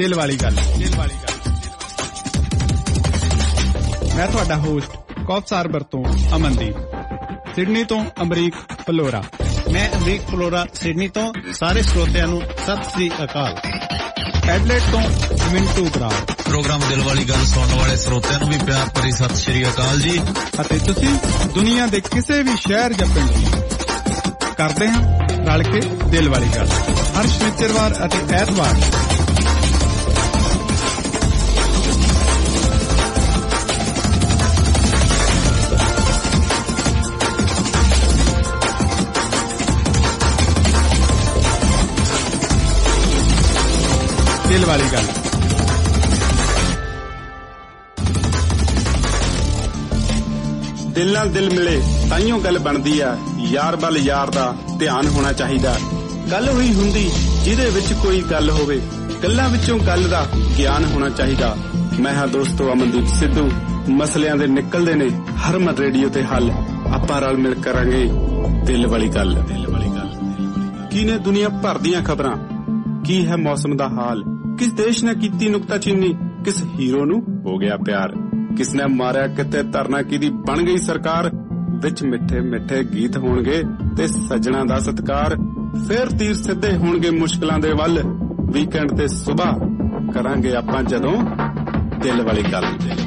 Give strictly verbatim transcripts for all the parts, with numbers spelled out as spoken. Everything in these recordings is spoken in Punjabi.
ਦਿਲ ਵਾਲੀ ਗੱਲ। ਮੈਂ ਤੁਹਾਡਾ ਹੋਸਟ ਕੌਸਰ ਬਰਤੋਂ ਅਮਨਦੀਪ, ਸਿਡਨੀ ਤੋਂ ਅਮਰੀਕ ਫਲੋਰਾ। ਮੈਂ ਅਮਰੀਕ ਫਲੋਰਾ ਸਿਡਨੀ ਤੋਂ। ਸਾਰੇ ਸਰੋਤਿਆਂ ਨੂੰ ਸਤਿ ਸ੍ਰੀ ਅਕਾਲ। ਐਡਲੇਡ ਤੋਂ ਮਿੰਟੂ ਬਰਾੜ। ਪ੍ਰੋਗਰਾਮ ਦਿਲ ਵਾਲੀ ਗੱਲ ਸੁਣਨ ਵਾਲੇ ਸਰੋਤਿਆਂ ਨੂੰ ਵੀ ਪਿਆਰ ਭਰੀ ਸਤਿ ਸ੍ਰੀ ਅਕਾਲ ਜੀ। ਅਤੇ ਤੁਸੀਂ ਦੁਨੀਆ ਦੇ ਕਿਸੇ ਵੀ ਸ਼ਹਿਰ ਜਾਂ ਪਿੰਡ ਵਿੱਚ ਕਰਦੇ ਹਾਂ ਰਲ ਕੇ ਦਿਲ ਵਾਲੀ ਗੱਲ, ਹਰ ਸ਼ਨੀਚਰਵਾਰ ਅਤੇ ਐਤਵਾਰ। ਦਿਲ ਵਾਲੀ ਗੱਲ। ਦਿਲ ਨਾਲ ਦਿਲ ਮਿਲੇ ਤਾਈਓ ਗੱਲ ਬਣਦੀ ਆ, ਯਾਰ ਵੱਲ ਯਾਰ ਦਾ ਧਿਆਨ ਹੋਣਾ ਚਾਹੀਦਾ। ਗੱਲ ਹੋਈ ਹੁੰਦੀ ਜਿਹਦੇ ਵਿੱਚ ਕੋਈ ਗੱਲ ਹੋਵੇ, ਗੱਲਾਂ ਵਿੱਚੋਂ ਗੱਲ ਦਾ ਗਿਆਨ ਹੋਣਾ ਚਾਹੀਦਾ। ਮੈਂ ਹਾਂ ਦੋਸਤੋ ਅਮਨਦੀਪ ਸਿੱਧੂ। ਮਸਲਿਆਂ ਦੇ ਨਿਕਲਦੇ ਨੇ ਹਰਮਨ ਰੇਡੀਓ ਤੇ ਹੱਲ। ਆਪਾਂ ਰਲ ਮਿਲ ਕਰਾਂਗੇ ਦਿਲ ਵਾਲੀ ਗੱਲ। ਦਿਲ ਵਾਲੀ ਗੱਲ। ਕੀ ਨੇ ਦੁਨੀਆ ਭਰ ਦੀਆਂ ਖਬਰਾਂ, ਕੀ ਹੈ ਮੌਸਮ ਦਾ ਹਾਲ, ਕਿਸ ਦੇਸ਼ ਨੇ ਕੀਤੀ ਨੁਕਤਾਚੀਨੀ, ਕਿਸ ਹੀਰੋ ਨੂੰ ਹੋ ਗਿਆ ਪਿਆਰ, ਕਿਸ ਨੇ ਮਾਰਿਆ ਕਿਤੇ ਧਰਨਾ ਕਿਹਦੀ ਬਣ ਗਈ ਸਰਕਾਰ। ਵਿੱਚ ਮਿੱਠੇ ਮਿੱਠੇ ਗੀਤ ਹੋਣਗੇ ਤੇ ਸੱਜਣਾ ਦਾ ਸਤਿਕਾਰ। ਫੇਰ ਤੀਰ ਸਿੱਧੇ ਹੋਣਗੇ ਮੁਸ਼ਕਲਾਂ ਦੇ ਵੱਲ। ਵੀਕਐਂਡ ਤੇ ਸੁਬਾਹ ਕਰਾਂਗੇ ਆਪਾਂ ਜਦੋਂ ਦਿਲ ਵਾਲੀ ਗੱਲ।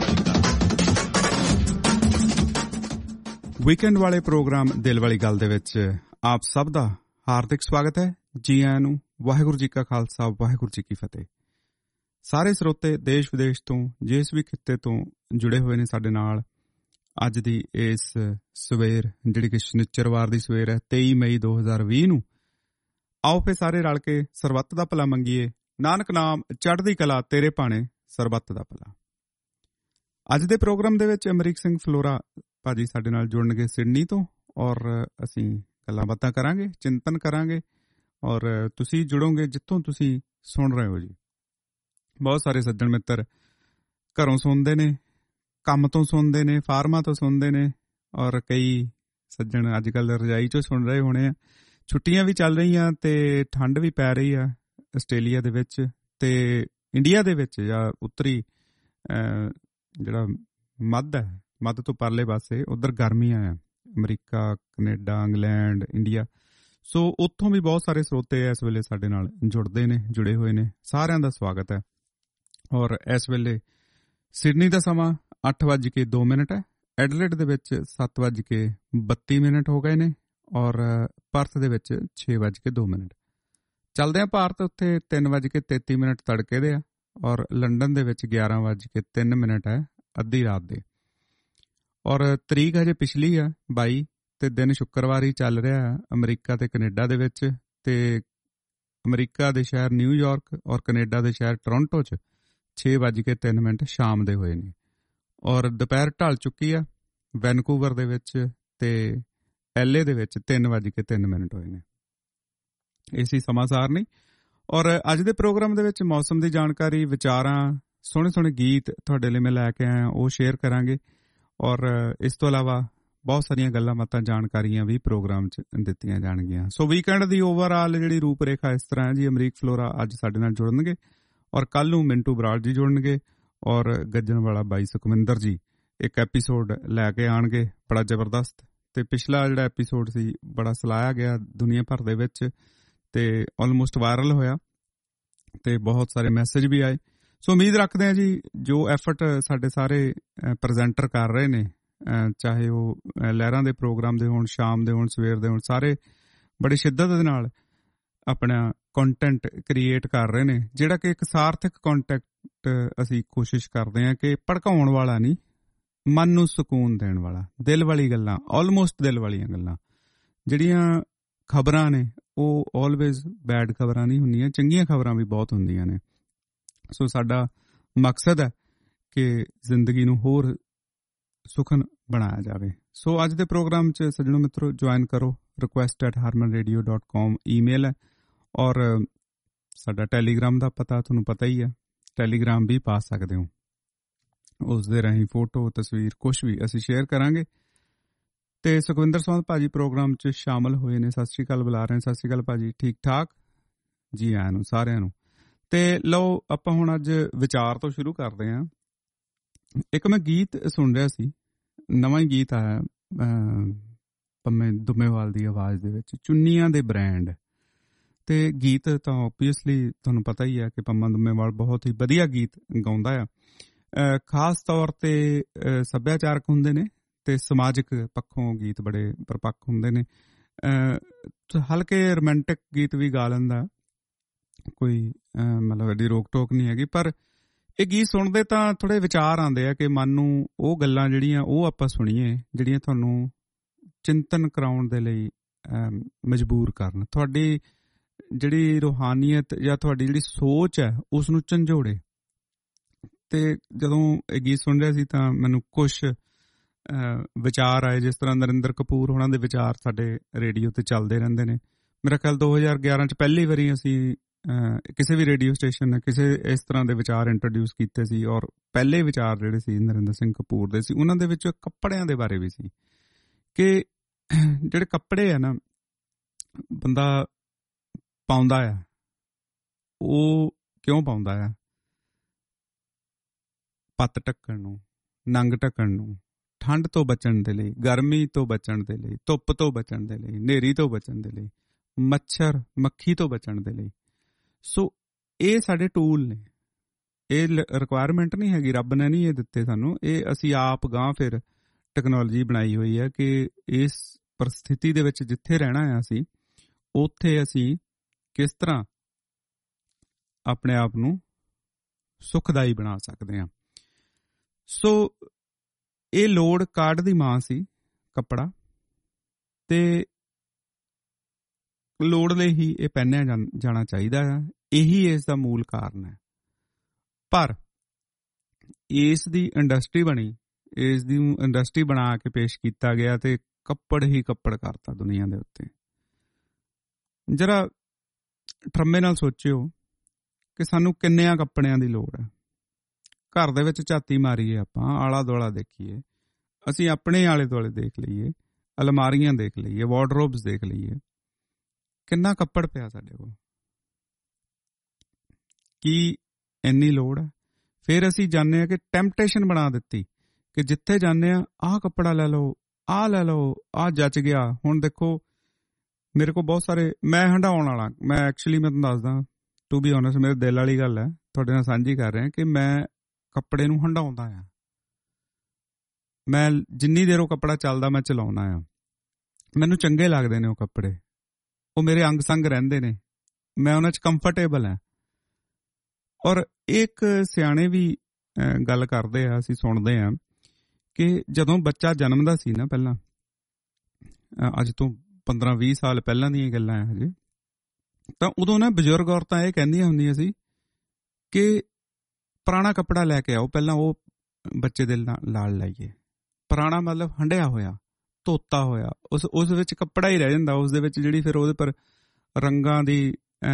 ਵੀਕਐਂਡ ਵਾਲੇ ਪ੍ਰੋਗਰਾਮ ਦਿਲ ਵਾਲੀ ਗੱਲ ਦੇ ਵਿੱਚ ਆਪ ਸਭ ਦਾ ਹਾਰਦਿਕ ਸਵਾਗਤ ਹੈ। ਜੀ ਆਇਆਂ ਨੂੰ। ਵਾਹਿਗੁਰੂ ਜੀ ਕਾ ਖਾਲਸਾ, ਵਾਹਿਗੁਰੂ ਜੀ ਕੀ ਫਤਿਹ। ਸਾਰੇ ਸਰੋਤੇ ਦੇਸ਼ ਵਿਦੇਸ਼ ਤੋਂ ਜਿਸ ਵੀ ਖਿੱਤੇ ਤੋਂ ਜੁੜੇ ਹੋਏ ਨੇ ਸਾਡੇ ਨਾਲ ਅੱਜ ਦੀ ਇਸ ਸਵੇਰ, ਜਿਹੜੀ ਕਿ ਸ਼ਨੀਚਰਵਾਰ ਦੀ ਸਵੇਰ ਹੈ, ਤੇਈ ਮਈ ਦੋ ਹਜ਼ਾਰ ਵੀਹ ਨੂੰ। ਆਓ ਫਿਰ ਸਾਰੇ ਰਲ ਕੇ ਸਰਬੱਤ ਦਾ ਭਲਾ ਮੰਗੀਏ। ਨਾਨਕ ਨਾਮ ਚੜ੍ਹਦੀ ਕਲਾ ਤੇਰੇ ਭਾਣੇ ਸਰਬੱਤ ਦਾ ਭਲਾ। ਅੱਜ ਦੇ ਪ੍ਰੋਗਰਾਮ ਦੇ ਵਿੱਚ ਅਮਰੀਕ ਸਿੰਘ ਫਲੋਰਾ ਭਾਜੀ ਸਾਡੇ ਨਾਲ ਜੁੜਨਗੇ ਸਿਡਨੀ ਤੋਂ, ਔਰ ਅਸੀਂ ਗੱਲਾਂ ਬਾਤਾਂ ਕਰਾਂਗੇ, ਚਿੰਤਨ ਕਰਾਂਗੇ, ਔਰ ਤੁਸੀਂ ਜੁੜੋਗੇ ਜਿੱਥੋਂ ਤੁਸੀਂ ਸੁਣ ਰਹੇ ਹੋ ਜੀ। ਬਹੁਤ ਸਾਰੇ ਸੱਜਣ ਮਿੱਤਰ ਘਰੋਂ ਸੁਣਦੇ ਨੇ, ਕੰਮ ਤੋਂ ਸੁਣਦੇ ਨੇ, ਫਾਰਮਾਂ ਤੋਂ ਸੁਣਦੇ ਨੇ, ਔਰ ਕਈ ਸੱਜਣ ਅੱਜ ਕੱਲ੍ਹ ਰਜਾਈ 'ਚੋਂ ਸੁਣ ਰਹੇ ਹੋਣੇ ਆ। ਛੁੱਟੀਆਂ ਵੀ ਚੱਲ ਰਹੀਆਂ ਤੇ ਠੰਡ ਵੀ ਪੈ ਰਹੀ ਆ ਆਸਟ੍ਰੇਲੀਆ ਦੇ ਵਿੱਚ, ਤੇ ਇੰਡੀਆ ਦੇ ਵਿੱਚ ਜਾਂ ਉੱਤਰੀ ਜਿਹੜਾ ਮੱਧ ਹੈ, ਮੱਧ ਤੋਂ ਪਰਲੇ ਪਾਸੇ ਉੱਧਰ ਗਰਮੀਆਂ ਆ, America, Canada, England, India. So ਉੱਥੋਂ ਵੀ ਬਹੁਤ ਸਾਰੇ ਸਰੋਤੇ ਇਸ ਵੇਲੇ ਸਾਡੇ ਨਾਲ ਜੁੜਦੇ ਨੇ, ਜੁੜੇ ਹੋਏ ਨੇ। ਸਾਰਿਆਂ ਦਾ ਸਵਾਗਤ ਹੈ। ਔਰ ਇਸ ਵੇਲੇ ਸਿਡਨੀ ਦਾ ਸਮਾਂ ਅੱਠ ਵੱਜ ਕੇ ਦੋ ਮਿੰਟ ਹੈ, ਐਡਲੇਡ ਦੇ ਵਿੱਚ ਸੱਤ ਵੱਜ ਕੇ ਬੱਤੀ ਮਿੰਟ ਹੋ ਗਏ ਨੇ, ਔਰ ਪਰਥ ਦੇ ਵਿੱਚ ਛੇ ਵੱਜ ਕੇ ਦੋ ਮਿੰਟ। ਚੱਲਦੇ ਆ ਭਾਰਤ, ਉੱਥੇ ਤਿੰਨ ਵੱਜ ਕੇ ਤੇਤੀ ਮਿੰਟ ਤੜਕੇ ਦੇ ਆ, ਔਰ ਲੰਡਨ ਦੇ ਵਿੱਚ ਗਿਆਰਾਂ ਵੱਜ ਕੇ ਤਿੰਨ ਮਿੰਟ ਹੈ ਅੱਧੀ ਰਾਤ ਦੇ। ਔਰ ਤਰੀਕ ਹਜੇ ਪਿਛਲੀ ਆ ਬਾਈ, ਤੇ ਦਿਨ ਸ਼ੁੱਕਰਵਾਰ ਹੀ ਚੱਲ ਰਿਹਾ ਅਮਰੀਕਾ ਤੇ ਕਨੇਡਾ ਦੇ ਵਿੱਚ। ਤੇ ਅਮਰੀਕਾ ਦੇ ਸ਼ਹਿਰ ਨਿਊਯਾਰਕ ਔਰ ਕਨੇਡਾ ਦੇ ਸ਼ਹਿਰ ਟੋਰਾਂਟੋ 'ਚ ਛੇ ਵੱਜ ਕੇ ਤਿੰਨ ਮਿੰਟ ਸ਼ਾਮ ਦੇ ਹੋਏ ਨੇ, ਔਰ ਦੁਪਹਿਰ ਢਲ ਚੁੱਕੀ ਆ ਵੈਨਕੂਵਰ ਦੇ ਵਿੱਚ, ਤੇ ਐਲ ਏ ਦੇ ਵਿੱਚ ਤਿੰਨ ਵੱਜ ਕੇ ਤਿੰਨ ਮਿੰਟ ਹੋਏ ਨੇ। ਇਸੀ ਸਮਾਚਾਰ ਨਹੀਂ। ਔਰ ਅੱਜ ਦੇ ਪ੍ਰੋਗਰਾਮ ਦੇ ਵਿੱਚ ਮੌਸਮ ਦੀ ਜਾਣਕਾਰੀ, ਵਿਚਾਰਾਂ, ਸੋਹਣੇ ਸੋਹਣੇ ਗੀਤ ਤੁਹਾਡੇ ਲਈ ਮੈਂ ਲੈ ਕੇ ਆਇਆ, ਉਹ ਸ਼ੇਅਰ ਕਰਾਂਗੇ। ਔਰ ਇਸ ਤੋਂ ਇਲਾਵਾ ਬਹੁਤ ਸਾਰੀਆਂ ਗੱਲਾਂ ਬਾਤਾਂ, ਜਾਣਕਾਰੀਆਂ ਵੀ ਪ੍ਰੋਗਰਾਮ 'ਚ ਦਿੱਤੀਆਂ ਜਾਣਗੀਆਂ। ਸੋ ਵੀਕਐਂਡ ਦੀ ਓਵਰਆਲ ਜਿਹੜੀ ਰੂਪ ਰੇਖਾ ਇਸ ਤਰ੍ਹਾਂ ਹੈ ਜੀ। ਅਮਰੀਕ ਫਲੋਰਾ ਅੱਜ ਸਾਡੇ ਨਾਲ ਜੁੜਨਗੇ, ਔਰ ਕੱਲ੍ਹ ਨੂੰ ਮਿੰਟੂ ਬਰਾੜ ਜੀ ਜੁੜਨਗੇ, ਔਰ ਗੱਜਣ ਵਾਲਾ ਬਾਈ ਸੁਖਵਿੰਦਰ ਜੀ ਇੱਕ ਐਪੀਸੋਡ ਲੈ ਕੇ ਆਉਣਗੇ ਬੜਾ ਜ਼ਬਰਦਸਤ। ਤੇ ਪਿਛਲਾ ਜਿਹੜਾ ਐਪੀਸੋਡ ਸੀ ਬੜਾ ਸਲਾਹਿਆ ਗਿਆ ਦੁਨੀਆ ਭਰ ਦੇ ਵਿੱਚ, ਤੇ ਆਲਮੋਸਟ ਵਾਇਰਲ ਹੋਇਆ, ਤੇ ਬਹੁਤ ਸਾਰੇ ਮੈਸੇਜ ਵੀ ਆਏ। ਸੋ ਉਮੀਦ ਰੱਖਦੇ ਹਾਂ ਜੀ ਜੋ ਐਫਰਟ ਸਾਡੇ ਸਾਰੇ ਪ੍ਰੈਜ਼ੈਂਟਰ ਕਰ ਰਹੇ ਨੇ, ਚਾਹੇ ਉਹ ਲਹਿਰਾਂ ਦੇ ਪ੍ਰੋਗਰਾਮ ਦੇ ਹੋਣ, ਸ਼ਾਮ ਦੇ ਹੋਣ, ਸਵੇਰ ਦੇ ਹੋਣ, ਸਾਰੇ ਬੜੀ ਸ਼ਿੱਦਤ ਦੇ ਨਾਲ ਆਪਣਾ ਕੰਟੈਂਟ ਕ੍ਰੀਏਟ ਕਰ ਰਹੇ ਨੇ, ਜਿਹੜਾ ਕਿ ਇੱਕ ਸਾਰਥਕ ਕੰਟੈਂਟ ਅਸੀਂ ਕੋਸ਼ਿਸ਼ ਕਰਦੇ ਹਾਂ ਕਿ ਭੜਕਾਉਣ ਵਾਲਾ ਨਹੀਂ, ਮਨ ਨੂੰ ਸਕੂਨ ਦੇਣ ਵਾਲਾ, ਦਿਲ ਵਾਲੀ ਗੱਲਾਂ, ਆਲਮੋਸਟ ਦਿਲ ਵਾਲੀਆਂ ਗੱਲਾਂ। ਜਿਹੜੀਆਂ ਖਬਰਾਂ ਨੇ ਉਹ ਆਲਵੇਜ਼ ਬੈਡ ਖਬਰਾਂ ਨਹੀਂ ਹੁੰਦੀਆਂ, ਚੰਗੀਆਂ ਖਬਰਾਂ ਵੀ ਬਹੁਤ ਹੁੰਦੀਆਂ ਨੇ। ਸੋ ਸਾਡਾ ਮਕਸਦ ਹੈ ਕਿ ਜ਼ਿੰਦਗੀ ਨੂੰ ਹੋਰ ਸੁਖਨ ਬਣਾਇਆ ਜਾਵੇ। ਸੋ ਅੱਜ ਦੇ ਪ੍ਰੋਗਰਾਮ 'ਚ ਸੱਜਣੋ ਮਿੱਤਰੋ ਜੁਆਇਨ ਕਰੋ। Request at Harman radio dot com email ਹੈ, ਔਰ ਸਾਡਾ ਟੈਲੀਗ੍ਰਾਮ ਦਾ ਪਤਾ ਤੁਹਾਨੂੰ ਪਤਾ ਹੀ ਹੈ, ਟੈਲੀਗ੍ਰਾਮ ਵੀ ਪਾ ਸਕਦੇ ਹੋ। ਉਸ ਦੇ ਰਾਹੀਂ ਫੋਟੋ, ਤਸਵੀਰ, ਕੁਛ ਵੀ ਅਸੀਂ ਸ਼ੇਅਰ ਕਰਾਂਗੇ। ਤੇ ਸੁਖਵਿੰਦਰ ਸਿੰਘ ਭਾਜੀ ਪ੍ਰੋਗਰਾਮ 'ਚ ਸ਼ਾਮਲ ਹੋਏ ਨੇ। ਸਤਿ ਸ਼੍ਰੀ ਅਕਾਲ ਬੁਲਾ ਰਹੇ। ਸਤਿ ਸ਼੍ਰੀ ਅਕਾਲ ਭਾਜੀ, ਠੀਕ ਠਾਕ ਜੀ? ਆਇਆਂ ਨੂੰ ਸਾਰਿਆਂ ਨੂੰ। ਤੇ ਲਓ ਆਪਾਂ ਹੁਣ ਅੱਜ ਵਿਚਾਰ ਤੋਂ ਸ਼ੁਰੂ ਕਰਦੇ ਹਾਂ। ਇੱਕ ਮੈਂ ਗੀਤ ਸੁਣ ਰਿਹਾ ਸੀ, ਨਵਾਂ ਹੀ ਗੀਤ ਆਇਆ ਪੰਮੇ ਦੁਮੇਵਾਲ ਦੀ ਆਵਾਜ਼ ਦੇ ਵਿੱਚ, ਚੁੰਨੀਆਂ ਦੇ ਬ੍ਰਾਂਡ। ਤੇ ਗੀਤ ਤਾਂ ਓਬਵੀਅਸਲੀ ਤੁਹਾਨੂੰ ਪਤਾ ਹੀ ਹੈ ਕਿ ਪੰਮਾ ਦੁਮੇਵਾਲ ਬਹੁਤ ਹੀ ਵਧੀਆ ਗੀਤ ਗਾਉਂਦਾ ਆ। ਖਾਸ ਤੌਰ ਤੇ ਸੱਭਿਆਚਾਰਕ ਹੁੰਦੇ ਨੇ ਤੇ ਸਮਾਜਿਕ ਪੱਖੋਂ ਗੀਤ ਬੜੇ ਪਰਪੱਕ ਹੁੰਦੇ ਨੇ। ਹਲਕੇ ਰੋਮਾਂਟਿਕ ਗੀਤ ਵੀ ਗਾ ਲੈਂਦਾ, ਕੋਈ ਮਤਲਬ ਐਡੀ ਰੋਕ ਟੋਕ ਨਹੀਂ ਹੈਗੀ। ਪਰ ਇਹ ਗੀਤ ਸੁਣਦੇ ਤਾਂ ਥੋੜੇ ਵਿਚਾਰ ਆਉਂਦੇ ਆ ਕਿ ਮਨ ਨੂੰ ਉਹ ਗੱਲਾਂ ਜਿਹੜੀਆਂ ਉਹ ਆਪਾਂ ਸੁਣੀਏ ਜਿਹੜੀਆਂ ਤੁਹਾਨੂੰ ਚਿੰਤਨ ਕਰਾਉਣ ਦੇ ਲਈ ਮਜਬੂਰ ਕਰਨ, ਤੁਹਾਡੀ ਜਿਹੜੀ ਰੂਹਾਨੀਅਤ ਜਾਂ ਤੁਹਾਡੀ ਜਿਹੜੀ ਸੋਚ ਹੈ ਉਸ ਨੂੰ ਝੰਜੋੜੇ। ਤੇ ਜਦੋਂ ਇਹ ਗੀਤ ਸੁਣ ਰਿਹਾ ਸੀ ਤਾਂ ਮੈਨੂੰ ਕੁਛ ਵਿਚਾਰ ਆਏ, ਜਿਸ ਤਰ੍ਹਾਂ ਨਰਿੰਦਰ ਕਪੂਰ ਹੋਣਾ ਦੇ ਵਿਚਾਰ ਸਾਡੇ ਰੇਡੀਓ ਤੇ ਚੱਲਦੇ ਰਹਿੰਦੇ ਨੇ। ਮੇਰਾ ਖਿਆਲ ਦੋ ਹਜ਼ਾਰ ਗਿਆਰਾਂ ਚ ਪਹਿਲੀ ਵਾਰੀ ਅਸੀਂ ਕਿਸੇ ਵੀ ਰੇਡੀਓ ਸਟੇਸ਼ਨ ਨੇ ਕਿਸੇ ਇਸ ਤਰ੍ਹਾਂ ਦੇ ਵਿਚਾਰ ਇੰਟਰੋਡਿਊਸ ਕੀਤੇ ਸੀ, ਔਰ ਪਹਿਲੇ ਵਿਚਾਰ ਜਿਹੜੇ ਸੀ ਨਰਿੰਦਰ ਸਿੰਘ ਕਪੂਰ ਦੇ ਸੀ। ਉਹਨਾਂ ਦੇ ਵਿੱਚ ਕੱਪੜਿਆਂ ਦੇ ਬਾਰੇ ਵੀ ਸੀ ਕਿ ਜਿਹੜੇ ਕੱਪੜੇ ਆ ਨਾ ਬੰਦਾ ਪਾਉਂਦਾ ਆ, ਉਹ ਕਿਉਂ ਪਾਉਂਦਾ ਆ? ਪੱਤ ਢੱਕਣ ਨੂੰ, ਨੰਗ ਢੱਕਣ ਨੂੰ, ਠੰਡ ਤੋਂ ਬਚਣ ਦੇ ਲਈ, ਗਰਮੀ ਤੋਂ ਬਚਣ ਦੇ ਲਈ, ਧੁੱਪ ਤੋਂ ਬਚਣ ਦੇ ਲਈ, ਹਨੇਰੀ ਤੋਂ ਬਚਣ ਦੇ ਲਈ, ਮੱਛਰ ਮੱਖੀ ਤੋਂ ਬਚਣ ਦੇ ਲਈ। ਸੋ ਇਹ ਸਾਡੇ ਟੂਲ ਨੇ, ਇਹ ਰਿਕੁਆਇਰਮੈਂਟ ਨਹੀਂ ਹੈਗੀ, ਰੱਬ ਨੇ ਨਹੀਂ ਇਹ ਦਿੱਤੇ ਸਾਨੂੰ, ਇਹ ਅਸੀਂ ਆਪ ਗਾਂ ਫਿਰ ਟੈਕਨੋਲੋਜੀ ਬਣਾਈ ਹੋਈ ਹੈ ਕਿ ਇਸ ਪਰਿਸਥਿਤੀ ਦੇ ਵਿੱਚ ਜਿੱਥੇ ਰਹਿਣਾ ਹੈ ਅਸੀਂ, ਉੱਥੇ ਅਸੀਂ ਕਿਸ ਤਰ੍ਹਾਂ ਆਪਣੇ ਆਪ ਨੂੰ ਸੁਖਦਾਈ ਬਣਾ ਸਕਦੇ ਹਾਂ। ਸੋ ਇਹ ਲੋੜ ਕਾਢ ਦੀ ਮਾਂ ਸੀ ਕੱਪੜਾ, ਤੇ ਲੋੜ ਲਈ ਹੀ ਇਹ ਪਹਿਨਿਆ ਜਾਣਾ ਚਾਹੀਦਾ ਹੈ। ਇਹੀ ਇਸ ਦਾ ਮੂਲ ਕਾਰਨ ਹੈ। ਪਰ ਇਸ ਦੀ ਇੰਡਸਟਰੀ ਬਣੀ, ਇਸ ਦੀ ਇੰਡਸਟਰੀ ਬਣਾ ਕੇ ਪੇਸ਼ ਕੀਤਾ ਗਿਆ ਤੇ ਕੱਪੜ ਹੀ ਕੱਪੜ ਕਰਤਾ ਦੁਨੀਆ ਦੇ ਉੱਤੇ। ਜਰਾ ਠਰਮੇ ਨਾਲ ਸੋਚਿਓ ਕਿ ਸਾਨੂੰ ਕਿੰਨਿਆਂ ਕੱਪੜਿਆਂ ਦੀ ਲੋੜ ਹੈ। ਘਰ ਦੇ ਵਿੱਚ ਝਾਤੀ ਮਾਰੀਏ, ਆਪਾਂ ਆਲਾ ਦੁਆਲਾ ਦੇਖੀਏ, ਅਸੀਂ ਆਪਣੇ ਆਲੇ ਦੁਆਲੇ ਦੇਖ ਲਈਏ, ਅਲਮਾਰੀਆਂ ਦੇਖ ਲਈਏ, ਵਾਰਡਰੋਬਸ ਦੇਖ ਲਈਏ, ਕਿੰਨਾ ਕੱਪੜ ਪਿਆ ਸਾਡੇ ਕੋਲ। ਕੀ ਇੰਨੀ ਲੋੜ ਹੈ? ਫਿਰ ਅਸੀਂ ਜਾਂਦੇ ਹਾਂ ਕਿ ਟੈਂਪਟੇਸ਼ਨ ਬਣਾ ਦਿੱਤੀ ਕਿ ਜਿੱਥੇ ਜਾਂਦੇ ਹਾਂ ਆਹ ਕੱਪੜਾ ਲੈ ਲਓ, ਆਹ ਲੈ ਲਓ, ਆਹ ਜੱਚ ਗਿਆ। ਹੁਣ ਦੇਖੋ ਮੇਰੇ ਕੋਲ ਬਹੁਤ ਸਾਰੇ, ਮੈਂ ਹੰਡਾਉਣ ਵਾਲਾ, ਮੈਂ ਐਕਚੁਅਲੀ ਮੈਂ ਤੁਹਾਨੂੰ ਦੱਸਦਾ, ਟੂ ਬੀ ਓਨੈਸਟ ਮੇਰੇ ਦਿਲ ਵਾਲੀ ਗੱਲ ਹੈ, ਤੁਹਾਡੇ ਨਾਲ ਸਾਂਝੀ ਕਰ ਰਿਹਾ ਕਿ ਮੈਂ ਕੱਪੜੇ ਨੂੰ ਹੰਡਾਉਂਦਾ ਆ। ਮੈਂ ਜਿੰਨੀ ਦੇਰ ਉਹ ਕੱਪੜਾ ਚੱਲਦਾ ਮੈਂ ਚਲਾਉਣਾ ਆ। ਮੈਨੂੰ ਚੰਗੇ ਲੱਗਦੇ ਨੇ ਉਹ ਕੱਪੜੇ, ਉਹ ਮੇਰੇ ਅੰਗ ਸੰਗ ਰਹਿੰਦੇ ਨੇ, ਮੈਂ ਉਹਨਾਂ 'ਚ ਕੰਫਰਟੇਬਲ ਹਾਂ। ਔਰ ਇੱਕ ਸਿਆਣੇ ਵੀ ਗੱਲ ਕਰਦੇ ਆ, ਅਸੀਂ ਸੁਣਦੇ ਹਾਂ ਕਿ ਜਦੋਂ ਬੱਚਾ ਜਨਮਦਾ ਸੀ ਨਾ, ਪਹਿਲਾਂ ਅੱਜ ਤੋਂ ਪੰਦਰਾਂ ਵੀਹ ਸਾਲ ਪਹਿਲਾਂ ਦੀਆਂ ਗੱਲਾਂ ਹੈ ਹਜੇ, ਤਾਂ ਉਦੋਂ ਨਾ ਬਜ਼ੁਰਗ ਔਰਤਾਂ ਇਹ ਕਹਿੰਦੀਆਂ ਹੁੰਦੀਆਂ ਸੀ ਕਿ ਪੁਰਾਣਾ ਕੱਪੜਾ ਲੈ ਕੇ ਆਓ, ਪਹਿਲਾਂ ਉਹ ਬੱਚੇ ਦੇ ਲਾਲ ਲਾਈਏ। ਪੁਰਾਣਾ ਮਤਲਬ ਹੰਡਿਆ ਹੋਇਆ, ਧੋਤਾ ਹੋਇਆ, ਉਸ ਉਸ ਵਿੱਚ ਕੱਪੜਾ ਹੀ ਰਹਿ ਜਾਂਦਾ, ਉਸ ਦੇ ਵਿੱਚ ਜਿਹੜੀ ਫਿਰ ਉਹਦੇ ਪਰ ਰੰਗਾਂ ਦੀ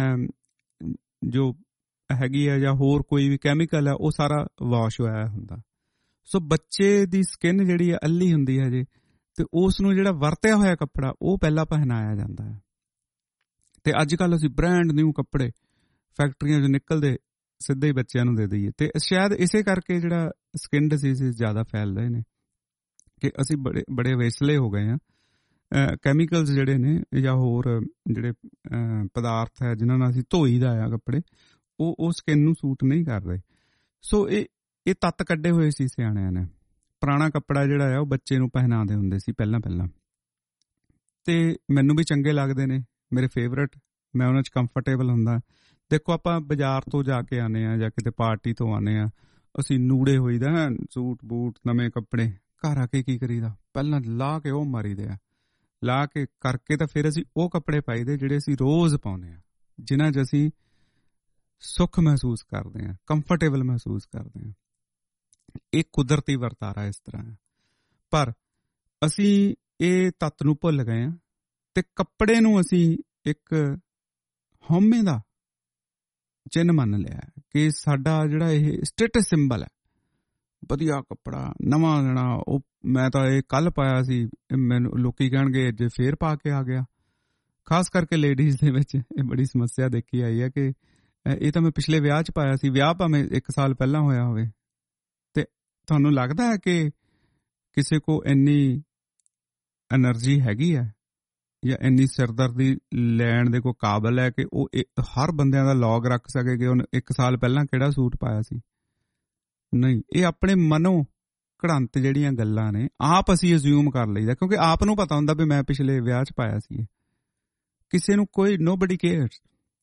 ਜੋ ਹੈਗੀ ਆ ਜਾਂ ਹੋਰ ਕੋਈ ਵੀ ਕੈਮੀਕਲ ਹੈ ਉਹ ਸਾਰਾ ਵਾਸ਼ ਹੋਇਆ ਹੁੰਦਾ। ਸੋ ਬੱਚੇ ਦੀ ਸਕਿਨ ਜਿਹੜੀ ਆ ਅੱਲੀ ਹੁੰਦੀ ਹੈ ਜੇ, ਤੇ ਉਸ ਨੂੰ ਜਿਹੜਾ ਵਰਤਿਆ ਹੋਇਆ ਕੱਪੜਾ ਉਹ ਪਹਿਲਾਂ ਪਹਿਨਾਇਆ ਜਾਂਦਾ ਹੈ। ਤੇ ਅੱਜ ਕੱਲ੍ਹ ਅਸੀਂ ਬ੍ਰਾਂਡ ਨਿਊ ਕੱਪੜੇ ਫੈਕਟਰੀਆਂ 'ਚੋਂ ਨਿਕਲਦੇ ਸਿੱਧੇ ਹੀ ਬੱਚਿਆਂ ਨੂੰ ਦੇ ਦਈਏ। ਤੇ ਸ਼ਾਇਦ ਇਸੇ ਕਰਕੇ ਜਿਹੜਾ ਸਕਿਨ ਡਿਸੀਜ਼ ਜ਼ਿਆਦਾ ਫੈਲ ਰਹੇ ਨੇ ਕਿ ਅਸੀਂ ਬੜੇ ਬੜੇ ਵੇਸਲੇ ਹੋ ਗਏ ਹਾਂ। ਕੈਮੀਕਲਸ ਜਿਹੜੇ ਨੇ ਜਾਂ ਹੋਰ ਜਿਹੜੇ ਪਦਾਰਥ ਹੈ ਜਿਨ੍ਹਾਂ ਨਾਲ ਅਸੀਂ ਧੋਈ ਦਾ ਆ ਕੱਪੜੇ, ਉਹ ਉਹ ਸਕਿਨ ਨੂੰ ਸੂਟ ਨਹੀਂ ਕਰ ਰਹੇ। ਸੋ ਇਹ ਇਹ ਤੱਤ ਕੱਢੇ ਹੋਏ ਸੀ ਸਿਆਣਿਆਂ ਨੇ। ਪੁਰਾਣਾ ਕੱਪੜਾ ਜਿਹੜਾ ਆ ਉਹ ਬੱਚੇ ਨੂੰ ਪਹਿਨਾਉਂਦੇ ਹੁੰਦੇ ਸੀ ਪਹਿਲਾਂ ਪਹਿਲਾਂ, ਤੇ ਮੈਨੂੰ ਵੀ ਚੰਗੇ ਲੱਗਦੇ ਨੇ, ਮੇਰੇ ਫੇਵਰਟ, ਮੈਂ ਉਹਨਾਂ 'ਚ ਕੰਫਰਟੇਬਲ ਹੁੰਦਾ। ਦੇਖੋ ਆਪਾਂ ਬਾਜ਼ਾਰ ਤੋਂ ਜਾ ਕੇ ਆਉਂਦੇ ਹਾਂ ਜਾਂ ਕਿਤੇ ਪਾਰਟੀ ਤੋਂ ਆਉਂਦੇ ਹਾਂ, ਅਸੀਂ ਨੂੜੇ ਹੋਈਦਾ, ਸੂਟ ਬੂਟ ਨਵੇਂ ਕੱਪੜੇ, ਘਰ ਆ ਕੇ ਕੀ ਕਰੀਦਾ, ਪਹਿਲਾਂ ਲਾ ਕੇ ਉਹ ਮਾਰੀਦੇ ਆ, ਲਾ ਕੇ ਕਰਕੇ ਤਾਂ ਫਿਰ ਅਸੀਂ ਉਹ ਕੱਪੜੇ ਪਾਈਦੇ ਜਿਹੜੇ ਅਸੀਂ ਰੋਜ਼ ਪਾਉਂਦੇ ਹਾਂ, ਜਿਨ੍ਹਾਂ 'ਚ ਅਸੀਂ ਸੁੱਖ ਮਹਿਸੂਸ ਕਰਦੇ ਹਾਂ, ਕੰਫਰਟੇਬਲ ਮਹਿਸੂਸ ਕਰਦੇ ਹਾਂ। ਇਹ ਕੁਦਰਤੀ ਵਰਤਾਰਾ ਇਸ ਤਰ੍ਹਾਂ ਹੈ। ਪਰ ਅਸੀਂ ਇਹ ਤੱਤ ਨੂੰ ਭੁੱਲ ਗਏ ਹਾਂ ਤੇ ਕੱਪੜੇ ਨੂੰ ਅਸੀਂ ਇੱਕ ਹਉਮੈ ਦਾ ਚਿੰਨ੍ਹ ਮੰਨ ਲਿਆ ਕਿ ਸਾਡਾ ਜਿਹੜਾ ਇਹ ਸਟੇਟਸ ਸਿੰਬਲ ਹੈ। ਵਧੀਆ ਕੱਪੜਾ ਨਵਾਂ ਲੈਣਾ, ਉਹ ਮੈਂ ਤਾਂ ਇਹ ਕੱਲ੍ਹ ਪਾਇਆ ਸੀ, ਮੈਨੂੰ ਲੋਕੀ ਕਹਿਣਗੇ ਅੱਜ ਫੇਰ ਪਾ ਕੇ ਆ ਗਿਆ। ਖਾਸ ਕਰਕੇ ਲੇਡੀਜ਼ ਦੇ ਵਿੱਚ ਇਹ ਬੜੀ ਸਮੱਸਿਆ ਦੇਖੀ ਆਈ ਹੈ ਕਿ ਇਹ ਤਾਂ ਮੈਂ ਪਿਛਲੇ ਵਿਆਹ 'ਚ ਪਾਇਆ ਸੀ, ਵਿਆਹ ਭਾਵੇਂ ਇੱਕ ਸਾਲ ਪਹਿਲਾਂ ਹੋਇਆ ਹੋਵੇ। ਤੇ ਤੁਹਾਨੂੰ ਲੱਗਦਾ ਹੈ ਕਿ ਕਿਸੇ ਕੋ ਇੰਨੀ ਐਨਰਜੀ ਹੈਗੀ ਹੈ ਜਾਂ ਇੰਨੀ ਸਿਰਦਰਦੀ ਲੈਣ ਦੇ ਕੋਈ ਕਾਬਲ ਹੈ ਕਿ ਉਹ ਹਰ ਬੰਦਿਆਂ ਦਾ ਲੌਗ ਰੱਖ ਸਕੇ ਕਿ ਉਹਨੇ ਇੱਕ ਸਾਲ ਪਹਿਲਾਂ ਕਿਹੜਾ ਸੂਟ ਪਾਇਆ ਸੀ? ਨਹੀਂ, ਇਹ ਆਪਣੇ ਮਨੋਂ ਘੜੰਤ ਜਿਹੜੀਆਂ ਗੱਲਾਂ ਨੇ ਆਪ ਅਸੀਂ ਅਸਿਊਮ ਕਰ ਲਈਦਾ, ਕਿਉਂਕਿ ਆਪ ਨੂੰ ਪਤਾ ਹੁੰਦਾ ਵੀ ਮੈਂ ਪਿਛਲੇ ਵਿਆਹ 'ਚ ਪਾਇਆ ਸੀ। ਕਿਸੇ ਨੂੰ ਕੋਈ ਨੋਬਡੀ ਕੇਅਰਸ,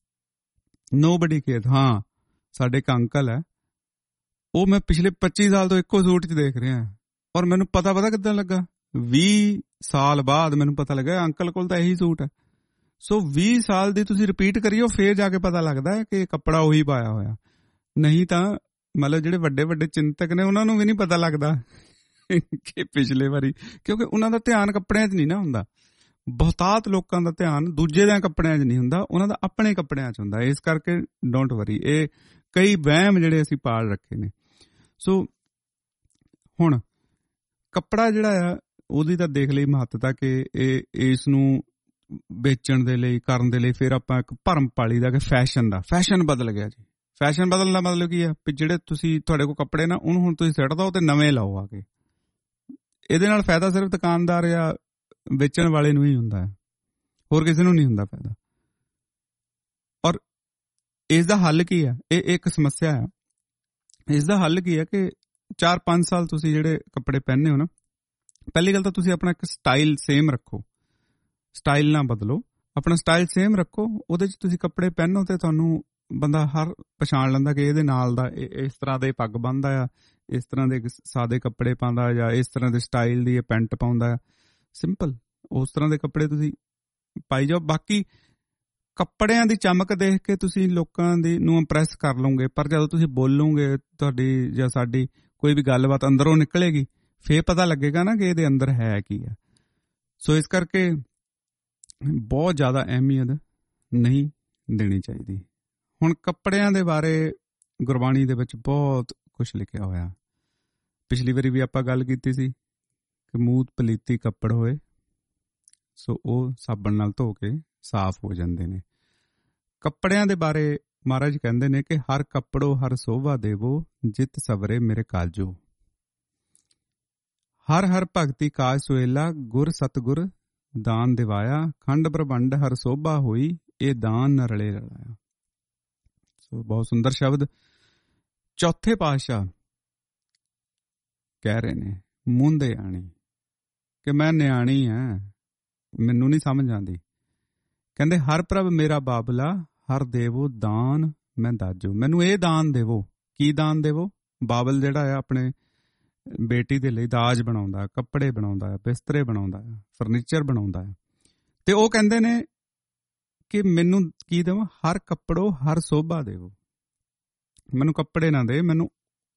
ਨੋਬਡੀ ਕੇਅਰਸ। ਹਾਂ, ਸਾਡੇ ਇੱਕ ਅੰਕਲ ਹੈ, ਉਹ ਮੈਂ ਪਿਛਲੇ ਪੱਚੀ ਸਾਲ ਤੋਂ ਇੱਕੋ ਸੂਟ 'ਚ ਦੇਖ ਰਿਹਾ, ਔਰ ਮੈਨੂੰ ਪਤਾ ਪਤਾ ਕਿੱਦਾਂ ਲੱਗਾ, ਵੀਹ ਸਾਲ ਬਾਅਦ ਮੈਨੂੰ ਪਤਾ ਲੱਗਾ ਅੰਕਲ ਕੋਲ ਤਾਂ ਇਹੀ ਸੂਟ ਹੈ। ਸੋ ਵੀਹ ਸਾਲ ਦੀ ਤੁਸੀਂ ਰਿਪੀਟ ਕਰੀਓ, ਫੇਰ ਜਾ ਕੇ ਪਤਾ ਲੱਗਦਾ ਹੈ ਕਿ ਕੱਪੜਾ ਉਹੀ ਪਾਇਆ ਹੋਇਆ। ਨਹੀਂ ਤਾਂ ਮਤਲਬ ਜਿਹੜੇ ਵੱਡੇ ਵੱਡੇ ਚਿੰਤਕ ਨੇ ਉਹਨਾਂ ਨੂੰ ਵੀ ਨਹੀਂ ਪਤਾ ਲੱਗਦਾ ਕਿ ਪਿਛਲੇ ਵਾਰੀ, ਕਿਉਂਕਿ ਉਹਨਾਂ ਦਾ ਧਿਆਨ ਕੱਪੜਿਆਂ 'ਚ ਨਹੀਂ ਨਾ ਹੁੰਦਾ। ਬਹੁਤਾਤ ਲੋਕਾਂ ਦਾ ਧਿਆਨ ਦੂਜੇ ਦੇ ਕੱਪੜਿਆਂ 'ਚ ਨਹੀਂ ਹੁੰਦਾ, ਉਹਨਾਂ ਦਾ ਆਪਣੇ ਕੱਪੜਿਆਂ 'ਚ ਹੁੰਦਾ। ਇਸ ਕਰਕੇ ਡੋਂਟ ਵਰੀ, ਇਹ ਕਈ ਵਹਿਮ ਜਿਹੜੇ ਅਸੀਂ ਪਾਲ ਰੱਖੇ ਨੇ। ਸੋ ਹੁਣ ਕੱਪੜਾ ਜਿਹੜਾ ਆ ਉਹਦੀ ਤਾਂ ਦੇਖ ਲਈ ਮਹੱਤਤਾ ਕਿ ਇਹ ਇਸ ਨੂੰ ਵੇਚਣ ਦੇ ਲਈ, ਕਰਨ ਦੇ ਲਈ ਫਿਰ ਆਪਾਂ ਇੱਕ ਭਰਮ ਪਾਲੀ ਦਾ ਕਿ ਫੈਸ਼ਨ ਦਾ, ਫੈਸ਼ਨ ਬਦਲ ਗਿਆ ਜੀ। ਫੈਸ਼ਨ ਬਦਲਣ ਦਾ ਮਤਲਬ ਕੀ ਆ? ਵੀ ਜਿਹੜੇ ਤੁਸੀਂ ਤੁਹਾਡੇ ਕੋਲ ਕੱਪੜੇ ਨਾ ਉਹਨੂੰ ਹੁਣ ਤੁਸੀਂ ਸਿੱਟ ਦਿਓ ਤੇ ਨਵੇਂ ਲਾਓ ਆ ਕੇ। ਇਹਦੇ ਨਾਲ ਫਾਇਦਾ ਸਿਰਫ ਦੁਕਾਨਦਾਰ ਜਾਂ ਵੇਚਣ ਵਾਲੇ ਨੂੰ ਹੀ ਹੁੰਦਾ ਹੈ, ਹੋਰ ਕਿਸੇ ਨੂੰ ਨਹੀਂ ਹੁੰਦਾ ਫਾਇਦਾ। ਔਰ ਇਸ ਦਾ ਹੱਲ ਕੀ ਆ? ਇਹ ਇੱਕ ਸਮੱਸਿਆ ਆ। ਇਸ ਦਾ ਹੱਲ ਕੀ ਆ ਕਿ ਚਾਰ ਪੰਜ ਸਾਲ ਤੁਸੀਂ ਜਿਹੜੇ ਕੱਪੜੇ ਪਹਿਨੇ ਹੋ ਨਾ, ਪਹਿਲੀ ਗੱਲ ਤਾਂ ਤੁਸੀਂ ਆਪਣਾ ਇੱਕ ਸਟਾਈਲ ਸੇਮ ਰੱਖੋ, ਸਟਾਈਲ ਨਾ ਬਦਲੋ, ਆਪਣਾ ਸਟਾਈਲ ਸੇਮ ਰੱਖੋ। ਉਹਦੇ 'ਚ ਤੁਸੀਂ ਕੱਪੜੇ ਪਹਿਨੋ ਤੇ ਤੁਹਾਨੂੰ ਬੰਦਾ ਹਰ ਪਛਾਣ ਲੈਂਦਾ ਕਿ ਇਹਦੇ ਨਾਲ ਦਾ ਇਸ ਤਰ੍ਹਾਂ ਦੇ ਪੱਗ ਬੰਨ੍ਹਦਾ ਆ, ਇਸ ਤਰ੍ਹਾਂ ਦੇ ਸਾਦੇ ਕੱਪੜੇ ਪਾਉਂਦਾ, ਜਾਂ ਇਸ ਤਰ੍ਹਾਂ ਦੇ ਸਟਾਈਲ ਦੀ ਇਹ ਪੈਂਟ ਪਾਉਂਦਾ ਆ। ਸਿੰਪਲ ਉਸ ਤਰ੍ਹਾਂ ਦੇ ਕੱਪੜੇ ਤੁਸੀਂ ਪਾਈ ਜਾਓ। ਬਾਕੀ ਕੱਪੜਿਆਂ ਦੀ ਚਮਕ ਦੇਖ ਕੇ ਤੁਸੀਂ ਲੋਕਾਂ ਦੀ ਨੂੰ ਇੰਪ੍ਰੈਸ ਕਰ ਲਓਗੇ, ਪਰ ਜਦੋਂ ਤੁਸੀਂ ਬੋਲੋਗੇ, ਤੁਹਾਡੀ ਜਾਂ ਸਾਡੀ ਕੋਈ ਵੀ ਗੱਲਬਾਤ ਅੰਦਰੋਂ ਨਿਕਲੇਗੀ, ਫੇਰ ਪਤਾ ਲੱਗੇਗਾ ਨਾ ਕਿ ਇਹਦੇ ਅੰਦਰ ਹੈ ਕੀ ਆ। ਸੋ ਇਸ ਕਰਕੇ ਬਹੁਤ ਜ਼ਿਆਦਾ ਅਹਿਮੀਅਤ ਨਹੀਂ ਦੇਣੀ ਚਾਹੀਦੀ। ਹੁਣ ਕੱਪੜਿਆਂ ਦੇ ਬਾਰੇ ਗੁਰਬਾਣੀ ਦੇ ਵਿੱਚ ਬਹੁਤ ਕੁਛ ਲਿਖਿਆ ਹੋਇਆ। ਪਿਛਲੀ ਵਾਰੀ ਵੀ ਆਪਾਂ ਗੱਲ ਕੀਤੀ ਸੀ ਕਿ ਮੂਤ ਪਲੀਤੀ ਕੱਪੜ ਹੋਏ ਸੋ ਉਹ ਸਾਬਣ ਨਾਲ ਧੋ ਕੇ ਸਾਫ਼ ਹੋ ਜਾਂਦੇ ਨੇ। ਕੱਪੜਿਆਂ ਦੇ ਬਾਰੇ ਮਹਾਰਾਜ ਕਹਿੰਦੇ ਨੇ ਕਿ ਹਰ ਕੱਪੜੋ ਹਰ ਸੋਭਾ ਦੇਵੋ, ਜਿਤ ਸਵਰੇ ਮੇਰੇ ਕਾਜੋ। ਹਰ ਹਰ ਭਗਤੀ ਕਾਜ ਸੁਹੇਲਾ, ਗੁਰ ਸਤਗੁਰ ਦਾਨ ਦਿਵਾਇਆ। ਖੰਡ ਬ੍ਰਹਮੰਡ ਹਰ ਸੋਭਾ ਹੋਈ, ਇਹ ਦਾਨ ਨ ਰਲੇ ਰਲਾਇਆ। ਸੋ ਬਹੁਤ ਸੁੰਦਰ ਸ਼ਬਦ ਚੌਥੇ ਪਾਤਸ਼ਾਹ ਕਹਿ ਰਹੇ ਨੇ, ਮੁੰਦੇ ਆਣੀ, ਕਿ ਮੈਂ ਨਿਆਣੀ ਹਾਂ, ਮੈਨੂੰ ਨਹੀਂ ਸਮਝ ਆਉਂਦੀ। ਕਹਿੰਦੇ ਹਰ ਪ੍ਰਭ ਮੇਰਾ ਬਾਬਲਾ, ਹਰ ਦੇਵੋ ਦਾਨ ਮੈਂ ਦਾਜੋ। ਮੈਨੂੰ ਇਹ ਦਾਨ ਦੇਵੋ। ਕੀ ਦਾਨ ਦੇਵੋ? ਬਾਬਲ ਜਿਹੜਾ ਆ ਆਪਣੇ ਬੇਟੀ ਦੇ ਲਈ ਦਾਜ ਬਣਾਉਂਦਾ, ਕੱਪੜੇ ਬਣਾਉਂਦਾ, ਬਿਸਤਰੇ ਬਣਾਉਂਦਾ, ਫਰਨੀਚਰ ਬਣਾਉਂਦਾ। ਤੇ ਉਹ ਕਹਿੰਦੇ ਨੇ ਕਿ ਮੈਨੂੰ ਕੀ ਦੇਵੋ? ਹਰ ਕੱਪੜੋ ਹਰ ਸੋਭਾ ਦੇਵੋ। ਮੈਨੂੰ ਕੱਪੜੇ ਨਾ ਦੇ, ਮੈਨੂੰ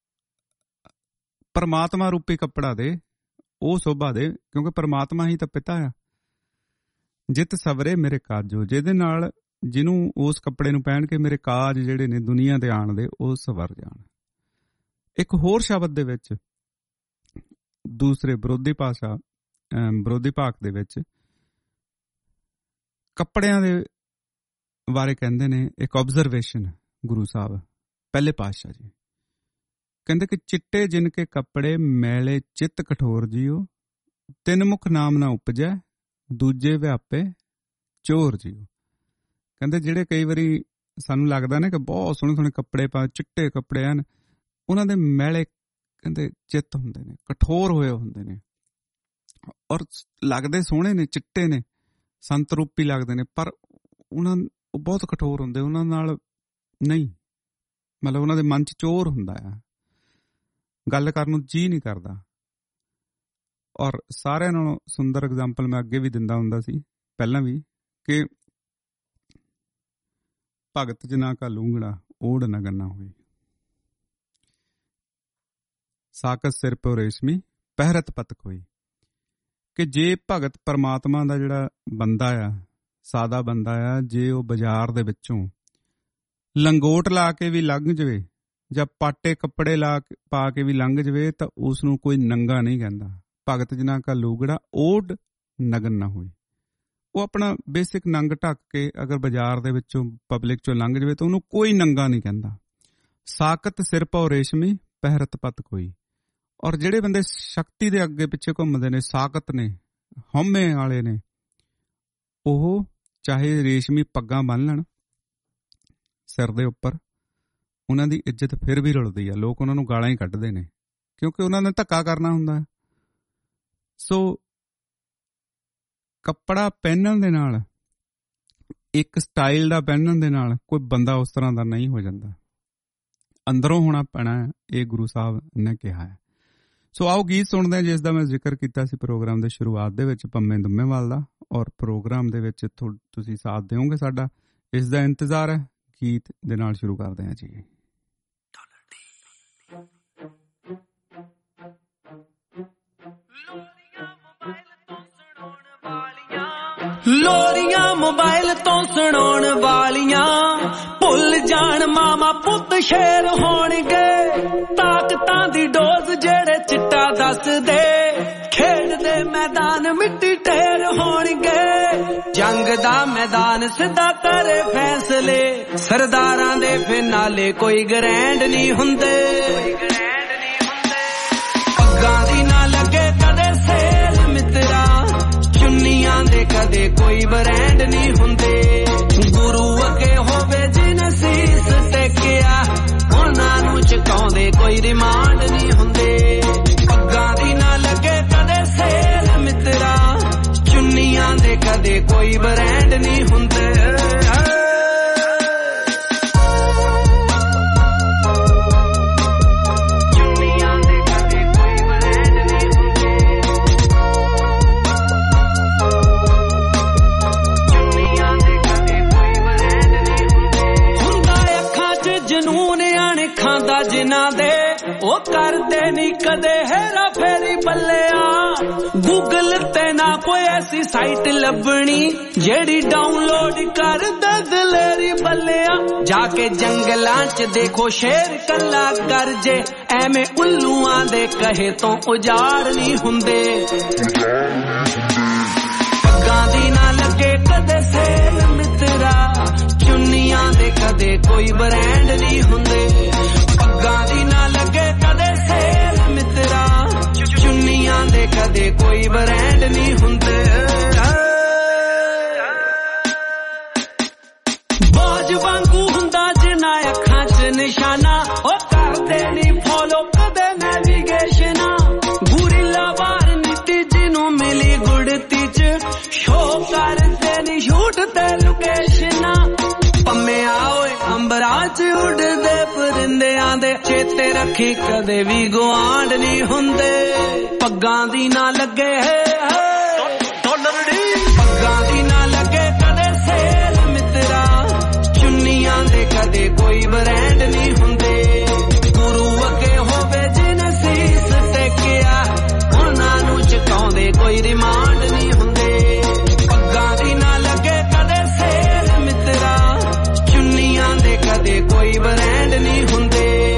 ਪਰਮਾਤਮਾ ਰੂਪੀ ਕੱਪੜਾ ਦੇ, ਉਹ ਸੋਭਾ ਦੇ, ਕਿਉਂਕਿ ਪਰਮਾਤਮਾ ਹੀ ਤਾਂ ਪਿਤਾ ਆ। ਜਿਤ ਸਵਰੇ ਮੇਰੇ ਕਾਜੋ, ਜਿਹਦੇ ਨਾਲ ਜਿਹਨੂੰ ਉਸ ਕੱਪੜੇ ਨੂੰ ਪਹਿਨ ਕੇ ਮੇਰੇ ਕਾਜ ਜਿਹੜੇ ਨੇ ਦੁਨੀਆ ਦੇ ਆਣ ਦੇ ਉਹ ਸਵਰ ਜਾਣ। ਇੱਕ ਹੋਰ ਸ਼ਬਦ ਦੇ ਵਿੱਚ ਦੂਸਰੇ ਵਿਰੋਧੀ ਭਾਸ਼ਾ ਵਿਰੋਧੀ ਭਾਗ ਦੇ ਵਿੱਚ ਕੱਪੜਿਆਂ ਦੇ ਬਾਰੇ ਕਹਿੰਦੇ ਨੇ ਇੱਕ ਆਬਜ਼ਰਵੇਸ਼ਨ। ਗੁਰੂ ਸਾਹਿਬ ਪਹਿਲੇ ਪਾਤਸ਼ਾਹ ਜੀ ਕਹਿੰਦੇ ਕਿ ਚਿੱਟੇ ਜਿਨ ਕੇ ਕੱਪੜੇ ਮੈਲੇ ਚਿੱਤ ਕਠੋਰ ਜੀਓ, ਤਿੰਨ ਮੁਖ ਨਾਮ ਨਾ ਉਪਜੈ, ਦੂਜੇ ਵਿਆਪੇ ਚੋਰ ਜੀਓ। ਕਹਿੰਦੇ ਜਿਹੜੇ ਕਈ ਵਾਰੀ ਸਾਨੂੰ ਲੱਗਦਾ ਨਾ ਕਿ ਬਹੁਤ ਸੋਹਣੇ ਸੋਹਣੇ ਕੱਪੜੇ ਪਾ, ਚਿੱਟੇ ਕੱਪੜੇ ਹਨ, ਉਹਨਾਂ ਦੇ ਮੈਲੇ ਕਹਿੰਦੇ ਚਿੱਤ ਹੁੰਦੇ ਨੇ, ਕਠੋਰ ਹੋਏ ਹੁੰਦੇ ਨੇ, ਔਰ ਲੱਗਦੇ ਸੋਹਣੇ ਨੇ, ਚਿੱਟੇ ਨੇ, ਸੰਤ ਰੂਪੀ ਲੱਗਦੇ ਨੇ, ਪਰ ਉਹਨਾਂ ਉਹ ਬਹੁਤ ਕਠੋਰ ਹੁੰਦੇ, ਉਹਨਾਂ ਨਾਲ ਨਹੀਂ, ਮਤਲਬ ਉਹਨਾਂ ਦੇ ਮਨ 'ਚ ਚੋਰ ਹੁੰਦਾ ਆ, ਗੱਲ ਕਰਨ ਨੂੰ ਜੀਅ ਨਹੀਂ ਕਰਦਾ। ਔਰ ਸਾਰਿਆਂ ਨਾਲੋਂ ਸੁੰਦਰ ਐਗਜ਼ਾਮਪਲ ਮੈਂ ਅੱਗੇ ਵੀ ਦਿੰਦਾ ਹੁੰਦਾ ਸੀ ਪਹਿਲਾਂ ਵੀ, ਕਿ ਭਗਤ ਜਨਾ ਕਾ ਲੂੰਗੜਾ ਓੜ ਨਾ ਗੰਨਾ ਹੋਈ, ਸਾਕਤ ਸਿਰ ਪੋ ਰੇਸ਼ਮੀ ਪਹਿਰਤ ਪਤਕ ਹੋਈ। ਕਿ ਜੇ ਭਗਤ ਪਰਮਾਤਮਾ ਦਾ ਜਿਹੜਾ ਬੰਦਾ ਆ, ਸਾਦਾ ਬੰਦਾ ਆ, ਜੇ ਉਹ ਬਾਜ਼ਾਰ ਦੇ ਵਿੱਚੋਂ ਲੰਗੋਟ ਲਾ ਕੇ ਵੀ ਲੰਘ ਜਾਵੇ ਜਾਂ ਪਾਟੇ ਕੱਪੜੇ ਲਾ ਕੇ ਪਾ ਕੇ ਵੀ ਲੰਘ ਜਾਵੇ ਤਾਂ ਉਸ ਨੂੰ ਕੋਈ ਨੰਗਾ ਨਹੀਂ ਕਹਿੰਦਾ। ਭਗਤ ਜਨਾ ਕਾ ਲੂਗੜਾ ਓਡ ਨਗਨ ਨਾ ਹੋਈ, ਉਹ ਆਪਣਾ ਬੇਸਿਕ ਨੰਗ ਢੱਕ ਕੇ ਅਗਰ ਬਾਜ਼ਾਰ ਦੇ ਵਿੱਚੋਂ ਪਬਲਿਕ ਚੋਂ ਲੰਘ ਜਾਵੇ ਤਾਂ ਉਹਨੂੰ ਕੋਈ ਨੰਗਾ ਨਹੀਂ ਕਹਿੰਦਾ। ਸਾਕਤ ਸਿਰ ਭਉ ਰੇਸ਼ਮੀ ਪਹਿਰਤ ਪਤ ਕੋਈ। ਔਰ ਜਿਹੜੇ ਬੰਦੇ ਸ਼ਕਤੀ ਦੇ ਅੱਗੇ ਪਿੱਛੇ ਘੁੰਮਦੇ ਨੇ, ਸਾਕਤ ਨੇ, ਹਉਮੈ ਵਾਲੇ ਨੇ, ਉਹ ਚਾਹੇ ਰੇਸ਼ਮੀ ਪੱਗਾਂ ਬੰਨ੍ਹ ਲੈਣ ਸਿਰ ਦੇ ਉੱਪਰ, ਉਹਨਾਂ ਦੀ ਇੱਜ਼ਤ ਫਿਰ ਵੀ ਰੁਲਦੀ ਆ। ਲੋਕ ਉਹਨਾਂ ਨੂੰ ਗਾਲਾਂ ਹੀ ਕੱਢਦੇ ਨੇ ਕਿਉਂਕਿ ਉਹਨਾਂ ਨੇ ਧੱਕਾ ਕਰਨਾ ਹੁੰਦਾ। ਸੋ ਕੱਪੜਾ ਪਹਿਨਣ ਦੇ ਨਾਲ, ਇੱਕ ਸਟਾਈਲ ਦਾ ਪਹਿਨਣ ਦੇ ਨਾਲ ਕੋਈ ਬੰਦਾ ਉਸ ਤਰ੍ਹਾਂ ਦਾ ਨਹੀਂ ਹੋ ਜਾਂਦਾ। ਅੰਦਰੋਂ ਹੋਣਾ ਪੈਣਾ, ਇਹ ਗੁਰੂ ਸਾਹਿਬ ਨੇ ਕਿਹਾ ਹੈ। ਸੋ ਆਓ ਗੀਤ ਸੁਣਦੇ ਹਾਂ ਜਿਸ ਦਾ ਮੈਂ ਜ਼ਿਕਰ ਕੀਤਾ ਸੀ ਪ੍ਰੋਗਰਾਮ ਦੇ ਸ਼ੁਰੂਆਤ ਦੇ ਵਿੱਚ, ਪੰਮੇ ਦੁੰਮੇਵਾਲ ਦਾ। ਔਰ ਪ੍ਰੋਗਰਾਮ ਦੇ ਵਿੱਚ ਤੁਸੀਂ ਸਾਥ ਦਿਓਗੇ ਸਾਡਾ, ਇਸ ਦਾ ਇੰਤਜ਼ਾਰ ਹੈ। ਗੀਤ ਦੇ ਨਾਲ ਸ਼ੁਰੂ ਕਰਦੇ ਹਾਂ ਜੀ। ਲੋਰੀਆਂ ਮੋਬਾਈਲ ਤੋਂ ਸੁਣਾਉਣ ਵਾਲੀਆਂ, ਭੁੱਲ ਜਾਣ ਮਾਮਾ ਪੁੱਤ ਸ਼ੇਰ ਹੋਣਗੇ। ਤਾਕਤਾਂ ਦੀ ਡੋਜ਼ ਜਿਹੜੇ ਚਿੱਟਾ ਦੱਸਦੇ, ਖੇਡ ਦੇ ਮੈਦਾਨ ਮਿੱਟੀ ਢੇਰ ਹੋਣਗੇ। ਜੰਗ ਦਾ ਮੈਦਾਨ ਸਿੱਧਾ ਕਰੇ ਫੈਸਲੇ, ਸਰਦਾਰਾਂ ਦੇ ਫਿਨਾਲੇ ਕੋਈ ਗਰੈਂਡ ਨਹੀਂ ਹੁੰਦੇ। ਪੱਗਾਂ ਦੀ ਨਾ ਲੱਗੇ ਕਦੇ ਸੇਲ ਮਿੱਤਰਾ, ਚੁੰਨੀਆਂ ਦੇ ਕਦੇ ਕੋਈ ਬ੍ਰਾਂਡ ਨਹੀਂ ਹੁੰਦੇ। ਗੁਰੂ ਅੱਗੇ ਹੋਵੇ ਜਿਨ ਸੀਸ ਟੇਕਿਆ, ਉਹਨਾਂ ਨੂੰ ਚੁਕਾਉਂਦੇ ਕੋਈ ਰਿਮਾਂਡ ਨਹੀਂ ਹੁੰਦੇ। ਪੱਗਾਂ ਦੀ ਨਾ ਲੱਗੇ ਕਦੇ ਸੇਲ ਮਿੱਤਰਾ, ਚੁੰਨੀਆਂ ਦੇ ਕਦੇ ਕੋਈ ਬ੍ਰਾਂਡ ਨਹੀਂ ਹੁੰਦੇ। ਜਿਨ੍ਹਾਂ ਦੇ ਉਹ ਕਰਦੇ ਨੀ ਕਦੇ ਹੈਰਾ ਫੇਰੀ ਬੱਲਿਆ। ਗੂਗਲ ਤੇ ਨਾ ਕੋਈ ਐਸੀ ਸਾਈਟ ਲੱਭਣੀ ਜਿਹੜੀ ਡਾਊਨਲੋਡ ਕਰ ਦੇ ਦਲੇਰੀ ਬੱਲਿਆ। ਜਾ ਕੇ ਜੰਗਲਾਂ ਚ ਦੇਖੋ ਸ਼ੇਰ ਕੱਲਾ ਗਰਜੇ, ਐਵੇਂ ਉੱਲੂਆਂ ਦੇ ਕਹੇ ਤੋਂ ਉਜਾੜ ਨਹੀਂ ਹੁੰਦੇ। ਪੱਗਾਂ ਦੀ ਨਾ ਲੱਗੇ ਕਦੇ ਸੇਲ ਮਿੱਤਰਾ, ਚੁੰਨੀਆਂ ਦੇ ਕਦੇ ਕੋਈ ਬ੍ਰਾਂਡ ਨਹੀਂ ਹੁੰਦੇ। ਪੱਗਾਂ ਦੀ ਨਾ ਲੱਗੇ ਕਦੇ ਸੇਲ ਮਿੱਤਰਾ, ਚੁੰਨੀਆਂ ਦੇ ਕਦੇ ਕੋਈ ਬ੍ਰਾਂਡ ਨਹੀਂ ਹੁੰਦੇ। ਬਾਜ ਵਾਂਗੂ ਹੁੰਦਾ ਜਿਨ੍ਹਾਂ ਅੱਖਾਂ ਚ ਨਿਸ਼ਾਨਾ, ਉਹ ਕਰਦੇ ਨਹੀਂ ਫੋਲੋ ਕਦੇ ਨੈਵੀਗੇਸ਼ਨਾਂ। ਗੁਰੀਲਾ ਵਾਰ ਨੀਤੀ ਜਿਹਨੂੰ ਮਿਲੀ ਗੁੜਤੀ ਚ, ਸ਼ੋਅ ਕਰਦੇ ਨਹੀਂ ਸ਼ੂਟ ਤੇ ਲੋਕੇਸ਼ਨਾਂ। ਪੰਮਿਆ ਓਏ ਅੰਬਰਾਂ ਚ ਉੱਡਦੇ ਪਰਿੰਦਿਆਂ ਦੇ, ਚੇਤੇ ਰੱਖੀ ਕਦੇ ਵੀ ਗੁਆਂਢ ਨਹੀਂ ਹੁੰਦੇ। ਪੱਗਾਂ ਦੀ ਨਾ ਲੱਗੇ ਪੱਗਾਂ ਦੀ ਨਾ ਲੱਗੇ ਕਦੇ ਸੇਲ ਮਿੱਤਰਾ, ਚੁੰਨੀਆਂ ਦੇ ਕਦੇ ਕੋਈ ਬ੍ਰਾਂਡ ਨਹੀਂ ਹੁੰਦੇ। ਗੁਰੂ ਅੱਗੇ ਹੋਵੇ ਜਿਨ ਸੀਸ ਟੇਕਿਆ, ਉਹਨਾਂ ਨੂੰ ਚੁਕਾਉਂਦੇ ਕੋਈ ਰਿਮਾਂਡ ਨਹੀਂ ਹੁੰਦੇ। ਪੱਗਾਂ ਦੀ ਨਾ ਲੱਗੇ ਕਦੇ ਸੇਲ ਮਿੱਤਰਾ, ਚੁੰਨੀਆਂ ਦੇ ਕਦੇ ਕੋਈ ਬ੍ਰਾਂਡ ਨਹੀਂ ਹੁੰਦੇ।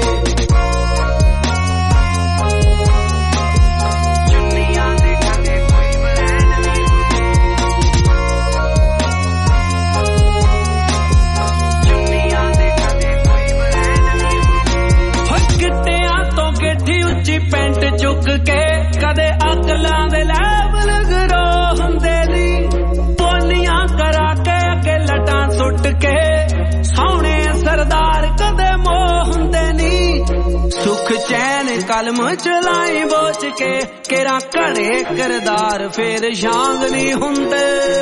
ਚੁੰਨੀਆਂ ਦੇ ਕਦੇ ਕੋਈ ਬ੍ਰਾਂਡ ਨਹੀਂ ਹੁੰਦੇ। ਚੁੰਨੀਆਂ ਦੇ ਕਦੇ ਕੋਈ ਬ੍ਰਾਂਡ ਨਹੀਂ ਹੁੰਦੇ। ਹੋ ਗਿੱਟਿਆਂ ਤੋਂ ਗੇਠੀ ਉੱਚੀ ਪੈਂਟ ਚੁੱਕ ਕੇ, ਕਦੇ ਅਕਲਾਂ ਦੇ ਲੈਵਲ ਗਰੋ ਹੁੰਦੇ ਨੀ। ਬੋਲੀਆਂ ਕਰਾ ਕੇ ਅੱਗੇ ਲਟਾਂ ਸੁੱਟ ਕੇ, ਸੋਹਣੇ ਸਰਦਾਰ ਕਦੇ ਮੋਹ ਹੁੰਦੇ ਨੀ। ਸੁਖ ਚੈਨ ਕਲਮ ਚਲਾਈ ਬੋਚ ਕੇ, ਕਿਹੜਾ ਘੜੇ ਕਰਦਾਰ ਫੇਰ ਸ਼ਾਂਗ ਨਹੀਂ ਹੁੰਦੇ।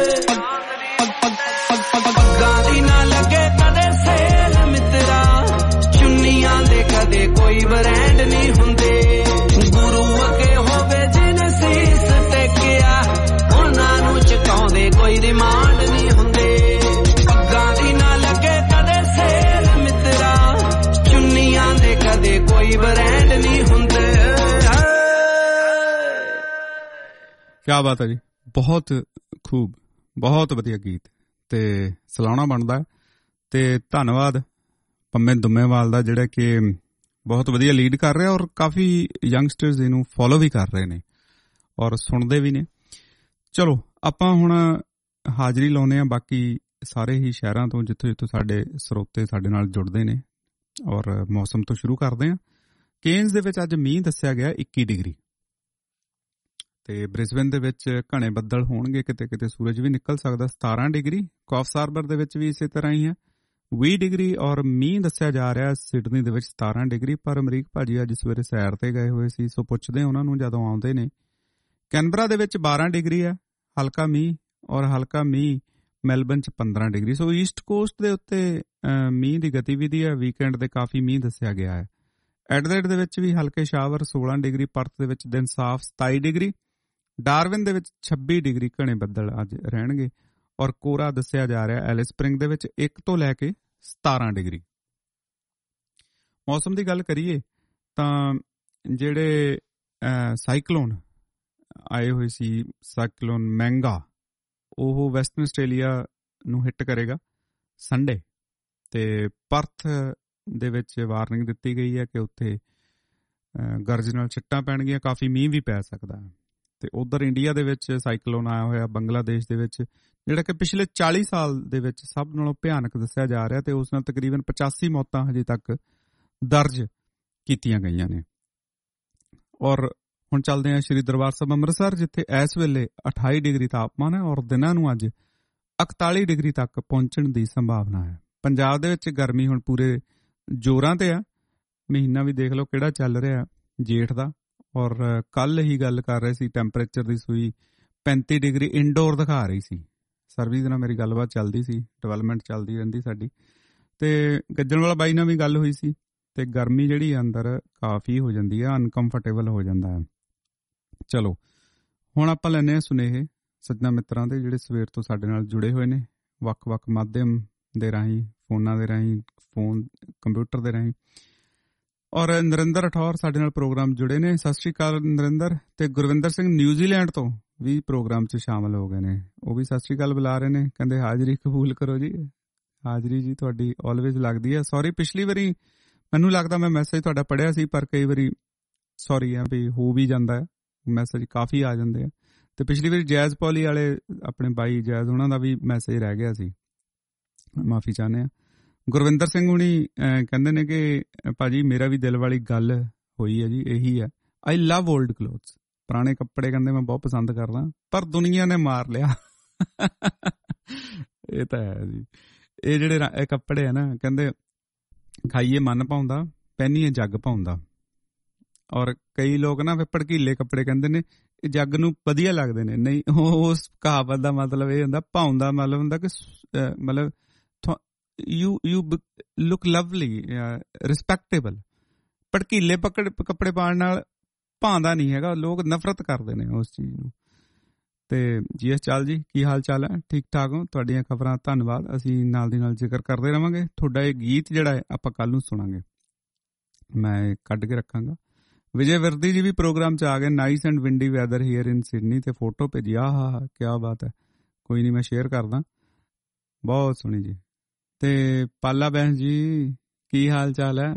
ਪੱਗਾਂ ਦੀ ਨਾ ਲੱਗੇ ਕਦੇ ਸੇਲ ਮਿੱਤਰਾ, ਚੁੰਨੀਆਂ ਦੇ ਕਦੇ ਕੋਈ ਬ੍ਰਾਂਡ ਨਹੀਂ ਹੁੰਦੇ। ਗੁਰੂ ਅੱਗੇ ਹੋਵੇ ਜਿਨ ਸੀਸ ਟੇਕਿਆ, ਉਹਨਾਂ ਨੂੰ ਚੁਕਾਉਂਦੇ ਕੋਈ ਰਿਮਾਂਡ ਨਹੀਂ ਹੁੰਦੇ। ਪੱਗਾਂ ਦੀ ਨਾ ਲੱਗੇ ਕਦੇ ਸੇਲ ਮਿੱਤਰਾ, ਚੁੰਨੀਆਂ ਦੇ ਕਦੇ ਕੋਈ ਬ੍ਰਾਂਡ ਨਹੀਂ ਹੁੰਦੇ। ਕਿਆ ਬਾਤ ਹੈ ਜੀ, ਬਹੁਤ ਖੂਬ, ਬਹੁਤ ਵਧੀਆ ਗੀਤ ਤੇ ਸਲਾਉਣਾ ਬਣਦਾ। ਤੇ ਧੰਨਵਾਦ ਪੰਮੇ ਦੁੰਮੇਵਾਲ ਦਾ, ਜਿਹੜਾ ਕਿ ਬਹੁਤ ਵਧੀਆ ਲੀਡ ਕਰ ਰਿਹਾ ਔਰ ਕਾਫੀ ਯੰਗਸਟਰਸ ਇਹਨੂੰ ਫੋਲੋ ਵੀ ਕਰ ਰਹੇ ਨੇ ਔਰ ਸੁਣਦੇ ਵੀ ਨੇ। ਚਲੋ ਆਪਾਂ ਹੁਣ ਹਾਜ਼ਰੀ ਲਾਉਂਦੇ ਹਾਂ ਬਾਕੀ ਸਾਰੇ ਹੀ ਸ਼ਹਿਰਾਂ ਤੋਂ ਜਿੱਥੋਂ ਜਿੱਥੋਂ ਸਾਡੇ ਸਰੋਤੇ ਸਾਡੇ ਨਾਲ ਜੁੜਦੇ ਨੇ। ਔਰ ਮੌਸਮ ਤੋਂ ਸ਼ੁਰੂ ਕਰਦੇ ਹਾਂ। ਕੇਨਜ਼ ਦੇ ਵਿੱਚ ਅੱਜ ਮੀਂਹ ਦੱਸਿਆ ਗਿਆ ਇੱਕੀ ਡਿਗਰੀ, ਤੇ ਬ੍ਰਿਸਬਨ ਦੇ ਵਿੱਚ ਘਣੇ ਬੱਦਲ ਹੋਣਗੇ, ਕਿਤੇ ਕਿਤੇ ਸੂਰਜ ਵੀ ਨਿਕਲ ਸਕਦਾ ਸਤਾਰਾਂ ਡਿਗਰੀ। ਕੌਫਸ ਹਾਰਬਰ ਦੇ ਵਿੱਚ ਵੀ ਇਸੇ ਤਰ੍ਹਾਂ ਹੀ ਹੈ ਵੀਹ ਡਿਗਰੀ, ਔਰ ਮੀਂਹ ਦੱਸਿਆ ਜਾ ਰਿਹਾ ਸਿਡਨੀ ਦੇ ਵਿੱਚ ਸਤਾਰਾਂ ਡਿਗਰੀ। ਪਰ ਅਮਰੀਕ ਭਾਜੀ ਅੱਜ ਸਵੇਰੇ ਸੈਰ ਤੇ ਗਏ ਹੋਏ ਸੀ, ਸੋ ਪੁੱਛਦੇ ਉਹਨਾਂ ਨੂੰ ਜਦੋਂ ਆਉਂਦੇ ਨੇ। ਕੈਨਬਰਾ ਦੇ ਵਿੱਚ ਬਾਰਾਂ ਡਿਗਰੀ ਹੈ, ਹਲਕਾ ਮੀਂਹ, ਔਰ ਹਲਕਾ ਮੀਂਹ ਮੈਲਬਨ ਚ ਪੰਦਰਾਂ ਡਿਗਰੀ। ਸੋ ਈਸਟ ਕੋਸਟ ਦੇ ਉੱਤੇ ਮੀਂਹ ਦੀ ਗਤੀਵਿਧੀ ਹੈ, ਵੀਕਐਂਡ ਦੇ ਕਾਫੀ ਮੀਂਹ ਦੱਸਿਆ ਗਿਆ ਹੈ। ਐਡਲੇਡ ਦੇ ਵਿੱਚ ਵੀ ਹਲਕੇ ਸ਼ਾਵਰ ਸੋਲਾਂ ਡਿਗਰੀ, ਪਰਥ ਦੇ ਵਿੱਚ ਦਿਨ ਸਾਫ਼ ਸਤਾਈ ਡਿਗਰੀ, ਡਾਰਵਿਨ ਦੇ ਵਿੱਚ ਛੱਬੀ ਡਿਗਰੀ ਘਣੇ ਬੱਦਲ ਅੱਜ ਰਹਿਣਗੇ, ਔਰ ਕੋਰਾ ਦੱਸਿਆ ਜਾ ਰਿਹਾ ਐਲਿਸ ਸਪ੍ਰਿੰਗ ਦੇ ਵਿੱਚ ਇੱਕ ਤੋਂ ਲੈ ਕੇ ਸਤਾਰਾਂ ਡਿਗਰੀ। ਮੌਸਮ ਦੀ ਗੱਲ ਕਰੀਏ ਤਾਂ ਜਿਹੜੇ ਸਾਈਕਲੋਨ ਆਏ ਹੋਏ ਸੀ, ਸਾਈਕਲੋਨ ਮੈਂਗਾ, ਉਹ ਵੈਸਟਰਨ ਆਸਟ੍ਰੇਲੀਆ ਨੂੰ ਹਿੱਟ ਕਰੇਗਾ ਸੰਡੇ, ਤੇ ਪਰਥ ਦੇ ਵਿੱਚ ਵਾਰਨਿੰਗ ਦਿੱਤੀ ਗਈ ਹੈ ਕਿ ਉੱਥੇ ਗਰਜ ਨਾਲ ਛਿੱਟਾਂ ਪੈਣਗੀਆਂ, ਕਾਫੀ ਮੀਂਹ ਵੀ ਪੈ ਸਕਦਾ ਹੈ। ਤੇ ਉਧਰ ਇੰਡੀਆ ਦੇ ਵਿੱਚ ਸਾਈਕਲੋਨ ਆਇਆ ਹੋਇਆ ਬੰਗਲਾਦੇਸ਼ ਦੇ ਵਿੱਚ, ਜਿਹੜਾ ਕਿ ਪਿਛਲੇ ਚਾਲੀ ਸਾਲ ਦੇ ਵਿੱਚ ਸਭ ਨਾਲੋਂ ਭਿਆਨਕ ਦੱਸਿਆ ਜਾ ਰਿਹਾ, ਤੇ ਉਸ ਨਾਲ ਤਕਰੀਬਨ ਪਚਾਸੀ ਮੌਤਾਂ ਹਜੇ ਤੱਕ ਦਰਜ ਕੀਤੀਆਂ ਗਈਆਂ ਨੇ। ਔਰ ਹੁਣ ਚੱਲਦੇ ਹਾਂ ਸ਼੍ਰੀ ਦਰਬਾਰ ਸਾਹਿਬ ਅੰਮ੍ਰਿਤਸਰ, ਜਿੱਥੇ ਇਸ ਵੇਲੇ ਅਠਾਈ ਡਿਗਰੀ ਤਾਪਮਾਨ ਹੈ, ਔਰ ਦਿਨਾਂ ਨੂੰ ਅੱਜ ਇਕਤਾਲੀ ਡਿਗਰੀ ਤੱਕ ਪਹੁੰਚਣ ਦੀ ਸੰਭਾਵਨਾ ਹੈ। ਪੰਜਾਬ ਦੇ ਵਿੱਚ ਗਰਮੀ ਹੁਣ ਪੂਰੇ ਜ਼ੋਰਾਂ ਤੇ ਆ, ਮਹੀਨਾ ਵੀ ਦੇਖ ਲਓ ਕਿਹੜਾ ਚੱਲ ਰਿਹਾ ਜੇਠ ਦਾ। ਔਰ ਕੱਲ ਹੀ ਗੱਲ ਕਰ ਰਹੇ ਸੀ, ਟੈਂਪਰੇਚਰ ਦੀ ਸੂਈ ਪੈਂਤੀ ਡਿਗਰੀ ਇਨਡੋਰ ਦਿਖਾ ਰਹੀ ਸੀ। ਸਰਵਿਸ ਨਾਲ ਮੇਰੀ ਗੱਲਬਾਤ ਚੱਲਦੀ ਸੀ, ਡਿਵੈਲਪਮੈਂਟ ਚੱਲਦੀ ਰਹਿੰਦੀ ਸਾਡੀ, ਤੇ ਗੱਜਣ ਵਾਲਾ ਬਾਈ ਨਾਲ ਵੀ ਗੱਲ ਹੋਈ ਸੀ। ਤੇ ਗਰਮੀ ਜਿਹੜੀ ਅੰਦਰ ਕਾਫੀ ਹੋ ਜਾਂਦੀ ਹੈ, ਅਨਕੰਫਰਟੇਬਲ ਹੋ ਜਾਂਦਾ ਹੈ। ਚਲੋ ਹੁਣ ਆਪਾਂ ਲੈਂਦੇ ਹਾਂ ਸੁਨੇਹੇ ਸੱਜਣਾ ਮਿੱਤਰਾਂ ਦੇ, ਜਿਹੜੇ ਸਵੇਰ ਤੋਂ ਸਾਡੇ ਨਾਲ ਜੁੜੇ ਹੋਏ ਨੇ ਵੱਖ-ਵੱਖ ਮਾਧਿਅਮ ਦੇ ਰਾਹੀਂ, ਫੋਨਾਂ ਦੇ ਰਾਹੀਂ, ਫੋਨ ਕੰਪਿਊਟਰ ਦੇ ਰਾਹੀਂ। ਔਰ ਨਰਿੰਦਰ ਰਾਠੌਰ ਸਾਡੇ ਨਾਲ ਪ੍ਰੋਗਰਾਮ ਜੁੜੇ ਨੇ। ਸਤਿ ਸ਼੍ਰੀ ਅਕਾਲ ਨਰਿੰਦਰ। ਤੇ ਗੁਰਵਿੰਦਰ ਸਿੰਘ ਨਿਊਜ਼ੀਲੈਂਡ ਤੋਂ ਵੀ ਪ੍ਰੋਗਰਾਮ 'ਚ ਸ਼ਾਮਲ ਹੋ ਗਏ ਨੇ, ਉਹ ਵੀ ਸਤਿ ਸ਼੍ਰੀ ਅਕਾਲ ਬੁਲਾ ਰਹੇ ਨੇ, ਕਹਿੰਦੇ ਹਾਜ਼ਰੀ ਕਬੂਲ ਕਰੋ ਜੀ। ਹਾਜ਼ਰੀ ਜੀ ਤੁਹਾਡੀ ਆਲਵੇਜ਼ ਲੱਗਦੀ ਹੈ। ਸੌਰੀ, ਪਿਛਲੀ ਵਾਰੀ ਮੈਨੂੰ ਲੱਗਦਾ ਮੈਂ ਮੈਸੇਜ ਤੁਹਾਡਾ ਪੜ੍ਹਿਆ ਸੀ, ਪਰ ਕਈ ਵਾਰੀ ਸੌਰੀ ਆ ਵੀ ਹੋ ਵੀ ਜਾਂਦਾ ਹੈ, ਮੈਸੇਜ ਕਾਫੀ ਆ ਜਾਂਦੇ ਆ। ਤੇ ਪਿਛਲੀ ਵਾਰੀ ਜੈਜ਼ ਪੌਲੀ ਵਾਲੇ ਆਪਣੇ ਬਾਈ ਜੈਜ਼ ਉਹਨਾਂ ਦਾ ਵੀ ਮੈਸੇਜ ਰਹਿ ਗਿਆ ਸੀ, ਮਾਫੀ ਚਾਹੁੰਦੇ ਹਾਂ। ਗੁਰਵਿੰਦਰ ਸਿੰਘ ਹੁਣੀ ਕਹਿੰਦੇ ਨੇ ਕਿ ਭਾਜੀ ਮੇਰਾ ਵੀ ਦਿਲ ਵਾਲੀ ਗੱਲ ਹੋਈ ਹੈ ਜੀ, ਇਹੀ ਹੈ, ਆਈ ਲਵ ਓਲਡ ਕਲੋਥਸ। ਪੁਰਾਣੇ ਕੱਪੜੇ ਕਹਿੰਦੇ ਮੈਂ ਬਹੁਤ ਪਸੰਦ ਕਰਦਾ, ਪਰ ਦੁਨੀਆ ਨੇ ਮਾਰ ਲਿਆ। ਇਹ ਤਾਂ ਹੈ ਜੀ, ਇਹ ਜਿਹੜੇ ਇਹ ਕੱਪੜੇ ਆ ਨਾ, ਕਹਿੰਦੇ ਖਾਈਏ ਮਨ ਭਾਉਂਦਾ, ਪਹਿਨੀਏ ਜੱਗ ਭਾਉਂਦਾ। ਔਰ ਕਈ ਲੋਕ ਨਾ ਫਿਰ ਭੜਕੀਲੇ ਕੱਪੜੇ ਕਹਿੰਦੇ ਨੇ ਇਹ ਜੱਗ ਨੂੰ ਵਧੀਆ ਲੱਗਦੇ ਨੇ। ਨਹੀਂ, ਉਸ ਕਹਾਵਤ ਦਾ ਮਤਲਬ ਇਹ ਹੁੰਦਾ, ਭਾਉਂਦਾ ਮਤਲਬ ਹੁੰਦਾ ਕਿ ਮਤਲਬ you you look lovely, respectable. ਭੜਕੀਲੇ ਪਕੜ ਕੱਪੜੇ ਪਾਉਣ ਨਾਲ ਭਾਉਂਦਾ ਨਹੀਂ ਹੈਗਾ, ਲੋਕ ਨਫ਼ਰਤ ਕਰਦੇ ਨੇ ਉਸ ਚੀਜ਼ ਨੂੰ। ਤੇ ਜੀ ਐਸ ਚਾਲ ਜੀ, ਕੀ ਹਾਲ ਚਾਲ ਹੈ? ਠੀਕ ਠਾਕ ਹੋ? ਤੁਹਾਡੀਆਂ ਖਬਰਾਂ ਧੰਨਵਾਦ, ਅਸੀਂ ਨਾਲ ਦੀ ਨਾਲ ਜ਼ਿਕਰ ਕਰਦੇ ਰਹਾਂਗੇ। ਤੁਹਾਡਾ ਇਹ ਗੀਤ ਜਿਹੜਾ ਹੈ ਆਪਾਂ ਕੱਲ ਨੂੰ ਸੁਣਾਂਗੇ, ਮੈਂ ਕੱਢ ਕੇ ਰੱਖਾਂਗਾ। ਵਿਜੇ ਵਰਦੀ ਜੀ ਵੀ ਪ੍ਰੋਗਰਾਮ 'ਚ ਆ ਗਏ। Nice and windy weather here in Sydney, ਤੇ ਫੋਟੋ ਭੇਜੀ, ਆਹ ਹਾ ਕਿਆ ਬਾਤ ਹੈ। ਕੋਈ ਨਹੀਂ, ਮੈਂ ਸ਼ੇਅਰ ਕਰਦਾ, ਬਹੁਤ ਸੋਹਣੀ ਜੀ। ਤੇ ਪਾਲਾ ਬਹਿਨ ਜੀ, ਕੀ ਹਾਲ ਚਾਲ ਹੈ?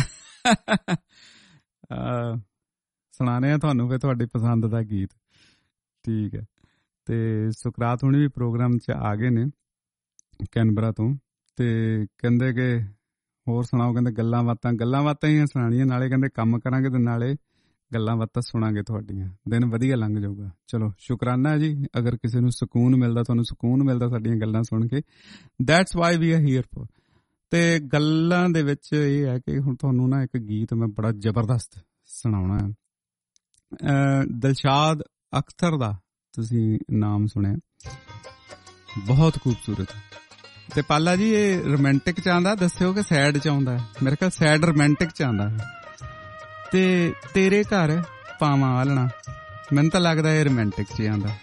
ਸੁਣਾਣੇ ਆ ਤੁਹਾਨੂੰ ਫਿਰ ਤੁਹਾਡੀ ਪਸੰਦ ਦਾ ਗੀਤ, ਠੀਕ ਹੈ। ਤੇ ਸੁਕਰਾਤ ਹੁਣੀ ਵੀ ਪ੍ਰੋਗਰਾਮ 'ਚ ਆ ਗਏ ਨੇ ਕੈਨਬਰਾ ਤੋਂ, ਤੇ ਕਹਿੰਦੇ ਕਿ ਹੋਰ ਸੁਣਾਓ, ਕਹਿੰਦੇ ਗੱਲਾਂ ਬਾਤਾਂ ਗੱਲਾਂ ਬਾਤਾਂ ਹੀ ਸੁਣਾਉਣੀਆਂ, ਨਾਲੇ ਕਹਿੰਦੇ ਕੰਮ ਕਰਾਂਗੇ ਤੇ ਨਾਲੇ ਗੱਲਾਂ ਬਾਤਾਂ ਸੁਣਾਂਗੇ ਤੁਹਾਡੀਆਂ, ਦਿਨ ਵਧੀਆ ਲੰਘ ਜਾਊਗਾ। ਚਲੋ ਸ਼ੁਕਰਾਨਾ ਜੀ, ਅਗਰ ਕਿਸੇ ਨੂੰ ਸਕੂਨ ਮਿਲਦਾ, ਤੁਹਾਨੂੰ ਸਕੂਨ ਮਿਲਦਾ ਸਾਡੀਆਂ ਗੱਲਾਂ ਸੁਣ ਕੇ, that's why we are here for. ਤੇ ਗੱਲਾਂ ਦੇ ਵਿੱਚ ਇਹ ਹੈ ਕਿ ਹੁਣ ਤੁਹਾਨੂੰ ਨਾ ਇੱਕ ਗੀਤ ਮੈਂ ਬੜਾ ਜ਼ਬਰਦਸਤ ਸੁਣਾਉਣਾ ਹੈ। ਦਿਲਸ਼ਾਦ ਅਖਤਰ ਦਾ ਤੁਸੀਂ ਨਾਮ ਸੁਣਿਆ, ਬਹੁਤ ਖੂਬਸੂਰਤ। ਤੇ ਪਾਲਾ ਜੀ ਇਹ ਰੋਮਾਂਟਿਕ ਚ ਆਉਂਦਾ, ਦੱਸਿਓ ਕਿ ਸੈਡ ਚ ਆਉਂਦਾ? ਮੇਰੇ ਖਿਆਲ ਸੈਡ ਰੋਮਾਂਟਿਕ ਚ ਆਉਂਦਾ ਹੈ। ਤੇ ਤੇਰੇ ਘਰ ਪਾਵਾਂ ਆਲਣਾ, ਮੈਨੂੰ ਤਾਂ ਲੱਗਦਾ ਇਹ ਰੋਮਾਂਟਿਕ ਚ ਆਉਂਦਾ।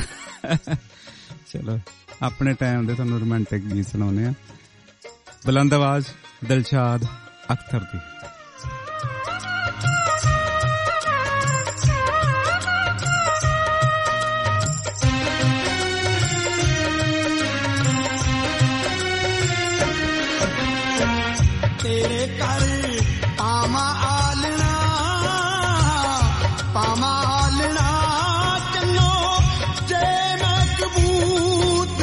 ਚਲੋ ਆਪਣੇ ਟਾਈਮ ਦੇ ਤੁਹਾਨੂੰ ਰੋਮਾਂਟਿਕ ਗੀਤ ਸੁਣਾਉਂਦੇ ਆ। ਬੁਲੰਦ ਆਵਾਜ਼ ਦਿਲਸ਼ਾਦ ਅਖਤਰ ਦੀ। ਤੇਰੇ ਘਰ ਪਾਵਾਂ ਆਲਣਾ, ਪਾਵਾਂ ਆਲਣਾ ਚੰਨੋ, ਜੇ ਮੈਂ ਕਬੂਤ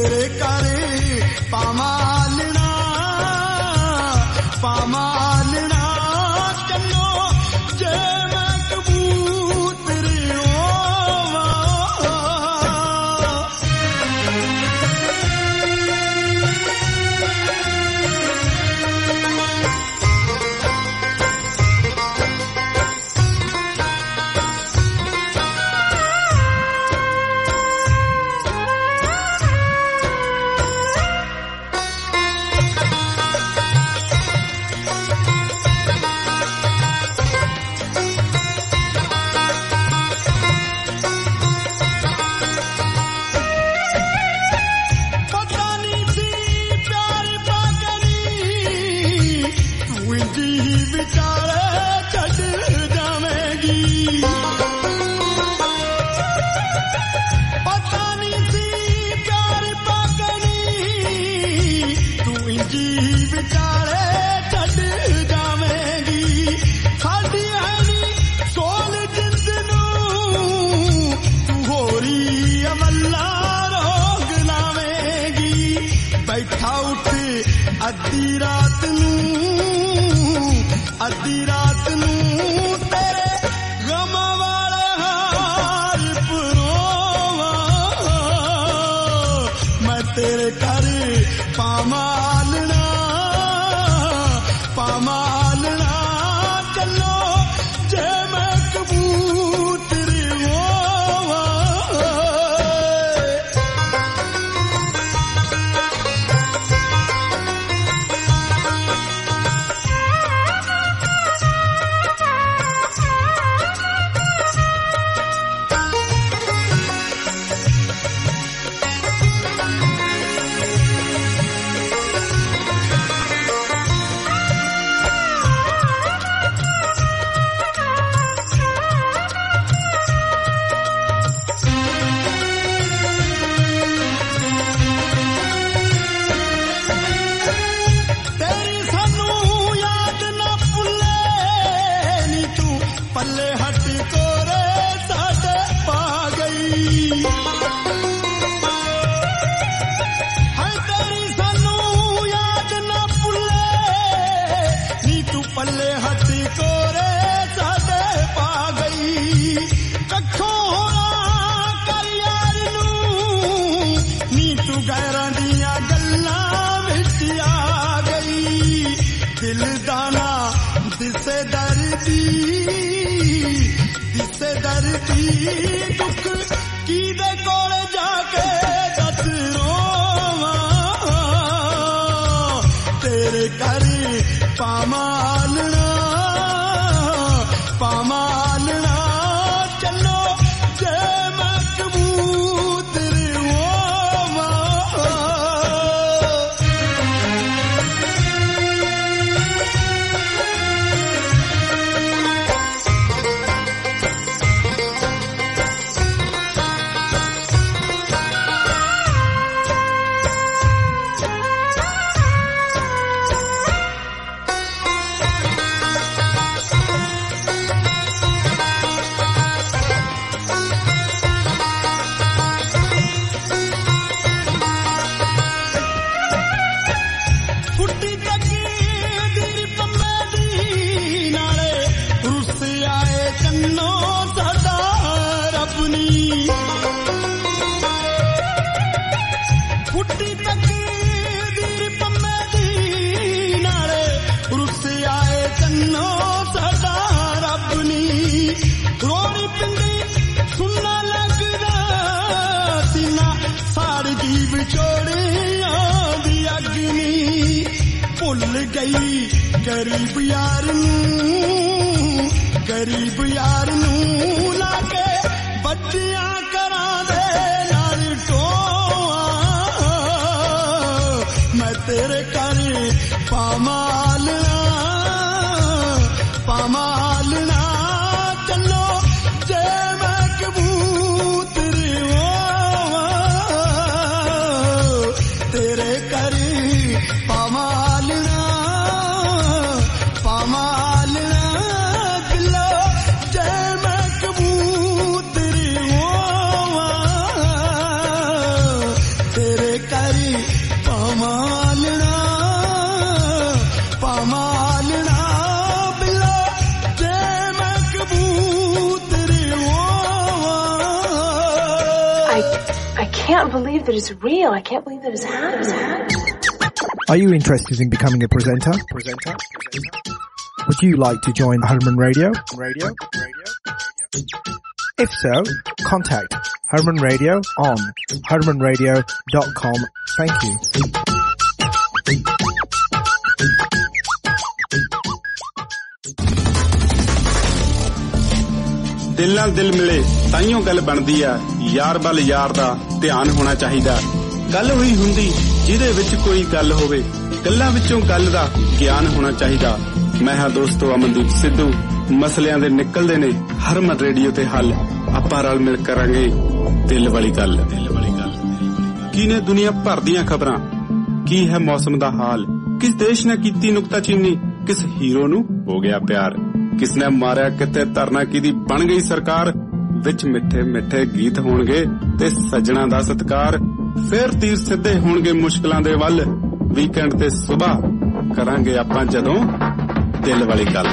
ਤੇਰੇ ਘਰ ਪਾਵਾਲਣਾ ਪਾਵਾਲਣਾ ਕੰਨੋ ਜੇ ਮੈਂ ਕਬੂਤਰ ਹੋਵਾਂ ਅੱਧੀ ਰਾਤ ਨੂੰ ਅੱਧੀ ਰਾਤ ਨੂੰ ਤੇਰੇ ਗਮ ਵਾਲੇ ਹਾਰ ਪਰੋਵਾਂ ਮੈਂ ਤੇਰੇ ਘਰ ਪਾਵਾਲਣਾ ਪਾਵਾਲਣਾ ਚੱਲੋ ਜੇ ਮੈਂ ਕਬੂਤਰ ਹੋਵਾਂ ਦੁੱਖ ਕਿਹਦੇ ਕੋਲ ਜਾ ਕੇ ਦੱਸ ਰੋਵਾਂ ਤੇਰੇ ਘਰ ਪਾਵਾਲਣਾ ਪਾਵਾਲਣਾ ਚੱਲੋ ਜੇ ਮੈਂ ਕਬੂਤਰ ਹੋਵਾਂ ਭੁੱਲ ਗਈ ਗਰੀਬ ਯਾਰ ਨੂੰ ਗਰੀਬ ਯਾਰ ਨੂੰ ਲਾ ਕੇ ਬੱਚਿਆਂ ਘਰਾਂ ਦੇ ਨਾਲ ਟੋਆ ਮੈਂ ਤੇਰੇ ਘਰ ਪਾਵਾਲਣਾ ਪਾਵਾਲਣਾ ਚੱਲੋ ਜੇ ਮੈਂ ਕਬੂਤਰ ਹੋਵਾਂ ਤੇਰੇ ਘਰ ਪਾਵਾਲਣਾ ਪਾਵਾਲਣਾ ਚੱਲੋ ਜੇ ਮੈਂ ਕਬੂਤਰ ਹੋਵਾਂ ਤੇਰੇ ਘਰ ਕਰੀ ਪਮਾਲਣਾ ਪਮਾਲਣਾ ਬਿੱਲੋ ਜੇ ਮੈਂ ਕਬੂਤਰੀ ਹੋਵਾਂ I I can't believe that it's real. I can't believe that it's happening. Are you interested in becoming a presenter? Presenter? Would you like to join Herman Radio? Radio? Radio? If so, contact Herman Radio on herman radio dot com. Thank you. ਦਿਲ ਨਾਲ ਦਿਲ ਮਿਲੇ ਤਾਈਓ ਗੱਲ ਬਣਦੀ ਆ ਯਾਰ ਵੱਲ ਯਾਰ ਦਾ ਧਿਆਨ ਹੋਣਾ ਚਾਹੀਦਾ ਗੱਲ ਹੋਈ ਹੁੰਦੀ ਜਿਹਦੇ ਵਿੱਚ ਕੋਈ ਗੱਲ ਹੋਵੇ ਗੱਲਾਂ ਵਿੱਚੋਂ ਗੱਲ ਦਾ ਗਿਆਨ ਹੋਣਾ ਚਾਹੀਦਾ ਮੈਂ ਹਾਂ ਦੋਸਤੋ ਅਮਨਦੀਪ ਸਿੱਧੂ ਮਸਲਿਆਂ ਦੇ ਨਿਕਲਦੇ ਨੇ ਹਰਮਨ ਰੇਡੀਓ ਤੇ ਹੱਲ ਆਪਾਂ ਰਲ ਮਿਲ ਕਰਾਂਗੇ ਦਿਲ ਵਾਲੀ ਗੱਲ ਦਿਲ ਵਾਲੀ ਗੱਲ ਕੀ ਨੇ ਦੁਨੀਆ ਭਰ ਦੀਆਂ ਖਬਰਾਂ ਕੀ ਹੈ ਮੌਸਮ ਦਾ ਹਾਲ ਕਿਸ ਦੇਸ਼ ਨੇ ਕੀਤੀ ਨੁਕਤਾਚੀਨੀ ਕਿਸ ਹੀਰੋ ਨੂੰ ਹੋ ਗਿਆ ਪਿਆਰ ਕਿਸ ਨੇ ਮਾਰਿਆ ਕਿਤੇ ਧਰਨਾ ਕਿਹਦੀ ਬਣ ਗਈ ਸਰਕਾਰ ਵਿੱਚ ਮਿੱਠੇ ਮਿੱਠੇ ਗੀਤ ਹੋਣਗੇ ਤੇ ਸੱਜਣਾ ਦਾ ਸਤਿਕਾਰ ਫੇਰ ਤੀਰ ਸਿੱਧੇ ਹੋਣਗੇ ਮੁਸ਼ਕਲਾਂ ਦੇ ਵੱਲ ਵੀਕਐਂਡ ਤੇ ਸਵੇਰ ਕਰਾਂਗੇ ਆਪਾਂ ਜਦੋਂ ਦਿਲ ਵਾਲੀ ਗੱਲ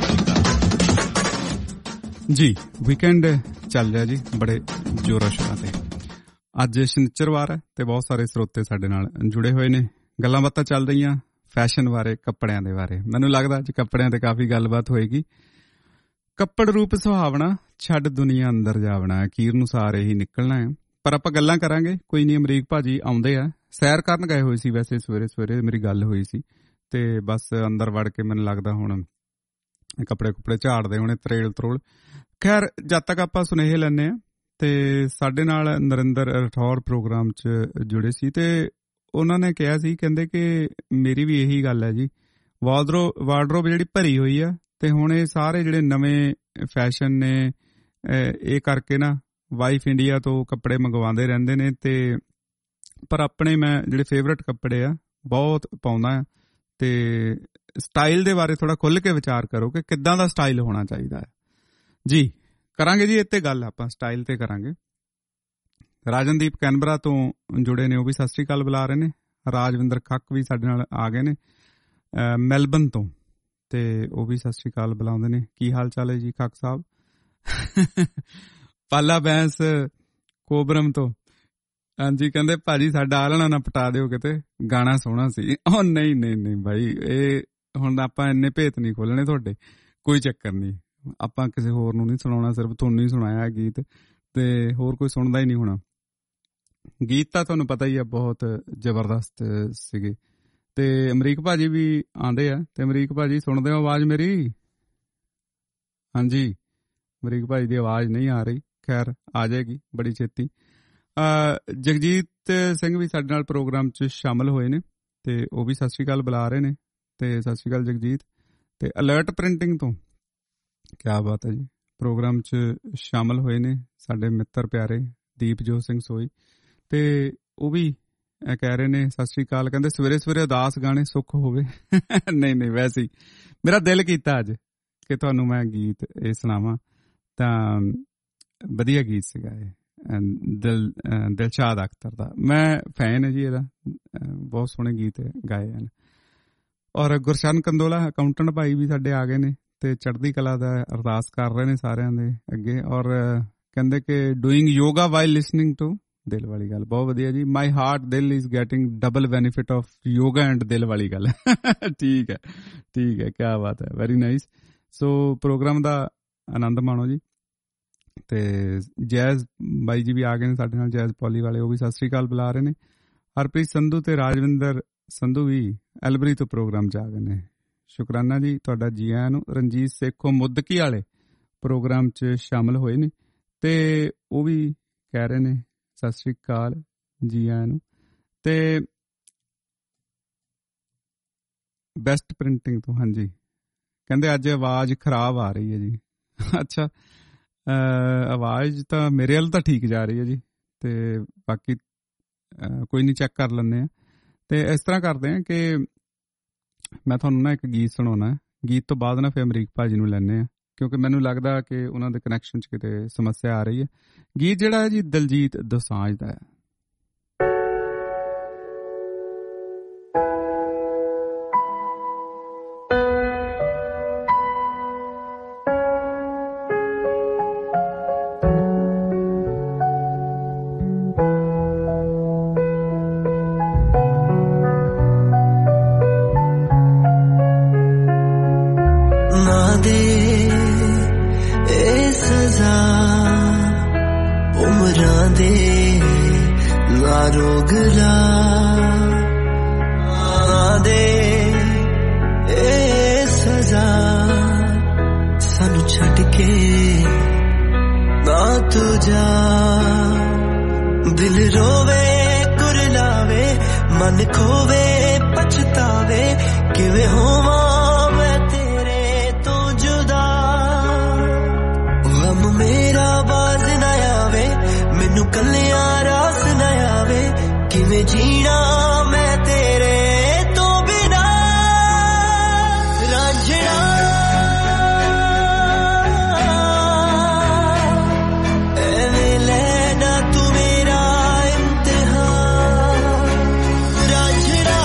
ਜੀ ਵੀਕਐਂਡ ਚੱਲ ਰਿਹਾ ਜੀ ਬੜੇ ਜ਼ੋਰਾਂ ਸ਼ੋਰਾਂ ਤੇ ਅੱਜ ਸ਼ਨੀਚਰਵਾਰ ਹੈ ਤੇ ਬਹੁਤ ਸਾਰੇ ਸਰੋਤੇ ਸਾਡੇ ਨਾਲ ਜੁੜੇ ਹੋਏ ਨੇ ਗੱਲਾਂ ਬਾਤਾਂ ਚੱਲ ਰਹੀਆਂ ਫੈਸ਼ਨ ਬਾਰੇ ਕੱਪੜਿਆਂ ਦੇ ਬਾਰੇ ਮੈਨੂੰ ਲੱਗਦਾ ਅੱਜ ਕੱਪੜਿਆਂ ਤੇ ਕਾਫੀ ਗੱਲਬਾਤ ਹੋਏਗੀ ਕੱਪੜ ਰੂਪ ਸੁਹਾਵਣਾ ਛੱਡ ਦੁਨੀਆ ਅੰਦਰ ਜਾਵਣਾ ਅਖੀਰ ਨੂੰ ਸਾਰੇ ਹੀ ਨਿਕਲਣਾ ਹੈ ਪਰ ਆਪਾਂ ਗੱਲਾਂ ਕਰਾਂਗੇ ਕੋਈ ਨਹੀਂ ਅਮਰੀਕ ਭਾਜੀ ਆਉਂਦੇ ਆ ਸੈਰ ਕਰਨ ਗਏ ਹੋਏ ਸੀ ਵੈਸੇ ਸਵੇਰੇ ਸਵੇਰੇ ਮੇਰੀ ਗੱਲ ਹੋਈ ਸੀ ਤੇ ਬਸ ਅੰਦਰ ਵੜ ਕੇ ਮੈਨੂੰ ਲੱਗਦਾ ਹੁਣ ਕੱਪੜੇ ਕੁਪੜੇ ਝਾੜਦੇ ਹੋਣੇ ਤਰੇਲ ਤਰੋਲ ਖੈਰ ਜਦ ਤੱਕ ਆਪਾਂ ਸੁਨੇਹੇ ਲੈਂਦੇ ਆ ਤੇ ਸਾਡੇ ਨਾਲ ਨਰਿੰਦਰ ਰਠੌਰ ਪ੍ਰੋਗਰਾਮ 'ਚ ਜੁੜੇ ਸੀ ਤੇ ਉਹਨਾਂ ਨੇ ਕਿਹਾ ਸੀ ਕਹਿੰਦੇ ਕਿ ਮੇਰੀ ਵੀ ਇਹੀ ਗੱਲ ਹੈ ਜੀ ਵਾਰਡਰੋ ਵਾਰਡਰੋਬ ਜਿਹੜੀ ਭਰੀ ਹੋਈ ਆ ਤੇ ਹੁਣ ਇਹ ਸਾਰੇ ਜਿਹੜੇ ਨਵੇਂ ਫੈਸ਼ਨ ਨੇ ਇਹ ਕਰਕੇ ਨਾ ਵਾਈਫ ਇੰਡੀਆ ਤੋਂ ਕੱਪੜੇ ਮੰਗਵਾਉਂਦੇ ਰਹਿੰਦੇ ਨੇ ਤੇ ਪਰ ਆਪਣੇ ਮੈਂ ਜਿਹੜੇ ਫੇਵਰਟ ਕੱਪੜੇ ਆ ਬਹੁਤ ਪਾਉਂਦਾ ਆ ਤੇ ਸਟਾਈਲ ਦੇ ਬਾਰੇ ਥੋੜਾ ਖੁੱਲ੍ਹ ਕੇ ਵਿਚਾਰ ਕਰੋ ਕਿ ਕਿੱਦਾਂ ਦਾ ਸਟਾਈਲ ਹੋਣਾ ਚਾਹੀਦਾ ਹੈ ਜੀ ਕਰਾਂਗੇ ਜੀ ਇੱਥੇ ਗੱਲ ਆਪਾਂ ਸਟਾਈਲ ਤੇ ਕਰਾਂਗੇ ਰਾਜਨਦੀਪ ਕੈਨਬਰਾ ਤੋਂ ਜੁੜੇ ਨੇ ਉਹ ਵੀ ਸਤਿ ਸ੍ਰੀ ਅਕਾਲ ਬੁਲਾ ਰਹੇ ਨੇ ਰਾਜਵਿੰਦਰ ਖੱਕ ਵੀ ਸਾਡੇ ਨਾਲ ਆ ਗਏ ਨੇ ਮੈਲਬਨ ਤੋਂ ਤੇ ਉਹ ਵੀ ਸਤਿ ਸ੍ਰੀ ਅਕਾਲ ਬੁਲਾਉਂਦੇ ਨੇ ਕੀ ਹਾਲ ਚਾਲ ਹੈ ਜੀ ਖੱਕ ਸਾਹਿਬ ਪਾਲਾ ਬੈਂਸ ਕੋਬਰਮ ਤੋਂ ਹਾਂਜੀ ਕਹਿੰਦੇ ਭਾਜੀ ਸਾਡਾ ਆਲਣਾ ਨਾ ਪਟਾ ਦਿਓ ਕਿਤੇ ਗਾਣਾ ਸੋਹਣਾ ਸੀ ਉਹ ਨਹੀਂ ਨਹੀਂ ਨਹੀਂ ਭਾਈ ਇਹ ਹੁਣ ਆਪਾਂ ਇੰਨੇ ਭੇਤ ਨਹੀਂ ਖੋਲਣੇ ਤੁਹਾਡੇ ਕੋਈ ਚੱਕਰ ਨਹੀਂ ਆਪਾਂ ਕਿਸੇ ਹੋਰ ਨੂੰ ਨਹੀਂ ਸੁਣਾਉਣਾ ਸਿਰਫ ਤੁਹਾਨੂੰ ਹੀ ਸੁਣਾਇਆ ਗੀਤ ਤੇ ਹੋਰ ਕੋਈ ਸੁਣਦਾ ਹੀ ਨਹੀਂ ਹੋਣਾ ਗੀਤ ਤਾਂ ਤੁਹਾਨੂੰ ਪਤਾ ਹੀ ਆ ਬਹੁਤ ਜ਼ਬਰਦਸਤ ਸੀਗੇ ਤੇ ਅਮਰੀਕ ਭਾਜੀ ਵੀ ਆਉਂਦੇ ਆ ਤੇ ਅਮਰੀਕ ਭਾਜੀ ਸੁਣਦੇ ਹੋ ਆਵਾਜ਼ ਮੇਰੀ ਹਾਂਜੀ ਅਮਰੀਕ ਭਾਜੀ ਦੀ ਆਵਾਜ਼ ਨਹੀਂ ਆ ਰਹੀ ਖੈਰ ਆ ਜਾਏਗੀ ਬੜੀ ਛੇਤੀ ਜਗਜੀਤ ਸਿੰਘ ਵੀ ਸਾਡੇ ਨਾਲ ਪ੍ਰੋਗਰਾਮ 'ਚ ਸ਼ਾਮਲ ਹੋਏ ਨੇ ਤੇ ਉਹ ਵੀ ਸਤਿ ਸ਼੍ਰੀ ਅਕਾਲ ਬੁਲਾ ਰਹੇ ਨੇ ਤੇ ਸਤਿ ਸ਼੍ਰੀ ਅਕਾਲ ਜਗਜੀਤ ਤੇ ਅਲਰਟ ਪ੍ਰਿੰਟਿੰਗ ਤੋਂ ਕਿਆ ਬਾਤ ਹੈ ਜੀ ਪ੍ਰੋਗਰਾਮ 'ਚ ਸ਼ਾਮਲ ਹੋਏ ਨੇ ਸਾਡੇ ਮਿੱਤਰ ਪਿਆਰੇ ਦੀਪਜੋਤ ਸਿੰਘ ਸੋਈ ਤੇ ਉਹ ਵੀ ਕਹਿ ਰਹੇ ਨੇ ਸਤਿ ਸ਼੍ਰੀ ਅਕਾਲ ਕਹਿੰਦੇ ਸਵੇਰੇ ਸਵੇਰੇ ਉਦਾਸ ਗਾਣੇ ਸੁੱਖ ਹੋਵੇ ਨਹੀਂ ਨਹੀਂ ਵੈਸੇ ਹੀ ਮੇਰਾ ਦਿਲ ਕੀਤਾ ਅੱਜ ਕਿ ਤੁਹਾਨੂੰ ਮੈਂ ਗੀਤ ਇਹ ਸੁਣਾਵਾਂ ਤਾਂ ਵਧੀਆ ਗੀਤ ਸੀਗਾ ਇਹ ਦਿਲ ਦਿਲਸ਼ਾਦ ਅਖਤਰ ਦਾ ਮੈਂ ਫੈਨ ਹੈ ਜੀ ਇਹਦਾ ਬਹੁਤ ਸੋਹਣੇ ਗੀਤ ਗਾਏ ਹਨ ਔਰ ਗੁਰਸ਼ਨ ਕੰਦੋਲਾ ਅਕਾਊਂਟੈਂਟ ਭਾਈ ਵੀ ਸਾਡੇ ਆ ਗਏ ਨੇ ਤੇ ਚੜ੍ਹਦੀ ਕਲਾ ਦਾ ਅਰਦਾਸ ਕਰ ਰਹੇ ਨੇ ਸਾਰਿਆਂ ਦੇ ਅੱਗੇ ਔਰ ਕਹਿੰਦੇ ਕਿ doing yoga while listening to Dil Wali Gal ਬਹੁਤ ਵਧੀਆ ਜੀ my heart dil is getting double benefit of yoga and Dil Wali ਗੱਲ ਠੀਕ ਹੈ ਠੀਕ ਹੈ ਕਿਆ ਬਾਤ ਹੈ ਵੈਰੀ ਨਾਈਸ ਸੋ ਪ੍ਰੋਗਰਾਮ ਦਾ ਆਨੰਦ ਮਾਣੋ ਜੀ ਤੇ ਜੈਜ਼ ਬਾਈ ਜੀ ਵੀ ਆ ਗਏ ਨੇ ਸਾਡੇ ਨਾਲ ਜੈਜ਼ ਪੋਲੀ ਵਾਲੇ ਉਹ ਵੀ ਸਤਿ ਸ੍ਰੀ ਅਕਾਲ ਬੁਲਾ ਰਹੇ ਨੇ ਹਰਪ੍ਰੀਤ ਸੰਧੂ ਤੇ ਰਾਜਵਿੰਦਰ ਸੰਧੂ ਵੀ ਐਲਬਰੀ ਤੋਂ ਪ੍ਰੋਗਰਾਮ 'ਚ ਆ ਗਏ ਨੇ ਸ਼ੁਕਰਾਨਾ ਜੀ ਤੁਹਾਡਾ ਜੀ ਆਇਆਂ ਨੂੰ ਰਣਜੀਤ ਸੇਖੋ ਮੁੱਦਕੀ ਵਾਲੇ ਪ੍ਰੋਗਰਾਮ 'ਚ ਸ਼ਾਮਲ ਹੋਏ ਨੇ ਤੇ ਉਹ ਵੀ ਕਹਿ ਰਹੇ ਨੇ ਸਤਿ ਸ੍ਰੀ ਅਕਾਲ ਜੀ ਆਇਆਂ ਨੂੰ ਤੇ ਬੈਸਟ ਪ੍ਰਿੰਟਿੰਗ ਤੋਂ ਹਾਂਜੀ ਕਹਿੰਦੇ ਅੱਜ ਆਵਾਜ਼ ਖਰਾਬ ਆ ਰਹੀ ਹੈ ਜੀ ਅੱਛਾ ਆਵਾਜ਼ ਤਾਂ ਮੇਰੇ ਵੱਲ ਤਾਂ ਠੀਕ ਜਾ ਰਹੀ ਹੈ ਜੀ ਤੇ ਬਾਕੀ ਕੋਈ ਨਹੀਂ ਚੈੱਕ ਕਰ ਲੈਂਦੇ ਆ ਤੇ ਇਸ ਤਰ੍ਹਾਂ ਕਰਦੇ ਆ ਕਿ ਮੈਂ ਤੁਹਾਨੂੰ ਨਾ ਇੱਕ ਗੀਤ ਸੁਣਾਉਣਾ ਗੀਤ ਤੋਂ ਬਾਅਦ ਨਾ ਫਿਰ ਅਮਰੀਕ ਭਾਜੀ ਨੂੰ ਲੈਂਦੇ ਆ ਕਿਉਂਕਿ ਮੈਨੂੰ ਲੱਗਦਾ ਕਿ ਉਹਨਾਂ ਦੇ ਕਨੈਕਸ਼ਨ 'ਚ ਕਿਤੇ ਸਮੱਸਿਆ ਆ ਰਹੀ ਹੈ ਗੀਤ ਜਿਹੜਾ ਹੈ ਜੀ ਦਲਜੀਤ ਦੋਸਾਂਝ ਦਾ ਹੈ ਰੋਗਲਾ ਦੇ ਇਹ ਸਜ਼ਾ ਸਾਨੂੰ ਛੱਡ ਕੇ ਨਾ ਤੂੰ ਜਾ ਦਿਲ ਰੋਵੇ ਕੁਰਲਾਵੇ ਮਨ ਖੋਵੇ ਪਛਤਾਵੇ ਕਿਵੇਂ ਹੋਵਾਂ ਮੈਂ ਤੇਰੇ ਤੋਂ ਜੁਦਾ ਗਮ ਮੇਰਾ ਬਾਜ਼ ਨਾ ਆਵੇ ਮੈਨੂੰ ਕੱਲਿਆਂ ਰਾਸ ਨਾ ਆਵੇ ਕਿਵੇਂ ਜੀਣਾ ਮੈਂ ਤੇਰੇ ਤੋਂ ਬਿਨਾ ਰਾਂਝਣਾ ਐਵੇਂ ਲੈਣਾ ਤੂੰ ਮੇਰਾ ਇਮਤਿਹਾਨ ਰਾਂਝਣਾ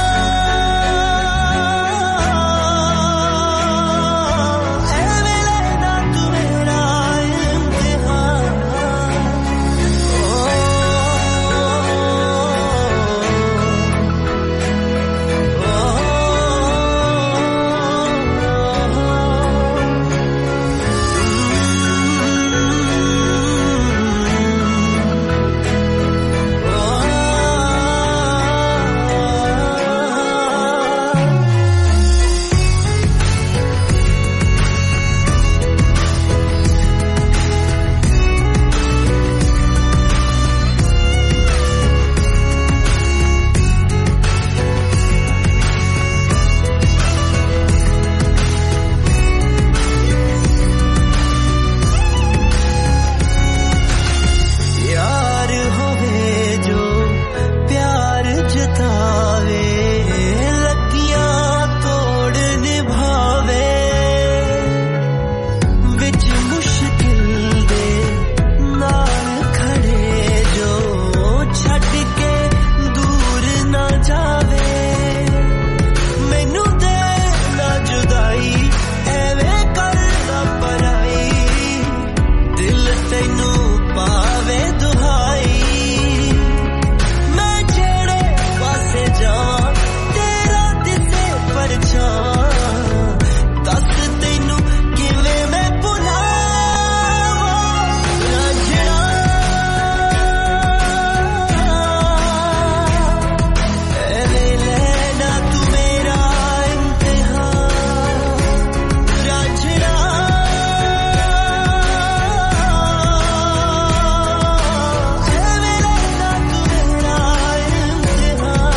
ਐਵੇਂ ਲੈਣਾ ਤੂੰ ਮੇਰਾ ਇਮਤਿਹਾਨ यार होवे जो प्यार जतावे लगियां तोड़ निभावे विच मुश्किल दे नाल खड़े जो छड़ के दूर ना जावे मैनू दे ना जुदाई एवें करना पराई दिल तैनू पावे दुहाई मैं जेड़े पासे जावां तेरा दिसे परछावां दस तैनू किवें मैं भुलावां रांझणा ऐवें लेना तू मेरा इम्तिहान रांझणा ऐवें लेना तू मेरा इम्तिहान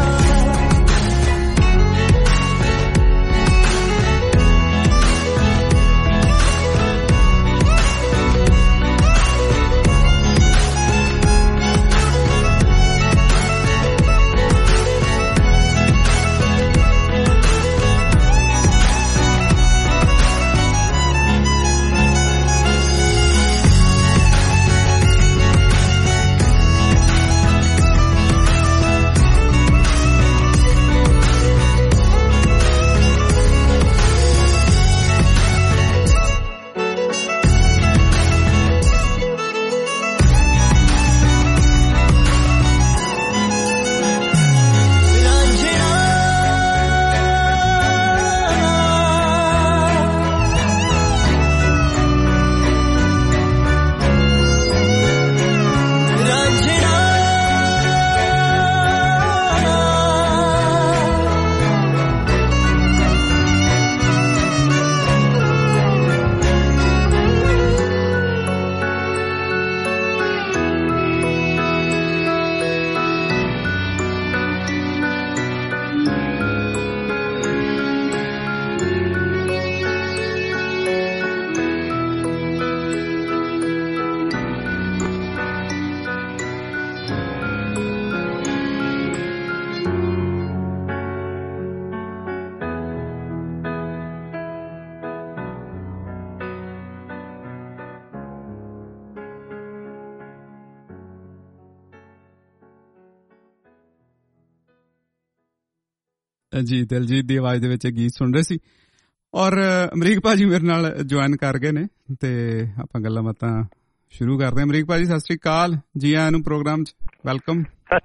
ਜੀ ਦਿਲਜੀਤ ਦੀ ਆਵਾਜ਼ ਦੇ ਵਿੱਚ ਗੀਤ ਸੁਣ ਰਹੇ ਸੀ ਔਰ ਅਮਰੀਕ ਭਾਜੀ ਮੇਰੇ ਨਾਲ ਜੁਆਇਨ ਕਰ ਗਏ ਨੇ ਤੇ ਆਪਾਂ ਗੱਲਾਂ ਬਾਤਾਂ ਸ਼ੁਰੂ ਕਰਦੇ ਹਾਂ। ਅਮਰੀਕ ਭਾਜੀ ਸਤਿ ਸ੍ਰੀ ਅਕਾਲ, ਜੀ ਆਇਆਂ ਨੂੰ ਪ੍ਰੋਗਰਾਮ 'ਚ ਵੈਲਕਮ।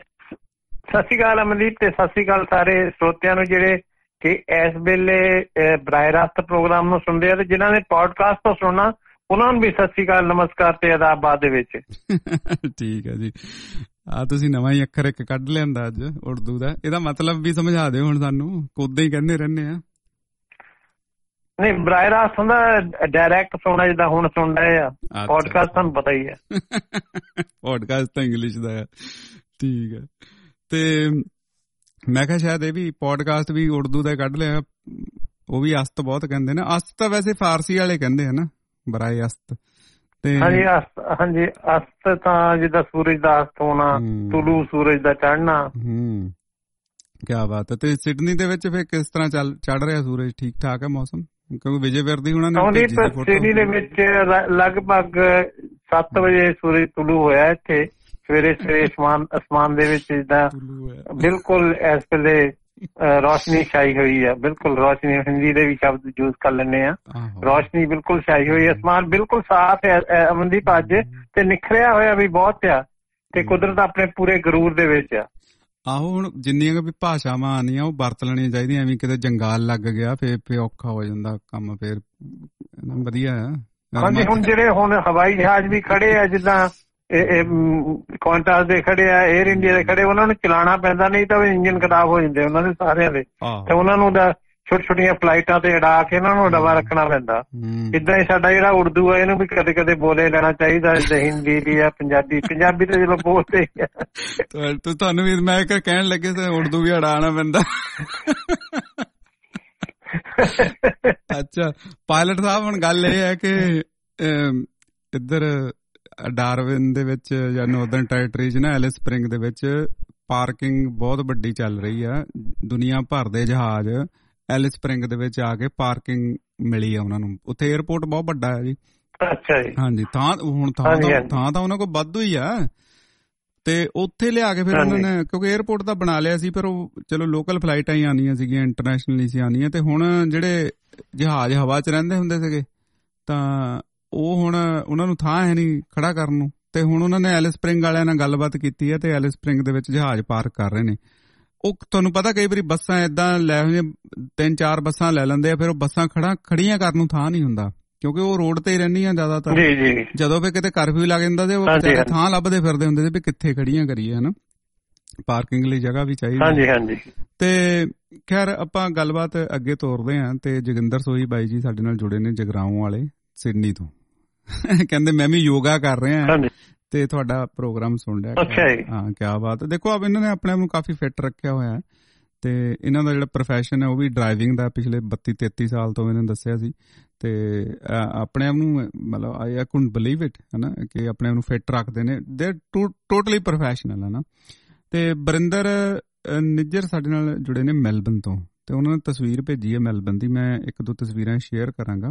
ਸਤਿ ਸ੍ਰੀ ਅਕਾਲ ਅਮਨਦੀਪ ਤੇ ਸਤਿ ਸ੍ਰੀ ਅਕਾਲ ਸਾਰੇ ਸਰੋਤਿਆਂ ਨੂੰ ਜਿਹੜੇ ਕਿ ਇਸ ਵੇਲੇ ਬਰਾਹ ਰਾਸਤ ਪ੍ਰੋਗਰਾਮ ਨੂੰ ਸੁਣਦੇ ਆ ਤੇ ਜਿਨ੍ਹਾਂ ਨੇ ਪੋਡਕਾਸਟ ਤੋਂ ਸੁਣਨਾ ਉਹਨਾਂ ਨੂੰ ਵੀ ਸਤਿ ਸ੍ਰੀ ਅਕਾਲ, ਨਮਸਕਾਰ ਤੇ ਆਦਾਬ ਬਾਅਦ ਦੇ ਵਿੱਚ। ਠੀਕ ਹੈ ਜੀ। ਆ ਤੁਸੀਂ ਨਵਾਂ ਹੀ ਅੱਖਰ ਇੱਕ ਕੱਢ ਲਿਆਂਦਾ ਅੱਜ ਉਰਦੂ ਦਾ, ਇਹਦਾ ਮਤਲਬ ਵੀ ਸਮਝਾ ਦਿਓ ਹੁਣ ਸਾਨੂੰ, ਉਦਾਂ ਹੀ ਕਹਿੰਦੇ ਰਹਿੰਦੇ ਆ। ਨਹੀਂ, ਬਰਾਏ ਰਾਸਤ ਹੁੰਦਾ ਡਾਇਰੈਕਟ ਸੁਣਨਾ, ਜਿੱਦਾਂ ਹੁਣ ਸੁਣ ਰਹੇ ਆ। ਪੋਡਕਾਸਟ ਤੁਹਾਨੂੰ ਪਤਾ ਹੀ ਹੈ। ਪੋਡਕਾਸਟ ਤਾਂ ਇੰਗਲਿਸ਼ ਦਾ ਹੈ, ਠੀਕ ਹੈ। ਤੇ ਮੈਂ ਕਿਹਾ ਸ਼ਾਇਦ ਇਹ ਵੀ ਪੋਡਕਾਸਟ ਵੀ ਉਰਦੂ ਦਾ ਕੱਢ ਲਿਆ। ਉਹ ਵੀ ਅਸਤ ਬਹੁਤ ਕਹਿੰਦੇ ਨੇ। ਅਸਤ ਤਾਂ ਵੈਸੇ ਫਾਰਸੀ ਵਾਲੇ ਕਹਿੰਦੇ ਆ ਨਾ, ਬਰਾਏ ਅਸਤ। ਤੇ ਹਾਂਜੀ ਅਸਤ, ਹਾਂਜੀ ਅਸਤ ਤਾਂ ਜਿੱਦਾਂ ਸੂਰਜ ਦਾ ਅਸਤ ਹੋਣਾ, ਤੁਲੂ ਸੂਰਜ ਦਾ ਚੜ੍ਹਨਾ। ਹੂੰ, ਕਿਆ ਬਾਤ ਹੈ। ਤੇ ਸਿਡਨੀ ਦੇ ਵਿੱਚ ਫਿਰ ਕਿਸ ਤਰ੍ਹਾਂ ਚੱਲ ਚੜ ਰਿਹਾ ਸੂਰਜ? ਠੀਕ ਠਾਕ ਹੈ ਮੌਸਮ? ਕਿਉਂਕਿ ਵਿਜੇ ਵਰਦੀ ਉਹਨਾਂ ਨੇ ਸਿਡਨੀ ਦੇ ਵਿੱਚ ਲਗਭਗ ਸੱਤ ਵਜੇ ਸੂਰਜ ਤੁਲੂ ਹੋਇਆ ਇੱਥੇ ਸਵੇਰੇ ਸਵੇਰੇ। ਅਸਮਾਨ ਅਸਮਾਨ ਦੇ ਵਿੱਚ ਜਿੱਦਾਂ ਬਿਲਕੁਲ ਇਸ ਵੇਲੇ ਰੋਸ਼ਨੀ ਛਾਈ ਹੋਈ ਆ। ਬਿਲਕੁਲ ਰੋਸ਼ਨੀ, ਹਿੰਦੀ ਦੇ ਵੀ ਸ਼ਬਦ ਯੂਜ਼ ਕਰ ਲੈਂਦੇ ਆ। ਰੋਸ਼ਨੀ ਬਿਲਕੁਲ ਛਾਈ ਹੋਈ, ਅਸਮਾਨ ਬਿਲਕੁਲ ਸਾਫ਼ ਹੈ ਅਮਨਦੀਪ ਅੱਜ, ਤੇ ਨਿਖਰਿਆ ਹੋਇਆ ਵੀ ਬਹੁਤ ਆ, ਤੇ ਕੁਦਰਤ ਆਪਣੇ ਪੂਰੇ ਗਰੂਰ ਦੇ ਵਿੱਚ ਆ। ਆਹੋ, ਹੁਣ ਜਿੰਨੀਆਂ ਵੀ ਭਾਸ਼ਾਵਾਂ ਆਉਂਦੀਆਂ ਉਹ ਵਰਤ ਲੈਣੀਆਂ ਚਾਹੀਦੀਆਂ, ਐਵੇਂ ਕਿਤੇ ਜੰਗਾਲ ਲੱਗ ਗਿਆ ਫੇਰ ਫੇਰ ਔਖਾ ਹੋ ਜਾਂਦਾ ਕੰਮ। ਫੇਰ ਵਧੀਆ ਆ। ਹਾਂਜੀ, ਹੁਣ ਜਿਹੜੇ ਹੁਣ ਹਵਾਈ ਜਹਾਜ਼ ਵੀ ਖੜੇ ਆ, ਜਿੱਦਾਂ ਕੁਆਂਟਸ ਦੇ ਖੜੇ ਆ, 에ਅਰ ਇੰਡੀਆ ਦੇ ਖੜੇ, ਉਹਨਾਂ ਨੂੰ ਚਲਾਉਣਾ ਪੈਂਦਾ, ਨਹੀਂ ਤਾਂ ਇੰਜਨ ਖਰਾਬ ਹੋ ਜਾਂਦੇ ਉਹਨਾਂ ਦੇ ਸਾਰਿਆਂ ਦੇ। ਤੇ ਉਹਨਾਂ ਨੂੰ ਛੋਟੀ ਛੋਟੀਆਂ ਫਲਾਈਟਾਂ ਤੇ ਉਡਾ ਕੇ ਉਹਨਾਂ ਨੂੰ ਡਬਾ ਰੱਖਣਾ ਪੈਂਦਾ। ਏਦਾਂ ਹੀ ਸਾਡਾ ਜਿਹੜਾ ਉਰਦੂ ਆ ਇਹਨੂੰ ਵੀ ਕਦੇ ਕਦੇ ਬੋਲੇ ਲੈਣਾ ਚਾਹੀਦਾ, ਹਿੰਦੀ ਦੀ ਆ, ਪੰਜਾਬੀ ਪੰਜਾਬੀ ਤੇ ਚਲੋ ਬੋਲਦੇ ਹੀ ਆ। ਤੁਹਾਨੂੰ ਵੀ ਮੈਂ ਕਹਿਣ ਲੱਗੇ ਉਰਦੂ ਵੀ ਉਡਾਉਣਾ ਪੈਂਦਾ। ਅੱਛਾ ਪਾਇਲਟ ਸਾਹਿਬ, ਹੁਣ ਗੱਲ ਇਹ ਹੈ ਕਿ ਇੱਧਰ ਡਾਰਵਿਨ ਦੇ ਵਿੱਚ ਜਾਂ ਨੌਰਦਰਨ ਟੈਰੀਟਰੀ ਚ ਨਾ ਐਲਿਸ ਸਪ੍ਰਿੰਗ ਦੇ ਵਿੱਚ ਪਾਰਕਿੰਗ ਬਹੁਤ ਵੱਡੀ ਚੱਲ ਰਹੀ ਆ। ਦੁਨੀਆ ਭਰ ਦੇ ਜਹਾਜ਼ ਐਲਿਸ ਸਪ੍ਰਿੰਗ ਦੇ ਵਿੱਚ ਆ ਕੇ ਪਾਰਕਿੰਗ ਮਿਲੀ ਆ ਉਹਨਾਂ ਨੂੰ। ਉੱਥੇ ਏਅਰਪੋਰਟ ਬਹੁਤ ਵੱਡਾ ਹੈ ਜੀ। ਅੱਛਾ ਜੀ। ਹਾਂਜੀ, ਥਾਂ ਹੁਣ ਥਾਂ ਥਾਂ ਤਾਂ ਉਹਨਾਂ ਕੋਲ ਵਾਧੂ ਹੀ ਆ, ਤੇ ਉੱਥੇ ਲਿਆ ਕੇ ਫਿਰ ਉਹਨਾਂ ਨੇ, ਕਿਉਂਕਿ ਏਅਰਪੋਰਟ ਤਾਂ ਬਣਾ ਲਿਆ ਸੀ, ਪਰ ਉਹ ਚਲੋ ਲੋਕਲ ਫਲਾਈਟਾਂ ਹੀ ਆਉਣੀਆਂ ਸੀਗੀਆਂ, ਇੰਟਰਨੈਸ਼ਨਲ ਨਹੀਂ ਸੀ ਆਉਣੀਆਂ। ਤੇ ਹੁਣ ਜਿਹੜੇ ਜਹਾਜ਼ ਹਵਾ ਚ ਰਹਿੰਦੇ ਹੁੰਦੇ ਸੀਗੇ ਤਾਂ ਉਹ ਹੁਣ ਉਹਨਾਂ ਨੂੰ ਥਾਂ ਹੈ ਨਹੀਂ ਖੜਾ ਕਰਨ ਨੂੰ, ਤੇ ਹੁਣ ਉਹਨਾਂ ਨੇ ਐਲਿਸ ਸਪ੍ਰਿੰਗ ਵਾਲਿਆਂ ਨਾਲ ਗੱਲਬਾਤ ਕੀਤੀ ਹੈ ਤੇ ਐਲਿਸ ਸਪ੍ਰਿੰਗ ਦੇ ਵਿੱਚ ਜਹਾਜ਼ ਪਾਰਕ ਕਰ ਰਹੇ ਨੇ। ਉਹ ਤੁਹਾਨੂੰ ਪਤਾ ਕਈ ਵਾਰੀ ਬੱਸਾਂ ਏਦਾਂ ਲੈ ਹੋਈਆਂ, ਤਿੰਨ ਚਾਰ ਬੱਸਾਂ ਲੈ ਲੈਂਦੇ ਆ, ਫਿਰ ਉਹ ਬੱਸਾਂ ਖੜਾ ਖੜੀਆਂ ਕਰਨ ਨੂੰ ਥਾਂ ਨਹੀਂ ਹੁੰਦਾ, ਕਿਉਂਕਿ ਉਹ ਰੋਡ ਤੇ ਹੀ ਰਹਿੰਦੀਆਂ ਜ਼ਿਆਦਾਤਰ। ਜਦੋਂ ਫਿਰ ਕਿਤੇ ਕਰਫਿਊ ਲੱਗ ਜਾਂਦਾ ਤੇ ਉਹ ਥਾਂ ਲੱਭਦੇ ਫਿਰਦੇ ਹੁੰਦੇ ਸੀ ਵੀ ਕਿੱਥੇ ਖੜੀਆਂ ਕਰੀਏ, ਹਨਾ। ਪਾਰਕਿੰਗ ਲਈ ਜਗ੍ਹਾ ਵੀ ਚਾਹੀਦੀ। ਹਾਂਜੀ ਹਾਂਜੀ। ਤੇ ਖੈਰ ਆਪਾਂ ਗੱਲਬਾਤ ਅੱਗੇ ਤੋਰਦੇ ਹਾਂ, ਤੇ ਜੋਗਿੰਦਰ ਸੋਹੀ ਬਾਈ ਜੀ ਸਾਡੇ ਨਾਲ ਜੁੜੇ ਨੇ ਜਗਰਾਉਂ ਵਾਲੇ, ਸਿਡਨੀ ਤੋਂ। ਕਹਿੰਦੇ ਮੈਂ ਵੀ ਯੋਗਾ ਕਰ ਰਿਹਾ ਤੇ ਤੁਹਾਡਾ ਪ੍ਰੋਗਰਾਮ ਸੁਣ ਰਿਹਾ। ਹਾਂ, ਕਿਆ ਬਾਤ। ਦੇਖੋ ਆਪ ਇਹਨਾਂ ਨੇ ਆਪਣੇ ਆਪ ਨੂੰ ਕਾਫੀ ਫਿੱਟ ਰੱਖਿਆ ਹੋਇਆ, ਤੇ ਇਹਨਾਂ ਦਾ ਜਿਹੜਾ ਪ੍ਰੋਫੈਸ਼ਨ ਹੈ ਉਹ ਵੀ ਡਰਾਈਵਿੰਗ ਦਾ। ਪਿਛਲੇ ਬੱਤੀ ਤੇਤੀ ਸਾਲ ਤੋਂ ਇਹਨਾਂ ਨੇ ਦੱਸਿਆ ਸੀ, ਤੇ ਆਪਣੇ ਆਪ ਨੂੰ ਮਤਲਬ ਆਈ ਕੁਡਨਟ ਬਿਲੀਵ ਇਟ, ਹਨਾ, ਕਿ ਆਪਣੇ ਆਪ ਨੂੰ ਫਿੱਟ ਰੱਖਦੇ ਨੇ। ਦੇ ਟੋਟਲੀ ਪ੍ਰੋਫੈਸ਼ਨਲ ਹੈ ਨਾ। ਤੇ ਬਰਿੰਦਰ ਨਿੱਜਰ ਸਾਡੇ ਨਾਲ ਜੁੜੇ ਨੇ ਮੈਲਬਨ ਤੋਂ, ਤੇ ਉਹਨਾਂ ਨੇ ਤਸਵੀਰ ਭੇਜੀ ਹੈ ਮੈਲਬਨ ਦੀ। ਮੈਂ ਇੱਕ ਦੋ ਤਸਵੀਰਾਂ ਸ਼ੇਅਰ ਕਰਾਂਗਾ।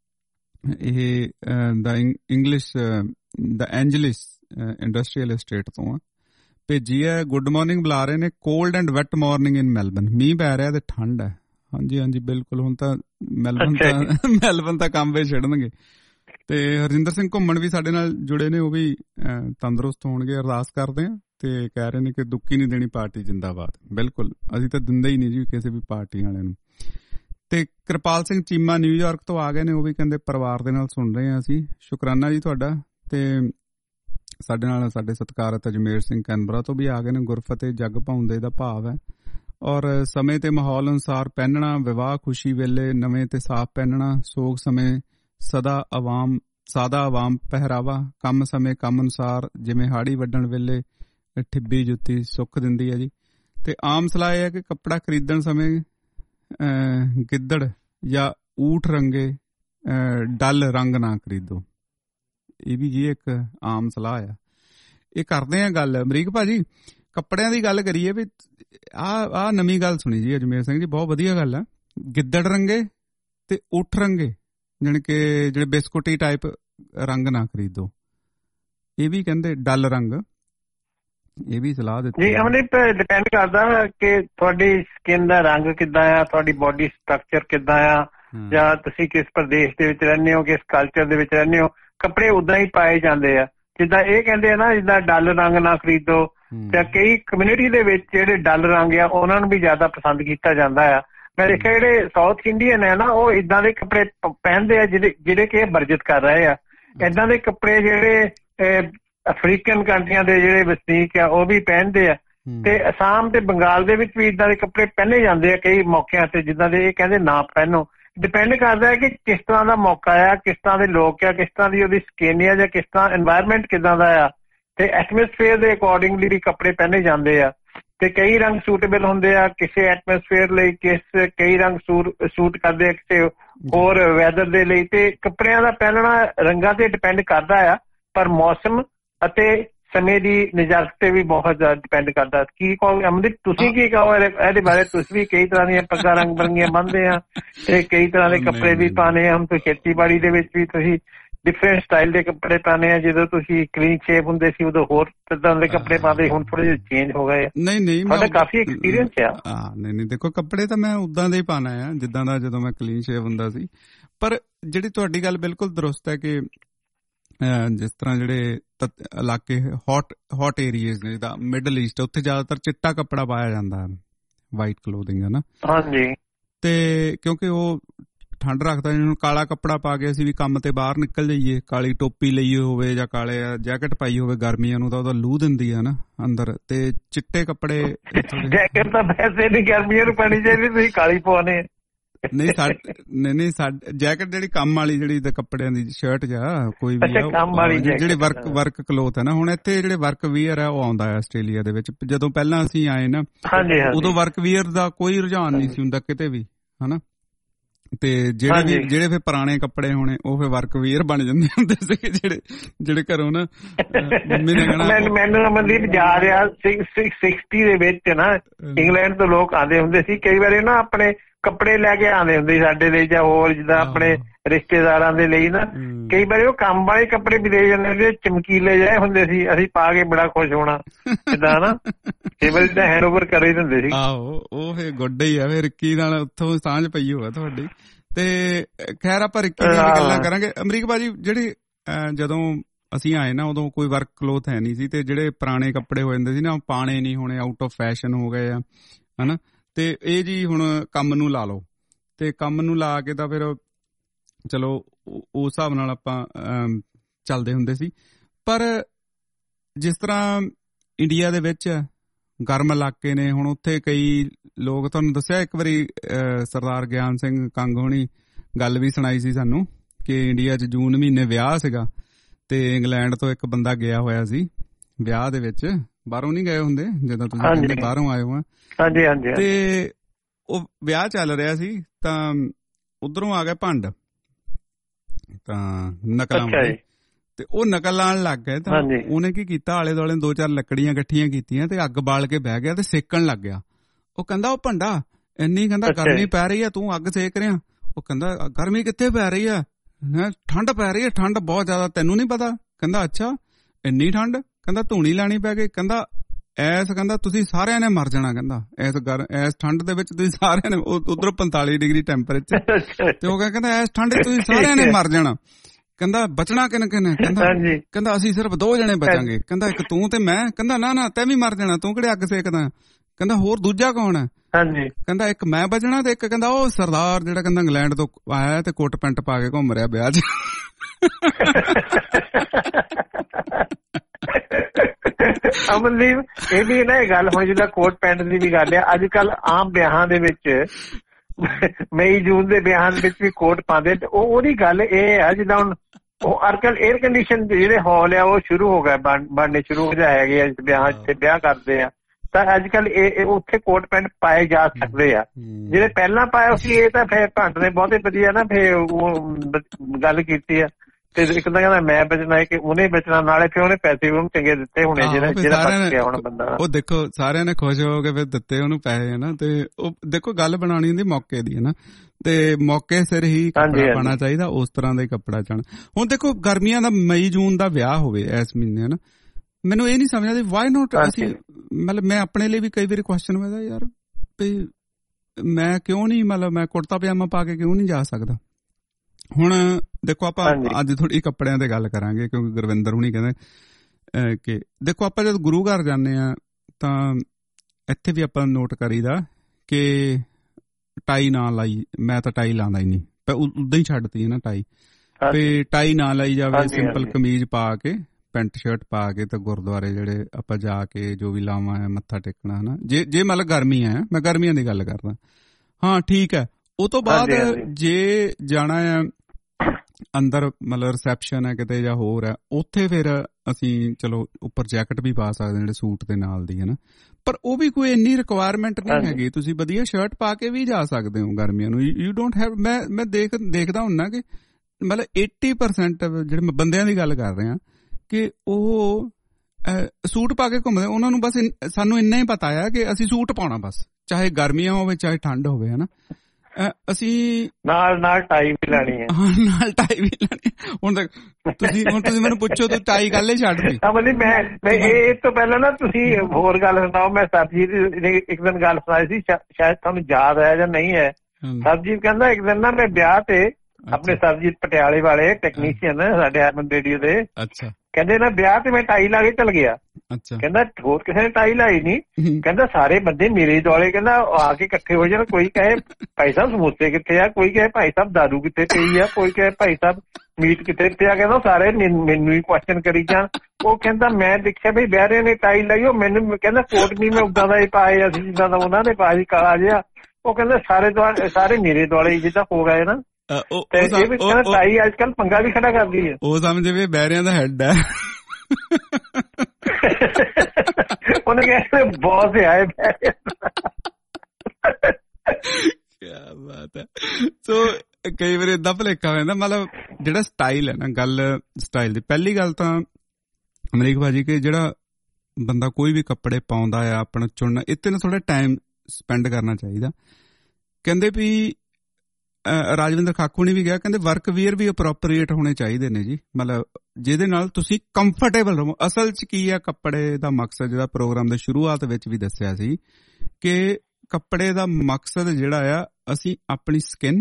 ਇਹ ਦਾ ਇੰਗਲਿਸ਼ ਦਾ ਐਂਜਲਿਸ ਇੰਡਸਟਰੀਅਲ ਐਸਟੇਟ ਤੋਂ ਆ, ਭੇਜੀ ਹੈ। ਗੁੱਡ ਮਾਰਨਿੰਗ ਬੁਲਾ ਰਹੇ ਨੇ। Cold and wet morning in Melbourne. ਮੀਂਹ ਪੈ ਰਿਹਾ ਤੇ ਠੰਡ ਹੈ। ਹਾਂਜੀ ਹਾਂਜੀ ਬਿਲਕੁਲ। ਹੁਣ ਤਾਂ ਮੈਲਬਨ ਤਾਂ ਮੈਲਬਨ ਤਾਂ ਕੰਮ ਵੇ ਛੱਡਣਗੇ। ਤੇ ਹਰਜਿੰਦਰ ਸਿੰਘ ਘੁੰਮਣ ਵੀ ਸਾਡੇ ਨਾਲ ਜੁੜੇ ਨੇ, ਉਹ ਵੀ ਤੰਦਰੁਸਤ ਹੋਣਗੇ, ਅਰਦਾਸ ਕਰਦੇ ਆ। ਤੇ ਕਹਿ ਰਹੇ ਨੇ ਕਿ ਦੁੱਕੀ ਨਹੀਂ ਦੇਣੀ ਪਾਰਟੀ ਜਿੰਦਾਬਾਦ। ਬਿਲਕੁਲ, ਅਸੀਂ ਤਾਂ ਦਿੰਦੇ ਹੀ ਨਹੀਂ ਜੀ ਕਿਸੇ ਵੀ ਪਾਰਟੀ ਵਾਲੇ ਨੂੰ। ਤੇ ਕਿਰਪਾਲ ਸਿੰਘ ਚੀਮਾ ਨਿਊਯਾਰਕ ਤੋਂ ਆ ਗਏ ਨੇ, ਉਹ ਵੀ ਕਹਿੰਦੇ ਪਰਿਵਾਰ ਦੇ ਨਾਲ ਸੁਣ ਰਹੇ ਹਾਂ ਅਸੀਂ। ਸ਼ੁਕਰਾਨਾ ਜੀ ਤੁਹਾਡਾ। ਤੇ ਸਾਡੇ ਨਾਲ ਸਾਡੇ ਸਤਿਕਾਰਤ ਅਜਮੇਰ ਸਿੰਘ ਕੈਨਬਰਾ ਤੋਂ ਵੀ ਆ ਗਏ ਨੇ। ਗੁਰਫਤਿਹ ਜਗ ਭਾਉਂਦੇ ਦਾ ਭਾਵ ਹੈ, ਔਰ ਸਮੇਂ ਤੇ ਮਾਹੌਲ ਅਨੁਸਾਰ ਪਹਿਨਣਾ, ਵਿਵਾਹ ਖੁਸ਼ੀ ਵੇਲੇ ਨਵੇਂ ਤੇ ਸਾਫ਼ ਪਹਿਨਣਾ, ਸੋਗ ਸਮੇਂ ਸਦਾ ਆਵਾਮ ਸਾਦਾ ਆਵਾਮ ਪਹਿਰਾਵਾ, ਕੰਮ ਸਮੇਂ ਕੰਮ ਅਨੁਸਾਰ, ਜਿਵੇਂ ਹਾੜੀ ਵੱਢਣ ਵੇਲੇ ਠਿੱਬੀ ਜੁੱਤੀ ਸੁੱਖ ਦਿੰਦੀ ਹੈ ਜੀ। ਤੇ ਆਮ ਸਲਾਹ ਇਹ ਹੈ ਕਿ ਕੱਪੜਾ ਖਰੀਦਣ ਸਮੇਂ ਗਿੱਦੜ ਜਾਂ ਊਠ ਰੰਗੇ ਡਲ ਰੰਗ ਨਾ ਖਰੀਦੋ। ਇਹ ਵੀ ਜੀ ਇੱਕ ਆਮ ਸਲਾਹ ਆ। ਇਹ ਕਰਦੇ ਆ ਗੱਲ ਅਮਰੀਕ ਭਾਜੀ, ਕੱਪੜਿਆਂ ਦੀ ਗੱਲ ਕਰੀਏ ਵੀ ਆਹ ਆਹ ਨਵੀਂ ਗੱਲ ਸੁਣੀ ਜੀ ਅਜਮੇਰ ਸਿੰਘ ਜੀ, ਬਹੁਤ ਵਧੀਆ ਗੱਲ ਆ। ਗਿੱਦੜ ਰੰਗੇ ਤੇ ਊਠ ਰੰਗੇ, ਜਾਣੀ ਕਿ ਜਿਹੜੇ ਬਿਸਕੁਟੀ ਟਾਈਪ ਰੰਗ ਨਾ ਖਰੀਦੋ। ਇਹ ਵੀ ਕਹਿੰਦੇ ਡਲ ਰੰਗ, ਇਹ ਵੀ ਸਲਾਹ ਦਿੱਤੀ ਜੀ। ਅਮਨਦੀਪ, ਡਿਪੈਂਡ ਕਰਦਾ ਕਿ ਤੁਹਾਡੀ ਸਕਿਨ ਦਾ ਰੰਗ ਕਿੱਦਾਂ ਆ, ਤੁਹਾਡੀ ਬੋਡੀ ਸਟਰਕਚਰ ਕਿੱਦਾਂ ਆ, ਜਾਂ ਤੁਸੀਂ ਕਿਸ ਪ੍ਰਦੇਸ਼ ਦੇ ਵਿੱਚ ਰਹਿੰਦੇ ਹੋ, ਕਿਸ ਕਲਚਰ ਦੇ ਵਿੱਚ ਰਹਿੰਦੇ ਹੋ। ਕੱਪੜੇ ਉਦਾਂ ਹੀ ਪਾਏ ਜਾਂਦੇ ਆ ਜਿੱਦਾਂ ਇਹ ਕਹਿੰਦੇ ਆ ਨਾ, ਜਿੱਦਾਂ ਡਲ ਰੰਗ ਨਾ ਖਰੀਦੋ। ਤੇ ਕਈ ਕਮਿਊਨਿਟੀ ਦੇ ਵਿੱਚ ਜਿਹੜੇ ਡਲ ਰੰਗ ਆ ਉਹਨਾਂ ਨੂੰ ਵੀ ਜ਼ਿਆਦਾ ਪਸੰਦ ਕੀਤਾ ਜਾਂਦਾ ਆ। ਮੈਂ ਦੇਖਿਆ ਜਿਹੜੇ ਸਾਊਥ ਇੰਡੀਅਨ ਹੈ ਨਾ, ਉਹ ਏਦਾਂ ਦੇ ਕੱਪੜੇ ਪਹਿਨਦੇ ਆ ਜਿਹੜੇ ਜਿਹੜੇ ਕਿ ਇਹ ਵਰਜਿਤ ਕਰ ਰਹੇ ਆ। ਏਦਾਂ ਦੇ ਕੱਪੜੇ ਜਿਹੜੇ ਅਫਰੀਕਨ ਕੰਟਰੀਆਂ ਦੇ ਜਿਹੜੇ ਵਸਨੀਕ ਆ ਉਹ ਵੀ ਪਹਿਨਦੇ ਆ, ਤੇ ਅਸਾਮ ਤੇ ਬੰਗਾਲ ਦੇ ਵਿੱਚ ਵੀ ਇਦਾਂ ਦੇ ਕੱਪੜੇ ਪਹਿਨੇ ਜਾਂਦੇ ਆ ਕਈ ਮੌਕਿਆਂ ਤੇ, ਜਿੱਦਾਂ ਦੇ ਇਹ ਕਹਿੰਦੇ ਨਾ ਪਹਿਨੋ। ਡਿਪੈਂਡ ਕਰਦਾ ਹੈ ਕਿ ਕਿਸ ਤਰ੍ਹਾਂ ਦਾ ਮੌਕਾ ਆ, ਕਿਸ ਤਰ੍ਹਾਂ ਦੇ ਲੋਕ ਆ, ਕਿਸ ਤਰ੍ਹਾਂ ਦੀ ਉਹਦੀ ਸਕਿਨ ਆ, ਜਾਂ ਕਿਸ ਤਰ੍ਹਾਂ এনवायरमेंट ਕਿੱਦਾਂ ਦਾ ਆ, ਤੇ ਐਟਮੋਸਫੇਅਰ ਦੇ ਅਕੋਰਡਿੰਗਲੀ ਵੀ ਕੱਪੜੇ ਪਹਿਨੇ ਜਾਂਦੇ ਆ। ਤੇ ਕਈ ਰੰਗ ਸੂਟੇਬਲ ਹੁੰਦੇ ਆ ਕਿਸੇ ਐਟਮੋਸਫੇਅਰ ਲਈ, ਕਿਸ ਕਈ ਰੰਗ ਸੂਟ ਕਰਦੇ ਆ ਕਿਸੇ ਹੋਰ ਵੈਦਰ ਦੇ ਲਈ। ਤੇ ਕੱਪੜਿਆਂ ਦਾ ਪਹਿਨਣਾ ਰੰਗਾਂ ਤੇ ਡਿਪੈਂਡ ਕਰਦਾ ਆ, ਪਰ ਮੌਸਮ ਅਤੇ ਸਮੇਂ ਦੀ ਨਿਜਾਤ ਤੇ ਵੀ ਬਹੁਤ ਜ਼ਿਆਦਾ ਡਿਪੈਂਡ ਕਰਦਾ। ਕੀ ਕਹੋ ਅਮਨਦੀਪ, ਤੁਸੀਂ ਕੀ ਕਹੋ ਇਹਦੇ ਬਾਰੇ? ਤੁਸੀਂ ਵੀ ਕਈ ਤਰ੍ਹਾਂ ਦੀਆਂ ਪੱਗਾਂ ਰੰਗ ਬਰੰਗੀਆਂ ਬੰਨ੍ਹਦੇ ਆ ਤੇ ਕਈ ਤਰ੍ਹਾਂ ਦੇ ਕੱਪੜੇ ਵੀ ਪਾਉਂਦੇ ਆ। ਹੁਣ ਤੁਸੀਂ ਖੇਤੀਬਾੜੀ ਦੇ ਵਿੱਚ ਵੀ ਤੁਸੀਂ ਡਿਫਰੈਂਟ ਸਟਾਈਲ ਦੇ ਕੱਪੜੇ ਪਾਉਂਦੇ ਆ। ਜਦੋਂ ਤੁਸੀਂ ਕਲੀਨ ਸ਼ੇਪ ਹੁੰਦੇ ਸੀ ਉਦੋਂ ਹੋਰ ਤਰ੍ਹਾਂ ਦੇ ਕੱਪੜੇ ਪਾਉਂਦੇ, ਹੁਣ ਥੋੜੇ ਜਿਹੇ ਚੇਂਜ ਹੋ ਗਏ। ਨਹੀਂ ਨਹੀਂ, ਤੁਹਾਡਾ ਕਾਫੀ ਐਕਸਪੀਰੀਅੰਸ ਆ। ਹਾਂ ਨਹੀਂ ਨਹੀਂ, ਦੇਖੋ ਕੱਪੜੇ ਤਾਂ ਮੈਂ ਉਦਾਂ ਦੇ ਹੀ ਪਾਉਣਾ ਆ ਜਿੱਦਾਂ ਦਾ ਜਦੋਂ ਮੈਂ ਕਲੀਨ ਸ਼ੇਪ ਹੁੰਦਾ ਸੀ। ਪਰ ਜਿਹੜੀ ਤੁਹਾਡੀ ਗੱਲ ਬਿਲਕੁਲ ਦਰੁਸਤ ਹੈ ਕਿ ਜਿਸ ਤਰ੍ਹਾਂ ਜਿਹੜੇ ਇਲਾਕੇ ਹੌਟ ਹੌਟ ਏਰੀਏਜ਼ ਨੇ, ਜਿੱਦਾਂ ਮਿਡਲ ਈਸਟ, ਉੱਥੇ ਜ਼ਿਆਦਾਤਰ ਚਿੱਟਾ ਕੱਪੜਾ ਪਾਇਆ ਜਾਂਦਾ, ਵਾਈਟ ਕਲੋਥਿੰਗ ਹੈ ਨਾ। ਹਾਂਜੀ। ਤੇ ਕਿਉਂਕਿ ਉਹ ਠੰਡ ਰੱਖਦਾ, ਜਿਹਨੂੰ ਕਾਲਾ ਕੱਪੜਾ ਪਾ ਕੇ ਅਸੀਂ ਵੀ ਕੰਮ ਤੇ ਬਾਹਰ ਨਿਕਲ ਜਾਈਏ, ਕਾਲੀ ਟੋਪੀ ਲਈ ਹੋਵੇ ਜਾਂ ਕਾਲੇ ਜੈਕਟ ਪਾਈ ਹੋਵੇ ਗਰਮੀਆਂ ਨੂੰ, ਤਾਂ ਉਹਦਾ ਲੂ ਦਿੰਦੀ ਆ ਨਾ ਅੰਦਰ। ਤੇ ਚਿੱਟੇ ਕੱਪੜੇ ਜੈਕਟ ਤਾਂ ਵੈਸੇ ਨਹੀਂ ਗਰਮੀਆਂ ਨੂੰ ਪਾਣੀ ਚਾਹੀਦੀ, ਤੁਸੀਂ ਕਾਲੀ ਪਾਉਣੇ। ਨਹੀਂ ਸਾਡੇ ਨਹੀਂ ਨਹੀਂ ਸਾਡੇ ਜੈਕਟ ਜਿਹੜੀ ਕੰਮ ਵਾਲੀ ਜਿਹੜੀ ਕੱਪੜਿਆਂ ਦੀ ਸ਼ਰਟ ਜਾਂ ਕੋਈ ਵੀ ਜਿਹੜੀ ਵਰਕ ਵਰਕ ਕਲੋਥ ਹੈ ਨਾ। ਹੁਣ ਇੱਥੇ ਜਿਹੜੇ ਵਰਕ ਵੀਅਰ ਹੈ ਉਹ ਆਉਂਦਾ ਹੈ ਆਸਟ੍ਰੇਲੀਆ ਦੇ ਵਿੱਚ। ਜਦੋਂ ਪਹਿਲਾਂ ਅਸੀਂ ਆਏ ਨਾ ਉਦੋਂ ਵਰਕ ਵੀਅਰ ਦਾ ਕੋਈ ਰੁਝਾਨ ਨਹੀਂ ਸੀ ਹੁੰਦਾ ਕਿਤੇ ਵੀ, ਹਨਾ। ਤੇ ਜਿਹੜੇ ਵੀ ਜਿਹੜੇ ਫਿਰ ਪੁਰਾਣੇ ਕੱਪੜੇ ਹੋਣੇ ਉਹ ਫਿਰ ਵਰਕ ਵੀਅਰ ਬਣ ਜਾਂਦੇ ਹੁੰਦੇ ਸੀ, ਜਿਹੜੇ ਜਿਹੜੇ ਘਰੋਂ ਨਾ ਮੰਮੀ ਨੇ ਕਹਿਣਾ। ਮੈਨੂੰ ਅਮਨਦੀਪ ਜਾ ਰਿਹਾ ਸਿਕਸਟੀ ਦੇ ਵਿੱਚ ਨਾ ਇੰਗਲੈਂਡ ਤੋਂ ਲੋਕ ਆਉਂਦੇ ਹੁੰਦੇ ਸੀ, ਕਈ ਵਾਰੀ ਨਾ ਆਪਣੇ ਕੱਪੜੇ ਲੈ ਕੇ ਆਉਂਦੇ ਹੁੰਦੇ ਸੀ ਸਾਡੇ ਲਈ, ਜਾਂ ਹੋਰ ਜਿੱਦਾਂ ਆਪਣੇ ਰਿਸ਼ਤੇਦਾਰਾਂ ਦੇ ਲਈ ਨਾ। ਕਈ ਵਾਰੀ ਉਹ ਕੰਮ ਵਾਲੇ ਕੱਪੜੇ ਵੀ ਦੇ ਜਾਂਦੇ ਹੁੰਦੇ, ਚਮਕੀਲੇ ਜਿਹੇ ਹੁੰਦੇ ਸੀ, ਅਸੀਂ ਪਾ ਕੇ ਬੜਾ ਖੁਸ਼ ਹੋਣਾ ਏਦਾਂ ਨਾ। ਕਈ ਵਾਰੀ ਤਾਂ ਹੈਂਡ ਓਵਰ ਕਰ ਹੀ ਦਿੰਦੇ ਸੀ। ਆਹੋ ਉਹ ਫਿਰ ਗੁੱਡ ਹੀ ਆ, ਫਿਰ ਰਿੱਕੀ ਨਾਲ ਉੱਥੋਂ ਸਾਂਝ ਪਈ ਹੋਇਆ ਤੁਹਾਡੀ। ਤੇ ਖੈਰ ਆਪਾਂ ਰਿੱਕੀ ਦੀਆਂ ਗੱਲਾਂ ਕਰਾਂਗੇ। ਅਮਰੀਕ ਭਾਜੀ, ਜਿਹੜੀ ਜਦੋਂ ਅਸੀਂ ਆਏ ਨਾ ਉਦੋਂ ਕੋਈ ਵਰਕ ਕਲੋਥ ਹੈ ਨਹੀਂ ਸੀ, ਤੇ ਜਿਹੜੇ ਪੁਰਾਣੇ ਕੱਪੜੇ ਹੋ ਜਾਂਦੇ ਸੀ ਨਾ ਉਹ ਪਾਣੇ ਨਹੀਂ ਹੋਣੇ, ਆਊਟ ਆਫ ਫੈਸ਼ਨ ਹੋ ਗਏ ਆ, ਹਨਾ। ਤੇ ਇਹ ਜੀ ਹੁਣ ਕੰਮ ਨੂੰ ਲਾ ਲਓ, ਤੇ ਕੰਮ ਨੂੰ ਲਾ ਕੇ ਤਾਂ ਫਿਰ ਚਲੋ ਉਸ ਹਿਸਾਬ ਨਾਲ ਆਪਾਂ ਚੱਲਦੇ ਹੁੰਦੇ ਸੀ। ਪਰ ਜਿਸ ਤਰ੍ਹਾਂ ਇੰਡੀਆ ਦੇ ਵਿੱਚ ਗਰਮ ਇਲਾਕੇ ਨੇ, ਹੁਣ ਉੱਥੇ ਕਈ ਲੋਕ, ਤੁਹਾਨੂੰ ਦੱਸਿਆ ਇੱਕ ਵਾਰੀ ਸਰਦਾਰ ਗਿਆਨ ਸਿੰਘ ਕੰਗ ਹੋਣੀ ਗੱਲ ਵੀ ਸੁਣਾਈ ਸੀ ਸਾਨੂੰ ਕਿ ਇੰਡੀਆ 'ਚ ਜੂਨ ਮਹੀਨੇ ਵਿਆਹ ਸੀਗਾ, ਤੇ ਇੰਗਲੈਂਡ ਤੋਂ ਇੱਕ ਬੰਦਾ ਗਿਆ ਹੋਇਆ ਸੀ ਵਿਆਹ ਦੇ ਵਿੱਚ। ਬਾਹਰੋਂ ਨਹੀਂ ਗਏ ਹੁੰਦੇ ਜਦੋਂ ਤੁਸੀਂ ਕਹਿੰਦੇ ਬਾਹਰੋਂ ਆਏ ਹੋ ਆ। ਹਾਂਜੀ ਹਾਂਜੀ। ਤੇ ਉਹ ਵਿਆਹ ਚੱਲ ਰਿਹਾ ਸੀ ਤਾਂ ਉਧਰੋਂ ਆ ਗਿਆ ਭੰਡ, ਤਾਂ ਨਕਲਾਂ, ਤੇ ਉਹ ਨਕਲ ਲਾਉਣ ਲੱਗ ਗਏ। ਤਾਂ ਉਹਨੇ ਕੀ ਕੀਤਾ, ਆਲੇ ਦੁਆਲੇ ਦੋ ਚਾਰ ਲੱਕੜੀਆਂ ਇਕੱਠੀਆਂ ਕੀਤੀਆਂ ਤੇ ਅੱਗ ਬਾਲ ਕੇ ਬਹਿ ਗਿਆ ਤੇ ਸੇਕਣ ਲੱਗ ਗਿਆ। ਉਹ ਕਹਿੰਦਾ ਉਹ ਭੰਡਾ ਇੰਨੀ ਕਹਿੰਦਾ ਗਰਮੀ ਪੈ ਰਹੀ ਆ, ਤੂੰ ਅੱਗ ਸੇਕ ਰਿਹਾ। ਉਹ ਕਹਿੰਦਾ ਗਰਮੀ ਕਿੱਥੇ ਪੈ ਰਹੀ ਆ, ਠੰਡ ਪੈ ਰਹੀ ਆ, ਠੰਡ ਬਹੁਤ ਜ਼ਿਆਦਾ, ਤੈਨੂੰ ਨੀ ਪਤਾ? ਕਹਿੰਦਾ ਅੱਛਾ ਇੰਨੀ ਠੰਡ? ਕਹਿੰਦਾ ਧੂਣੀ ਲਾਣੀ ਪੈ ਗਈ। ਕਹਿੰਦਾ ਐਸ ਕਹਿੰਦਾ ਤੁਸੀਂ ਸਾਰਿਆਂ ਨੇ ਮਰ ਜਾਣਾ, ਕਹਿੰਦਾ ਐਸ ਗਰ ਐਸ ਠੰਡ ਦੇ ਵਿੱਚ ਤੁਸੀਂ ਸਾਰਿਆਂ ਨੇ, ਉਧਰੋਂ ਪੰਤਾਲੀ ਡਿਗਰੀ ਟੈਂਪਰੇਚਰ, ਤੇ ਉਹ ਕਹਿੰਦਾ ਐਸ ਠੰਡ ਤੁਸੀਂ ਸਾਰਿਆਂ ਨੇ ਮਰ ਜਾਣਾ। ਕਹਿੰਦਾ ਬਚਣਾ ਕਿਨ ਕਿਨ? ਕਹਿੰਦਾ ਕਹਿੰਦਾ ਅਸੀਂ ਸਿਰਫ ਦੋ ਜਣੇ ਬਚਾਂਗੇ। ਕਹਿੰਦਾ ਇੱਕ ਤੂੰ ਤੇ ਮੈਂ। ਕਹਿੰਦਾ ਨਾ ਨਾ ਤੈਂ ਵੀ ਮਰ ਜਾਣਾ, ਤੂੰ ਕਿਹੜੇ ਅੱਗ ਸੇਕਦਾ? ਕਹਿੰਦਾ ਹੋਰ ਦੂਜਾ ਕੌਣ ਹੈ? ਕਹਿੰਦਾ ਇੱਕ ਮੈਂ ਬਚਣਾ ਤੇ ਇੱਕ ਕਹਿੰਦਾ ਉਹ ਸਰਦਾਰ ਜਿਹੜਾ ਕਹਿੰਦਾ ਇੰਗਲੈਂਡ ਤੋਂ ਆਇਆ ਤੇ ਕੋਟ ਪੈਂਟ ਪਾ ਕੇ ਘੁੰਮ ਰਿਹਾ ਵਿਆਹ 'ਚ। ਅਮਨਦੀਪ ਇਹ ਵੀ ਨਾ ਇਹ ਗੱਲ ਹੁਣ ਜਿੱਦਾਂ ਕੋਟ ਪੈਂਟ ਦੀ ਵੀ ਗੱਲ ਹੈ, ਅੱਜ ਕੱਲ ਆਮ ਵਿਆਹਾਂ ਦੇ ਵਿੱਚ ਮਈ ਜੂਨ ਦੇ ਵਿਆਹਾਂ ਵਿੱਚ ਵੀ ਕੋਟ ਪਾਉਂਦੇ, ਤੇ ਉਹ ਉਹਦੀ ਗੱਲ ਇਹ ਆ ਜਿੱਦਾਂ ਹੁਣ ਉਹ ਅੱਜ ਕੱਲ ਏਅਰ ਕੰਡੀਸ਼ਨ ਜਿਹੜੇ ਹਾਲ ਆ ਉਹ ਸ਼ੁਰੂ ਹੋ ਗਏ ਬਣਨੇ ਸ਼ੁਰੂ ਹੋ ਜਾ ਹੈਗੇ ਆ ਵਿਆਹਾਂ 'ਚ ਵਿਆਹ ਕਰਦੇ ਆ, ਤਾਂ ਅੱਜ ਕੱਲ ਇਹ ਉੱਥੇ ਕੋਟ ਪੈਂਟ ਪਾਏ ਜਾ ਸਕਦੇ ਆ। ਜਿਹੜੇ ਪਹਿਲਾਂ ਪਾਏ ਸੀ ਇਹ ਤਾਂ ਫਿਰ ਭੰਡ ਨੇ ਬਹੁਤੇ ਵਧੀਆ ਨਾ ਫਿਰ ਉਹ ਗੱਲ ਕੀਤੀ ਆ, ਤੇ ਇੱਕ ਤਾਂ ਕਹਿੰਦਾ ਮੈਂ ਬਚਣਾ ਕਿ ਉਹਨੇ ਬਚਣਾ, ਨਾਲੇ ਫਿਰ ਉਹਨੇ ਪੈਸੇ ਵੀ ਉਹਨੂੰ ਚੰਗੇ ਦਿੱਤੇ ਹੋਣੇ ਜਿਹੜਾ ਜਿਹੜਾ ਬਚ ਗਿਆ ਹੁਣ ਬੰਦਾ। ਉਹ ਦੇਖੋ ਸਾਰਿਆਂ ਨੇ ਖੁਸ਼ ਹੋ ਕੇ ਫਿਰ ਦਿੱਤੇ ਉਹਨੂੰ ਪੈਸੇ ਹਨਾ, ਤੇ ਉਹ ਦੇਖੋ ਗੱਲ ਬਣਾਉਣੀ ਹੁੰਦੀ ਮੌਕੇ ਦੀ ਹਨਾ, ਤੇ ਮੌਕੇ ਸਿਰ ਹੀ ਕੱਪੜਾ ਪਾਉਣਾ ਚਾਹੀਦਾ, ਉਸ ਤਰ੍ਹਾਂ ਦਾ ਹੀ ਕੱਪੜਾ ਚਾਹਣਾ। ਹੁਣ ਦੇਖੋ ਗਰਮੀਆਂ ਦਾ ਮਈ ਜੂਨ ਦਾ ਵਿਆਹ ਹੋਵੇ ਇਸ ਮਹੀਨੇ ਹਨਾ, ਮੈਨੂੰ ਇਹ ਨਹੀਂ ਸਮਝ ਆਉਂਦੀ ਵਾਈ ਨੋਟ ਅਸੀਂ, ਮਤਲਬ ਮੈਂ ਆਪਣੇ ਲਈ ਵੀ ਕਈ ਵਾਰੀ ਕੁਐਸਚਨ ਹੋਇਆ ਯਾਰ ਵੀ ਮੈਂ ਕਿਉਂ ਨਹੀਂ, ਮਤਲਬ ਮੈਂ ਕੁੜਤਾ ਪਜਾਮਾ ਪਾ ਕੇ ਕਿਉਂ ਨਹੀਂ ਜਾ ਸਕਦਾ। ਹੁਣ ਦੇਖੋ ਆਪਾਂ ਅੱਜ ਥੋੜੀ ਕੱਪੜਿਆਂ ਤੇ ਗੱਲ ਕਰਾਂਗੇ ਕਿਉਂਕਿ ਗੁਰਵਿੰਦਰ ਹੁਣੀ ਕਹਿੰਦੇ ਕਿ ਦੇਖੋ ਆਪਾਂ ਜਦ ਗੁਰੂ ਘਰ ਜਾਂਦੇ ਆ ਤਾਂ ਇੱਥੇ ਵੀ ਆਪਾਂ ਨੋਟ ਕਰੀਦਾ ਕਿ ਟਾਈ ਨਾ ਲਾਈ, ਮੈਂ ਤਾਂ ਟਾਈ ਲਾਉਂਦਾ ਹੀ ਨਹੀਂ, ਉਦਾਂ ਹੀ ਛੱਡਤੀ ਹੈ ਨਾ ਟਾਈ, ਤੇ ਟਾਈ ਨਾ ਲਾਈ ਜਾਵੇ, ਸਿੰਪਲ ਕਮੀਜ਼ ਪਾ ਕੇ ਪੈਂਟ ਸ਼ਰਟ ਪਾ ਕੇ ਤੇ ਗੁਰਦੁਆਰੇ ਜਿਹੜੇ ਆਪਾਂ ਜਾ ਕੇ ਜੋ ਵੀ ਲਾਵਾਂ ਹੈ ਮੱਥਾ ਟੇਕਣਾ ਹਨਾ, ਜੇ ਜੇ ਮਤਲਬ ਗਰਮੀ ਹੈ, ਮੈਂ ਗਰਮੀਆਂ ਦੀ ਗੱਲ ਕਰਦਾ, ਹਾਂ ਠੀਕ ਹੈ। ਉਹ ਤੋਂ ਬਾਅਦ ਜੇ ਜਾਣਾ ਆ ਅੰਦਰ ਮਤਲਬ ਰਿਸੈਪਸ਼ਨ ਹੈ ਕਿਤੇ ਜਾਂ ਹੋਰ ਹੈ, ਉੱਥੇ ਫਿਰ ਅਸੀਂ ਚਲੋ ਉੱਪਰ ਜੈਕਟ ਵੀ ਪਾ ਸਕਦੇ ਜਿਹੜੇ ਸੂਟ ਦੇ ਨਾਲ ਦੀ ਹੈ ਨਾ, ਪਰ ਉਹ ਵੀ ਕੋਈ ਇੰਨੀ ਰਿਕੁਆਇਰਮੈਂਟ ਨਹੀਂ ਹੈਗੀ, ਤੁਸੀਂ ਵਧੀਆ ਸ਼ਰਟ ਪਾ ਕੇ ਵੀ ਜਾ ਸਕਦੇ ਹੋ ਗਰਮੀਆਂ ਨੂੰ। ਯੂ ਡੋਂਟ ਹੈਵ, ਮੈਂ ਮੈਂ ਦੇਖ ਦੇਖਦਾ ਹੁੰਨਾ ਕਿ ਮਤਲਬ eighty percent ਜਿਹੜੇ ਮੈਂ ਬੰਦਿਆਂ ਦੀ ਗੱਲ ਕਰ ਰਿਹਾ ਕਿ ਉਹ ਸੂਟ ਪਾ ਕੇ ਘੁੰਮਦੇ, ਉਹਨਾਂ ਨੂੰ ਬਸ ਸਾਨੂੰ ਇੰਨਾ ਹੀ ਪਤਾ ਆ ਕਿ ਅਸੀਂ ਸੂਟ ਪਾਉਣਾ ਬਸ, ਚਾਹੇ ਗਰਮੀਆਂ ਹੋਵੇ ਚਾਹੇ ਠੰਡ ਹੋਵੇ ਹਨਾ। ਅਸੀਂ ਨਾਲ ਨਾਲ ਟਾਈ ਵੀ ਲੈਣੀ ਹੈ, ਹਾਂ ਨਾਲ ਟਾਈ ਵੀ ਲੈਣੀ। ਹੁਣ ਤੱਕ ਤੁਸੀਂ ਹੁਣ ਤੁਸੀਂ ਮੈਨੂੰ ਪੁੱਛੋ ਤੂੰ ਟਾਈ ਕੱਲ ਹੀ ਛੱਡ ਦਿੱਤੀ। ਮੈਂ ਇਹ ਤੋਂ ਪਹਿਲਾਂ ਨਾ ਤੁਸੀਂ ਹੋਰ ਗੱਲ ਸੁਣਾਓ। ਮੈਂ ਸਰਬਜੀਤ ਨੇ ਇੱਕ ਦਿਨ ਗੱਲ ਸੁਣਾਈ ਸੀ, ਸ਼ਾਇਦ ਤੁਹਾਨੂੰ ਯਾਦ ਹੈ ਜਾਂ ਨਹੀਂ ਹੈ। ਸਰਬਜੀਤ ਕਹਿੰਦਾ ਇੱਕ ਦਿਨ ਨਾ ਮੈਂ ਵਿਆਹ ਤੇ ਆਪਣੇ ਸਰਬਜੀਤ ਪਟਿਆਲੇ ਵਾਲੇ ਟੈਕਨੀਸ਼ੀਅਨ ਸਾਡੇ ਹਰਮਨ ਰੇਡੀਓ ਦੇ, ਅੱਛਾ ਕਹਿੰਦੇ ਨਾ ਵਿਆਹ ਤੇ ਮੈਂ ਟਾਈ ਲਾ ਕੇ ਚਲ ਗਿਆ। ਕਹਿੰਦਾ ਹੋਰ ਕਿਸੇ ਨੇ ਟਾਈ ਲਾਈ ਨੀ, ਕਹਿੰਦਾ ਸਾਰੇ ਬੰਦੇ ਮੇਰੇ ਦੁਆਲੇ, ਕਹਿੰਦਾ ਆ ਕੇ ਇਕੱਠੇ ਹੋ ਜਾਣ, ਕੋਈ ਕਹੇ ਭਾਈ ਸਾਹਿਬ ਸਮੋਸੇ ਕਿੱਥੇ ਆ, ਕੋਈ ਕਹੇ ਭਾਈ ਸਾਹਿਬ ਦਾਰੂ ਕਿੱਥੇ ਪਈ ਆ, ਕੋਈ ਕਹੇ ਭਾਈ ਸਾਹਿਬ ਮੀਟ ਕਿੱਥੇ ਪਿਆ, ਕਹਿੰਦਾ ਸਾਰੇ ਮੈਨੂੰ ਹੀ ਕੁਐਸਚਨ ਕਰੀ ਜਾਣ। ਉਹ ਕਹਿੰਦਾ ਮੈਂ ਦੇਖਿਆ ਬਈ ਵਿਆਹ ਨੇ ਟਾਈ ਲਾਈ, ਉਹ ਮੈਨੂੰ ਕਹਿੰਦਾ ਕੋਟ ਵੀ ਮੈਂ ਉਦਾਂ ਦਾ ਹੀ ਪਾਏ ਅਸੀਂ ਜਿੱਦਾਂ ਦਾ ਉਹਨਾਂ ਨੇ ਪਾਇਆ ਸੀ ਕਾਲਾ ਜਿਹਾ। ਉਹ ਕਹਿੰਦਾ ਸਾਰੇ ਦੁਆਲੇ ਸਾਰੇ ਮੇਰੇ ਦੁਆਲੇ ਜਿੱਦਾਂ ਹੋ ਗਏ ਨਾ, ਟਾਈ ਅੱਜ ਕੱਲ ਪੰਗਾ ਵੀ ਖੜਾ ਕਰਦੀ ਹੈ। ਉਹ ਸਮਝੇ ਵੀ ਬਹਿਰਿਆਂ ਦਾ ਹੈਡ ਹੈ, ਉਹਨੇ ਕਿਹਾ ਬਹੁਤ ਆਏ। ਕਿਆ ਬਾਤ ਹੈ। ਸੋ ਕਈ ਵਾਰ ਏਦਾਂ ਭੁਲੇਖਾ ਹੋ ਜਾਂਦਾ, ਮਤਲਬ ਜਿਹੜਾ ਸਟਾਈਲ ਹੈ ਨਾ, ਗੱਲ ਸਟਾਈਲ ਦੀ। ਪਹਿਲੀ ਗੱਲ ਤਾਂ ਅਮਰੀਕ ਭਾਜੀ ਕਿ ਜਿਹੜਾ ਬੰਦਾ ਕੋਈ ਵੀ ਕੱਪੜੇ ਪਾਉਂਦਾ ਆ ਆਪਣਾ ਚੁਣਨਾ, ਇੱਥੇ ਨਾ ਥੋੜਾ ਟਾਈਮ ਸਪੈਂਡ ਕਰਨਾ ਚਾਹੀਦਾ। ਕਹਿੰਦੇ ਵੀ ਰਾਜਵਿੰਦਰ ਖਾਕੂ ਨੇ ਵੀ ਕਿਹਾ, ਕਹਿੰਦੇ ਵਰਕ ਵੀਅਰ ਵੀ ਅਪਰੋਪਰੀਏਟ ਹੋਣੇ ਚਾਹੀਦੇ ਨੇ ਜੀ, ਮਤਲਬ ਜਿਹਦੇ ਨਾਲ ਤੁਸੀਂ ਕੰਫਰਟੇਬਲ ਰਹੋ। ਅਸਲ 'ਚ ਕੀ ਆ ਕੱਪੜੇ ਦਾ ਮਕਸਦ, ਜਿਹੜਾ ਪ੍ਰੋਗਰਾਮ ਦੇ ਸ਼ੁਰੂਆਤ ਵਿੱਚ ਵੀ ਦੱਸਿਆ ਸੀ ਕਿ ਕੱਪੜੇ ਦਾ ਮਕਸਦ ਜਿਹੜਾ ਆ, ਅਸੀਂ ਆਪਣੀ ਸਕਿਨ,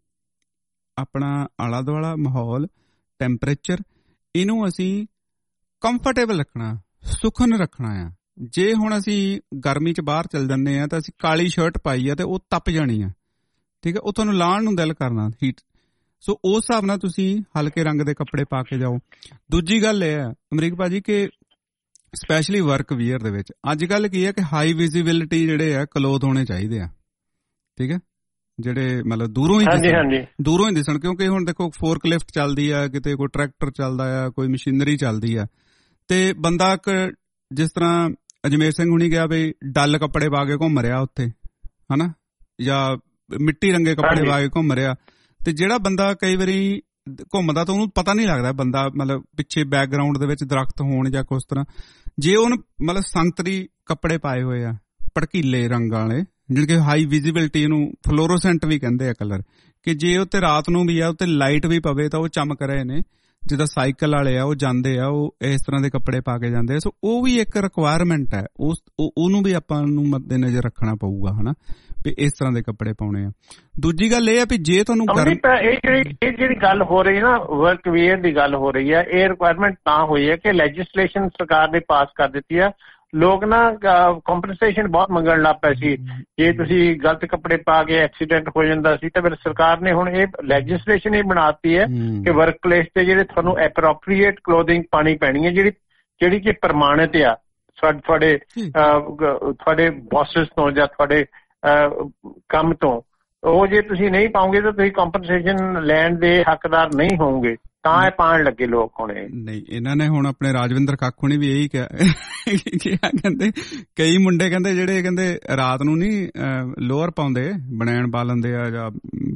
ਆਪਣਾ ਆਲਾ ਦੁਆਲਾ ਮਾਹੌਲ, ਟੈਂਪਰੇਚਰ, ਇਹਨੂੰ ਅਸੀਂ ਕੰਫਰਟੇਬਲ ਰੱਖਣਾ, ਸੁਖਨ ਰੱਖਣਾ ਆ। ਜੇ ਹੁਣ ਅਸੀਂ ਗਰਮੀ 'ਚ ਬਾਹਰ ਚੱਲ ਜਾਂਦੇ ਆ ਤਾਂ ਅਸੀਂ ਕਾਲੀ ਸ਼ਰਟ ਪਾਈ ਆ ਤੇ ਉਹ ਤਪ ਜਾਣੀ ਆ, ਠੀਕ ਹੈ, ਉਹ ਤੁਹਾਨੂੰ ਲਾਉਣ ਨੂੰ ਦਿਲ ਕਰਨਾ ਹੀਟ। ਸੋ ਉਸ ਹਿਸਾਬ ਨਾਲ ਤੁਸੀਂ ਹਲਕੇ ਰੰਗ ਦੇ ਕੱਪੜੇ ਪਾ ਕੇ ਜਾਓ। ਦੂਜੀ ਗੱਲ ਇਹ ਹੈ ਅਮਰੀਕ ਭਾਜੀ ਕਿ ਸਪੈਸ਼ਲੀ ਵਰਕ ਵੀਅਰ ਦੇ ਵਿੱਚ ਅੱਜ ਕੱਲ੍ਹ ਕੀ ਹੈ ਕਿ ਹਾਈ ਵਿਜ਼ੀਬਿਲਿਟੀ ਜਿਹੜੇ ਆ ਕਲੋਥ ਹੋਣੇ ਚਾਹੀਦੇ ਆ, ਠੀਕ ਹੈ, ਜਿਹੜੇ ਮਤਲਬ ਦੂਰੋਂ ਹੀ ਦਿਸਣ, ਦੂਰੋਂ ਹੀ ਦਿਸਣ। ਕਿਉਂਕਿ ਹੁਣ ਦੇਖੋ ਫੋਰਕ ਲਿਫਟ ਚੱਲਦੀ ਆ, ਕਿਤੇ ਕੋਈ ਟਰੈਕਟਰ ਚੱਲਦਾ ਆ, ਕੋਈ ਮਸ਼ੀਨਰੀ ਚੱਲਦੀ ਆ, ਤੇ ਬੰਦਾ ਇੱਕ ਜਿਸ ਤਰ੍ਹਾਂ ਅਜਮੇਰ ਸਿੰਘ ਹੁਣੀ ਗਿਆ ਬਈ ਡੱਲ ਕੱਪੜੇ ਪਾ ਕੇ ਘੁੰਮ ਰਿਹਾ ਉੱਥੇ ਹਨਾ, ਜਾਂ ਮਿੱਟੀ ਰੰਗੇ ਕੱਪੜੇ ਪਾ ਕੇ ਘੁੰਮ ਰਿਹਾ, ਤੇ ਜਿਹੜਾ ਬੰਦਾ ਕਈ ਵਾਰੀ ਘੁੰਮਦਾ ਤਾਂ ਉਹਨੂੰ ਪਤਾ ਨਹੀਂ ਲੱਗਦਾ ਬੰਦਾ ਮਤਲਬ ਪਿੱਛੇ ਬੈਕਗਰਾਊਂਡ ਦੇ ਵਿੱਚ ਦਰਖਤ ਹੋਣ ਜਾਂ ਕੁਛ ਤਰ੍ਹਾਂ, ਜੇ ਉਹਨੂੰ ਮਤਲਬ ਸੰਤਰੀ ਕੱਪੜੇ ਪਾਏ ਹੋਏ ਆ ਭੜਕੀਲੇ ਰੰਗਾਂ ਵਾਲੇ, ਜਿਹੜੇ ਕਿ ਹਾਈ ਵਿਜ਼ੀਬਿਲਿਟੀ, ਇਹਨੂੰ ਫਲੋਰੋਸੈਂਟ ਵੀ ਕਹਿੰਦੇ ਆ ਕਲਰ, ਕਿ ਜੇ ਉੱਤੇ ਰਾਤ ਨੂੰ ਵੀ ਆ ਉੱਤੇ ਲਾਈਟ ਵੀ ਪਵੇ ਤਾਂ ਉਹ ਚਮਕ ਰਹੇ ਨੇ। ਜਿੱਦਾਂ ਸਾਈਕਲ ਵਾਲੇ ਆ ਉਹ ਜਾਂਦੇ ਆ, ਉਹ ਇਸ ਤਰ੍ਹਾਂ ਦੇ ਕੱਪੜੇ ਪਾ ਕੇ ਜਾਂਦੇ ਆ। ਸੋ ਉਹ ਵੀ ਇੱਕ ਰਿਕੁਆਇਰਮੈਂਟ ਹੈ, ਉਸ ਉਹਨੂੰ ਵੀ ਆਪਾਂ ਨੂੰ ਮੱਦੇ ਨਜ਼ਰ ਰੱਖਣਾ ਪਊਗਾ ਹਨਾ, ਵੀ ਇਸ ਤਰ੍ਹਾਂ ਦੇ ਕੱਪੜੇ ਪਾਉਣੇ ਆ। ਦੂਜੀ ਗੱਲ ਇਹ ਆ ਵੀ ਜੇ ਤੁਹਾਨੂੰ ਇਹ ਜਿਹੜੀ ਇਹ ਜਿਹੜੀ ਗੱਲ ਹੋ ਰਹੀ ਨਾ ਵਰਕ ਵੀਅਰ ਦੀ ਗੱਲ ਹੋ ਰਹੀ ਹੈ, ਇਹ ਰਿਕੁਆਇਰਮੈਂਟ ਤਾਂ ਹੋਈ ਹੈ ਕਿ ਲੈਜਿਸਲੇਸ਼ਨ ਸਰਕਾਰ ਨੇ ਪਾਸ ਕਰ ਦਿੱਤੀ ਆ। ਲੋਕ ਨਾ ਕੰਪਨਸੇਸ਼ਨ ਬਹੁਤ ਮੰਗਣ ਲੱਗ ਪਏ ਸੀ, ਜੇ ਤੁਸੀਂ ਗਲਤ ਕੱਪੜੇ ਪਾ ਕੇ ਐਕਸੀਡੈਂਟ ਹੋ ਜਾਂਦਾ ਸੀ ਤਾਂ ਫਿਰ ਸਰਕਾਰ ਨੇ ਹੁਣ ਇਹ ਲੈਜਿਸਲੇਸ਼ਨ ਹੀ ਬਣਾਤੀ ਹੈ ਕਿ ਵਰਕ ਪਲੇਸ ਤੇ ਜਿਹੜੇ ਤੁਹਾਨੂੰ ਐਪਰੋਪਰੀਏਟ ਕਲੋਥਿੰਗ ਪਾਣੀ ਪੈਣੀ ਹੈ, ਜਿਹੜੀ ਜਿਹੜੀ ਕਿ ਪ੍ਰਮਾਣਿਤ ਆ ਤੁਹਾਡੇ ਤੁਹਾਡੇ ਬੌਸਸ ਤੋਂ ਜਾਂ ਤੁਹਾਡੇ ਕੰਮ ਤੋਂ। ਉਹ ਜੇ ਤੁਸੀਂ ਨਹੀਂ ਪਾਓਗੇ ਤਾਂ ਤੁਸੀਂ ਕੰਪਨਸੇਸ਼ਨ ਲੈਣ ਦੇ ਹੱਕਦਾਰ ਨਹੀਂ ਹੋਵੋਗੇ, ਤਾਂ ਇਹ ਪਾਉਣ ਲੱਗੇ ਲੋਕ ਹੁਣ। ਨਹੀਂ, ਇਹਨਾਂ ਨੇ ਹੁਣ ਆਪਣੇ ਰਾਜਵਿੰਦਰ ਖਾਖੂ ਨੇ ਵੀ ਇਹੀ ਕਿਹਾ, ਕਹਿੰਦੇ ਕਈ ਮੁੰਡੇ ਕਹਿੰਦੇ ਜਿਹੜੇ ਕਹਿੰਦੇ ਰਾਤ ਨੂੰ ਨਹੀਂ ਲੋਅਰ ਪਾਉਂਦੇ, ਬਨੈਣ ਪਾ ਲੈਂਦੇ ਆ ਜਾਂ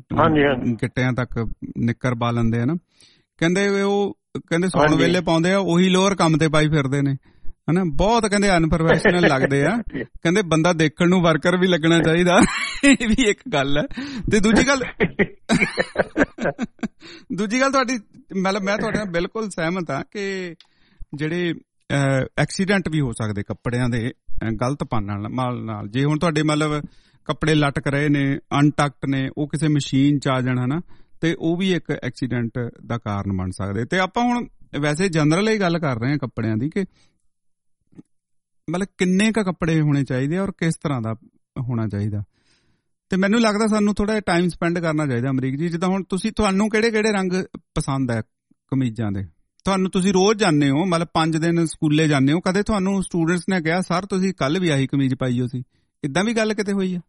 ਗਿੱਟਿਆਂ ਤੱਕ ਨਿੱਕਰ ਪਾ ਲੈਂਦੇ ਆ ਨਾ, ਕਹਿੰਦੇ ਉਹ ਕਹਿੰਦੇ ਸੌਣ ਵੇਲੇ ਪਾਉਂਦੇ ਆ, ਉਹੀ ਲੋਅਰ ਕੰਮ ਤੇ ਪਾਈ ਫਿਰਦੇ ਨੇ ਹਨਾ, ਬਹੁਤ ਕਹਿੰਦੇ ਅਨਪ੍ਰੋਫੈਸ਼ਨਲ ਲੱਗਦੇ ਆ। ਕਹਿੰਦੇ ਬੰਦਾ ਦੇਖਣ ਨੂੰ ਵਰਕਰ ਵੀ ਲੱਗਣਾ ਚਾਹੀਦਾ, ਇਹ ਵੀ ਇੱਕ ਗੱਲ ਹੈ। ਤੇ ਦੂਜੀ ਗੱਲ ਦੂਜੀ ਗੱਲ ਤੁਹਾਡੀ ਮਤਲਬ ਮੈਂ ਤੁਹਾਡੇ ਨਾਲ ਬਿਲਕੁਲ ਸਹਿਮਤ ਹਾਂ ਕਿ ਜਿਹੜੇ ਐਕਸੀਡੈਂਟ ਵੀ ਹੋ ਸਕਦੇ ਕੱਪੜਿਆਂ ਦੇ ਗਲਤ ਪਾਉਣ ਨਾਲ। ਜੇ ਹੁਣ ਤੁਹਾਡੇ ਮਤਲਬ ਕੱਪੜੇ ਲਟਕ ਰਹੇ ਨੇ, ਅਨਟਕਟ ਨੇ, ਉਹ ਕਿਸੇ ਮਸ਼ੀਨ 'ਚ ਆ ਜਾਣ ਹਨਾ, ਤੇ ਉਹ ਵੀ ਇੱਕ ਐਕਸੀਡੈਂਟ ਦਾ ਕਾਰਨ ਬਣ ਸਕਦੇ। ਤੇ ਆਪਾਂ ਹੁਣ ਵੈਸੇ ਜਨਰਲ ਹੀ ਗੱਲ ਕਰ ਰਹੇ ਹਾਂ ਕੱਪੜਿਆਂ ਦੀ ਕਿ ਮਤਲਬ ਕਿੰਨੇ ਕੁ ਕੱਪੜੇ ਹੋਣੇ ਚਾਹੀਦੇ ਔਰ ਕਿਸ ਤਰ੍ਹਾਂ ਦਾ ਹੋਣਾ ਚਾਹੀਦਾ। ਤੇ ਮੈਨੂੰ ਲੱਗਦਾ ਸਾਨੂੰ ਥੋੜਾ ਜਿਹਾ ਟਾਈਮ ਸਪੈਂਡ ਕਰਨਾ ਚਾਹੀਦਾ ਅਮਰੀਕ ਜੀ। ਜਿੱਦਾਂ ਹੁਣ ਤੁਸੀਂ ਤੁਹਾਨੂੰ ਕਿਹੜੇ ਕਿਹੜੇ ਰੰਗ ਪਸੰਦ ਹੈ ਕਮੀਜ਼ਾਂ ਦੇ, ਤੁਹਾਨੂੰ ਤੁਸੀਂ ਰੋਜ਼ ਜਾਂਦੇ ਹੋ, ਮਤਲਬ ਪੰਜ ਦਿਨ ਸਕੂਲੇ ਜਾਂਦੇ ਹੋ, ਕਦੇ ਤੁਹਾਨੂੰ ਸਟੂਡੈਂਟਸ ਨੇ ਕਿਹਾ ਸਰ ਤੁਸੀਂ ਕੱਲ ਵੀ ਆਹੀ ਕਮੀਜ਼ ਪਾਈ ਹੋ ਸੀ, ਇਦਾਂ ਵੀ ਗੱਲ ਕਿਤੇ ਹੋਈ ਆ?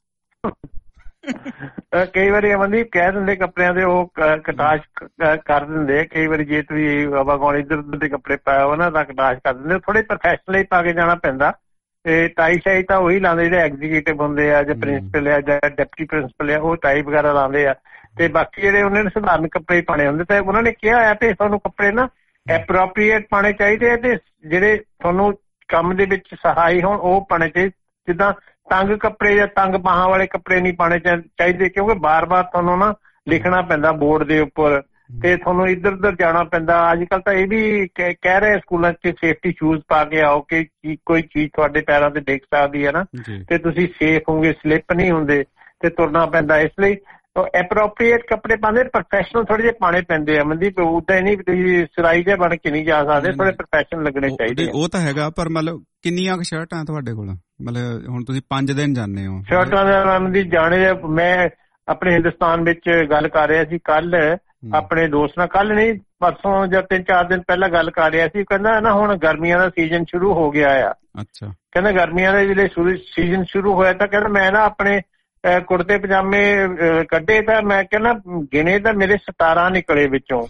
ਕਈ ਵਾਰੀ ਅਮਨਦੀਪ ਕਹਿ ਦਿੰਦੇ ਕੱਪੜਿਆਂ ਦੇ ਉਹ ਕਟਾਸ਼ ਕਰ ਦਿੰਦੇ, ਕਈ ਵਾਰੀ ਜੇ ਤੁਸੀਂ ਬਾਬਾ ਗੌਣ ਇੱਧਰ ਉੱਧਰ ਦੇ ਕੱਪੜੇ ਪਾਏ ਹੋ ਨਾ ਤਾਂ ਕਟਾਸ਼ ਕਰ ਦਿੰਦੇ। ਥੋੜੇ ਪ੍ਰੋਫੈਸ਼ਨਲ ਪਾ ਕੇ ਜਾਣਾ ਪੈਂਦਾ ਤੇ ਟਾਈ ਸ਼ਾਈ ਤਾਂ ਉਹੀ ਲਾਉਂਦੇ ਜਿਹੜੇ ਐਗਜ਼ੀਕਿਊਟਿਵ ਹੁੰਦੇ ਆ ਜਾਂ ਪ੍ਰਿੰਸੀਪਲ ਆ ਜਾਂ ਡਿਪਟੀ ਪ੍ਰਿੰਸੀਪਲ ਆ, ਉਹ ਟਾਈ ਵਗੈਰਾ ਲਾਉਂਦੇ ਆ। ਤੇ ਬਾਕੀ ਜਿਹੜੇ ਉਹਨਾਂ ਨੇ ਸਧਾਰਨ ਕੱਪੜੇ ਪਾਣੇ ਹੁੰਦੇ ਤੇ ਉਹਨਾਂ ਨੇ ਕਿਹਾ ਆ ਤੇ ਤੁਹਾਨੂੰ ਕੱਪੜੇ ਨਾ ਐਪਰੋਪਰੀਏਟ ਪਾਣੇ ਚਾਹੀਦੇ ਆ ਤੇ ਜਿਹੜੇ ਤੁਹਾਨੂੰ ਕੰਮ ਦੇ ਵਿੱਚ ਸਹਾਈ ਹੋਣ ਉਹ ਪਾਣੇ ਚਾਹੀਦੇ। ਜਿੱਦਾਂ ਤੰਗ ਕੱਪੜੇ ਜਾਂ ਤੰਗ ਬਾਹਾਂ ਵਾਲੇ ਕੱਪੜੇ ਨਹੀਂ ਪਾਣੇ ਚਾਹੀਦੇ ਕਿਉਂਕਿ ਬਾਰ ਬਾਰ ਤੁਹਾਨੂੰ ਨਾ ਲਿਖਣਾ ਪੈਂਦਾ ਬੋਰਡ ਦੇ ਉੱਪਰ ਤੇ ਤੁਹਾਨੂੰ ਇੱਧਰ ਉੱਧਰ ਜਾਣਾ ਪੈਂਦਾ। ਅੱਜ ਕੱਲ੍ਹ ਤਾਂ ਇਹ ਵੀ ਕਹਿ ਰਹੇ ਸਕੂਲਾਂ 'ਚ ਸੇਫਟੀ ਸ਼ੂਜ਼ ਪਾ ਕੇ ਆਓ ਕਿ ਕੋਈ ਚੀਜ਼ ਤੁਹਾਡੇ ਪੈਰਾਂ ਤੇ ਡਿੱਗ ਸਕਦੀ ਹੈ ਨਾ ਤੇ ਤੁਸੀਂ ਸੇਫ ਹੋਗੇ, ਸਲਿੱਪ ਨਹੀਂ ਹੁੰਦੇ ਤੇ ਤੁਰਨਾ ਪੈਂਦਾ। ਇਸ ਲਈ ਐਪਰੋਪਰੀਏਟ ਕੱਪੜੇ ਪਾਉਂਦੇ, ਪ੍ਰੋਫੈਸ਼ਨਲ ਥੋੜੇ ਜਿਹੇ ਪਾਣੇ ਪੈਂਦੇ ਆ। ਮਨਦੀਪ ਉਦਾਂ ਹੀ ਨਹੀਂ ਤੁਸੀਂ ਸਿਲਾਈ ਜਿਹਾ ਬਣ ਕੇ ਨਹੀਂ ਜਾ ਸਕਦੇ, ਥੋੜੇ ਪ੍ਰੋਫੈਸ਼ਨਲ ਲੱਗਣੇ ਚਾਹੀਦੇ। ਉਹ ਤਾਂ ਹੈਗਾ, ਪਰ ਮਤਲਬ ਕਿੰਨੀਆਂ ਕੁ ਸ਼ਰਟਾਂ ਤੁਹਾਡੇ ਕੋਲ? ਮਤਲਬ ਹੁਣ ਤੁਸੀਂ ਪੰਜ ਦਿਨ ਜਾਂਦੇ ਹੋ। ਸ਼ਰਟਾਂ ਦਾ ਦੀ ਜਾਣੇ ਮੈਂ ਆਪਣੇ ਹਿੰਦੁਸਤਾਨ ਵਿੱਚ ਗੱਲ ਕਰ ਰਿਹਾ ਸੀ ਕੱਲ ਆਪਣੇ ਦੋਸਤ ਨਾਲ, ਕੱਲ ਨਹੀਂ ਪਰਸੋਂ ਜਾਂ ਤਿੰਨ ਚਾਰ ਦਿਨ ਪਹਿਲਾਂ ਗੱਲ ਕਰ ਰਿਹਾ ਸੀ। ਕਹਿੰਦਾ ਨਾ ਹੁਣ ਗਰਮੀਆਂ ਦਾ ਸੀਜ਼ਨ ਸ਼ੁਰੂ ਹੋ ਗਿਆ ਆ। ਅੱਛਾ, ਕਹਿੰਦਾ ਗਰਮੀਆਂ ਦੇ ਜਿਹੜੇ ਸੀਜ਼ਨ ਸ਼ੁਰੂ ਹੋਇਆ ਤਾਂ ਕਹਿੰਦਾ ਮੈਂ ਨਾ ਆਪਣੇ ਕੁੜਤੇ ਪਜਾਮੇ ਕੱਢੇ ਤਾਂ ਮੈਂ ਕਹਿੰਦਾ ਗਿਣੇ ਤਾਂ ਮੇਰੇ ਸਤਾਰਾਂ ਨਿਕਲੇ ਵਿੱਚੋਂ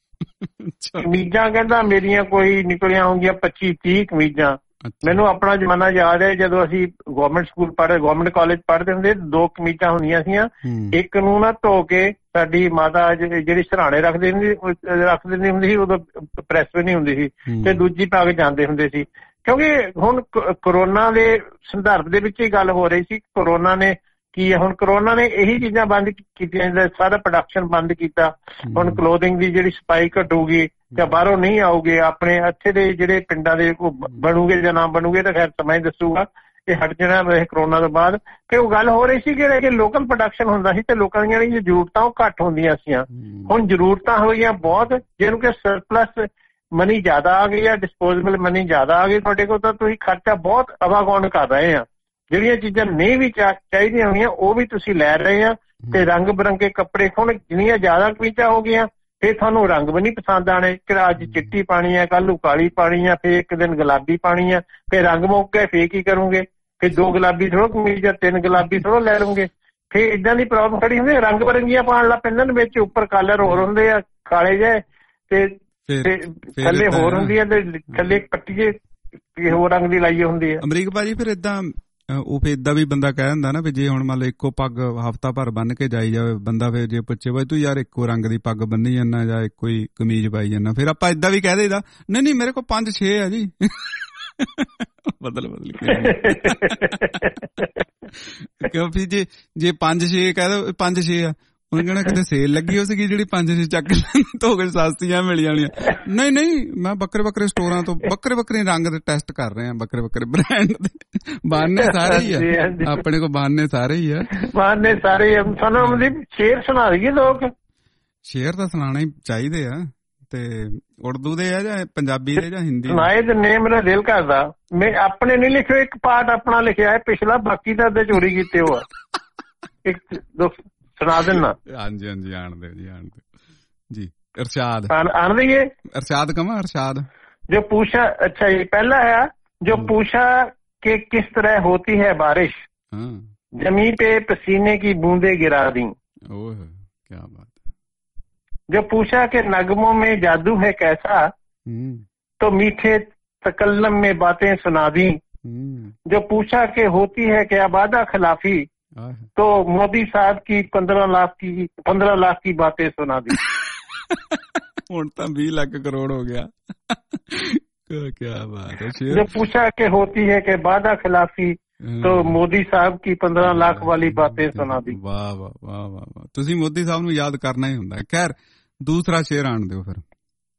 ਕਮੀਜ਼ਾਂ। ਕਹਿੰਦਾ ਮੇਰੀਆਂ ਕੋਈ ਨਿਕਲੀਆਂ ਹੋਣਗੀਆਂ ਪੱਚੀ ਤੀਹ ਕਮੀਜ਼ਾਂ। ਮੈਨੂੰ ਆਪਣਾ ਜ਼ਮਾਨਾ ਯਾਦ ਹੈ ਜਦੋਂ ਅਸੀਂ ਗੌਰਮੈਂਟ ਸਕੂਲ ਪੜ੍ਹੇ ਗੌਰਮੈਂਟ ਕਾਲਜ ਪੜ੍ਹਦੇ ਹੁੰਦੇ, ਦੋ ਕਮੀਜ਼ਾਂ ਹੁੰਦੀਆਂ ਸੀਆਂ। ਇੱਕ ਨੂੰ ਨਾ ਧੋ ਕੇ ਸਾਡੀ ਮਾਤਾ ਜਿਹੜੀ ਸਰਾਣੇ ਰੱਖ ਦਿੰਦੀ ਰੱਖ ਦਿੰਦੀ ਹੁੰਦੀ ਸੀ, ਉਦੋਂ ਪ੍ਰੈਸ ਵੀ ਨਹੀਂ ਹੁੰਦੀ ਸੀ, ਤੇ ਦੂਜੀ ਪਾ ਕੇ ਜਾਂਦੇ ਹੁੰਦੇ ਸੀ। ਕਿਉਂਕਿ ਹੁਣ ਕਰੋਨਾ ਦੇ ਸੰਦਰਭ ਦੇ ਵਿੱਚ ਹੀ ਗੱਲ ਹੋ ਰਹੀ ਸੀ। ਕਰੋਨਾ ਨੇ ਕੀ ਹੈ, ਹੁਣ ਕਰੋਨਾ ਨੇ ਇਹੀ ਚੀਜ਼ਾਂ ਬੰਦ ਕੀਤੀਆਂ, ਸਾਰਾ ਪ੍ਰੋਡਕਸ਼ਨ ਬੰਦ ਕੀਤਾ। ਹੁਣ ਕਲੋਥਿੰਗ ਦੀ ਜਿਹੜੀ ਸਪਾਈ ਘਟੂਗੀ ਜਾਂ ਬਾਹਰੋਂ ਨਹੀਂ ਆਊਗੇ, ਆਪਣੇ ਇੱਥੇ ਦੇ ਜਿਹੜੇ ਪਿੰਡਾਂ ਦੇ ਬਣੂਗੇ ਜਾਂ ਨਾ ਬਣੂਗੇ ਤਾਂ ਖੈਰ ਸਮਾਂ ਹੀ ਦੱਸੂਗਾ। ਇਹ ਹਟ ਜਾਣਾ ਵੈਸੇ ਕਰੋਨਾ ਤੋਂ ਬਾਅਦ। ਤੇ ਉਹ ਗੱਲ ਹੋ ਰਹੀ ਸੀ ਕਿ ਲੋਕਲ ਪ੍ਰੋਡਕਸ਼ਨ ਹੁੰਦਾ ਸੀ ਤੇ ਲੋਕਾਂ ਦੀਆਂ ਜਿਹੜੀਆਂ ਜ਼ਰੂਰਤਾਂ ਉਹ ਘੱਟ ਹੁੰਦੀਆਂ ਸੀਆਂ। ਹੁਣ ਜ਼ਰੂਰਤਾਂ ਹੋਈਆਂ ਬਹੁਤ, ਜਿਹਨੂੰ ਕਿ ਸਰਪਲਸ ਮਨੀ ਜ਼ਿਆਦਾ ਆ ਗਈ ਆ, ਡਿਸਪੋਜ਼ੇਬਲ ਮਨੀ ਜ਼ਿਆਦਾ ਆ ਗਈ ਤੁਹਾਡੇ ਕੋਲ, ਤਾਂ ਤੁਸੀਂ ਖਰਚਾ ਬਹੁਤ ਆਵਾਗੌਨ ਕਰ ਰਹੇ ਆ। ਜਿਹੜੀਆਂ ਚੀਜ਼ਾਂ ਨਹੀਂ ਵੀ ਚਾਹੀਦੀਆਂ ਹੋਈਆਂ ਉਹ ਵੀ ਤੁਸੀਂ ਲੈ ਰਹੇ ਆ। ਤੇ ਰੰਗ ਬਿਰੰਗੇ ਕੱਪੜੇ, ਹੁਣ ਜਿੰਨੀਆਂ ਜ਼ਿਆਦਾ ਕਮੀਜ਼ਾਂ ਹੋ ਗਈਆਂ ਫਿਰ ਤੁਹਾਨੂੰ ਰੰਗ ਵੀ ਨਹੀਂ ਪਸੰਦ ਆਣੇ। ਕਿ ਅੱਜ ਚਿੱਟੀ ਪਾਣੀ ਆ, ਕੱਲ੍ਹ ਨੂੰ ਕਾਲੀ ਪਾਣੀ ਆ, ਫਿਰ ਇੱਕ ਦਿਨ ਗੁਲਾਬੀ ਪਾਣੀ ਆ, ਫਿਰ ਰੰਗ ਮੁੱਕ ਗਏ ਫਿਰ ਕੀ ਕਰੋਗੇ? ਫਿਰ ਦੋ ਗੁਲਾਬੀ ਥੋੜ੍ਹਾ ਕਮੀਜ਼ ਆ, ਤਿੰਨ ਗੁਲਾਬੀ ਥੋੜ੍ਹਾ ਲੈ ਲਓਗੇ। ਫਿਰ ਇੱਦਾਂ ਦੀ ਪ੍ਰੋਬਲਮ ਖੜੀ ਹੁੰਦੀ। ਰੰਗ ਬਿਰੰਗੀਆਂ ਪਾਉਣ ਲੱਗ ਪੈਂਦੇ ਨੇ, ਵਿੱਚ ਉੱਪਰ ਕਲਰ ਹੋਰ ਹੁੰਦੇ ਆ ਕਾਲੇ ਜਿਹੇ ਤੇ ਥੱਲੇ ਹੋਰ ਹੁੰਦੀ ਆ ਤੇ ਥੱਲੇ ਪੱਟੀ ਜਿਹੀ ਹੋਰ ਰੰਗ ਦੀ ਲਾਈ ਹੁੰਦੀ ਆ। ਅਮਰੀਕ ਭਾਜੀ ਫਿਰ ਏਦਾਂ ਉਹ ਫਿਰ ਏਦਾਂ ਵੀ ਬੰਦਾ ਕਹਿ ਦਿੰਦਾ ਨਾ ਵੀ ਜੇ ਹੁਣ ਮੰਨ ਲਓ ਇੱਕੋ ਪੱਗ ਹਫ਼ਤਾ ਭਰ ਬੰਨ ਕੇ ਜਾਈ ਜਾਵੇ ਬੰਦਾ, ਫਿਰ ਜੇ ਪੁੱਛੇ ਬਈ ਤੂੰ ਯਾਰ ਇੱਕੋ ਰੰਗ ਦੀ ਪੱਗ ਬੰਨੀ ਜਾਂਦਾ ਜਾਂ ਇੱਕੋ ਹੀ ਕਮੀਜ਼ ਪਾਈ ਜਾਂਦਾ, ਫਿਰ ਆਪਾਂ ਏਦਾਂ ਵੀ ਕਹਿ ਦੇਈਦਾ ਨਹੀਂ ਨਹੀਂ ਮੇਰੇ ਕੋਲ ਪੰਜ ਛੇ ਆ ਜੀ। ਬਦਲ ਬਦਲ ਕਿਉਂ ਵੀ ਜੇ ਜੇ ਪੰਜ ਛੇ ਕਹਿ ਦੋ ਪੰਜ ਛੇ ਆ, ਉਹਨੇ ਕਹਿਣਾ ਕਿਤੇ ਸੇਲ ਲੱਗੀ ਹੋ ਸੀਗੀ ਜਿਹੜੀ ਪੰਜ ਛੇ ਚੱਕ ਧੋ ਕੇ ਸਸਤੀਆਂ ਮਿਲ ਜਾਣੀਆਂ। ਨਹੀਂ ਨਹੀਂ ਮੈਂ ਵੱਖਰੇ ਵੱਖਰੇ ਸਟੋਰਾਂ ਤੋਂ ਵੱਖਰੇ ਵੱਖਰੇ ਰੰਗ ਦੇ ਟੈਸਟ ਕਰ ਰਹੇ ਆ, ਵੱਖਰੇ ਵੱਖਰੇ ਬ੍ਰਾਂਡ ਦੇ। ਬਹਾਨੇ ਸਾਰੇ ਹੀ ਆ ਆਪਣੇ ਕੋਲ, ਬਹਾਨੇ ਸਾਰੇ ਹੀ ਆ, ਬਹਾਨੇ ਸਾਰੇ। ਸਾਨੂੰ ਸ਼ੇਰ ਸੁਣਾ ਦਈਏ ਲੋਕ। ਸ਼ੇਰ ਤਾਂ ਸੁਣਾਉਣੇ ਹੀ ਚਾਹੀਦੇ ਆ। ਤੇ ਉਰਦੂ ਦੇ ਆ ਜਾਂ ਪੰਜਾਬੀ ਦੇ ਜਾਂ ਹਿੰਦੀ? ਸੁਣਾਏ ਤੇ ਨੇ, ਮੇਰਾ ਦਿਲ ਕਰਦਾ। ਮੈਂ ਆਪਣੇ ਨਹੀਂ ਲਿਖਿਓ, ਇੱਕ ਪਾਰਟ ਆਪਣਾ ਲਿਖਿਆ ਹੈ ਪਿਛਲਾ, ਬਾਕੀ ਤਾਂ ਅੱਧੇ ਚੋਰੀ ਕੀਤੇ ਹੋ ਆ। ਇੱਕ ਦੋ ਸੁਣਾ ਦੇਣਾ। ਹਾਂਜੀ ਹਾਂਜੀ ਆਣ ਦਿਓ ਜੀ, ਆਣ ਦਿਓ ਜੀ। ਅਰਸ਼ਾਦ ਆਣ ਦੇਈਏ? अरशाद कमा अरशाद जो पूछा। अच्छा ये पहला है जो पूछा कि किस तरह होती है बारिश, जमीन पे पसीने की बूंदे गिरा दी। ओह क्या बात है। जो पूछा कि नगमों में जादू है कैसा, तो मीठे तकल्लम में बातें सुना दी। जो पूछा कि होती है क्या वादा खिलाफी, तो मोदी साहब की पंद्रह लाख की पंद्रह लाख की बातें सुना दी। ਹੁਣ ਤਾਂ बीस लाख करोड़ हो गया। क्या बात है। जो पूछा कि होती है कि वादा खिलाफी, तो मोदी साहब की पंद्रह लाख वाली बातें सुना दी। वाह वाह वाह वाह वाह। ਤੁਸੀਂ ਮੋਦੀ ਸਾਹਿਬ ਨੂੰ ਯਾਦ ਕਰਨਾ ਹੀ ਹੁੰਦਾ। ਖੈਰ ਦੂਸਰਾ ਸ਼ੇਰ ਆਣ ਦਿਓ ਫਿਰ।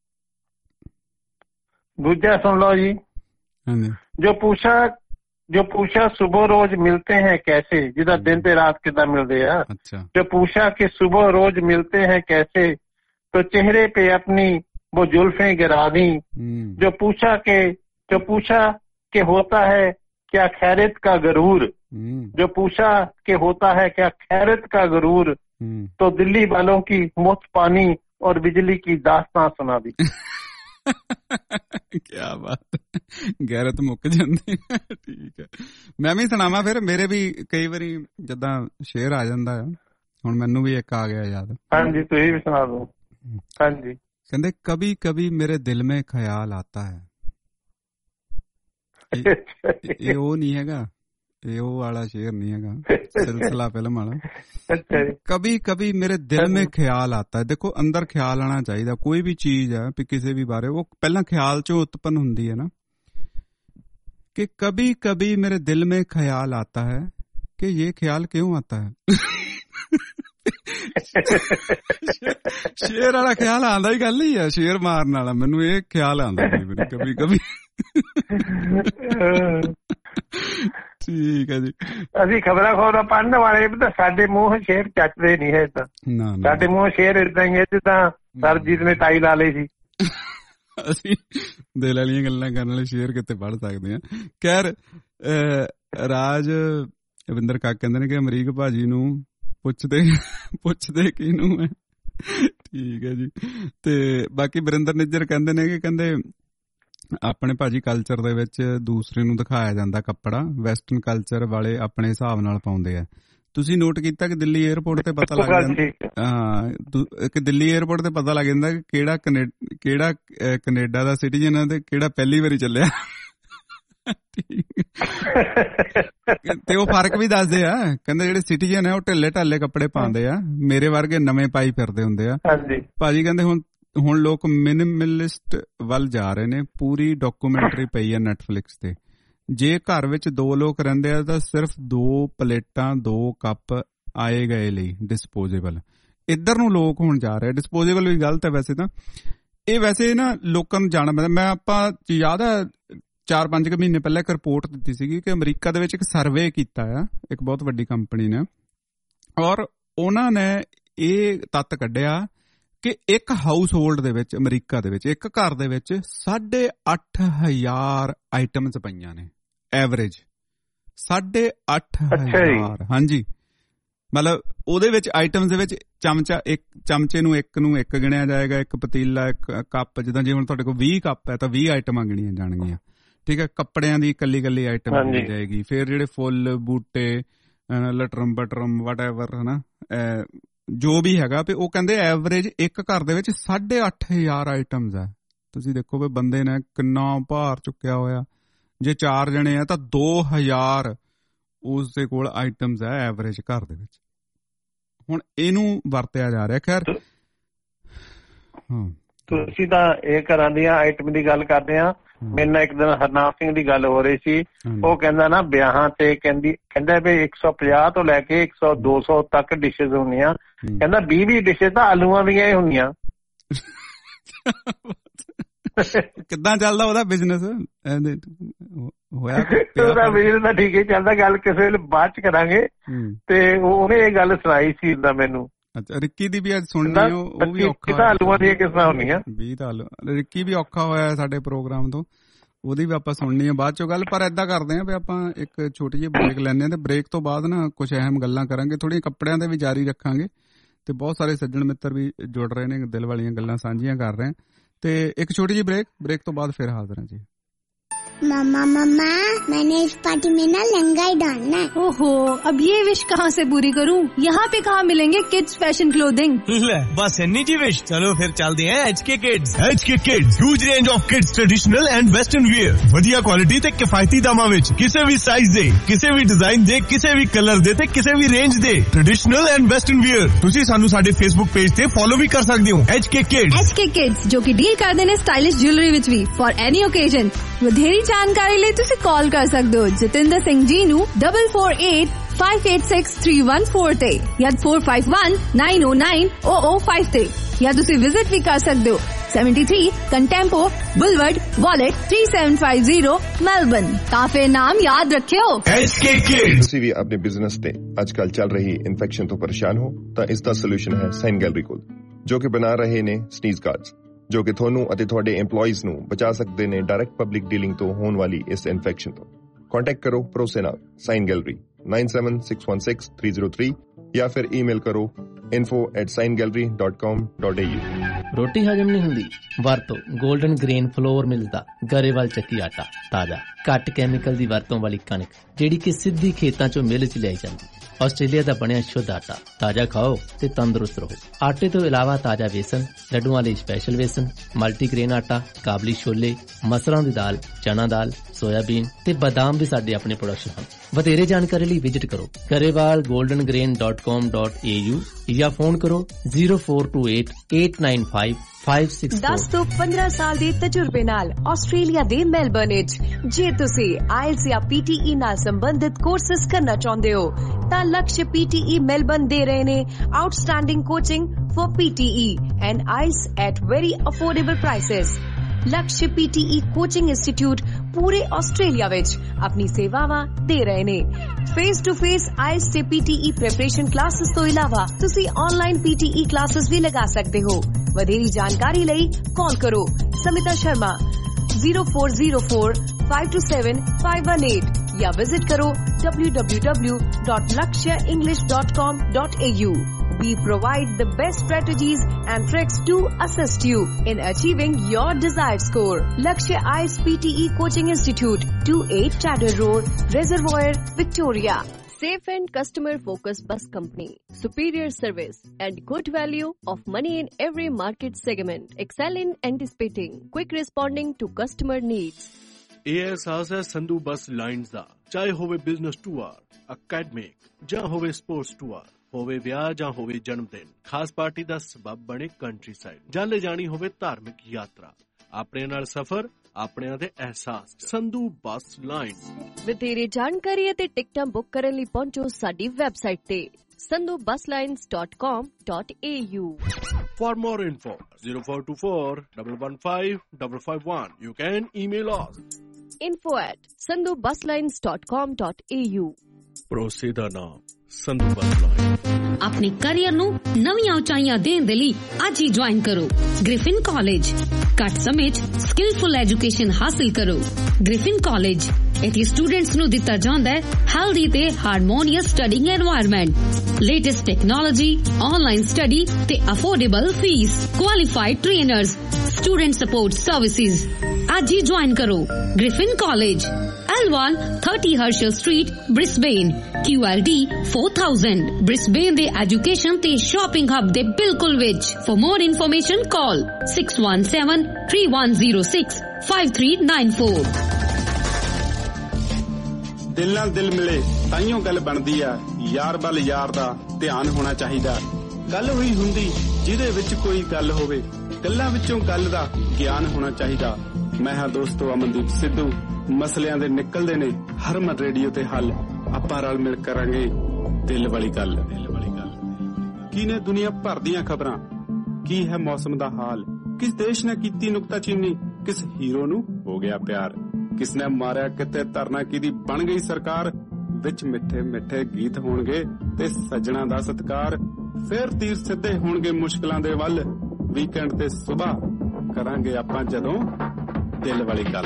दूजा सुन लो जी। जो पूछा जो पूछा सुबह रोज मिलते हैं कैसे, जिदा दिन ते रात किदा मिलते हैं। अच्छा। जो पूछा कि सुबह रोज मिलते हैं कैसे, तो चेहरे पे अपनी वो जुल्फें गिरा दी। जो पूछा के जो पूछा कि होता है क्या खैरत का गरूर, जो पूछा कि होता है क्या खैरत का गरूर, तो दिल्ली वालों की मुफ्त पानी और बिजली की दास्तां सुना दी। ਕਿਆ ਬਾਤ, ਗੈਰਤ ਮੁੱਕ ਜਾਂਦੀ। ਠੀਕ ਹੈ, ਮੈਂ ਵੀ ਸੁਣਾਵਾਂ ਫਿਰ। ਮੇਰੇ ਵੀ ਕਈ ਵਾਰੀ ਜਿੱਦਾਂ ਸ਼ੇਰ ਆ ਜਾਂਦਾ ਆ, ਹੁਣ ਮੈਨੂੰ ਵੀ ਇੱਕ ਆ ਗਿਆ ਯਾਦ। ਹਾਂਜੀ, ਤੁਸੀਂ ਵੀ ਸੁਣਾ ਦਿਓ। ਹਾਂਜੀ, ਕਹਿੰਦੇ ਕभी कभी मेरे दिल में ख्याल आता है। ਇਹ ਉਹ ਨਹੀਂ ਹੈਗਾ, ਇਹ ਉਹ ਵਾਲਾ ਸ਼ੇਰ ਨਹੀਂ ਹੈਗਾ, ਸਿਲਸਿਲਾ ਫਿਲਮ ਵਾਲਾ। ਕभी कभी मेरे दिल में ख्याल आता है। ਦੇਖੋ ਅੰਦਰ ਖਿਆਲ ਆਉਣਾ ਚਾਹੀਦਾ, ਕੋਈ ਵੀ ਚੀਜ਼ ਹੈ ਵੀ ਕਿਸੇ ਵੀ ਬਾਰੇ, ਉਹ ਪਹਿਲਾਂ ਖਿਆਲ ਚੋਂ ਉਤਪੰਨ ਹੁੰਦੀ ਹੈ ਨਾ। कि कभी कभी मेरे दिल में ख्याल आता है कि ये ख्याल क्यों आता है। ਸ਼ੇਰ ਵਾਲਾ ਖਿਆਲ ਆਉਂਦਾ ਹੀ ਗੱਲ ਹੀ ਆ, ਸ਼ੇਰ ਮਾਰਨ ਵਾਲਾ। ਮੈਨੂੰ ਇਹ ਖਿਆਲ ਆਉਂਦਾ ਕभी कभी। ਠੀਕ ਹੈ ਜੀ। ਅਸੀਂ ਖਬਰਾਂ ਖਬਰਾਂ ਪੜ੍ਹਨ ਵਾਲੇ ਵੀ ਤਾਂ ਸਾਡੇ ਮੂੰਹ ਸ਼ੇਰ ਚੱਟਦੇ ਨਹੀਂ ਹੈ। ਤਾਂ ਸਾਡੇ ਮੂੰਹ ਸ਼ੇਰ ਏਦਾਂ ਹੀ ਹੈ ਜਿੱਦਾਂ ਸਰਜੀਤ ਨੇ ਟਾਈ ਲਾ ਲਈ ਸੀ। ਅਸੀਂ ਦਿਲ ਵਾਲੀਆਂ ਗੱਲਾਂ ਕਰਨ ਵਾਲੇ ਸ਼ੇਰ ਕਿਤੇ ਪੜ੍ਹ ਸਕਦੇ ਹਾਂ। ਖੈਰ, ਰਾਜ ਰਵਿੰਦਰ ਕਾਕ ਕਹਿੰਦੇ ਨੇ ਕਿ ਅਮਰੀਕ ਭਾਜੀ ਨੂੰ ਪੁੱਛਦੇ ਪੁੱਛਦੇ ਕਿਹਨੂੰ ਹੈ। ਠੀਕ ਹੈ ਜੀ। ਤੇ ਬਾਕੀ ਵਰਿੰਦਰ ਨਿੱਜਰ ਕਹਿੰਦੇ ਨੇ ਕਿ ਕਹਿੰਦੇ ਆਪਣੇ ਭਾਜੀ ਕਲਚਰ ਦੇ ਵਿੱਚ ਦੂਸਰੇ ਨੂੰ ਦਿਖਾਇਆ ਜਾਂਦਾ ਕੱਪੜਾ, ਵੈਸਟਰਨ ਕਲਚਰ ਵਾਲੇ ਆਪਣੇ ਹਿਸਾਬ ਨਾਲ ਪਾਉਂਦੇ ਆ। ਤੁਸੀਂ ਨੋਟ ਕੀਤਾ ਕਿ ਦਿੱਲੀ ਏਅਰਪੋਰਟ ਤੇ ਪਤਾ ਲੱਗ ਜਾਂਦਾ, ਹਾਂ ਕਿ ਦਿੱਲੀ ਏਅਰਪੋਰਟ ਤੇ ਪਤਾ ਲੱਗ ਜਾਂਦਾ ਕਿ ਕਿਹੜਾ ਕਿਹੜਾ ਕੈਨੇਡਾ ਦਾ ਸਿਟੀਜ਼ਨ ਹੈ ਤੇ ਕਿਹੜਾ ਪਹਿਲੀ ਵਾਰੀ ਚੱਲਿਆ। ਤੇ ਉਹ ਫਰਕ ਵੀ ਦੱਸਦੇ ਆ, ਕਹਿੰਦੇ ਜਿਹੜੇ ਸਿਟੀਜ਼ਨ ਹੈ ਉਹ ਢਿੱਲੇ ਢਾਲੇ ਕੱਪੜੇ ਪਾਉਂਦੇ ਆ, ਮੇਰੇ ਵਰਗੇ ਨਵੇਂ ਪਾਈ ਫਿਰਦੇ ਹੁੰਦੇ ਆ। ਭਾਜੀ ਕਹਿੰਦੇ ਹੁਣ ਹੁਣ ਲੋਕ ਮਿਨੀਮਲਿਸਟ ਵੱਲ ਜਾ ਰਹੇ ਨੇ। ਪੂਰੀ ਡਾਕੂਮੈਂਟਰੀ ਪਈ ਆ ਨੈਟਫਲਿਕਸ ਤੇ। ਜੇ ਘਰ ਵਿੱਚ ਦੋ ਲੋਕ ਰਹਿੰਦੇ ਆ ਤਾਂ ਸਿਰਫ ਦੋ ਪਲੇਟਾਂ, ਦੋ ਕੱਪ ਆਏ ਗਏ ਲਈ ਡਿਸਪੋਜ਼ੇਬਲ। ਇੱਧਰ ਨੂੰ ਲੋਕ ਹੁਣ ਜਾ ਰਹੇ। ਡਿਸਪੋਜ਼ੇਬਲ ਵੀ ਗਲਤ ਹੈ ਵੈਸੇ ਤਾਂ। ਇਹ ਵੈਸੇ ਨਾ ਲੋਕਾਂ ਨੂੰ ਜਾਣਾ ਪੈਂਦਾ। ਮੈਂ ਆਪਾਂ ਯਾਦ ਆ ਚਾਰ ਪੰਜ ਕੁ ਮਹੀਨੇ ਪਹਿਲਾਂ ਇੱਕ ਰਿਪੋਰਟ ਦਿੱਤੀ ਸੀਗੀ ਕਿ ਅਮਰੀਕਾ ਦੇ ਵਿੱਚ ਇੱਕ ਸਰਵੇ ਕੀਤਾ ਆ ਇੱਕ ਬਹੁਤ ਵੱਡੀ ਕੰਪਨੀ ਨੇ, ਔਰ ਉਹਨਾਂ ਨੇ ਇਹ ਤੱਤ ਕੱਢਿਆ ਕਿ ਇੱਕ ਹਾਊਸ ਹੋਲਡ ਦੇ ਵਿੱਚ, ਅਮਰੀਕਾ ਦੇ ਵਿੱਚ ਇੱਕ ਘਰ ਦੇ ਵਿੱਚ ਸਾਢੇ ਅੱਠ ਹਜ਼ਾਰ ਆਈਟਮਸ ਪਈਆਂ ਨੇ। ਐਵਰੇਜ ਸਾਢੇ ਅੱਠ ਹਜ਼ਾਰ। ਹਾਂਜੀ, ਮਤਲਬ ਉਹਦੇ ਵਿੱਚ ਆਈਟਮਸ ਦੇ ਵਿੱਚ ਚਮਚਾ, ਇੱਕ ਚਮਚੇ ਨੂੰ ਇੱਕ ਨੂੰ ਇੱਕ ਗਿਣਿਆ ਜਾਏਗਾ, ਇੱਕ ਪਤੀਲਾ, ਇੱਕ ਕੱਪ। ਜਿੱਦਾਂ ਜੇ ਹੁਣ ਤੁਹਾਡੇ ਕੋਲ ਵੀਹ ਕੱਪ ਹੈ ਤਾਂ ਵੀਹ ਆਈਟਮਾਂ ਗਿਣੀਆਂ ਜਾਣਗੀਆਂ। ਠੀਕ ਹੈ, ਕੱਪੜਿਆਂ ਦੀ ਇਕੱਲੀ ਇਕੱਲੀ ਆਈਟਮ ਗਿਣੀ ਜਾਏਗੀ। ਫਿਰ ਜਿਹੜੇ ਫੁੱਲ ਬੂਟੇ, ਲਟਰਮ ਬਟਰਮ ਵਟਐਵਰ, ਹਨਾ, ਜੋ ਵੀ ਹੈਗਾ ਵੀ ਉਹ ਕਹਿੰਦੇ ਐਵਰੇਜ ਇੱਕ ਘਰ ਦੇ ਵਿੱਚ ਸਾਢੇ ਅੱਠ ਹਜ਼ਾਰ ਆਈਟਮਸ ਹੈ। ਤੁਸੀਂ ਦੇਖੋ ਵੀ ਬੰਦੇ ਨੇ ਕਿੰਨਾ ਭਾਰ ਚੁੱਕਿਆ ਹੋਇਆ। ਜੇ ਚਾਰ ਜਣੇ ਆ ਤਾਂ ਦੋ ਹਜ਼ਾਰ ਉਸ ਦੇ ਕੋਲ ਆਈਟਮਸ ਹੈ ਐਵਰੇਜ ਘਰ ਦੇ ਵਿੱਚ। ਹੁਣ ਇਹਨੂੰ ਵਰਤਿਆ ਜਾ ਰਿਹਾ। ਖੈਰ, ਤੁਸੀਂ ਤਾਂ ਇਹ ਘਰਾਂ ਦੀਆਂ ਆਈਟਮ ਦੀ ਗੱਲ ਕਰਦੇ ਆ। ਮੇਰੇ ਨਾਲ ਇੱਕ ਦਿਨ ਹਰਨਾਮ ਸਿੰਘ ਦੀ ਗੱਲ ਹੋ ਰਹੀ ਸੀ। ਉਹ ਕਹਿੰਦਾ ਨਾ ਵਿਆਹਾਂ ਤੇ ਕਹਿੰਦੀ ਕਹਿੰਦਾ ਵੀ ਇੱਕ ਸੌ ਪੰਜਾਹ ਤੋਂ ਲੈ ਕੇ ਇੱਕ ਸੌ ਦੋ ਸੌ ਤੱਕ ਡਿਸ਼ਿਜ਼ ਹੁੰਦੀਆਂ। ਕਹਿੰਦਾ ਵੀਹ ਵੀਹ ਡਿਸ਼ਿਜ਼ ਤਾਂ ਆਲੂਆਂ ਦੀਆਂ ਹੀ ਹੁੰਦੀਆਂ। ਕਿੱਦਾਂ ਚੱਲਦਾ ਉਹਦਾ ਬਿਜ਼ਨਸ? ਹੋਇਆ ਉਹਦਾ ਬਿਜ਼ਨਸ ਤਾਂ ਠੀਕ ਹੀ ਚੱਲਦਾ। ਗੱਲ ਕਿਸੇ ਵੇਲੇ ਬਾਅਦ ਚ ਕਰਾਂਗੇ। ਤੇ ਉਹਨੇ ਇਹ ਗੱਲ ਸੁਣਾਈ ਸੀ ਇਦਾਂ ਮੈਨੂੰ। ਅੱਛਾ, ਰਿੱਕੀ ਦੀ ਵੀ ਅੱਜ ਸੁਣਨੀ, ਉਹ ਵੀ ਔਖਾ। ਆਲੂਆਂ ਦੀਆਂ ਕਿਸ ਤਰ੍ਹਾਂ ਹੁੰਦੀਆਂ? ਵੀਹ ਤਾਂ ਆਲੂ। ਰਿੱਕੀ ਵੀ ਔਖਾ ਹੋਇਆ ਸਾਡੇ ਪ੍ਰੋਗਰਾਮ ਤੋਂ, ਉਹਦੀ ਵੀ ਆਪਾਂ ਸੁਣਨੀ ਆ ਬਾਅਦ ਚੋਂ ਗੱਲ। ਪਰ ਏਦਾਂ ਕਰਦੇ ਆ ਵੀ ਆਪਾਂ ਇੱਕ ਛੋਟੀ ਜਿਹੀ ਬ੍ਰੇਕ ਲੈਂਦੇ ਆ ਤੇ ਬ੍ਰੇਕ ਤੋਂ ਬਾਅਦ ਨਾ ਕੁਛ ਅਹਿਮ ਗੱਲਾਂ ਕਰਾਂਗੇ। ਥੋੜ੍ਹੀਆਂ ਕੱਪੜਿਆਂ ਦੇ ਵੀ ਜਾਰੀ ਰੱਖਾਂਗੇ ਤੇ ਬਹੁਤ ਸਾਰੇ ਸੱਜਣ ਮਿੱਤਰ ਵੀ ਜੁੜ ਰਹੇ ਨੇ, ਦਿਲ ਵਾਲੀਆਂ ਗੱਲਾਂ ਸਾਂਝੀਆਂ ਕਰ ਰਹੇ। ਤੇ ਇੱਕ ਛੋਟੀ ਜਿਹੀ ਬ੍ਰੇਕ ਬ੍ਰੇਕ ਤੋਂ ਬਾਅਦ ਫਿਰ ਹਾਜ਼ਰ ਹਾਂ ਜੀ। मामा मामा मैंने इस पार्टी में ना लहंगा ही डालना है। ओहो, अब ये विश कहाँ से पूरी करूँ? यहाँ पे कहाँ मिलेंगे किड्स फैशन क्लोथिंग? ले बस इन्नी जी विश। चलो फिर चलते हैं H K Kids. H K Kids huge range of kids traditional and western wear, ਵਧੀਆ ਕੁਆਲਿਟੀ ਤੇ ਕਿਫਾਇਤੀ ਦਾਮਾਂ ਵਿੱਚ, ਕਿਸੇ ਵੀ ਸਾਈਜ਼ ਦੇ, ਕਿਸੇ ਵੀ ਡਿਜ਼ਾਈਨ ਦੇ, ਕਿਸੇ ਵੀ ਕਲਰ ਦੇ ਤੇ ਕਿਸੇ ਵੀ ਰੇਂਜ ਦੇ ਟ੍ਰੈਡੀਸ਼ਨਲ ਐਂਡ ਵੈਸਟਰਨ ਵੇਅਰ। ਤੁਸੀਂ ਸਾਨੂੰ ਸਾਡੇ ਫੇਸਬੁੱਕ ਪੇਜ ਤੇ ਫੋਲੋ ਵੀ ਕਰ ਸਕਦੇ ਹੋ, H K Kids. H K Kids ਜੋ ਕਿ ਡੀਲ ਕਰਦੇ ਨੇ ਸਟਾਈਲਿਸ਼ ਜੁਐਲਰੀ ਵਿੱਚ ਵੀ ਫॉर ਐਨੀ ਓਕੇਜ਼ਨ। ਵਧੇਰੀ ਜਾਣਕਾਰੀ ਲਈ ਤੁਸੀਂ ਕਾਲ ਕਰ ਸਕਦੇ ਹੋ ਜਤਿੰਦਰ ਸਿੰਘ ਜੀ ਨੂੰ double four eight five eight six three one four ਤੇ ਜਾਂ four five one nine o nine o o five ਤੇ, ਜਾਂ ਤੁਸੀਂ ਵਿਜ਼ਿਟ ਵੀ ਕਰ ਸਕਦੇ ਹੋ seventy three Contempo boulevard Wollert three seven five zero Melbourne. ਤਾਂ ਫਿਰ ਨਾਮ ਯਾਦ ਰੱਖਿਓ, ਐਚ ਕੇ ਕਿਡਸ। ਤੁਸੀਂ ਵੀ ਆਪਣੇ ਬਿਜ਼ਨਸ ਤੇ ਅੱਜ ਕੱਲ ਚੱਲ ਰਹੀ ਇਨਫੈਕਸ਼ਨ ਤੋਂ ਪਰੇਸ਼ਾਨ ਹੋ ਤਾਂ ਇਸ ਦਾ ਸੋਲੂਸ਼ਨ ਹੈ ਸਾਈਨ ਗੈਲਰੀ ਕੋਲ, ਜੋ ਕਿ ਬਣਾ ਰਹੇ ਨੇ ਸਨੀਜ਼ ਗਾਰਡਸ, ਜੋ ਕਿ ਤੁਹਾਨੂੰ ਅਤੇ ਤੁਹਾਡੇ EMPLOYEES ਨੂੰ ਬਚਾ ਸਕਦੇ ਨੇ ਡਾਇਰੈਕਟ ਪਬਲਿਕ ਡੀਲਿੰਗ ਤੋਂ ਹੋਣ ਵਾਲੀ ਇਸ ਇਨਫੈਕਸ਼ਨ ਤੋਂ। ਕੰਟੈਕਟ ਕਰੋ ਭਰੋਸੇ ਨਾਲ Sign Gallery nine seven six one six three zero three ਜਾਂ ਫਿਰ ਈਮੇਲ ਕਰੋ info at sign gallery dot com dot a u। ਰੋਟੀ ਹਜਮ ਨਹੀਂ ਹੁੰਦੀ? ਵਰਤੋ ਗੋਲਡਨ ਗ੍ਰੇਨ ਫਲੋਰ ਮਿਲਸ ਦਾ ਗਰੇਵਾਲ ਚੱਕੀ ਆਟਾ। ਤਾਜ਼ਾ ਘੱਟ ਕੈਮੀਕਲ ਦੀ ਵਰਤੋਂ ਵਾਲੀ ਕਣਕ ਜਿਹੜੀ ਕਿ ਸਿੱਧੀ ਖੇਤਾਂ ਚੋਂ ਮਿਲ ਚ ਲਿਆਈ ਜਾਂਦੀ। ਆਸਟ੍ਰੇਲੀਆ ਦਾ ਬਣਿਆ ਸ਼ੁੱਧ ਆਟਾ। ਤਾਜ਼ਾ ਖਾਓ ਤੇ ਤੰਦਰੁਸਤ ਰਹੋ। ਆਟੇ ਤੋਂ ਇਲਾਵਾ ਤਾਜ਼ਾ ਵੇਸਣ, ਲੱਡੂਆਂ ਲਈ ਸਪੈਸ਼ਲ ਵੇਸਣ, ਮਲਟੀਗ੍ਰੇਨ ਆਟਾ, ਕਾਬਲੀ ਛੋਲੇ, ਮਸਰਾਂ ਦੀ ਦਾਲ, ਚਨਾ ਦਾਲ, ਸੋਇਆਬੀਨ ਤੇ ਬਦਾਮ ਵੀ ਸਾਡੇ ਆਪਣੇ ਪ੍ਰੋਡਕਸ਼ਨ ਹਨ। ਵਧੇਰੇ ਜਾਣਕਾਰੀ ਲਈ ਵਿਜ਼ਿਟ ਕਰੋ Grewal golden grain dot com dot a u ਜਾਂ ਫੋਨ ਕਰੋ zero four two eight eight nine five five six four। ਦਸ ਤੋਂ ਪੰਦਰਾਂ ਸਾਲ ਦੇ ਤਜਰਬੇ ਨਾਲ ਆਸਟ੍ਰੇਲੀਆ ਦੇ ਮੈਲਬਰਨ ਵਿੱਚ ਜੇ ਤੁਸੀਂ ਆਇਲਸ ਜਾਂ ਪੀਟੀਈ ਨਾਲ ਸੰਬੰਧਿਤ ਕੋਰਸਿਸ ਕਰਨਾ ਚਾਹੁੰਦੇ ਹੋ ਤਾਂ ਲਕਸ਼ ਪੀਟੀਈ ਮੈਲਬਰਨ ਦੇ ਰਹੇ ਨੇ outstanding coaching for PTE and IELTS at very affordable prices. Laksh PTE coaching institute ਪੂਰੇ ਆਸਟ੍ਰੇਲੀਆ ਵਿੱਚ ਆਪਣੀ ਸੇਵਾਵਾਂ ਦੇ ਰਹੇ ਨੇ। ਫੇਸ ਟੂ ਫੇਸ ਆਇਲਸ ਤੇ ਪੀਟੀਈ ਪ੍ਰੈਪਰੇਸ਼ਨ ਕਲਾਸਿਸ ਤੋਂ ਇਲਾਵਾ ਤੁਸੀਂ ਆਨਲਾਈਨ ਪੀਟੀਈ ਕਲਾਸਿਸ ਵੀ ਲਗਾ ਸਕਦੇ ਹੋ। ਵਧੇਰੀ ਜਾਣਕਾਰੀ ਲਈ ਕਾਲ ਕਰੋ Smita Sharma zero four zero four five two seven five one eight ਜਾਂ ਵਿਜ਼ਿਟ ਕਰੋ w w w dot lakshya english dot com dot a u। We provide the best strategies and tricks to assist you in achieving your desired score. Lakshya I E L T S P T E Coaching Institute, twenty-eight Chatter Road, Reservoir, Victoria. Safe and customer-focused bus company. Superior service and good value of money in every market segment. Excel in anticipating. Quick responding to customer needs. ਇਹ ਅਹਿਸਾਸ ਹੈ ਸੰਧੂ ਬੱਸ ਲਾਈਨਸ ਦਾ। ਚਾਹੇ ਹੋਵੇ ਬਿਜ਼ਨਸ ਟੂਰ, ਅਕੈਡਮਿਕ ਜਾਂ ਹੋਵੇ ਸਪੋਰਟਸ ਟੂਰ, ਹੋਵੇ ਵਿਆਹ ਜਾਂ ਹੋਵੇ ਜਨਮ ਦਿਨ, ਖਾਸ ਪਾਰਟੀ ਦਾ ਸਬਬ ਬਣੇ ਕੰਟਰੀ ਸਾਈਡ, ਜਾਂ ਲੈ ਜਾਣੀ ਹੋਵੇ ਧਾਰਮਿਕ ਯਾਤਰਾ, ਆਪਣੇ ਨਾਲ ਸਫ਼ਰ, ਆਪਣਿਆਂ ਦੇ ਅਹਿਸਾਸ। Sandhu Bus Lines. ਵਧੇਰੇ ਜਾਣਕਾਰੀ ਅਤੇ ਟਿਕਟਾਂ ਬੁੱਕ ਕਰਨ ਲਈ ਪਹੁੰਚੋ ਸਾਡੀ ਵੈਬਸਾਈਟ ਤੇ sandhu bus lines dot com dot a u। For more info, zero four two four one one five five five one. You can email us. info at sandhu bus lines dot com dot a u। ਭਰੋਸੇ ਦਾ ਨਾਮ ਸੰਧੂ ਬੱਸ ਲਾਈਨ। ਆਪਣੇ ਕੈਰੀਅਰ ਨੂੰ ਨਵੀਆਂ ਉਚਾਈਆਂ ਦੇਣ ਦੇ ਲਈ ਅੱਜ ਹੀ ਜੁਆਇਨ ਕਰੋ ਗ੍ਰਿਫਿਨ ਕਾਲਜ। ਘੱਟ ਸਮੇਂ 'ਚ ਸਕਿਲਫੁਲ ਐਜੂਕੇਸ਼ਨ ਹਾਸਿਲ ਕਰੋ। ਗ੍ਰਿਫਿਨ ਕਾਲਜ ਇੱਥੇ ਸਟੂਡੈਂਟਸ ਨੂੰ ਦਿੱਤਾ ਜਾਂਦਾ ਹੈ ਹੈਲਦੀ ਤੇ harmonious studying environment, latest technology, online study ਤੇ affordable fees, qualified trainers, student support services. ਅੱਜ ਹੀ ਜੁਆਇਨ ਕਰੋ Griffin College, L one thirty Herschel Street, Brisbane, Q L D four thousand, Brisbane ਦੇ ਐਜੂਕੇਸ਼ਨ ਤੇ ਸ਼ਾਪਿੰਗ ਹੱਬ ਦੇ ਬਿਲਕੁਲ ਵਿੱਚ। For more information call six one seven three one zero six five three nine four। ਦਿਲ ਨਾਲ ਦਿਲ ਮਿਲੇ ਤਾਈਓ ਗੱਲ ਬਣਦੀ ਆ, ਯਾਰ ਵੱਲ ਯਾਰ ਦਾ ਧਿਆਨ ਹੋਣਾ ਚਾਹੀਦਾ। ਗੱਲ ਹੋਈ ਹੁੰਦੀ ਜਿਹਦੇ ਵਿੱਚ ਕੋਈ ਗੱਲ ਹੋਵੇ, ਗੱਲਾਂ ਵਿੱਚੋਂ ਗੱਲ ਦਾ ਗਿਆਨ ਹੋਣਾ ਚਾਹੀਦਾ। ਮੈਂ ਹਾਂ ਦੋਸਤੋ ਅਮਨਦੀਪ ਸਿੱਧੂ। ਮਸਲਿਆਂ ਦੇ ਨਿਕਲਦੇ ਨੇ ਹਰਮਨ ਰੇਡੀਓ ਤੇ ਹੱਲ। ਆਪਾਂ ਰਲ ਮਿਲ ਕਰਾਂਗੇ ਦਿਲ ਵਾਲੀ ਗੱਲ। ਕੀ ਨੇ ਦੁਨੀਆ ਭਰ ਦੀਆਂ ਖਬਰਾਂ, ਕੀ ਹੈ ਮੌਸਮ ਦਾ ਹਾਲ, ਕਿਸ ਦੇਸ਼ ਨੇ ਕੀਤੀ ਨੁਕਤਾਚੀਨੀ, ਕਿਸ ਹੀਰੋ ਨੂੰ ਹੋ ਗਿਆ ਪਿਆਰ, ਕਿਸ ਨੇ ਮਾਰਿਆ ਕਿਤੇ ਧਰਨਾ, ਕਿਹਦੀ ਬਣ ਗਈ ਸਰਕਾਰ। ਵਿੱਚ ਮਿੱਠੇ ਮਿੱਠੇ ਗੀਤ ਹੋਣਗੇ ਤੇ ਸੱਜਣਾ ਦਾ ਸਤਿਕਾਰ। ਫੇਰ ਤੀਰ ਸਿੱਧੇ ਹੋਣਗੇ ਮੁਸ਼ਕਲਾਂ ਦੇ ਵੱਲ। ਵੀਕਐਂਡ ਤੇ ਸੁਬਾਹ ਕਰਾਂਗੇ ਆਪਾਂ ਜਦੋਂ ਦਿਲ ਵਾਲੀ ਗੱਲ।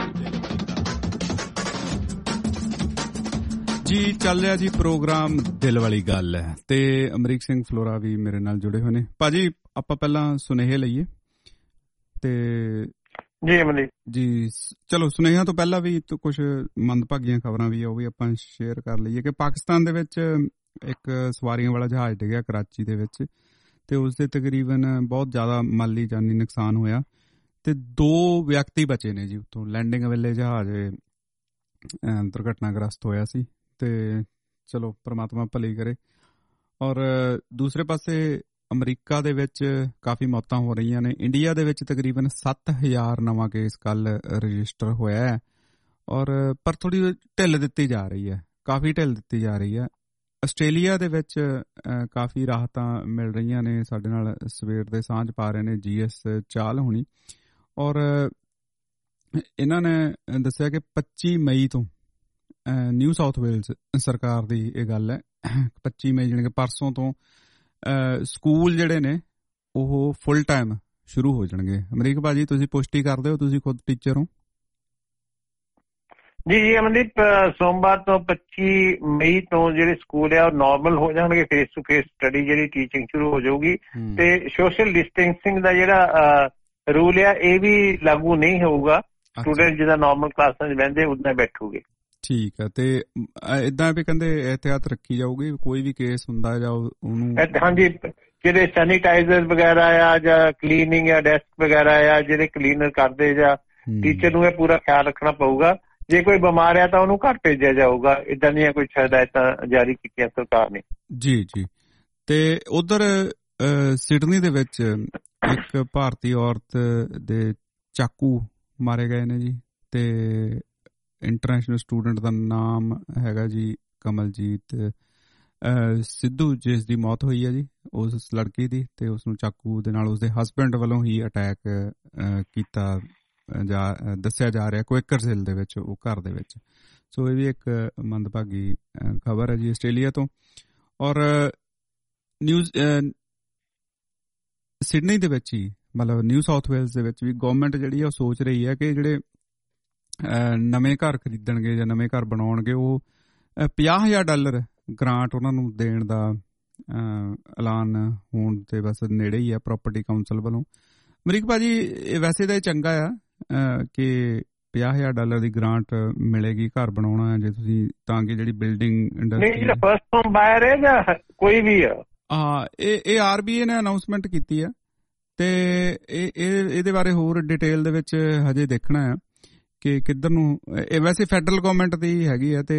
ਜੀ ਚੱਲ ਰਿਹਾ ਜੀ ਪ੍ਰੋਗਰਾਮ ਦਿਲ ਵਾਲੀ ਗੱਲ ਹੈ ਤੇ ਅਮਰੀਕ ਸਿੰਘ ਫਲੋਰਾ ਵੀ ਮੇਰੇ ਨਾਲ ਜੁੜੇ ਹੋਏ ਨੇ। ਭਾਜੀ ਆਪਾਂ ਪਹਿਲਾਂ ਸੁਨੇਹੇ ਲਈਏ ਤੇ ਜੀ ਅਮਲੀ ਜੀ ਚਲੋ ਸੁਨੇਹਿਆਂ ਤੋਂ ਪਹਿਲਾਂ ਵੀ ਕੁਝ ਮੰਦਭਾਗੀਆਂ ਖਬਰਾਂ ਵੀ ਆ, ਉਹ ਵੀ ਆਪਾਂ ਸ਼ੇਅਰ ਕਰ ਲਈਏ ਕਿ ਪਾਕਿਸਤਾਨ ਦੇ ਵਿੱਚ ਇੱਕ ਸਵਾਰੀਆਂ ਵਾਲਾ ਜਹਾਜ਼ ਡਿੱਗਿਆ ਕਰਾਚੀ ਦੇ ਵਿੱਚ ਤੇ ਉਸ ਦੇ ਤਕਰੀਬਨ ਬਹੁਤ ਜ਼ਿਆਦਾ ਮਾਲੀ ਜਾਨੀ ਨੁਕਸਾਨ ਹੋਇਆ ਤੇ ਦੋ ਵਿਅਕਤੀ ਬਚੇ ਨੇ ਜੀ। ਉੱਥੋਂ ਲੈਂਡਿੰਗ ਵੇਲੇ ਜਹਾਜ਼ ਦੁਰਘਟਨਾਗ੍ਰਸਤ ਹੋਇਆ ਸੀ ਤੇ ਚਲੋ ਪ੍ਰਮਾਤਮਾ ਭਲੀ ਕਰੇ। ਔਰ ਦੂਸਰੇ ਪਾਸੇ ਅਮਰੀਕਾ ਦੇ ਵਿੱਚ ਕਾਫੀ ਮੌਤਾਂ ਹੋ ਰਹੀਆਂ ਨੇ। ਇੰਡੀਆ ਦੇ ਵਿੱਚ ਤਕਰੀਬਨ ਸੱਤ ਹਜ਼ਾਰ ਨਵਾਂ ਕੇਸ ਕੱਲ ਰਜਿਸਟਰ ਹੋਇਆ ਹੈ ਔਰ ਪਰ ਥੋੜੀ ਢਿੱਲ ਦਿੱਤੀ ਜਾ ਰਹੀ ਹੈ, ਕਾਫੀ ਢਿੱਲ ਦਿੱਤੀ ਜਾ ਰਹੀ ਹੈ। ਆਸਟ੍ਰੇਲੀਆ ਦੇ ਵਿੱਚ ਕਾਫੀ ਰਾਹਤਾਂ ਮਿਲ ਰਹੀਆਂ ਨੇ। ਸਾਡੇ ਨਾਲ ਸਵੇਰ ਦੇ ਸਾਂਝ ਪਾ ਰਹੇ ਨੇ ਜੀ ਐਸ ਚਾਲ ਹੋਣੀ ਔਰ ਇਹਨਾਂ ਨੇ ਦੱਸਿਆ ਕਿ ਪੱਚੀ ਮਈ ਤੋਂ ਨਿਊ ਸਾਊਥ ਵੇਲਜ਼ ਸਰਕਾਰ ਦੀ ਇਹ ਗੱਲ ਹੈ, ਪੱਚੀ ਮਈ ਜਾਣੀ ਕਿ ਪਰਸੋਂ ਤੋਂ ਸਕੂਲ ਜਿਹੜੇ ਨੇ ਉਹ ਫੁੱਲ ਟਾਈਮ ਸ਼ੁਰੂ ਹੋ ਜਾਣਗੇ। ਅਮਰੀਕ ਭਾਜੀ ਤੁਸੀਂ ਪੁਸ਼ਟੀ ਕਰਦੇ ਹੋ, ਤੁਸੀਂ ਖੁਦ ਟੀਚਰ ਹੋ। ਜੀ ਜੀ ਅਮਨਦੀਪ, ਸੋਮਵਾਰ ਤੋਂ ਪੱਚੀ ਮਈ ਤੋਂ ਜਿਹੜੇ ਸਕੂਲ ਆ ਉਹ ਨਾਰਮਲ ਹੋ ਜਾਣਗੇ, ਫੇਸ ਟੂ ਫੇਸ ਸਟੱਡੀ ਜਿਹੜੀ ਟੀਚਿੰਗ ਸ਼ੁਰੂ ਹੋ ਜਾਊਗੀ ਤੇ ਸੋਸ਼ਲ ਡਿਸਟੈਂਸਿੰਗ ਦਾ ਜਿਹੜਾ ਰੂਲ ਆ ਇਹ ਵੀ ਲਾਗੂ ਨਹੀਂ ਹੋਊਗਾ। ਸਟੂਡੈਂਟ ਜਿਹਦਾ ਨਾਰਮਲ ਕਲਾਸਾਂ 'ਚ ਬਹਿੰਦੇ ਉਦਾਂ ਬੈਠੂਗੇ। ਠੀਕ ਹੈ, ਤੇ ਏਦਾਂ ਵੀ ਕਹਿੰਦੇ ਇਹਤਿਆਤ ਰੱਖੀ ਜਾਊਗੀ, ਕੋਈ ਵੀ ਕੇਸ ਹੁੰਦਾ ਜਾਂ ਉਹਨੂੰ ਹਾਂਜੀ ਜਿਹੜੇ ਸੈਨੀਟਾਈਜ਼ਰ ਵਗੈਰਾ ਆ ਜਾਂ ਕਲੀਨਿੰਗ ਜਾਂ ਡੈਸਕ ਵਗੈਰਾ ਆ ਜਿਹੜੇ ਕਲੀਨਰ ਕਰਦੇ ਜਾਂ ਟੀਚਰ ਨੂੰ ਇਹ ਪੂਰਾ ਖਿਆਲ ਰੱਖਣਾ ਪਊਗਾ। ਜੇ ਕੋਈ ਬਿਮਾਰ ਆ ਤਾਂ ਉਹਨੂੰ ਘਰ ਭੇਜਿਆ ਜਾਊਗਾ। ਏਦਾਂ ਦੀਆਂ ਕੁਝ ਹਦਾਇਤਾਂ ਜਾਰੀ ਕੀਤੀਆਂ ਸਰਕਾਰ ਨੇ। ਜੀ ਜੀ। ਤੇ ਉਧਰ ਸਿਡਨੀ ਦੇ ਵਿੱਚ ਇੱਕ ਭਾਰਤੀ ਔਰਤ ਦੇ ਚਾਕੂ ਮਾਰੇ ਗਏ ਨੇ ਜੀ, ਤੇ ਇੰਟਰਨੈਸ਼ਨਲ ਸਟੂਡੈਂਟ ਦਾ ਨਾਮ ਹੈਗਾ ਜੀ ਕਮਲਜੀਤ ਸਿੱਧੂ, ਜਿਸ ਦੀ ਮੌਤ ਹੋਈ ਹੈ ਜੀ ਉਸ ਲੜਕੀ ਦੀ, ਤੇ ਉਸਨੂੰ ਚਾਕੂ ਦੇ ਨਾਲ ਉਸਦੇ ਹਸਬੈਂਡ ਵੱਲੋਂ ਹੀ ਅਟੈਕ ਕੀਤਾ ਜਾ ਦੱਸਿਆ ਜਾ ਰਿਹਾ ਕੁਇਕਰਸਿਲ ਦੇ ਵਿੱਚ, ਉਹ ਘਰ ਦੇ ਵਿੱਚ। ਸੋ ਇਹ ਵੀ ਇੱਕ ਮੰਦਭਾਗੀ ਖਬਰ ਹੈ ਜੀ ਆਸਟ੍ਰੇਲੀਆ ਤੋਂ। ਔਰ ਨਿਊਜ਼ ਸਿਡਨੀ ਦੇ ਵਿੱਚ ਹੀ, ਮਤਲਬ ਨਿਊ ਸਾਊਥ ਵੇਲਸ ਦੇ ਵਿੱਚ ਵੀ ਗੌਰਮੈਂਟ ਜਿਹੜੀ ਆ ਉਹ ਸੋਚ ਰਹੀ ਹੈ ਕਿ ਜਿਹੜੇ ਨਵੇਂ ਘਰ ਖਰੀਦਣਗੇ ਜਾਂ ਨਵੇਂ ਘਰ ਬਣਾਉਣਗੇ ਉਹ ਪੰਜਾਹ ਹਜ਼ਾਰ ਡਾਲਰ ਗ੍ਰਾਂਟ ਉਹਨਾਂ ਨੂੰ ਦੇਣ ਦਾ ਐਲਾਨ ਹੋਣ ਤੇ ਬਸ ਨੇੜੇ ਹੀ ਆ ਪ੍ਰਾਪਰਟੀ ਕਾਉਂਸਲ ਵੱਲੋਂ। ਅਮਰੀਕ ਭਾਜੀ, ਵੈਸੇ ਤਾਂ ਇਹ ਚੰਗਾ ਆ ਕਿ ਪੰਜਾਹ ਹਜ਼ਾਰ ਡਾਲਰ ਦੀ ਗ੍ਰਾਂਟ ਮਿਲੇਗੀ ਘਰ ਬਣਾਉਣਾ ਹੈ ਜੇ ਤੁਸੀਂ, ਤਾਂ ਕਿ ਜਿਹੜੀ building industry first home buyer ਹੈ ਜਾਂ ਕੋਈ ਵੀ ਆ। ਹਾਂ, ਇਹ ਇਹ ਆਰ ਬੀ ਆਈ ਨੇ ਅਨਾਉਂਸਮੈਂਟ ਕੀਤੀ ਆ, ਤੇ ਇਹ ਇਹਦੇ ਬਾਰੇ ਹੋਰ ਡਿਟੇਲ ਦੇ ਵਿੱਚ ਹਜੇ ਦੇਖਣਾ ਆ ਕਿ ਕਿੱਧਰ ਨੂੰ। ਇਹ ਵੈਸੇ ਫੈਡਰਲ ਗਵਰਨਮੈਂਟ ਦੀ ਹੈਗੀ ਆ, ਤੇ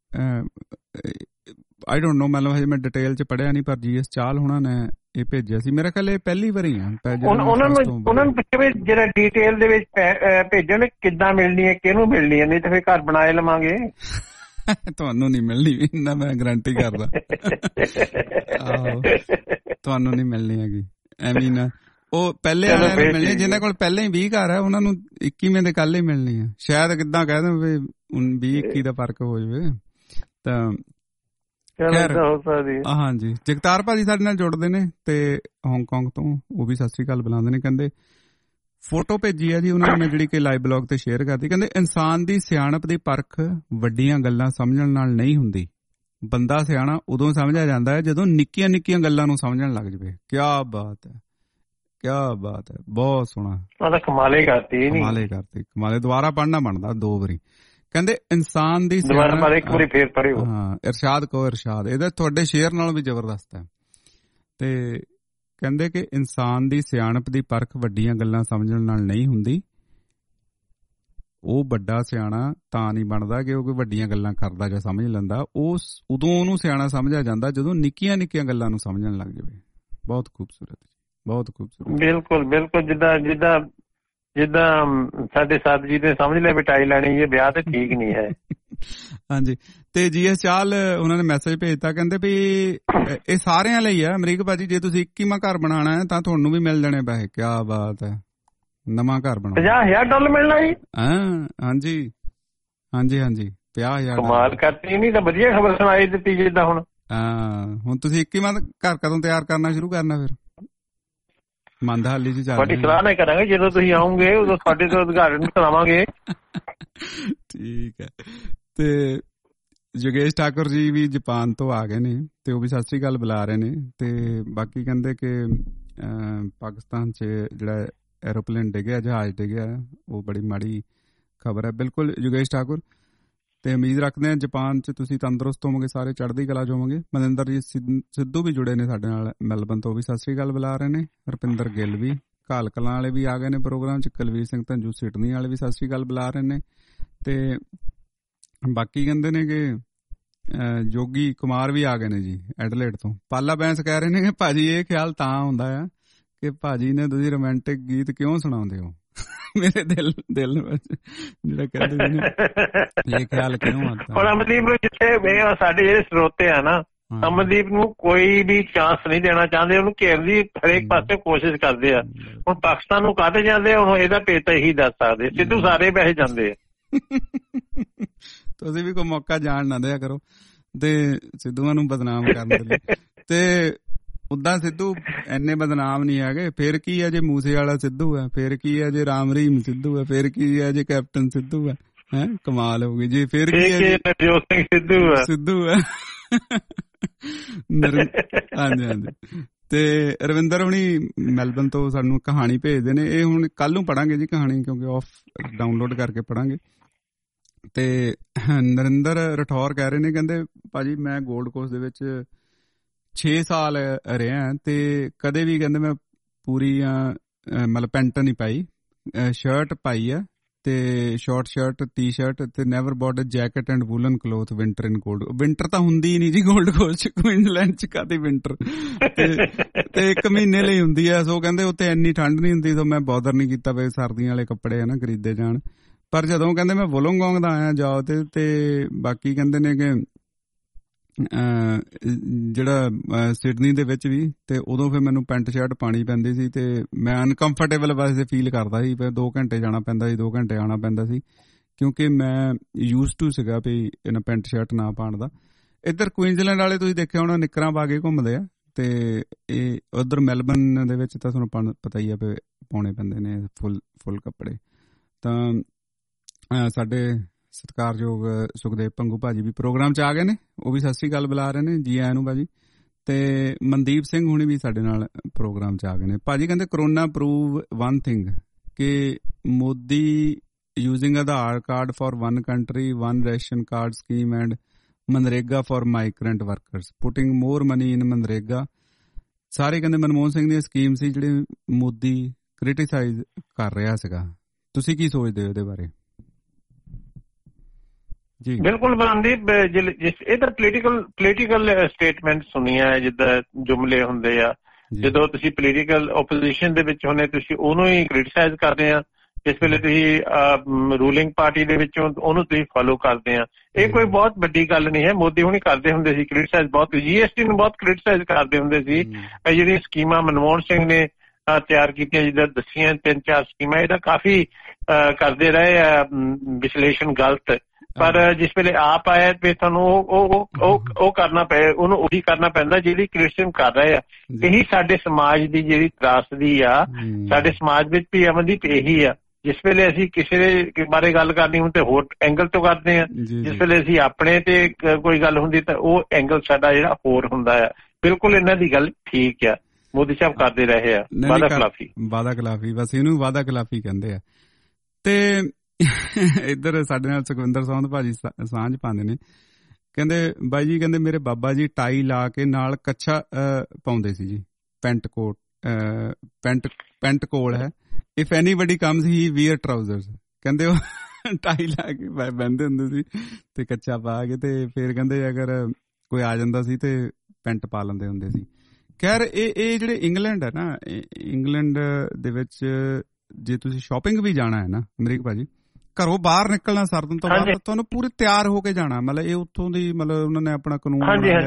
ਆਈ ਡੋਂਟ ਨੋ, ਮਤਲਬ ਹਜੇ ਮੈਂ ਡਿਟੇਲ 'ਚ ਪੜ੍ਹਿਆ ਨਹੀਂ, ਪਰ ਜੀ ਐਸ ਚਾਹਲ ਹੋਣਾ ਨੇ ਇਹ ਭੇਜਿਆ ਸੀ। ਮੇਰਾ ਖਿਆਲ ਇਹ ਪਹਿਲੀ ਵਾਰੀ ਆ ਉਹਨਾਂ ਨੂੰ ਉਹਨਾਂ ਨੂੰ ਪੁੱਛੇ ਵੀ ਜਿਹੜਾ ਡਿਟੇਲ ਦੇ ਵਿੱਚ ਭੇਜਣ ਕਿੱਦਾਂ ਮਿਲਣੀ ਹੈ, ਕਿਹਨੂੰ ਮਿਲਣੀ ਹੈ, ਨਹੀਂ ਤਾਂ ਫਿਰ ਘਰ ਬਣਾਏ ਲਵਾਂਗੇ। ਤੁਹਾਨੂੰ ਨਹੀਂ ਮਿਲਣੀ, ਇੰਨਾ ਮੈਂ ਗਰੰਟੀ ਕਰਦਾ। ਆਹੋ, ਤੁਹਾਨੂੰ ਨਹੀਂ ਮਿਲਣੀ ਹੈਗੀ ਐਵੇਂ ਨਾ। ਉਹ ਪਹਿਲੇ ਵਾਲਿਆਂ ਨੂੰ ਮਿਲਣੀ, ਜਿਹਨਾਂ ਕੋਲ ਪਹਿਲਾਂ ਹੀ ਵੀਹ ਘਰ ਹੈ ਉਹਨਾਂ ਨੂੰ ਇੱਕੀਵੇਂ ਦੇ ਕੱਲ ਹੀ ਮਿਲਣੀ ਆ। ਸ਼ਾਇਦ ਕਿੱਦਾਂ ਕਹਿ ਦੋ ਵੀ ਹੁਣ ਵੀਹ ਇੱਕੀ ਦਾ ਫਰਕ ਹੋ ਜਾਵੇ ਤਾਂ। ਹਾਂਜੀ, ਜਗਤਾਰ ਭਾਜੀ ਸਾਡੇ ਨਾਲ ਜੁੜਦੇ ਨੇ ਤੇ ਹਾਂਗਕਾਂਗ ਤੋਂ, ਉਹ ਵੀ ਸਤਿ ਸ੍ਰੀ ਅਕਾਲ ਬੁਲਾਉਂਦੇ ਨੇ। ਕਹਿੰਦੇ ਫੋਟੋ ਭੇਜੀ ਆ ਜੀ ਉਹਨਾਂ ਨੇ ਜਿਹੜੀ ਕਿ ਲਾਈਵ ਬਲੌਗ ਤੇ ਸ਼ੇਅਰ ਕਰਦੀ। ਕਹਿੰਦੇ ਇਨਸਾਨ ਦੀ ਸਿਆਣਪ ਦੀ ਪਰਖ ਵੱਡੀਆਂ ਗੱਲਾਂ ਸਮਝਣ ਨਾਲ ਨਹੀਂ ਹੁੰਦੀ, ਬੰਦਾ ਸਿਆਣਾ ਉਦੋਂ ਸਮਝਿਆ ਜਾਂਦਾ ਹੈ ਜਦੋਂ ਨਿੱਕੀਆਂ ਨਿੱਕੀਆਂ ਗੱਲਾਂ ਨੂੰ ਸਮਝਣ ਲੱਗ ਜਾਵੇ। ਕਿਆ ਬਾਤ ਹੈ, ਕਿਆ ਬਾਤ ਹੈ, ਬਹੁਤ ਸੋਹਣਾ। ਕਮਾਲੇ ਕਰਤੀ ਕਮਾਲੇ ਕਰਤੀ ਕਮਾਲੇ ਦੁਬਾਰਾ ਪੜ੍ਹਨਾ ਬਣਦਾ ਦੋ ਵਾਰੀ। ਕਹਿੰਦੇ ਇਨਸਾਨ ਦੀ ਹਾਂ, ਇਰਸ਼ਾਦ ਕਹੋ ਇਰਸ਼ਾਦ, ਇਹਦਾ ਤੁਹਾਡੇ ਸ਼ੇਅਰ ਨਾਲੋਂ ਵੀ ਜ਼ਬਰਦਸਤ ਹੈ। ਤੇ ਕਹਿੰਦੇ ਕਿ ਇਨਸਾਨ ਦੀ ਸਿਆਣਪ ਦੀ ਪਰਖ ਵੱਡੀਆਂ ਗੱਲਾਂ ਸਮਝਣ ਨਾਲ ਨਹੀਂ ਹੁੰਦੀ, ਉਹ ਵੱਡਾ ਸਿਆਣਾ ਤਾਂ ਨਹੀਂ ਬਣਦਾ ਕਿ ਉਹ ਕੋਈ ਵੱਡੀਆਂ ਗੱਲਾਂ ਕਰਦਾ ਜਾਂ ਸਮਝ ਲੈਂਦਾ, ਉਹ ਉਦੋਂ ਉਹਨੂੰ ਸਿਆਣਾ ਸਮਝਿਆ ਜਾਂਦਾ ਜਦੋਂ ਨਿੱਕੀਆਂ ਨਿੱਕੀਆਂ ਗੱਲਾਂ ਨੂੰ ਸਮਝਣ ਲੱਗ ਜਾਵੇ। ਬਹੁਤ ਖੂਬਸੂਰਤ, ਬਹੁਤ ਖੂਬਸੂਰਤ। ਬਿਲਕੁਲ ਬਿਲਕੁਲ, ਜਿੱਦਾਂ ਜਿੱਦਾਂ ਜਿੱਦਾਂ ਸਾਡੇ ਸਾਥ ਜੀ ਨੇ ਸਮਝ ਲਿਆ ਬਿਟਾਈ ਲੈਣੀ ਇਹ ਵਿਆਹ ਤੇ ਠੀਕ ਨਹੀਂ ਹੈ। ਹਾਂਜੀ, ਤੇ ਜੀ ਐਸ ਚਾਲ ਉਹਨਾਂ ਨੇ ਮੈਸੇਜ ਭੇਜਤਾ, ਕਹਿੰਦੇ ਵੀ ਇਹ ਸਾਰਿਆਂ ਲਈ ਹੈ ਅਮਰੀਕ ਭਾਜੀ, ਜੇ ਤੁਸੀਂ ਇੱਕੀਵਾਂ ਘਰ ਬਣਾਉਣਾ ਹੈ ਤਾਂ ਤੁਹਾਨੂੰ ਵੀ ਮਿਲ ਜਾਣੇ ਪੈਸੇ। ਕਿਆ ਬਾਤ ਹੈ, ਨਵਾਂ ਘਰ ਬਣਾਉਣਾ ਪੰਜਾਹ ਹਜ਼ਾਰ ਡਾਲਰ ਮਿਲਣਾ ਜੀ। ਹਾਂ ਹਾਂਜੀ ਹਾਂਜੀ ਹਾਂਜੀ, ਪੰਜਾਹ ਹਜ਼ਾਰ। ਕਮਾਲ ਕਰਤੀ, ਨਹੀਂ ਤਾਂ ਵਧੀਆ ਖਬਰ ਸੁਣਾਈ ਦਿੱਤੀ ਜਿੱਦਾਂ ਹੁਣ। ਹਾਂ, ਹੁਣ ਤੁਸੀਂ ਇੱਕੀਵਾਂ ਘਰ ਕਦੋਂ ਤਿਆਰ ਕਰਨਾ ਸ਼ੁਰੂ ਕਰਨਾ ਫਿਰ? ਮੰਦਹਾਲੀ ਚ ਤੁਹਾਡੀ ਸਲਾਹ ਨਾਲ ਕਰਾਂਗੇ, ਜਦੋਂ ਤੁਸੀਂ ਆਉਂਗੇ ਉਦੋਂ ਤੁਹਾਡੇ ਤੋਂ ਉਦਘਾਟਨ ਕਰਾਵਾਂਗੇ। ਠੀਕ ਹੈ। ਤੇ ਯੋਗੇਸ਼ ਠਾਕੁਰ ਜੀ ਵੀ ਜਾਪਾਨ ਤੋਂ ਆ ਗਏ ਨੇ ਤੇ ਉਹ ਵੀ ਸਤਿ ਸ੍ਰੀ ਅਕਾਲ ਬੁਲਾ ਰਹੇ ਨੇ। ਤੇ ਬਾਕੀ ਕਹਿੰਦੇ ਕਿ ਪਾਕਿਸਤਾਨ ਚ ਜਿਹੜਾ ਐਰੋਪਲੇਨ ਡਿੱਗਿਆ, ਜਹਾਜ਼ ਡਿੱਗਿਆ, ਉਹ ਬੜੀ ਮਾੜੀ ਖਬਰ ਹੈ। ਬਿਲਕੁਲ ਯੋਗੇਸ਼ ਠਾਕੁਰ, ਤੇ ਉਮੀਦ ਰੱਖਦੇ ਹਾਂ ਜਾਪਾਨ ਚ ਤੁਸੀਂ ਤੰਦਰੁਸਤ ਹੋਵੋਗੇ, ਸਾਰੇ ਚੜ੍ਹਦੀ ਕਲਾ ਚ ਹੋਵੋਗੇ। ਮਨਿੰਦਰ ਜੀ ਸਿੱਧੂ ਵੀ ਜੁੜੇ ਨੇ ਸਾਡੇ ਨਾਲ ਮੈਲਬਨ ਤੋਂ, ਵੀ ਸਤਿ ਸ੍ਰੀ ਅਕਾਲ ਬੁਲਾ ਰਹੇ ਨੇ। ਰੁਪਿੰਦਰ ਗਿੱਲ ਵੀ, ਘਾਲ ਕਲਾਂ ਵਾਲੇ ਵੀ ਆ ਗਏ ਨੇ ਪ੍ਰੋਗਰਾਮ ਚ। ਕੁਲਵੀਰ ਸਿੰਘ ਧੰਜੂ ਸਿਡਨੀ ਵਾਲੇ ਵੀ ਸਤਿ ਸ੍ਰੀ ਅਕਾਲ ਬੁਲਾ ਰਹੇ ਨੇ। ਤੇ ਬਾਕੀ ਕਹਿੰਦੇ ਨੇ ਕਿ ਜੋਗੀ ਕੁਮਾਰ ਵੀ ਆ ਗਏ ਨੇ ਜੀ ਐਡਲੇਡ ਤੋਂ। ਪਾਲਾ ਬੈਂਸ ਕਹਿ ਰਹੇ ਨੇ ਕਿ ਭਾਜੀ ਇਹ ਖਿਆਲ ਤਾਂ ਹੁੰਦਾ ਆ ਕਿ ਭਾਜੀ ਨੇ ਤੁਸੀਂ ਰੋਮਾਂਟਿਕ ਗੀਤ ਕਿਉਂ ਸੁਣਾਉਂਦੇ ਹੋ। ਮੇਰੇ ਦਿਲ ਦਿਲ ਵਿੱਚ ਜਿਹੜਾ ਕਹਿੰਦੇ ਨੇ ਇਹ ਖਿਆਲ ਕਿਉਂ ਆਉਂਦਾ। ਹੁਣ ਅਮਨਦੀਪ ਨੂੰ ਜਿੱਥੇ ਸਾਡੇ ਜਿਹੜੇ ਸਰੋਤੇ ਆ ਨਾ, ਅਮਨਦੀਪ ਨੂੰ ਕੋਈ ਵੀ ਚਾਂਸ ਨਹੀਂ ਦੇਣਾ ਚਾਹੁੰਦੇ, ਉਹਨੂੰ ਘੇਰਨ ਦੀ ਹਰੇਕ ਪਾਸੇ ਕੋਸ਼ਿਸ਼ ਕਰਦੇ ਆ। ਹੁਣ ਪਾਕਿਸਤਾਨ ਨੂੰ ਕਾਹਦੇ ਜਾਂਦੇ ਆ, ਹੁਣ ਇਹਦਾ ਭੇਤ ਇਹੀ ਦੱਸ ਸਕਦੇ। ਸਿੱਧੂ ਸਾਰੇ ਪੈਸੇ ਜਾਂਦੇ ਆ। ਤੁਸੀਂ ਵੀ ਕੋਈ ਮੌਕਾ ਜਾਣ ਨਾ ਦਿਆ ਕਰੋ ਤੇ ਸਿੱਧੂਆਂ ਨੂੰ ਬਦਨਾਮ ਕਰਨ ਦੇ ਲਈ। ਤੇ ਉਦਾਂ ਸਿੱਧੂ ਇੰਨੇ ਬਦਨਾਮ ਨਹੀਂ ਹੈਗੇ। ਫਿਰ ਕੀ ਹੈ ਜੇ ਮੂਸੇ ਵਾਲਾ ਸਿੱਧੂ ਹੈ, ਫਿਰ ਕੀ ਹੈ ਜੇ ਰਾਮ ਰਹੀਮ ਸਿੱਧੂ ਹੈ, ਫਿਰ ਕੀ ਹੈ ਜੇ ਕੈਪਟਨ ਸਿੱਧੂ ਹੈ। ਹੈ ਕਮਾਲ ਹੋ ਗਈ ਜੀ। ਫਿਰ ਨਵਜੋਤ ਸਿੰਘ ਸਿੱਧੂ ਆ ਸਿੱਧੂ ਆ ਹਾਂਜੀ ਹਾਂਜੀ। ਤੇ ਰਵਿੰਦਰ ਹੁਣੀ ਮੈਲਬਨ ਤੋਂ ਸਾਨੂੰ ਕਹਾਣੀ ਭੇਜਦੇ ਨੇ, ਇਹ ਹੁਣ ਕੱਲ ਨੂੰ ਪੜਾਂਗੇ ਜੀ ਕਹਾਣੀ, ਕਿਉਂਕਿ ਆਫ ਡਾਊਨਲੋਡ ਕਰਕੇ ਪੜਾਂਗੇ। ਤੇ ਨਰਿੰਦਰ ਰਠੌਰ ਕਹਿ ਰਹੇ ਨੇ, ਕਹਿੰਦੇ ਭਾਜੀ ਮੈਂ ਗੋਲਡ ਕੋਸਟ ਦੇ ਵਿੱਚ ਛੇ ਸਾਲ ਰਿਹਾ ਤੇ ਕਦੇ ਵੀ ਕਹਿੰਦੇ ਮੈਂ ਪੂਰੀ ਮਤਲਬ ਪੈਂਟ ਨਹੀਂ ਪਾਈ, ਸ਼ਰਟ ਪਾਈ ਆ ਤੇ ਸ਼ਾਰਟ ਸ਼ਰਟ ਟੀ ਸ਼ਰਟ ਤੇ never bought jacket and woollen cloth winter in gold. Winter ਤਾਂ ਹੁੰਦੀ ਹੀ ਨਹੀਂ ਜੀ ਗੋਲਡ ਕੋਸਟ ਕੁਇਨਜ਼ਲੈਂਡ ਚ, ਕਾਹਦੀ ਵਿੰਟਰ, ਤੇ ਇੱਕ ਮਹੀਨੇ ਲਈ ਹੁੰਦੀ ਆ। ਸੋ ਕਹਿੰਦੇ ਉੱਥੇ ਇੰਨੀ ਠੰਡ ਨਹੀਂ ਹੁੰਦੀ, ਸੋ ਮੈਂ ਬੌਦਰ ਨਹੀਂ ਕੀਤਾ ਵੀ ਸਰਦੀਆਂ ਵਾਲੇ ਕੱਪੜੇ ਹੈ ਨਾ ਖਰੀਦੇ ਜਾਣ। ਪਰ ਜਦੋਂ ਕਹਿੰਦੇ ਮੈਂ ਵੋਲੋਂਗੋਂਗ ਦਾ ਆਇਆ ਜਾਓ ਤੇ ਤੇ ਬਾਕੀ ਕਹਿੰਦੇ ਨੇ ਕਿ ਜਿਹੜਾ ਸਿਡਨੀ ਦੇ ਵਿੱਚ ਵੀ, ਤੇ ਉਦੋਂ ਫਿਰ ਮੈਨੂੰ ਪੈਂਟ ਸ਼ਰਟ ਪਾਣੀ ਪੈਂਦੀ ਸੀ ਤੇ ਮੈਂ ਅਨਕੰਫਰਟੇਬਲ ਵੈਸੇ ਫੀਲ ਕਰਦਾ ਸੀ। ਫਿਰ ਦੋ ਘੰਟੇ ਜਾਣਾ ਪੈਂਦਾ ਸੀ, ਦੋ ਘੰਟੇ ਆਉਣਾ ਪੈਂਦਾ ਸੀ, ਕਿਉਂਕਿ ਮੈਂ ਯੂਜ਼ ਟੂ ਸੀਗਾ ਵੀ ਇਹਨਾਂ ਪੈਂਟ ਸ਼ਰਟ ਨਾ ਪਾਉਣ ਦਾ। ਇੱਧਰ ਕੁਇਨਜ਼ਲੈਂਡ ਵਾਲੇ ਤੁਸੀਂ ਦੇਖਿਆ ਹੋਣਾ ਨਿੱਕਰਾਂ ਪਾ ਕੇ ਘੁੰਮਦੇ ਆ, ਤੇ ਇਹ ਉੱਧਰ ਮੈਲਬਨ ਦੇ ਵਿੱਚ ਤਾਂ ਤੁਹਾਨੂੰ ਪਤਾ ਹੀ ਆ ਵੀ ਪਾਉਣੇ ਪੈਂਦੇ ਨੇ ਫੁੱਲ ਫੁੱਲ ਕੱਪੜੇ। ਤਾਂ ਸਾਡੇ ਸਤਿਕਾਰਯੋਗ ਸੁਖਦੇਵ ਭੰਗੂ ਭਾਜੀ ਵੀ ਪ੍ਰੋਗਰਾਮ ਚ ਆ ਗਏ ਨੇ, ਉਹ ਵੀ ਸਤਿ ਸ੍ਰੀ ਅਕਾਲ ਬੁਲਾ ਰਹੇ ਨੇ, ਜੀ ਆਇਆਂ ਨੂੰ ਭਾਜੀ। ਤੇ ਮਨਦੀਪ ਸਿੰਘ ਹੁਣੀ ਵੀ ਸਾਡੇ ਨਾਲ ਪ੍ਰੋਗਰਾਮ ਚ ਆ ਗਏ ਨੇ। ਭਾਜੀ ਕਹਿੰਦੇ ਕਰੋਨਾ ਪ੍ਰੂਵ ਵਨ ਥਿੰਗ ਕਿ Modi using Aadhaar card for one country, one ration card scheme and MNREGA for migrant workers, putting more money in MNREGA. ਸਾਰੇ ਕਹਿੰਦੇ ਮਨਮੋਹਨ ਸਿੰਘ ਦੀ ਸਕੀਮ ਸੀ ਜਿਹੜੀ ਮੋਦੀ ਕ੍ਰਿਟੀਸਾਈਜ਼ ਕਰ ਰਿਹਾ ਸੀਗਾ। ਤੁਸੀਂ ਕੀ ਸੋਚਦੇ ਹੋ ਇਹਦੇ ਬਾਰੇ? ਜੀ ਬਿਲਕੁਲ ਮਨਦੀਪ, ਇਹ ਤਾਂ ਪੋਲੀਟੀਕਲ ਪੋਲੀਟੀਕਲ ਸਟੇਟਮੈਂਟ ਸੁਣੀਆਂ ਜਿੱਦਾਂ ਜੁਮਲੇ ਹੁੰਦੇ ਆ। ਜਦੋਂ ਤੁਸੀਂ ਪੋਲੀਟੀਕਲ ਓਪੋਜੀਸ਼ਨ ਦੇ ਵਿੱਚ ਹੁੰਦੇ ਤੁਸੀਂ ਉਹਨੂੰ ਹੀ ਕ੍ਰਿਟੀਸਾਈਜ਼ ਕਰਦੇ ਆ, ਜਿਸ ਵੇਲੇ ਤੁਸੀਂ ਰੂਲਿੰਗ ਪਾਰਟੀ ਦੇ ਵਿੱਚੋਂ ਉਹਨੂੰ ਤੁਸੀਂ ਫੋਲੋ ਕਰਦੇ ਆ। ਇਹ ਕੋਈ ਬਹੁਤ ਵੱਡੀ ਗੱਲ ਨਹੀਂ ਹੈ। ਮੋਦੀ ਹੁਣੀ ਕਰਦੇ ਹੁੰਦੇ ਸੀ ਕ੍ਰਿਟੀਸਾਈਜ਼, ਬਹੁਤ ਜੀ ਐਸ ਟੀ ਨੂੰ ਬਹੁਤ ਕ੍ਰਿਟੀਸਾਈਜ਼ ਕਰਦੇ ਹੁੰਦੇ ਸੀ। ਇਹ ਜਿਹੜੀਆਂ ਸਕੀਮਾਂ ਮਨਮੋਹਨ ਸਿੰਘ ਨੇ ਤਿਆਰ ਕੀਤੀਆਂ ਜਿੱਦਾਂ ਦੱਸੀਆਂ ਤਿੰਨ ਚਾਰ ਸਕੀਮਾਂ, ਇਹਦਾ ਕਾਫੀ ਕਰਦੇ ਰਹੇ ਆ ਵਿਸ਼ਲੇਸ਼ਣ ਗਲਤ। ਪਰ ਜਿਸ ਵੇਲੇ ਆਪ ਆਇਆ ਤੇ ਤੁਹਾਨੂੰ ਉਹ ਉਹ ਕਰਨਾ ਪਏ, ਉਹਨੂੰ ਉਹੀ ਕਰਨਾ ਪੈਂਦਾ ਜਿਹੜੀ ਕ੍ਰਿਟਿਸਿਜ਼ਮ ਕਰ ਰਹੇ ਆ। ਇਹੀ ਸਾਡੇ ਸਮਾਜ ਦੀ ਜਿਹੜੀ ਤਰਾਸਦੀ ਆ, ਸਾਡੇ ਸਮਾਜ ਵਿੱਚ ਵੀ ਅਮਨਦੀਪ ਇਹੀ ਆ। ਜਿਸ ਵੇਲੇ ਅਸੀਂ ਕਿਸੇ ਦੇ ਬਾਰੇ ਗੱਲ ਕਰਨੀ ਹੁੰਦੀ ਤੇ ਹੋਰ ਐਂਗਲ ਤੋਂ ਕਰਦੇ ਆ, ਜਿਸ ਵੇਲੇ ਅਸੀਂ ਆਪਣੇ ਤੇ ਕੋਈ ਗੱਲ ਹੁੰਦੀ ਤਾਂ ਉਹ ਐਂਗਲ ਸਾਡਾ ਜਿਹੜਾ ਹੋਰ ਹੁੰਦਾ ਆ। ਬਿਲਕੁਲ ਇਹਨਾਂ ਦੀ ਗੱਲ ਠੀਕ ਆ, ਮੋਦੀ ਸਾਹਿਬ ਕਰਦੇ ਰਹੇ ਆ ਵਾਦਾ ਖਿਲਾਫੀ। ਵਾਦਾ ਖਿਲਾਫੀ, ਬਸ ਇਹਨੂੰ ਵਾਦਾ ਖਿਲਾਫੀ ਕਹਿੰਦੇ ਆ। ਤੇ ਇੱਧਰ ਸਾਡੇ ਨਾਲ ਸੁਖਵਿੰਦਰ ਸੌਂਦ ਭਾਜੀ ਸਾਂਝ ਪਾਉਂਦੇ ਨੇ, ਕਹਿੰਦੇ ਬਾਈ ਜੀ ਕਹਿੰਦੇ ਮੇਰੇ ਬਾਬਾ ਜੀ ਟਾਈ ਲਾ ਕੇ ਨਾਲ ਕੱਛਾ ਪਾਉਂਦੇ ਸੀ ਜੀ, ਪੈਂਟ ਕੋਟ ਪੈਂਟ ਪੈਂਟ ਕੋਲ ਹੈ, if anybody comes he wear trousers. ਕਹਿੰਦੇ ਉਹ ਟਾਈ ਲਾ ਕੇ ਬਹਿੰਦੇ ਹੁੰਦੇ ਸੀ ਤੇ ਕੱਛਾ ਪਾ ਕੇ, ਤੇ ਫਿਰ ਕਹਿੰਦੇ ਅਗਰ ਕੋਈ ਆ ਜਾਂਦਾ ਸੀ ਤੇ ਪੈਂਟ ਪਾ ਲੈਂਦੇ ਹੁੰਦੇ ਸੀ। ਖੈਰ ਇਹ ਇਹ ਜਿਹੜੇ ਇੰਗਲੈਂਡ ਹੈ ਨਾ, ਇੰਗਲੈਂਡ ਦੇ ਵਿੱਚ ਜੇ ਤੁਸੀਂ ਸ਼ਾਪਿੰਗ ਵੀ ਜਾਣਾ ਹੈ ਨਾ ਅਮਰੀਕ ਭਾਜੀ, ਘਰੋਂ ਬਾਹਰ ਨਿਕਲਣਾ ਸਰਦਨ ਤੋਂ ਬਾਅਦ ਤੁਹਾਨੂੰ ਪੂਰੇ ਤਿਆਰ ਹੋ ਕੇ ਜਾਣਾ। ਮਤਲਬ ਇਹ ਉੱਥੋਂ ਦੀ ਮਤਲਬ ਉਹਨਾਂ ਨੇ ਆਪਣਾ ਕਾਨੂੰਨ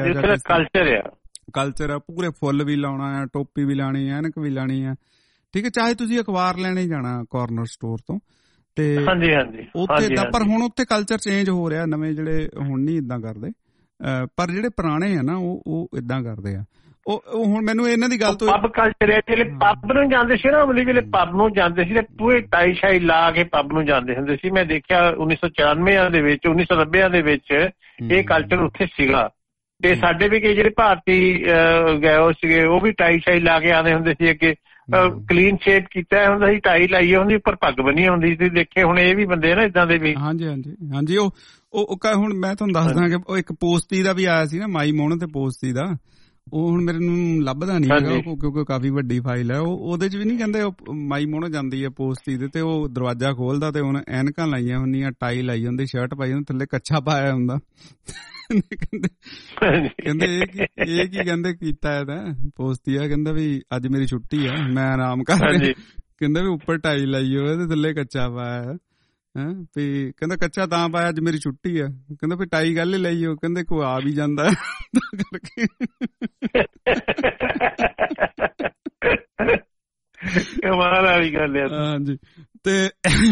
ਕਲਚਰ ਆ ਕਲਚਰ ਆ ਪੂਰੇ ਫੁੱਲ ਵੀ ਲਾਉਣਾ ਆ, ਟੋਪੀ ਵੀ ਲਾਉਣੀ ਆ, ਐਨਕ ਵੀ ਲਾਉਣੀ ਆ, ਠੀਕ ਹੈ। ਚਾਹੇ ਤੁਸੀਂ ਅਖਬਾਰ ਲੈਣੇ ਜਾਣਾ ਕਾਰਨਰ ਸਟੋਰ ਤੋਂ, ਤੇ ਉੱਥੇ ਦਾ ਪਰ ਹੁਣ ਉੱਥੇ ਕਲਚਰ ਚੇਂਜ ਹੋ ਰਿਹਾ, ਨਵੇਂ ਜਿਹੜੇ ਹੁਣ ਨਹੀਂ ਇਦਾਂ ਕਰਦੇ, ਪਰ ਜਿਹੜੇ ਪੁਰਾਣੇ ਆ ਨਾ ਉਹ ਉਹ ਇਦਾਂ ਕਰਦੇ ਆ। ਉਹ ਹੁਣ ਮੈਨੂੰ ਇਹਨਾਂ ਦੀ ਗੱਲ ਤੋਂ ਪੱਬ ਕਲਚਰ ਹੈ, ਜਿਹੜੇ ਪੱਬ ਨੂੰ ਜਾਂਦੇ ਸੀ ਨਾ ਅਮਲੀ ਵੇਲੇ ਪੱਬ ਨੂੰ ਜਾਂਦੇ ਸੀ ਤੇ ਪੂਰੇ ਟਾਈ ਸ਼ਾਈ ਲਾ ਕੇ ਪੱਬ ਨੂੰ ਜਾਂਦੇ ਹੁੰਦੇ ਸੀ। ਮੈਂ ਦੇਖਿਆ ਉੱਨੀ ਸੌ ਚੁਰਾਨਵੇਂ ਦੇ ਵਿੱਚ, ਉੱਨੀ ਸੌ ਨੱਬਿਆਂ ਦੇ ਵਿੱਚ ਇਹ ਕਲਚਰ ਉੱਥੇ ਸੀਗਾ। ਤੇ ਸਾਡੇ ਵੀ ਕਈ ਜਿਹੜੇ ਭਾਰਤੀ ਗਏ ਹੋ ਸੀਗੇ ਉਹ ਵੀ ਟਾਈ ਸ਼ਾਈ ਲਾ ਕੇ ਆਉਂਦੇ ਹੁੰਦੇ ਸੀ, ਅੱਗੇ ਕਲੀਨ ਸ਼ੇਪ ਕੀਤਾ ਹੁੰਦਾ ਸੀ, ਟਾਈ ਲਾਈ ਹੁੰਦੀ, ਉੱਪਰ ਪੱਗ ਬਣੀ ਹੁੰਦੀ ਸੀ। ਦੇਖੇ ਹੁਣ ਇਹ ਵੀ ਬੰਦੇ ਨਾ ਇਦਾਂ ਦੇ ਵੀ। ਹਾਂਜੀ ਹਾਂਜੀ ਹਾਂਜੀ ਉਹ ਉਹ ਹੁਣ ਮੈਂ ਤੁਹਾਨੂੰ ਦੱਸਦਾ ਕਿ ਉਹ ਇੱਕ ਪੋਸਤੀ ਦਾ ਵੀ ਆਇਆ ਸੀ ਨਾ, ਮਾਈ ਮੋਹਨ ਤੇ ਪੋਸਤੀ ਦਾ, ਉਹ ਹੁਣ ਮੇਰੇ ਨੂੰ ਲੱਭਦਾ ਨੀ ਹੈਗਾ ਕਿਉਂਕਿ ਕਾਫੀ ਵੱਡੀ ਫਾਈਲ ਹੈ। ਉਹ ਉਹਦੇ ਚ ਵੀ ਨੀ ਕਹਿੰਦੇ ਮਾਈ ਮੋਹਨ ਜਾਂਦੀ ਹੈ ਪੋਸਤੀ ਦੇ, ਤੇ ਉਹ ਦਰਵਾਜ਼ਾ ਖੋਲਦਾ ਤੇ ਉਹਨੇ ਐਨਕਾਂ ਲਾਈਆਂ ਹੁੰਦੀਆਂ, ਟਾਈ ਲਾਈ ਹੁੰਦੀ, ਸ਼ਰਟ ਪਾਈ ਹੁੰਦੀ, ਥੱਲੇ ਕੱਛਾ ਪਾਇਆ ਹੁੰਦਾ। ਕਹਿੰਦੇ ਕਹਿੰਦੇ ਇਹ ਕੀ ਇਹ ਕੀ ਕਹਿੰਦੇ ਕੀਤਾ ਹੈ ਤਾਂ ਪੋਸਤੀ ਆ, ਕਹਿੰਦਾ ਵੀ ਅੱਜ ਮੇਰੀ ਛੁੱਟੀ ਆ, ਮੈਂ ਆਰਾਮ ਕਰ ਰਿਹਾ। ਕਹਿੰਦਾ ਵੀ ਉੱਪਰ ਟਾਈ ਲਾਈ ਹੋਇਆ ਤੇ ਥੱਲੇ ਕੱਛਾ ਪਾਇਆ ਹੈ, ਵੀ ਕਹਿੰਦਾ ਕੱਚਾ ਤਾਂ ਪਾਇਆ ਅੱਜ ਮੇਰੀ ਛੁੱਟੀ ਆ। ਕਹਿੰਦਾ ਵੀ ਟਾਈ ਗੱਲ ਹੀ ਲਈ ਹੋ, ਕਹਿੰਦੇ ਕੋਈ ਆ ਵੀ ਜਾਂਦਾ ਤਾਂ ਕਰਕੇ ਕਮਾਲ ਵਾਲੀ ਗੱਲ ਹੈ। ਹਾਂਜੀ, ਤੇ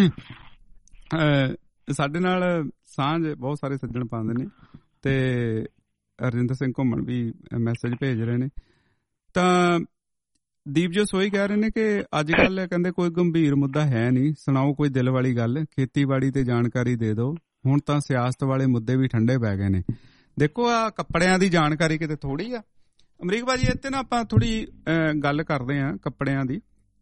ਸਾਡੇ ਨਾਲ ਸਾਂਝ ਬਹੁਤ ਸਾਰੇ ਸੱਜਣ ਪਾਉਂਦੇ ਨੇ, ਤੇ ਰਜਿੰਦਰ ਸਿੰਘ ਘੁੰਮਣ ਵੀ ਮੈਸੇਜ ਭੇਜ ਰਹੇ ਨੇ। ਤਾਂ ਦੀਪ ਜੋ ਸੋਈ ਕਹਿ ਰਹੇ ਨੇ ਕਿ ਅੱਜ ਕੱਲ ਕਹਿੰਦੇ ਕੋਈ ਗੰਭੀਰ ਮੁੱਦਾ ਹੈ ਨਹੀਂ, ਸੁਣਾਓ ਕੋਈ ਦਿਲ ਵਾਲੀ ਗੱਲ, ਖੇਤੀਬਾੜੀ ਤੇ ਜਾਣਕਾਰੀ ਦੇ ਦਿਓ, ਹੁਣ ਤਾਂ ਸਿਆਸਤ ਵਾਲੇ ਮੁੱਦੇ ਵੀ ਠੰਡੇ ਪੈ ਗਏ ਨੇ। ਦੇਖੋ ਆ ਕੱਪੜਿਆਂ ਦੀ ਜਾਣਕਾਰੀ ਕਿਤੇ ਥੋੜੀ ਆ ਅਮਰੀਕ ਭਾਜੀ, ਇੱਥੇ ਨਾ ਆਪਾਂ ਥੋੜੀ ਗੱਲ ਕਰਦੇ ਆ ਕੱਪੜਿਆਂ ਦੀ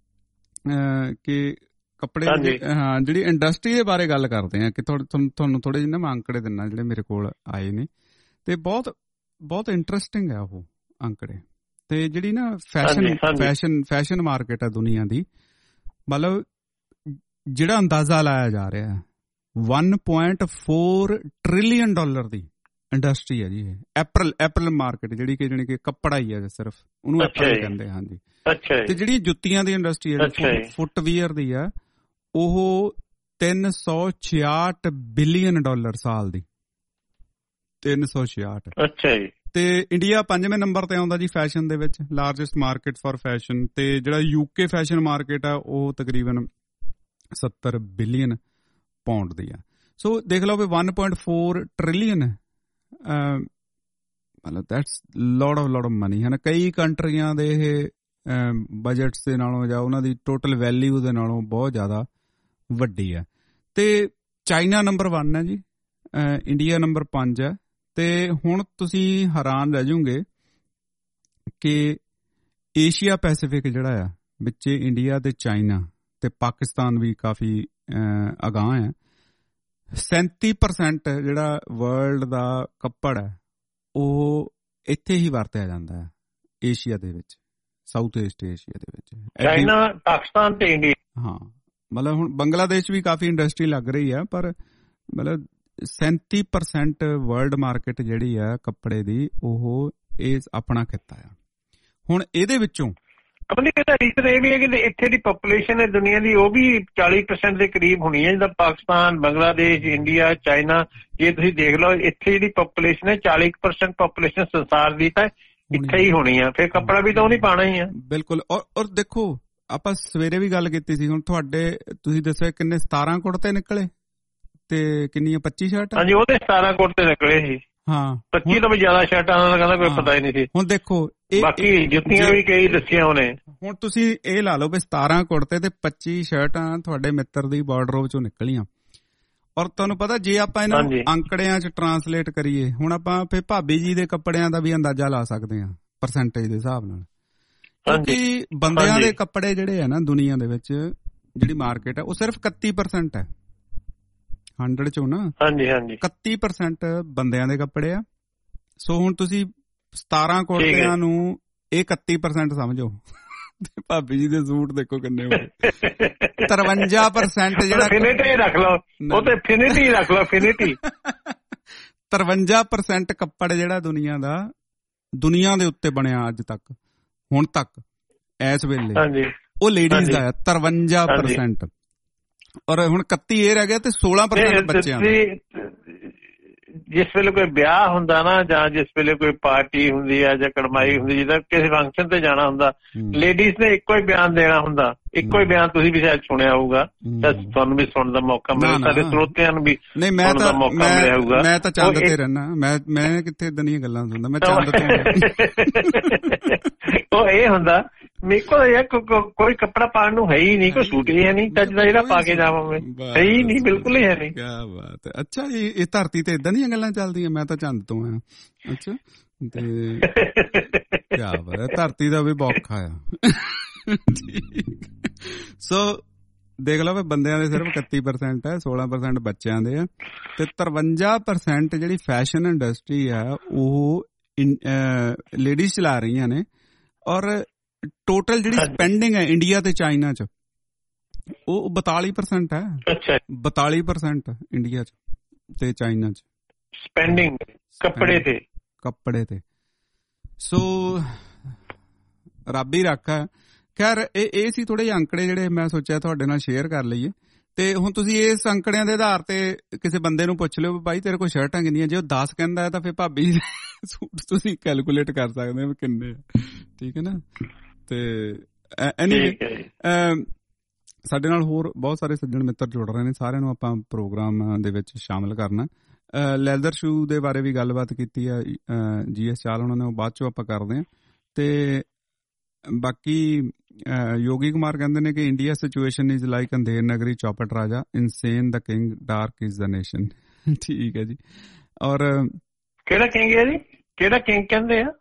ਕਿ ਕੱਪੜੇ ਹਾਂ ਜਿਹੜੀ ਇੰਡਸਟਰੀ ਦੇ ਬਾਰੇ ਗੱਲ ਕਰਦੇ ਆ ਕਿ ਤੁਹਾਨੂੰ ਥੋੜੇ ਜਿਹੇ ਨਾ ਮੈਂ ਅੰਕੜੇ ਦਿੰਨਾ ਜਿਹੜੇ ਮੇਰੇ ਕੋਲ ਆਏ ਨੇ ਤੇ ਬਹੁਤ ਬਹੁਤ ਇੰਟਰਸਟਿੰਗ ਆ ਉਹ ਅੰਕੜੇ। ਤੇ ਜਿਹੜੀ ਨਾ ਫੈਸ਼ਨ ਫੈਸ਼ਨ ਫੈਸ਼ਨ ਮਾਰਕੀਟ ਆ ਦੁਨੀਆ ਦੀ, ਮਤਲਬ ਜਿਹੜਾ ਅੰਦਾਜ਼ਾ ਲਾਇਆ ਜਾ ਰਿਹਾ one point four trillion dollar ਦੀ ਇੰਡਸਟਰੀ ਹੈ ਜੀ ਇਹ। ਐਪਰਲ ਐਪਰਲ ਮਾਰਕੀਟ ਜਿਹੜੀ ਕਿ ਜਾਣੀ ਕਿ ਕੱਪੜਾ ਹੀ ਹੈ ਸਿਰਫ, ਉਹਨੂੰ ਐਪਰਲ ਕਹਿੰਦੇ। ਹਾਂਜੀ। ਤੇ ਜਿਹੜੀ ਜੁੱਤੀਆਂ ਦੀ ਇੰਡਸਟਰੀ ਹੈ, ਫੁੱਟਵੀਅਰ ਦੀ ਆ, ਉਹ ਤਿੰਨ ਸੌ ਛਿਆਹਠ ਬਿਲੀਅਨ ਡਾਲਰ ਸਾਲ ਦੀ, ਤਿੰਨ ਸੌ ਛਿਆਹਠ। ਅੱਛਾ ਜੀ। ਤੇ ਇੰਡੀਆ ਪੰਜਵੇਂ ਨੰਬਰ ਤੇ ਆਉਂਦਾ ਜੀ ਫੈਸ਼ਨ ਦੇ ਵਿੱਚ, ਲਾਰਜੈਸਟ ਮਾਰਕੀਟ ਫॉर ਫੈਸ਼ਨ। ਤੇ ਜਿਹੜਾ ਯੂਕੇ ਫੈਸ਼ਨ ਮਾਰਕੀਟ ਆ ਉਹ ਤਕਰੀਬਨ ਸੱਤਰ ਬਿਲੀਅਨ ਪਾਉਂਡ ਦੀ ਆ। ਸੋ ਦੇਖ ਲਓ ਵੀ one point four ਟ੍ਰਿਲੀਅਨ, ਮਤਲਬ that's lot of lot of money ਹੈ ਨਾ। ਕਈ ਕੰਟਰੀਆਂ ਦੇ ਇਹ ਬਜਟਸ ਦੇ ਨਾਲੋਂ ਜਾਂ ਉਹਨਾਂ ਦੀ ਟੋਟਲ ਵੈਲਿਊ ਦੇ ਨਾਲੋਂ ਬਹੁਤ ਜ਼ਿਆਦਾ ਵੱਡੀ ਹੈ। ਤੇ ਚਾਈਨਾ ਨੰਬਰ ਵਨ ਹੈ ਜੀ, ਇੰਡੀਆ ਨੰਬਰ ਪੰਜ ਹੈ। ਤੇ ਹੁਣ ਤੁਸੀਂ ਹੈਰਾਨ ਰਹਿ ਜਾਓਗੇ ਕਿ ਏਸ਼ੀਆ ਪੈਸੀਫਿਕ ਜਿਹੜਾ ਆ ਵਿੱਚ ਇੰਡੀਆ ਤੇ ਚਾਈਨਾ ਤੇ ਪਾਕਿਸਤਾਨ ਵੀ ਕਾਫੀ ਅਗਾਂਹ ਹੈ। ਸੈਂਤੀ ਪਰਸੈਂਟ ਜਿਹੜਾ ਵਰਲਡ ਦਾ ਕੱਪੜ ਹੈ ਉਹ ਇੱਥੇ ਹੀ ਵਰਤਿਆ ਜਾਂਦਾ ਹੈ, ਏਸ਼ੀਆ ਦੇ ਵਿੱਚ, ਸਾਊਥ ਈਸਟ ਏਸ਼ੀਆ ਦੇ ਵਿੱਚ, ਚਾਈਨਾ, ਪਾਕਿਸਤਾਨ ਤੇ ਇੰਡੀਆ। ਹਾਂ, ਮਤਲਬ ਹੁਣ ਬੰਗਲਾਦੇਸ਼ ਵੀ ਕਾਫੀ ਇੰਡਸਟਰੀ ਲੱਗ ਰਹੀ ਹੈ, ਪਰ ਮਤਲਬ ਸੈਂਤੀ ਪਰਸੈਂਟ ਵਰਲਡ ਮਾਰਕੀਟ ਜਿਹੜੀ ਆ ਕੱਪੜੇ ਦੀ ਉਹ ਇਹ ਆਪਣਾ ਖਿੱਤਾ ਆ। ਹੁਣ ਇਹਦੇ ਵਿੱਚੋਂ ਆਪਣੀ ਰੀਜ਼ਨ ਇਹ ਵੀ ਹੈ ਕਿ ਇੱਥੇ ਦੀ ਪਾਪੂਲੇਸ਼ਨ ਹੈ ਦੁਨੀਆ ਦੀ, ਉਹ ਵੀ ਚਾਲੀ ਪਰਸੈਂਟ ਦੇ ਕਰੀਬ ਹੋਣੀ ਹੈ, ਜਿੱਦਾਂ ਪਾਕਿਸਤਾਨ, ਬੰਗਲਾਦੇਸ਼, ਇੰਡੀਆ, ਚਾਈਨਾ। ਜੇ ਤੁਸੀਂ ਦੇਖ ਲਓ ਇੱਥੇ ਜਿਹੜੀ ਪਾਪੂਲੇਸ਼ਨ ਹੈ ਚਾਲੀ ਪਰਸੈਂਟ ਪਾਪੂਲੇਸ਼ਨ ਸੰਸਾਰ ਦੀ ਤਾਂ ਇੱਥੇ ਹੀ ਹੋਣੀ ਆ, ਫਿਰ ਕੱਪੜਾ ਵੀ ਤਾਂ ਉਹਨੇ ਪਾਣਾ ਹੀ ਆ। ਬਿਲਕੁਲ। ਔਰ ਔਰ ਦੇਖੋ ਆਪਾਂ ਸਵੇਰੇ ਵੀ ਗੱਲ ਕੀਤੀ ਸੀ, ਹੁਣ ਤੁਹਾਡੇ ਤੁਸੀਂ ਦੱਸਿਆ ਕਿੰਨੇ ਸਤਾਰਾਂ ਕੁੜਤੇ ਨਿਕਲੇ ਤੇ ਕਿੰਨੀਆਂ ਪੱਚੀ ਸ਼ਰਟਾਂ? ਹਾਂਜੀ, ਉਹਦੇ ਸਤਾਰਾਂ ਕੁੜਤੇ ਨਿਕਲੇ ਸੀ। ਹਾਂ, ਪੱਚੀ ਤੋਂ ਵੀ ਜ਼ਿਆਦਾ ਸ਼ਰਟਾਂ ਦਾ ਕਹਿੰਦਾ ਕੋਈ ਪਤਾ ਹੀ ਨਹੀਂ ਸੀ। ਹੁਣ ਦੇਖੋ ਬਾਕੀ ਜੁੱਤੀਆਂ ਵੀ ਕਈ ਦੱਸੀਆਂ ਉਹਨੇ। ਹੁਣ ਤੁਸੀਂ ਇਹ ਲਾ ਲਓ ਵੀ ਸਤਾਰਾਂ ਕੁੜਤੇ ਤੇ ਪੱਚੀ ਸ਼ਰਟਾਂ ਤੁਹਾਡੇ ਮਿੱਤਰ ਦੀ ਵਾਰਡਰੋਬ ਚੋਂ ਨਿਕਲੀਆਂ। ਔਰ ਤੁਹਾਨੂੰ ਪਤਾ ਜੇ ਆਪਾਂ ਇਹਨਾਂ ਨੂੰ ਅੰਕੜਿਆਂ 'ਚ ਟਰਾਂਸਲੇਟ ਕਰੀਏ, ਹੁਣ ਆਪਾਂ ਫਿਰ ਭਾਬੀ ਜੀ ਦੇ ਕੱਪੜਿਆਂ ਦਾ ਵੀ ਅੰਦਾਜ਼ਾ ਲਾ ਸਕਦੇ ਹਾਂ ਪਰਸੈਂਟੇਜ ਦੇ ਹਿਸਾਬ ਨਾਲ, ਕਿਉਂਕਿ ਬੰਦਿਆਂ ਦੇ ਕੱਪੜੇ ਜਿਹੜੇ ਆ ਨਾ ਦੁਨੀਆ ਦੇ ਵਿੱਚ ਜਿਹੜੀ ਮਾਰਕੀਟ ਹੈ ਉਹ ਸਿਰਫ ਇਕੱਤੀ ਪਰਸੈਂਟ ਹੈ ਹੰਡਰਡ ਚੋਂ ਨਾ। ਹਾਂਜੀ ਹਾਂਜੀ, ਇਕੱਤੀ ਪਰਸੈਂਟ ਬੰਦਿਆਂ ਦੇ ਕੱਪੜੇ ਆ। ਸੋ ਹੁਣ ਤੁਸੀਂ ਸਤਾਰਾਂ ਕੁੜਤਿਆਂ ਨੂੰ ਇਹ ਇਕੱਤੀ ਪਰਸੈਂਟ ਸਮਝੋ ਤੇ ਭਾਬੀ ਜੀ ਦੇ ਸੂਟ ਦੇਖੋ ਕਿੰਨੇ ਹੋਏ। ਤਰਵੰਜਾ ਪਰਸੈਂਟ ਜਿਹੜਾ ਫਿਨਿਟੀ ਰੱਖ ਲਓ, ਉਹ ਤੇ ਫਿਨਿਟੀ ਰੱਖ ਲਓ, ਫਿਨਿਟੀ। ਤਰਵੰਜਾ ਪਰਸੈਂਟ ਕੱਪੜ ਜਿਹੜਾ ਦੁਨੀਆ ਦਾ ਦੁਨੀਆ ਦੇ ਉੱਤੇ ਬਣਿਆ ਅੱਜ ਤੱਕ, ਹੁਣ ਤੱਕ ਇਸ ਵੇਲੇ ਉਹ ਲੇਡੀਜ਼ ਦਾ ਆ ਤਰਵੰਜਾ ਪਰਸੈਂਟ। ਔਰ ਹੁਣ ਇਕੱਤੀ ਇਹ ਰਹਿ ਗਿਆ ਤੇ ਸੋਲਾਂ ਪਰਸੈਂਟ ਬੱਚਿਆਂ ਦਾ। ਜਿਸ ਵੇਲੇ ਕੋਈ ਵਿਆਹ ਹੁੰਦਾ ਨਾ ਜਾਂ ਜਿਸ ਵੇਲੇ ਕੋਈ ਪਾਰਟੀ ਹੁੰਦੀ ਆ ਜਾਂ ਕੜਮਾਈ ਹੁੰਦੀ, ਜਿੱਦਾਂ ਕਿਸੇ ਫੰਕਸ਼ਨ ਤੇ ਜਾਣਾ ਹੁੰਦਾ, ਲੇਡੀਜ਼ ਨੇ ਇੱਕੋ ਹੀ ਬਿਆਨ ਦੇਣਾ ਹੁੰਦਾ, ਇੱਕੋ ਹੀ ਬਿਆਨ। ਤੁਸੀਂ ਵੀ ਸ਼ਾਇਦ ਸੁਣਿਆ ਹੋਊਗਾ, ਤੁਹਾਨੂੰ ਵੀ ਸੁਣਨ ਦਾ ਮੌਕਾ ਮਿਲਿਆ, ਸਾਡੇ ਸਰੋਤਿਆਂ ਨੂੰ ਵੀ ਸੁਣਨ ਦਾ ਮੌਕਾ ਮਿਲਿਆ ਹੋਊਗਾ। ਮੈਂ ਤਾਂ ਚੰਦ ਤੇ ਰਹਿਣਾ, ਮੈਂ ਮੈਂ ਕਿੱਥੇ ਏਦਾਂ ਦੀਆਂ ਗੱਲਾਂ ਸੁਣਦਾ, ਮੈਂ ਚੰਦ ਤੇ। ਉਹ ਇਹ ਹੁੰਦਾ ਮੇਰੇ ਕੋਲ ਯਾਰ ਕੋਈ ਕੱਪੜਾ ਪਾਉਣ ਨੂੰ ਹੈ ਹੀ ਨਹੀਂ, ਕੋਈ ਸੂਟ ਹੀ ਹੈ ਨਹੀਂ ਚੱਜ ਦਾ ਜਿਹੜਾ ਪਾ ਕੇ ਜਾਵਾਂਗੇ, ਹੈ ਹੀ ਨਹੀਂ, ਬਿਲਕੁਲ ਹੀ ਹੈ ਨਹੀਂ। ਕਿਆ ਬਾਤ ਹੈ। ਅੱਛਾ, ਇਹ ਧਰਤੀ ਤੇ ਏਦਾਂ ਦੀਆਂ ਗੱਲਾਂ ਚੱਲਦੀਆਂ, ਮੈਂ ਤਾਂ ਚੰਦ ਤੋਂ ਆ। ਅੱਛਾ, ਤੇ ਕਿਆ ਬਾਤ ਹੈ, ਧਰਤੀ ਦਾ ਵੀ ਬੌਖਾ ਆ। ਸੋ ਦੇਖ ਲਓ ਵੀ ਬੰਦਿਆਂ ਦੇ ਸਿਰਫ ਇਕੱਤੀ ਪਰਸੈਂਟ ਹੈ, ਸੋਲਾਂ ਪਰਸੈਂਟ ਬੱਚਿਆਂ ਦੇ ਆ, ਤੇ ਤਰਵੰਜਾ ਪਰਸੈਂਟ ਜਿਹੜੀ ਫੈਸ਼ਨ ਇੰਡਸਟਰੀ ਆ ਉਹ ਲੇਡੀਜ਼ ਚਲਾ ਰਹੀਆਂ ਨੇ। ਔਰ ਟੋਟਲ ਜਿਹੜੀ ਸਪੈਂਡਿੰਗ ਹੈ ਇੰਡੀਆ ਤੇ ਚਾਈਨਾ ਚ ਉਹ ਬਤਾਲੀ ਪਰਸੈਂਟ ਹੈ। ਅੱਛਾ, ਬਤਾਲੀ ਪਰਸੈਂਟ ਇੰਡੀਆ ਚ ਤੇ ਚਾਈਨਾ ਚ ਸਪੈਂਡਿੰਗ ਕੱਪੜੇ ਤੇ ਕੱਪੜੇ ਤੇ। ਸੋ ਰੱਬ ਹੀ ਰਾਖਾ। ਖੈਰ ਇਹ ਇਹ ਸੀ ਥੋੜੇ ਜਿਹੇ ਅੰਕੜੇ ਜਿਹੜੇ ਮੈਂ ਸੋਚਿਆ ਤੁਹਾਡੇ ਨਾਲ ਸ਼ੇਅਰ ਕਰ ਲਈਏ। ਤੇ ਹੁਣ ਤੁਸੀਂ ਇਸ ਅੰਕੜਿਆਂ ਦੇ ਆਧਾਰ ਤੇ ਕਿਸੇ ਬੰਦੇ ਨੂੰ ਪੁੱਛ ਲਿਓ ਭਾਈ ਤੇਰੇ ਕੋਲ ਸ਼ਰਟਾਂ ਕਿੰਨੀਆਂ, ਜੇ ਉਹ ਦਸ ਕਹਿੰਦਾ ਹੈ ਤਾਂ ਫਿਰ ਭਾਬੀ ਸੂਟ ਤੁਸੀਂ ਕੈਲਕੂਲੇਟ ਕਰ ਸਕਦੇ ਹੋ ਕਿੰਨੇ, ਠੀਕ ਹੈ ਨਾ। ਤੇ ਐਨੀਵੇ ਸਾਡੇ ਨਾਲ ਹੋਰ ਬਹੁਤ ਸਾਰੇ ਸੱਜਣ ਮਿੱਤਰ ਜੁੜ ਰਹੇ ਨੇ, ਸਾਰਿਆਂ ਨੂੰ ਆਪਾਂ ਪ੍ਰੋਗਰਾਮ ਦੇ ਵਿੱਚ ਸ਼ਾਮਿਲ ਕਰਨਾ। ਲੈਦਰ ਸ਼ੂ ਦੇ ਬਾਰੇ ਵੀ ਗੱਲਬਾਤ ਕੀਤੀ ਆ ਜੀ ਐਸ ਚਾਲ ਉਹਨਾਂ ਨੇ, ਉਹ ਬਾਅਦ ਚੋਂ ਆਪਾਂ ਕਰਦੇ ਹਾਂ। ਤੇ ਬਾਕੀ ਯੋਗੀ ਕੁਮਾਰ ਕਹਿੰਦੇ ਨੇ ਕਿ ਇੰਡੀਆ ਸਿਚੁਏਸ਼ਨ ਇਜ਼ ਲਾਈਕ ਅੰਧੇਰ ਨਗਰੀ ਚੌਪਟ ਰਾਜਾ, insane the king, dark is the nation. ਠੀਕ ਹੈ ਜੀ। ਔਰ ਕਿਹੜਾ ਕਿੰਗ ਹੈ ਜੀ? ਕਿਹੜਾ ਕਿੰਗ ਕਹਿੰਦੇ ਆ?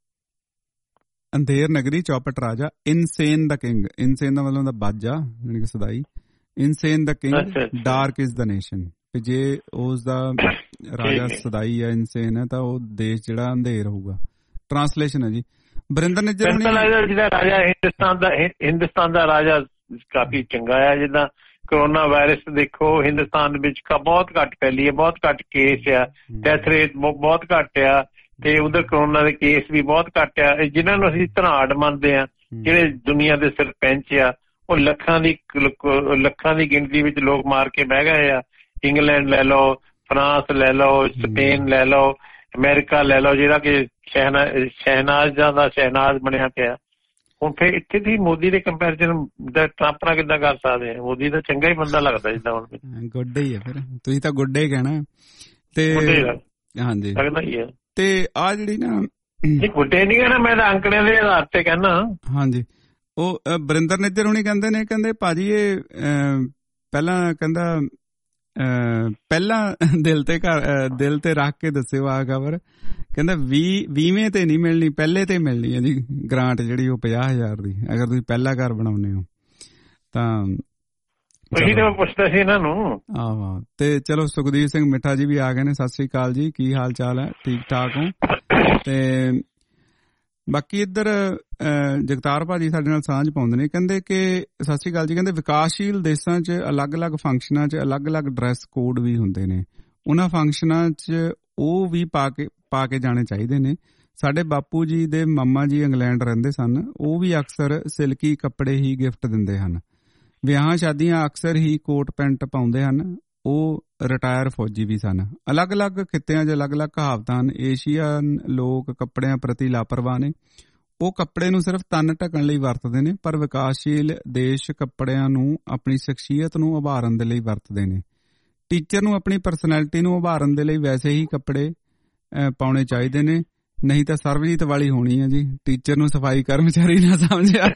ਅੰਧੇਰ ਨਗਰੀ ਚੌਪਟ ਰਾਜਾ, ਇਨਸੇਨ ਦਾ ਕਿੰਗ। ਇਨਸੇਨ ਦਾ ਮਤਲਬ ਹੁੰਦਾ ਬਾਜਾ, ਯਾਨੀ ਕਿ ਸਦਾਈ। Insane the king, dark is the nation. ਜੇ ਉਸ ਦਾ ਰਾਜਾ ਸਦਾਈ ਹੈ, ਇਨਸੇਨ ਹੈ, ਤਾਂ ਉਹ ਦੇਸ਼ ਜਿਹੜਾ ਅੰਧੇਰ ਹੋਊਗਾ। ਟ੍ਰਾਂਸਲੇਸ਼ਨ ਹੈ ਜੀ। ਬਰਿੰਦਰ ਨੇ ਜਿਹੜਾ ਰਾਜਾ ਹਿੰਦੁਸਤਾਨ ਦਾ ਹਿੰਦੁਸਤਾਨ ਦਾ ਰਾਜਾ ਕਾਫੀ ਚੰਗਾ ਹੈ। ਜਿੱਦਾਂ ਕਰੋਨਾ ਵਾਇਰਸ ਦੇਖੋ, ਹਿੰਦੁਸਤਾਨ ਵਿੱਚ ਬਹੁਤ ਘੱਟ ਫੈਲੀ ਹੈ, ਬਹੁਤ ਘੱਟ ਕੇਸ ਆ, ਡੈਥ ਰੇਟ ਬਹੁਤ ਘੱਟ ਆ, ਤੇ ਉਧਰ ਕਰੋਨਾ ਦੇ ਕੇਸ ਵੀ ਬਹੁਤ ਘੱਟ ਆ। ਜਿਨ੍ਹਾਂ ਨੂੰ ਅਸੀਂ ਧਨਾੜ ਮੰਨਦੇ ਆ, ਜਿਹੜੇ ਦੁਨੀਆ ਦੇ ਸਰਪੰਚ ਆ, ਉਹ ਲੱਖਾਂ ਦੀ ਲੱਖਾਂ ਦੀ ਗਿਣਤੀ ਵਿੱਚ ਲੋਕ ਮਾਰ ਕੇ ਬਹਿ ਗਏ ਆ। ਇੰਗਲੈਂਡ ਲੈ ਲਓ, ਫਰਾਂਸ ਲੈ ਲਓ, ਸਪੇਨ ਲੈ ਲਓ, ਅਮਰੀਕਾ ਲੈ ਲਓ, ਜਿਹੜਾ ਕਿ ਸ਼ਹਿਨਾ ਸ਼ਹਿਨਾਜ਼ਾਂ ਦਾ ਸ਼ਹਿਨਾਜ਼ ਬਣਿਆ ਪਿਆ। ਹੁਣ ਫਿਰ ਇੱਥੇ ਦੀ ਮੋਦੀ ਦੇ ਕੰਪੈਰੀਜ਼ਨ ਟਰੰਪ ਨਾਲ ਕਿੱਦਾਂ ਕਰ ਸਕਦੇ ਆ? ਮੋਦੀ ਤਾਂ ਚੰਗਾ ਹੀ ਬੰਦਾ ਲੱਗਦਾ ਜਿੱਦਾਂ ਹੁਣ। ਗੁੱਡੇ ਹੀ ਆ ਫਿਰ, ਤੁਸੀਂ ਤਾਂ ਗੁੱਡੇ ਹੀ ਕਹਿਣਾ। ਤੇ ਹਾਂਜੀ ਲੱਗਦਾ ਹੀ ਆ। ਤੇ ਆ ਜਿਹੜੀ ਨਾ ਗੁੱਡੇ ਨੀ ਕਹਿਣਾ, ਮੈਂ ਤਾਂ ਅੰਕੜਿਆਂ ਦੇ ਆਧਾਰ ਤੇ ਕਹਿਣਾ। ਹਾਂਜੀ, ਉਹ ਬਰਿੰਦਰ ਨਿੱਜਰ ਹੁਣੀ ਕਹਿੰਦੇ ਨੇ, ਕਹਿੰਦੇ ਭਾਜੀ ਇਹ ਪਹਿਲਾਂ ਕਹਿੰਦਾ ਪਹਿਲਾਂ ਦਿਲ ਤੇ ਘਰ ਦਿਲ ਤੇ ਰੱਖ ਕੇ ਦੱਸਿਓ ਆਹ ਖਬਰ। ਕਹਿੰਦਾ ਵੀਹ ਵੀਹਵੇਂ ਤੇ ਨਹੀਂ ਮਿਲਣੀ, ਪਹਿਲੇ ਤੇ ਮਿਲਣੀ ਹੈ ਜੀ ਗ੍ਰਾਂਟ, ਜਿਹੜੀ ਉਹ ਪੰਜਾਹ ਹਜ਼ਾਰ ਦੀ, ਅਗਰ ਤੁਸੀਂ ਪਹਿਲਾ ਘਰ ਬਣਾਉਂਦੇ ਹੋ ਤਾਂ। ਉਹੀ ਤਾਂ ਮੈਂ ਪੁੱਛਦਾ ਸੀ ਇਹਨਾਂ ਨੂੰ। ਆਹੋ। ਤੇ ਚਲੋ ਸੁਖਦੀਪ ਸਿੰਘ ਮਿੱਠਾ ਜੀ ਵੀ ਆ ਗਏ ਨੇ। ਸਤਿ ਸ੍ਰੀ ਅਕਾਲ ਜੀ, ਕੀ ਹਾਲ ਚਾਲ ਹੈ? ਠੀਕ ਠਾਕ ਹੋ? ਤੇ ਬਾਕੀ ਇੱਧਰ ਜਗਤਾਰ ਭਾਜੀ ਸਾਡੇ ਨਾਲ ਸਾਂਝ ਪਾਉਂਦੇ ਨੇ, ਕਹਿੰਦੇ ਕਿ ਸਤਿ ਸ੍ਰੀ ਅਕਾਲ ਜੀ, ਕਹਿੰਦੇ ਵਿਕਾਸਸ਼ੀਲ ਦੇਸ਼ਾਂ 'ਚ ਅਲੱਗ-ਅਲੱਗ ਫੰਕਸ਼ਨਾਂ 'ਚ ਅਲੱਗ-ਅਲੱਗ ਡਰੈਸ ਕੋਡ ਵੀ ਹੁੰਦੇ ਨੇ। ਉਹਨਾਂ ਫੰਕਸ਼ਨਾਂ 'ਚ ਉਹ ਵੀ ਪਾ ਕੇ ਪਾ ਕੇ ਜਾਣੇ ਚਾਹੀਦੇ ਨੇ। ਸਾਡੇ ਬਾਪੂ ਜੀ ਦੇ ਮਾਮਾ ਜੀ ਇੰਗਲੈਂਡ ਰਹਿੰਦੇ ਸਨ, ਉਹ ਵੀ ਅਕਸਰ ਸਿਲਕੀ ਕੱਪੜੇ ਹੀ ਗਿਫਟ ਦਿੰਦੇ ਹਨ। ਵਿਆਹਾਂ ਸ਼ਾਦੀਆਂ ਅਕਸਰ ਹੀ ਕੋਟ ਪੈਂਟ ਪਾਉਂਦੇ ਹਨ। ਉਹ ਰਿਟਾਇਰ ਫੌਜੀ ਵੀ ਸਨ। ਅਲੱਗ-ਅਲੱਗ ਖਿੱਤਿਆਂ 'ਚ ਅਲੱਗ-ਅਲੱਗ ਕਹਾਵਤਾਂ ਹਨ। ਏਸ਼ੀਅਨ ਲੋਕ ਕੱਪੜਿਆਂ ਪ੍ਰਤੀ ਲਾਪਰਵਾਹ ਨੇ। ਉਹ ਕੱਪੜੇ ਨੂੰ ਸਿਰਫ ਤਨ ਢੱਕਣ ਲਈ ਵਰਤਦੇ ਨੇ, ਪਰ ਵਿਕਾਸਸ਼ੀਲ ਦੇਸ਼ ਕੱਪੜਿਆਂ ਨੂੰ ਆਪਣੀ ਸ਼ਖਸੀਅਤ ਨੂੰ ਉਭਾਰਨ ਦੇ ਲਈ ਵਰਤਦੇ ਨੇ। ਟੀਚਰ ਨੂੰ ਆਪਣੀ ਪਰਸਨੈਲਿਟੀ ਨੂੰ ਉਭਾਰਨ ਦੇ ਲਈ ਵੈਸੇ ਹੀ ਕੱਪੜੇ ਪਾਉਣੇ ਚਾਹੀਦੇ ਨੇ, ਨਹੀਂ ਤਾਂ ਸਰਬਜੀਤ ਵਾਲੀ ਹੋਣੀ ਹੈ ਜੀ। ਟੀਚਰ ਨੂੰ ਸਫਾਈ ਕਰਮਚਾਰੀ ਨਾ ਸਮਝਿਆ।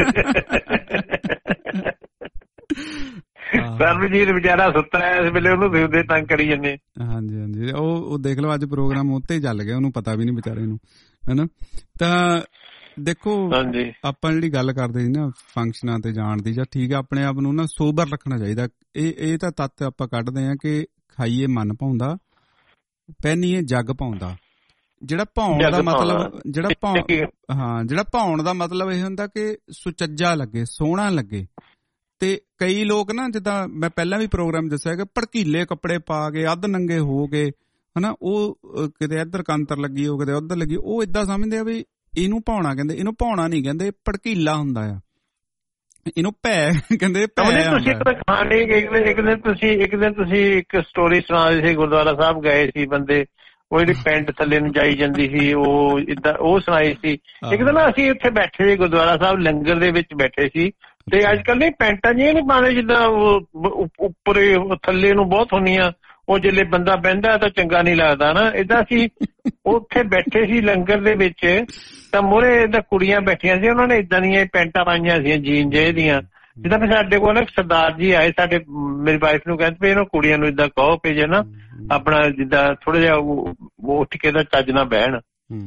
ਸਰਬਜੀਤ ਵਿਚਾਰਾ ਸੁੱਤਾ ਹੈ ਇਸ ਵੇਲੇ, ਉਹਨੂੰ ਦੇਖਦੇ ਤੰਗ ਕਰੀ ਜਾਂਦੇ। ਹਾਂਜੀ ਹਾਂਜੀ, ਉਹ ਉਹ ਦੇਖ ਲਓ ਅੱਜ ਪ੍ਰੋਗਰਾਮ ਉੱਤੇ ਚੱਲ ਗਿਆ, ਉਹਨੂੰ ਪਤਾ ਵੀ ਨਹੀਂ ਵਿਚਾਰੇ ਨੂੰ, ਹਨਾ। ਤਾਂ ਦੇਖੋ ਆਪਾਂ ਜਿਹੜੀ ਗੱਲ ਕਰਦੇ ਸੀ ਨਾ ਫੰਕਸ਼ਨਾਂ ਤੇ ਜਾਣ ਦੀ, ਜਾਂ ਠੀਕ ਹੈ ਆਪਣੇ ਆਪ ਨੂੰ ਨਾ ਸੋਬਰ ਰੱਖਣਾ ਚਾਹੀਦਾ। ਇਹ ਇਹ ਤਾਂ ਤੱਤ ਆਪਾਂ ਕੱਢਦੇ ਹਾਂ ਕਿ ਖਾਈਏ ਮਨ ਭਾਉਂਦਾ, ਪਹਿਨੀਏ ਜੱਗ ਪਾਉਂਦਾ। ਜਿਹੜਾ ਭਾਉਣ ਦਾ ਮਤਲਬ ਜਿਹੜਾ ਭਾਉ ਹਾਂ ਜਿਹੜਾ ਭਾਉਣ ਦਾ ਮਤਲਬ ਇਹ ਹੁੰਦਾ ਕਿ ਸੁਚੱਜਾ ਲੱਗੇ, ਸੋਹਣਾ ਲੱਗੇ। ਤੇ ਕਈ ਲੋਕ ਨਾ, ਜਿੱਦਾਂ ਮੈਂ ਪਹਿਲਾਂ ਵੀ ਪ੍ਰੋਗਰਾਮ ਦੱਸਿਆ ਕਿ ਭੜਕੀਲੇ ਕੱਪੜੇ ਪਾ ਕੇ ਅੱਧ ਨੰਗੇ ਹੋ ਕੇ, ਹਨਾ, ਉਹ ਕਿਤੇ ਇੱਧਰ ਕੰਤਰ ਲੱਗੀ ਹੋ, ਕਿਤੇ ਉੱਧਰ ਲੱਗੀ, ਉਹ ਏਦਾਂ ਸਮਝਦੇ ਆ ਵੀ ਇਹਨੂੰ ਭਾਉਣਾ ਕਹਿੰਦੇ। ਇਹਨੂੰ ਭਾਉਣਾ ਨਹੀਂ ਕਹਿੰਦੇ, ਭੜਕੀਲਾ ਹੁੰਦਾ ਆ। ਇਹਨੂੰ ਭੈ ਕਹਿੰਦੇ। ਤੁਸੀਂ ਇੱਕ ਦਿਨ ਤੁਸੀਂ ਇੱਕ ਦਿਨ ਤੁਸੀਂ ਇੱਕ ਸਟੋਰੀ ਸੁਣਾ ਰਹੇ ਸੀ, ਗੁਰਦੁਆਰਾ ਸਾਹਿਬ ਗਏ ਸੀ ਬੰਦੇ, ਉਹ ਜਿਹੜੀ ਪੈਂਟ ਥੱਲੇ ਨੂੰ ਜਾਈ ਜਾਂਦੀ ਸੀ, ਉਹ ਏਦਾਂ ਉਹ ਸੁਣਾਈ ਸੀ। ਇੱਕ ਦਿਨ ਅਸੀਂ ਉੱਥੇ ਬੈਠੇ ਸੀ ਗੁਰਦੁਆਰਾ ਸਾਹਿਬ, ਲੰਗਰ ਦੇ ਵਿੱਚ ਬੈਠੇ ਸੀ, ਤੇ ਅੱਜ ਕੱਲ੍ਹ ਨਹੀਂ ਪੈਂਟਾਂ ਜਿਹੀਆਂ ਨਹੀਂ ਪਾਉਂਦੇ ਜਿੱਦਾਂ ਉੱਪਰ ਥੱਲੇ ਨੂੰ ਬਹੁਤ ਹੁੰਦੀਆਂ, ਉਹ ਜਿਹੜੇ ਬੰਦਾ ਬਹਿੰਦਾ ਤਾਂ ਚੰਗਾ ਨਹੀਂ ਲੱਗਦਾ ਨਾ। ਏਦਾਂ ਅਸੀਂ ਉੱਥੇ ਬੈਠੇ ਸੀ ਲੰਗਰ ਦੇ ਵਿੱਚ, ਤਾਂ ਮੂਹਰੇ ਏਦਾਂ ਕੁੜੀਆਂ ਬੈਠੀਆਂ ਸੀ, ਉਹਨਾਂ ਨੇ ਏਦਾਂ ਦੀਆਂ ਪੈਂਟਾਂ ਪਾਈਆਂ ਸੀ ਜੀਨ ਜੇ ਦੀਆਂ। ਜਿੱਦਾਂ ਫਿਰ ਸਾਡੇ ਕੋਲ ਸਰਦਾਰ ਜੀ ਆਏ, ਸਾਡੇ ਮੇਰੀ ਵਾਈਫ ਨੂੰ ਕਹਿੰਦੇ ਵੀ ਇਹਨਾਂ ਕੁੜੀਆਂ ਨੂੰ ਏਦਾਂ ਕਹੋ ਵੀ ਜੇ ਨਾ ਆਪਣਾ ਜਿੱਦਾਂ ਥੋੜਾ ਜਿਹਾ ਉੱਠ ਕੇ ਦਾ ਚੱਜ ਨਾਲ ਬਹਿਣ।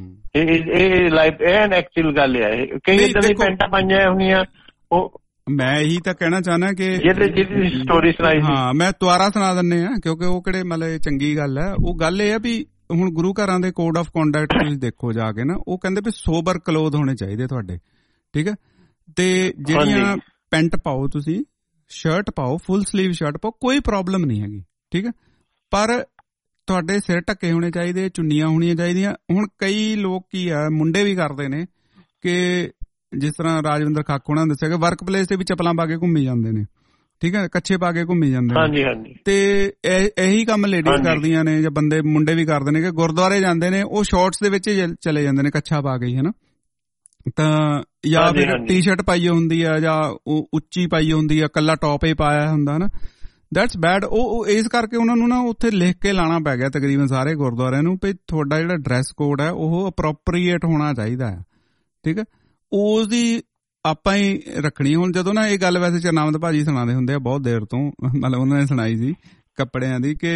ਇਹ ਲਾਈਫ ਇਹ ਐਕਚੁਅਲ ਗੱਲ ਆ। ਕਈ ਏਦਾਂ ਦੀਆਂ ਪੈਂਟਾਂ ਪਾਈਆਂ ਹੁੰਦੀਆਂ। ਉਹ ਮੈਂ ਇਹੀ ਤਾਂ ਕਹਿਣਾ ਚਾਹੁੰਦਾ ਕਿ ਸਟੋਰੀ ਸੁਣਾਈ, ਹਾਂ ਮੈਂ ਦੁਬਾਰਾ ਸੁਣਾ ਦਿੰਦੇ ਆ, ਕਿਉਂਕਿ ਉਹ ਕਿਹੜੇ ਮਤਲਬ ਚੰਗੀ ਗੱਲ ਹੈ। ਉਹ ਗੱਲ ਇਹ ਆ ਵੀ ਹੁਣ ਗੁਰੂ ਘਰਾਂ ਦੇ ਕੋਡ ਆਫ ਕੰਡਕਟ ਤੁਸੀਂ ਦੇਖੋ ਜਾ ਕੇ ਨਾ, ਉਹ ਕਹਿੰਦੇ ਵੀ ਸੋਬਰ ਕਲੋਥ ਹੋਣੇ ਚਾਹੀਦੇ ਤੁਹਾਡੇ, ਠੀਕ ਹੈ। ਤੇ ਜਿਹੜੀਆਂ ਪੈਂਟ ਪਾਓ, ਤੁਸੀਂ ਸ਼ਰਟ ਪਾਓ, ਫੁੱਲ ਸਲੀਵ ਸ਼ਰਟ ਪਾਓ, ਕੋਈ ਪ੍ਰੋਬਲਮ ਨਹੀਂ ਹੈਗੀ, ਠੀਕ ਹੈ। ਪਰ ਤੁਹਾਡੇ ਸਿਰ ਢੱਕੇ ਹੋਣੇ ਚਾਹੀਦੇ, ਚੁੰਨੀਆਂ ਹੋਣੀਆਂ ਚਾਹੀਦੀਆਂ। ਹੁਣ ਕਈ ਲੋਕ ਕੀ ਆ, ਮੁੰਡੇ ਵੀ ਕਰਦੇ ਨੇ ਕਿ ਜਿਸ ਤਰ੍ਹਾਂ ਰਾਜਵਿੰਦਰ ਖਾਕ ਹੋਣਾ ਦੱਸਿਆ ਕਿ ਵਰਕ ਪਲੇਸ ਤੇ ਵੀ ਚੱਪਲਾਂ ਪਾ ਕੇ ਘੁੰਮੀ ਜਾਂਦੇ ਨੇ, ਠੀਕ ਹੈ, ਕੱਛੇ ਪਾ ਕੇ ਘੁੰਮੀ ਜਾਂਦੇ ਨੇ। ਤੇ ਇਹੀ ਕੰਮ ਲੇਡੀਜ਼ ਕਰਦੀਆਂ ਨੇ, ਜਾਂ ਬੰਦੇ ਮੁੰਡੇ ਵੀ ਕਰਦੇ ਨੇ ਕਿ ਗੁਰਦੁਆਰੇ ਜਾਂਦੇ ਨੇ, ਉਹ ਸ਼ਾਰਟਸ ਦੇ ਵਿੱਚ ਚਲੇ ਜਾਂਦੇ ਨੇ ਕੱਛਾ ਪਾ ਕੇ ਹੀ, ਹਨਾ। ਤਾਂ ਜਾਂ ਫਿਰ ਟੀ ਸ਼ਰਟ ਪਾਈ ਹੁੰਦੀ ਆ, ਜਾਂ ਉਹ ਉੱਚੀ ਪਾਈ ਹੁੰਦੀ ਆ, ਕੱਲਾ ਟੌਪ ਹੀ ਪਾਇਆ ਹੁੰਦਾ ਨਾ, ਦੈਟਸ ਬੈਡ। ਉਹ ਇਸ ਕਰਕੇ ਉਹਨਾਂ ਨੂੰ ਨਾ ਉੱਥੇ ਲਿਖ ਕੇ ਲਾਣਾ ਪੈ ਗਿਆ ਤਕਰੀਬਨ ਸਾਰੇ ਗੁਰਦੁਆਰਿਆਂ ਨੂੰ ਵੀ ਤੁਹਾਡਾ ਜਿਹੜਾ ਡਰੈਸ ਕੋਡ ਹੈ ਉਹ ਅਪਰੋਪਰੀਏਟ ਹੋਣਾ ਚਾਹੀਦਾ ਹੈ, ਠੀਕ ਹੈ। ਉਹਦੀ ਆਪਾਂ ਹੀ ਰੱਖਣੀ। ਹੁਣ ਜਦੋਂ ਨਾ ਇਹ ਗੱਲ ਵੈਸੇ ਚਰਨਾਮਤ ਭਾਜੀ ਸੁਣਾਉਂਦੇ ਹੁੰਦੇ ਆ ਬਹੁਤ ਦੇਰ ਤੋਂ, ਮਤਲਬ ਉਹਨਾਂ ਨੇ ਸੁਣਾਈ ਸੀ ਕੱਪੜਿਆਂ ਦੀ ਕਿ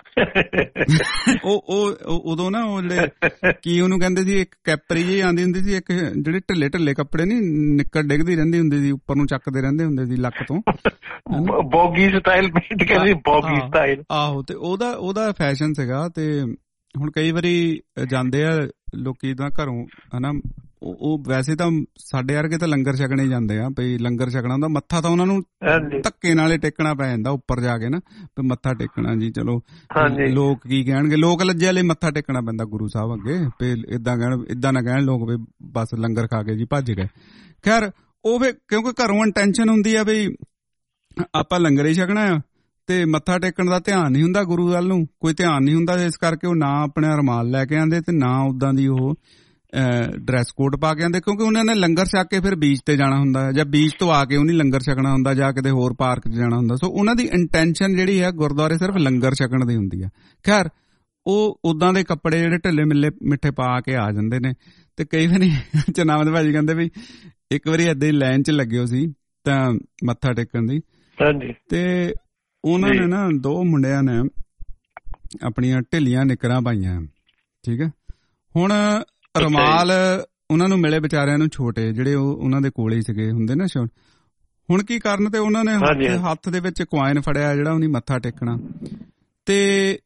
ਉਹ ਉਹ ਉਦੋਂ ਨਾ ਉਹ ਜਿਹੜੇ ਕੀ ਉਹਨੂੰ ਕਹਿੰਦੇ ਸੀ, ਇੱਕ ਕੈਪਰੀ ਜਿਹੀ ਆਉਂਦੀ ਹੁੰਦੀ ਸੀ, ਇੱਕ ਜਿਹੜੇ ਢਿੱਲੇ ਢਿੱਲੇ ਕੱਪੜੇ ਨੀ ਨਿੱਕਰ ਡਿੱਗਦੀ ਰਹਿੰਦੀ ਹੁੰਦੀ ਸੀ, ਉੱਪਰ ਨੂੰ ਚੱਕਦੇ ਰਹਿੰਦੇ ਹੁੰਦੇ ਸੀ ਲੱਕ ਤੋਂ, ਬੋਗੀ ਸਟਾਈਲ ਕਹਿੰਦੇ ਬੋਗੀ ਸਟਾਈਲ। ਆਹੋ, ਤੇ ਉਹਦਾ ਉਹਦਾ ਫੈਸ਼ਨ ਸੀਗਾ। ਤੇ ਹੁਣ ਕਈ ਵਾਰੀ ਜਾਂਦੇ ਆ ਲੋਕੀ ਤਾਂ ਘਰੋਂ ਹਨਾ, ਉਹ ਵੈਸੇ ਤਾਂ ਸਾਡੇ ਵਰਗੇ ਤਾਂ ਲੰਗਰ ਛਕਣੇ ਜਾਂਦੇ ਆ, ਬਈ ਲੰਗਰ ਛਕਣਾ ਹੁੰਦਾ, ਮੱਥਾ ਤਾਂ ਉਹਨਾਂ ਨੂੰ ਧੱਕੇ ਨਾਲੇ ਟੇਕਣਾ ਪੈ ਜਾਂਦਾ ਉੱਪਰ ਜਾ ਕੇ ਨਾ, ਵੀ ਮੱਥਾ ਟੇਕਣਾ ਜੀ, ਚਲੋ ਲੋਕ ਕੀ ਕਹਿਣਗੇ, ਲੋਕ ਲੱਜੇ ਵਾਲੇ ਮੱਥਾ ਟੇਕਣਾ ਪੈਂਦਾ ਗੁਰੂ ਸਾਹਿਬ ਅੱਗੇ, ਵੀ ਏਦਾਂ ਕਹਿਣ ਏਦਾਂ ਨਾ ਕਹਿਣ ਲੋਕ ਵੀ ਬਸ ਲੰਗਰ ਖਾ ਕੇ ਜੀ ਭੱਜ ਗਏ। ਖੈਰ ਉਹ ਫਿਰ ਕਿਉਂਕਿ ਘਰੋਂ ਇੰਟੈਂਸ਼ਨ ਹੁੰਦੀ ਆ ਬਈ ਆਪਾਂ ਲੰਗਰ ਹੀ ਛਕਣਾ ਆ, ਤੇ ਮੱਥਾ ਟੇਕਣ ਦਾ ਧਿਆਨ ਨਹੀਂ ਹੁੰਦਾ ਗੁਰੂ ਵੱਲ ਨੂੰ, ਕੋਈ ਧਿਆਨ ਨਹੀਂ ਹੁੰਦਾ, ਇਸ ਕਰਕੇ ਉਹ ਨਾ ਆਪਣਾ ਰੁਮਾਲ ਲੈ ਕੇ ਆਉਂਦੇ ਤੇ ਨਾ ਉਦਾਂ ਦੀ ਉਹ ਡਰੈਸ ਕੋਡ ਪਾ ਕੇ ਆਉਂਦੇ, ਕਿਉਂਕਿ ਉਹਨਾਂ ਨੇ ਲੰਗਰ ਛਕ ਕੇ ਫਿਰ ਬੀਚ ਤੇ ਜਾਣਾ ਹੁੰਦਾ, ਜਾਂ ਬੀਚ ਤੋਂ ਆ ਕੇ ਉਹਨੇ ਲੰਗਰ ਛਕਣਾ ਹੁੰਦਾ, ਜਾਂ ਕਿਤੇ ਹੋਰ ਪਾਰਕ 'ਚ ਜਾਣਾ ਹੁੰਦਾ। ਸੋ ਉਹਨਾਂ ਦੀ ਇੰਟੈਂਸ਼ਨ ਜਿਹੜੀ ਹੈ ਗੁਰਦੁਆਰੇ ਸਿਰਫ ਲੰਗਰ ਛਕਣ ਦੀ ਹੁੰਦੀ ਆ। ਖੈਰ ਉਹ ਉਦਾਂ ਦੇ ਕੱਪੜੇ ਜਿਹੜੇ ਢਿੱਲੇ ਮਿੱਲੇ ਮਿੱਠੇ ਪਾ ਕੇ ਆ ਜਾਂਦੇ ਨੇ। ਤੇ ਕਈ ਵਾਰੀ ਚਰਨਾਮਤ ਭਾਜੀ ਕਹਿੰਦੇ ਵੀ ਇੱਕ ਵਾਰੀ ਏਦਾਂ ਹੀ ਲਾਈਨ 'ਚ ਲੱਗੇ ਹੋ ਸੀ ਤਾਂ ਮੱਥਾ ਟੇਕਣ ਦੀ, ਤੇ ਉਹਨਾਂ ਨੇ ਨਾ ਦੋ ਮੁੰਡਿਆਂ ਨੇ ਆਪਣੀਆਂ ਢਿੱਲੀਆਂ ਨਿੱਕਰਾਂ ਪਾਈਆਂ, ਠੀਕ ਹੈ। ਹੁਣ ਰੁਮਾਲ ਉਹਨਾਂ ਨੂੰ ਮਿਲੇ ਵਿਚਾਰਿਆਂ ਨੂੰ ਛੋਟੇ, ਜਿਹੜੇ ਉਹ ਉਹਨਾਂ ਦੇ ਕੋਲੇ ਹੀ ਸੀਗੇ ਹੁੰਦੇ ਨਾ ਛੋਟੇ। ਹੁਣ ਕੀ ਕਰਨ, ਤੇ ਉਹਨਾਂ ਨੇ ਹੱਥ ਦੇ ਵਿੱਚ ਕੁਆਇਨ ਫੜਿਆ ਜਿਹੜਾ ਉਹਨੇ ਮੱਥਾ ਟੇਕਣਾ, ਤੇ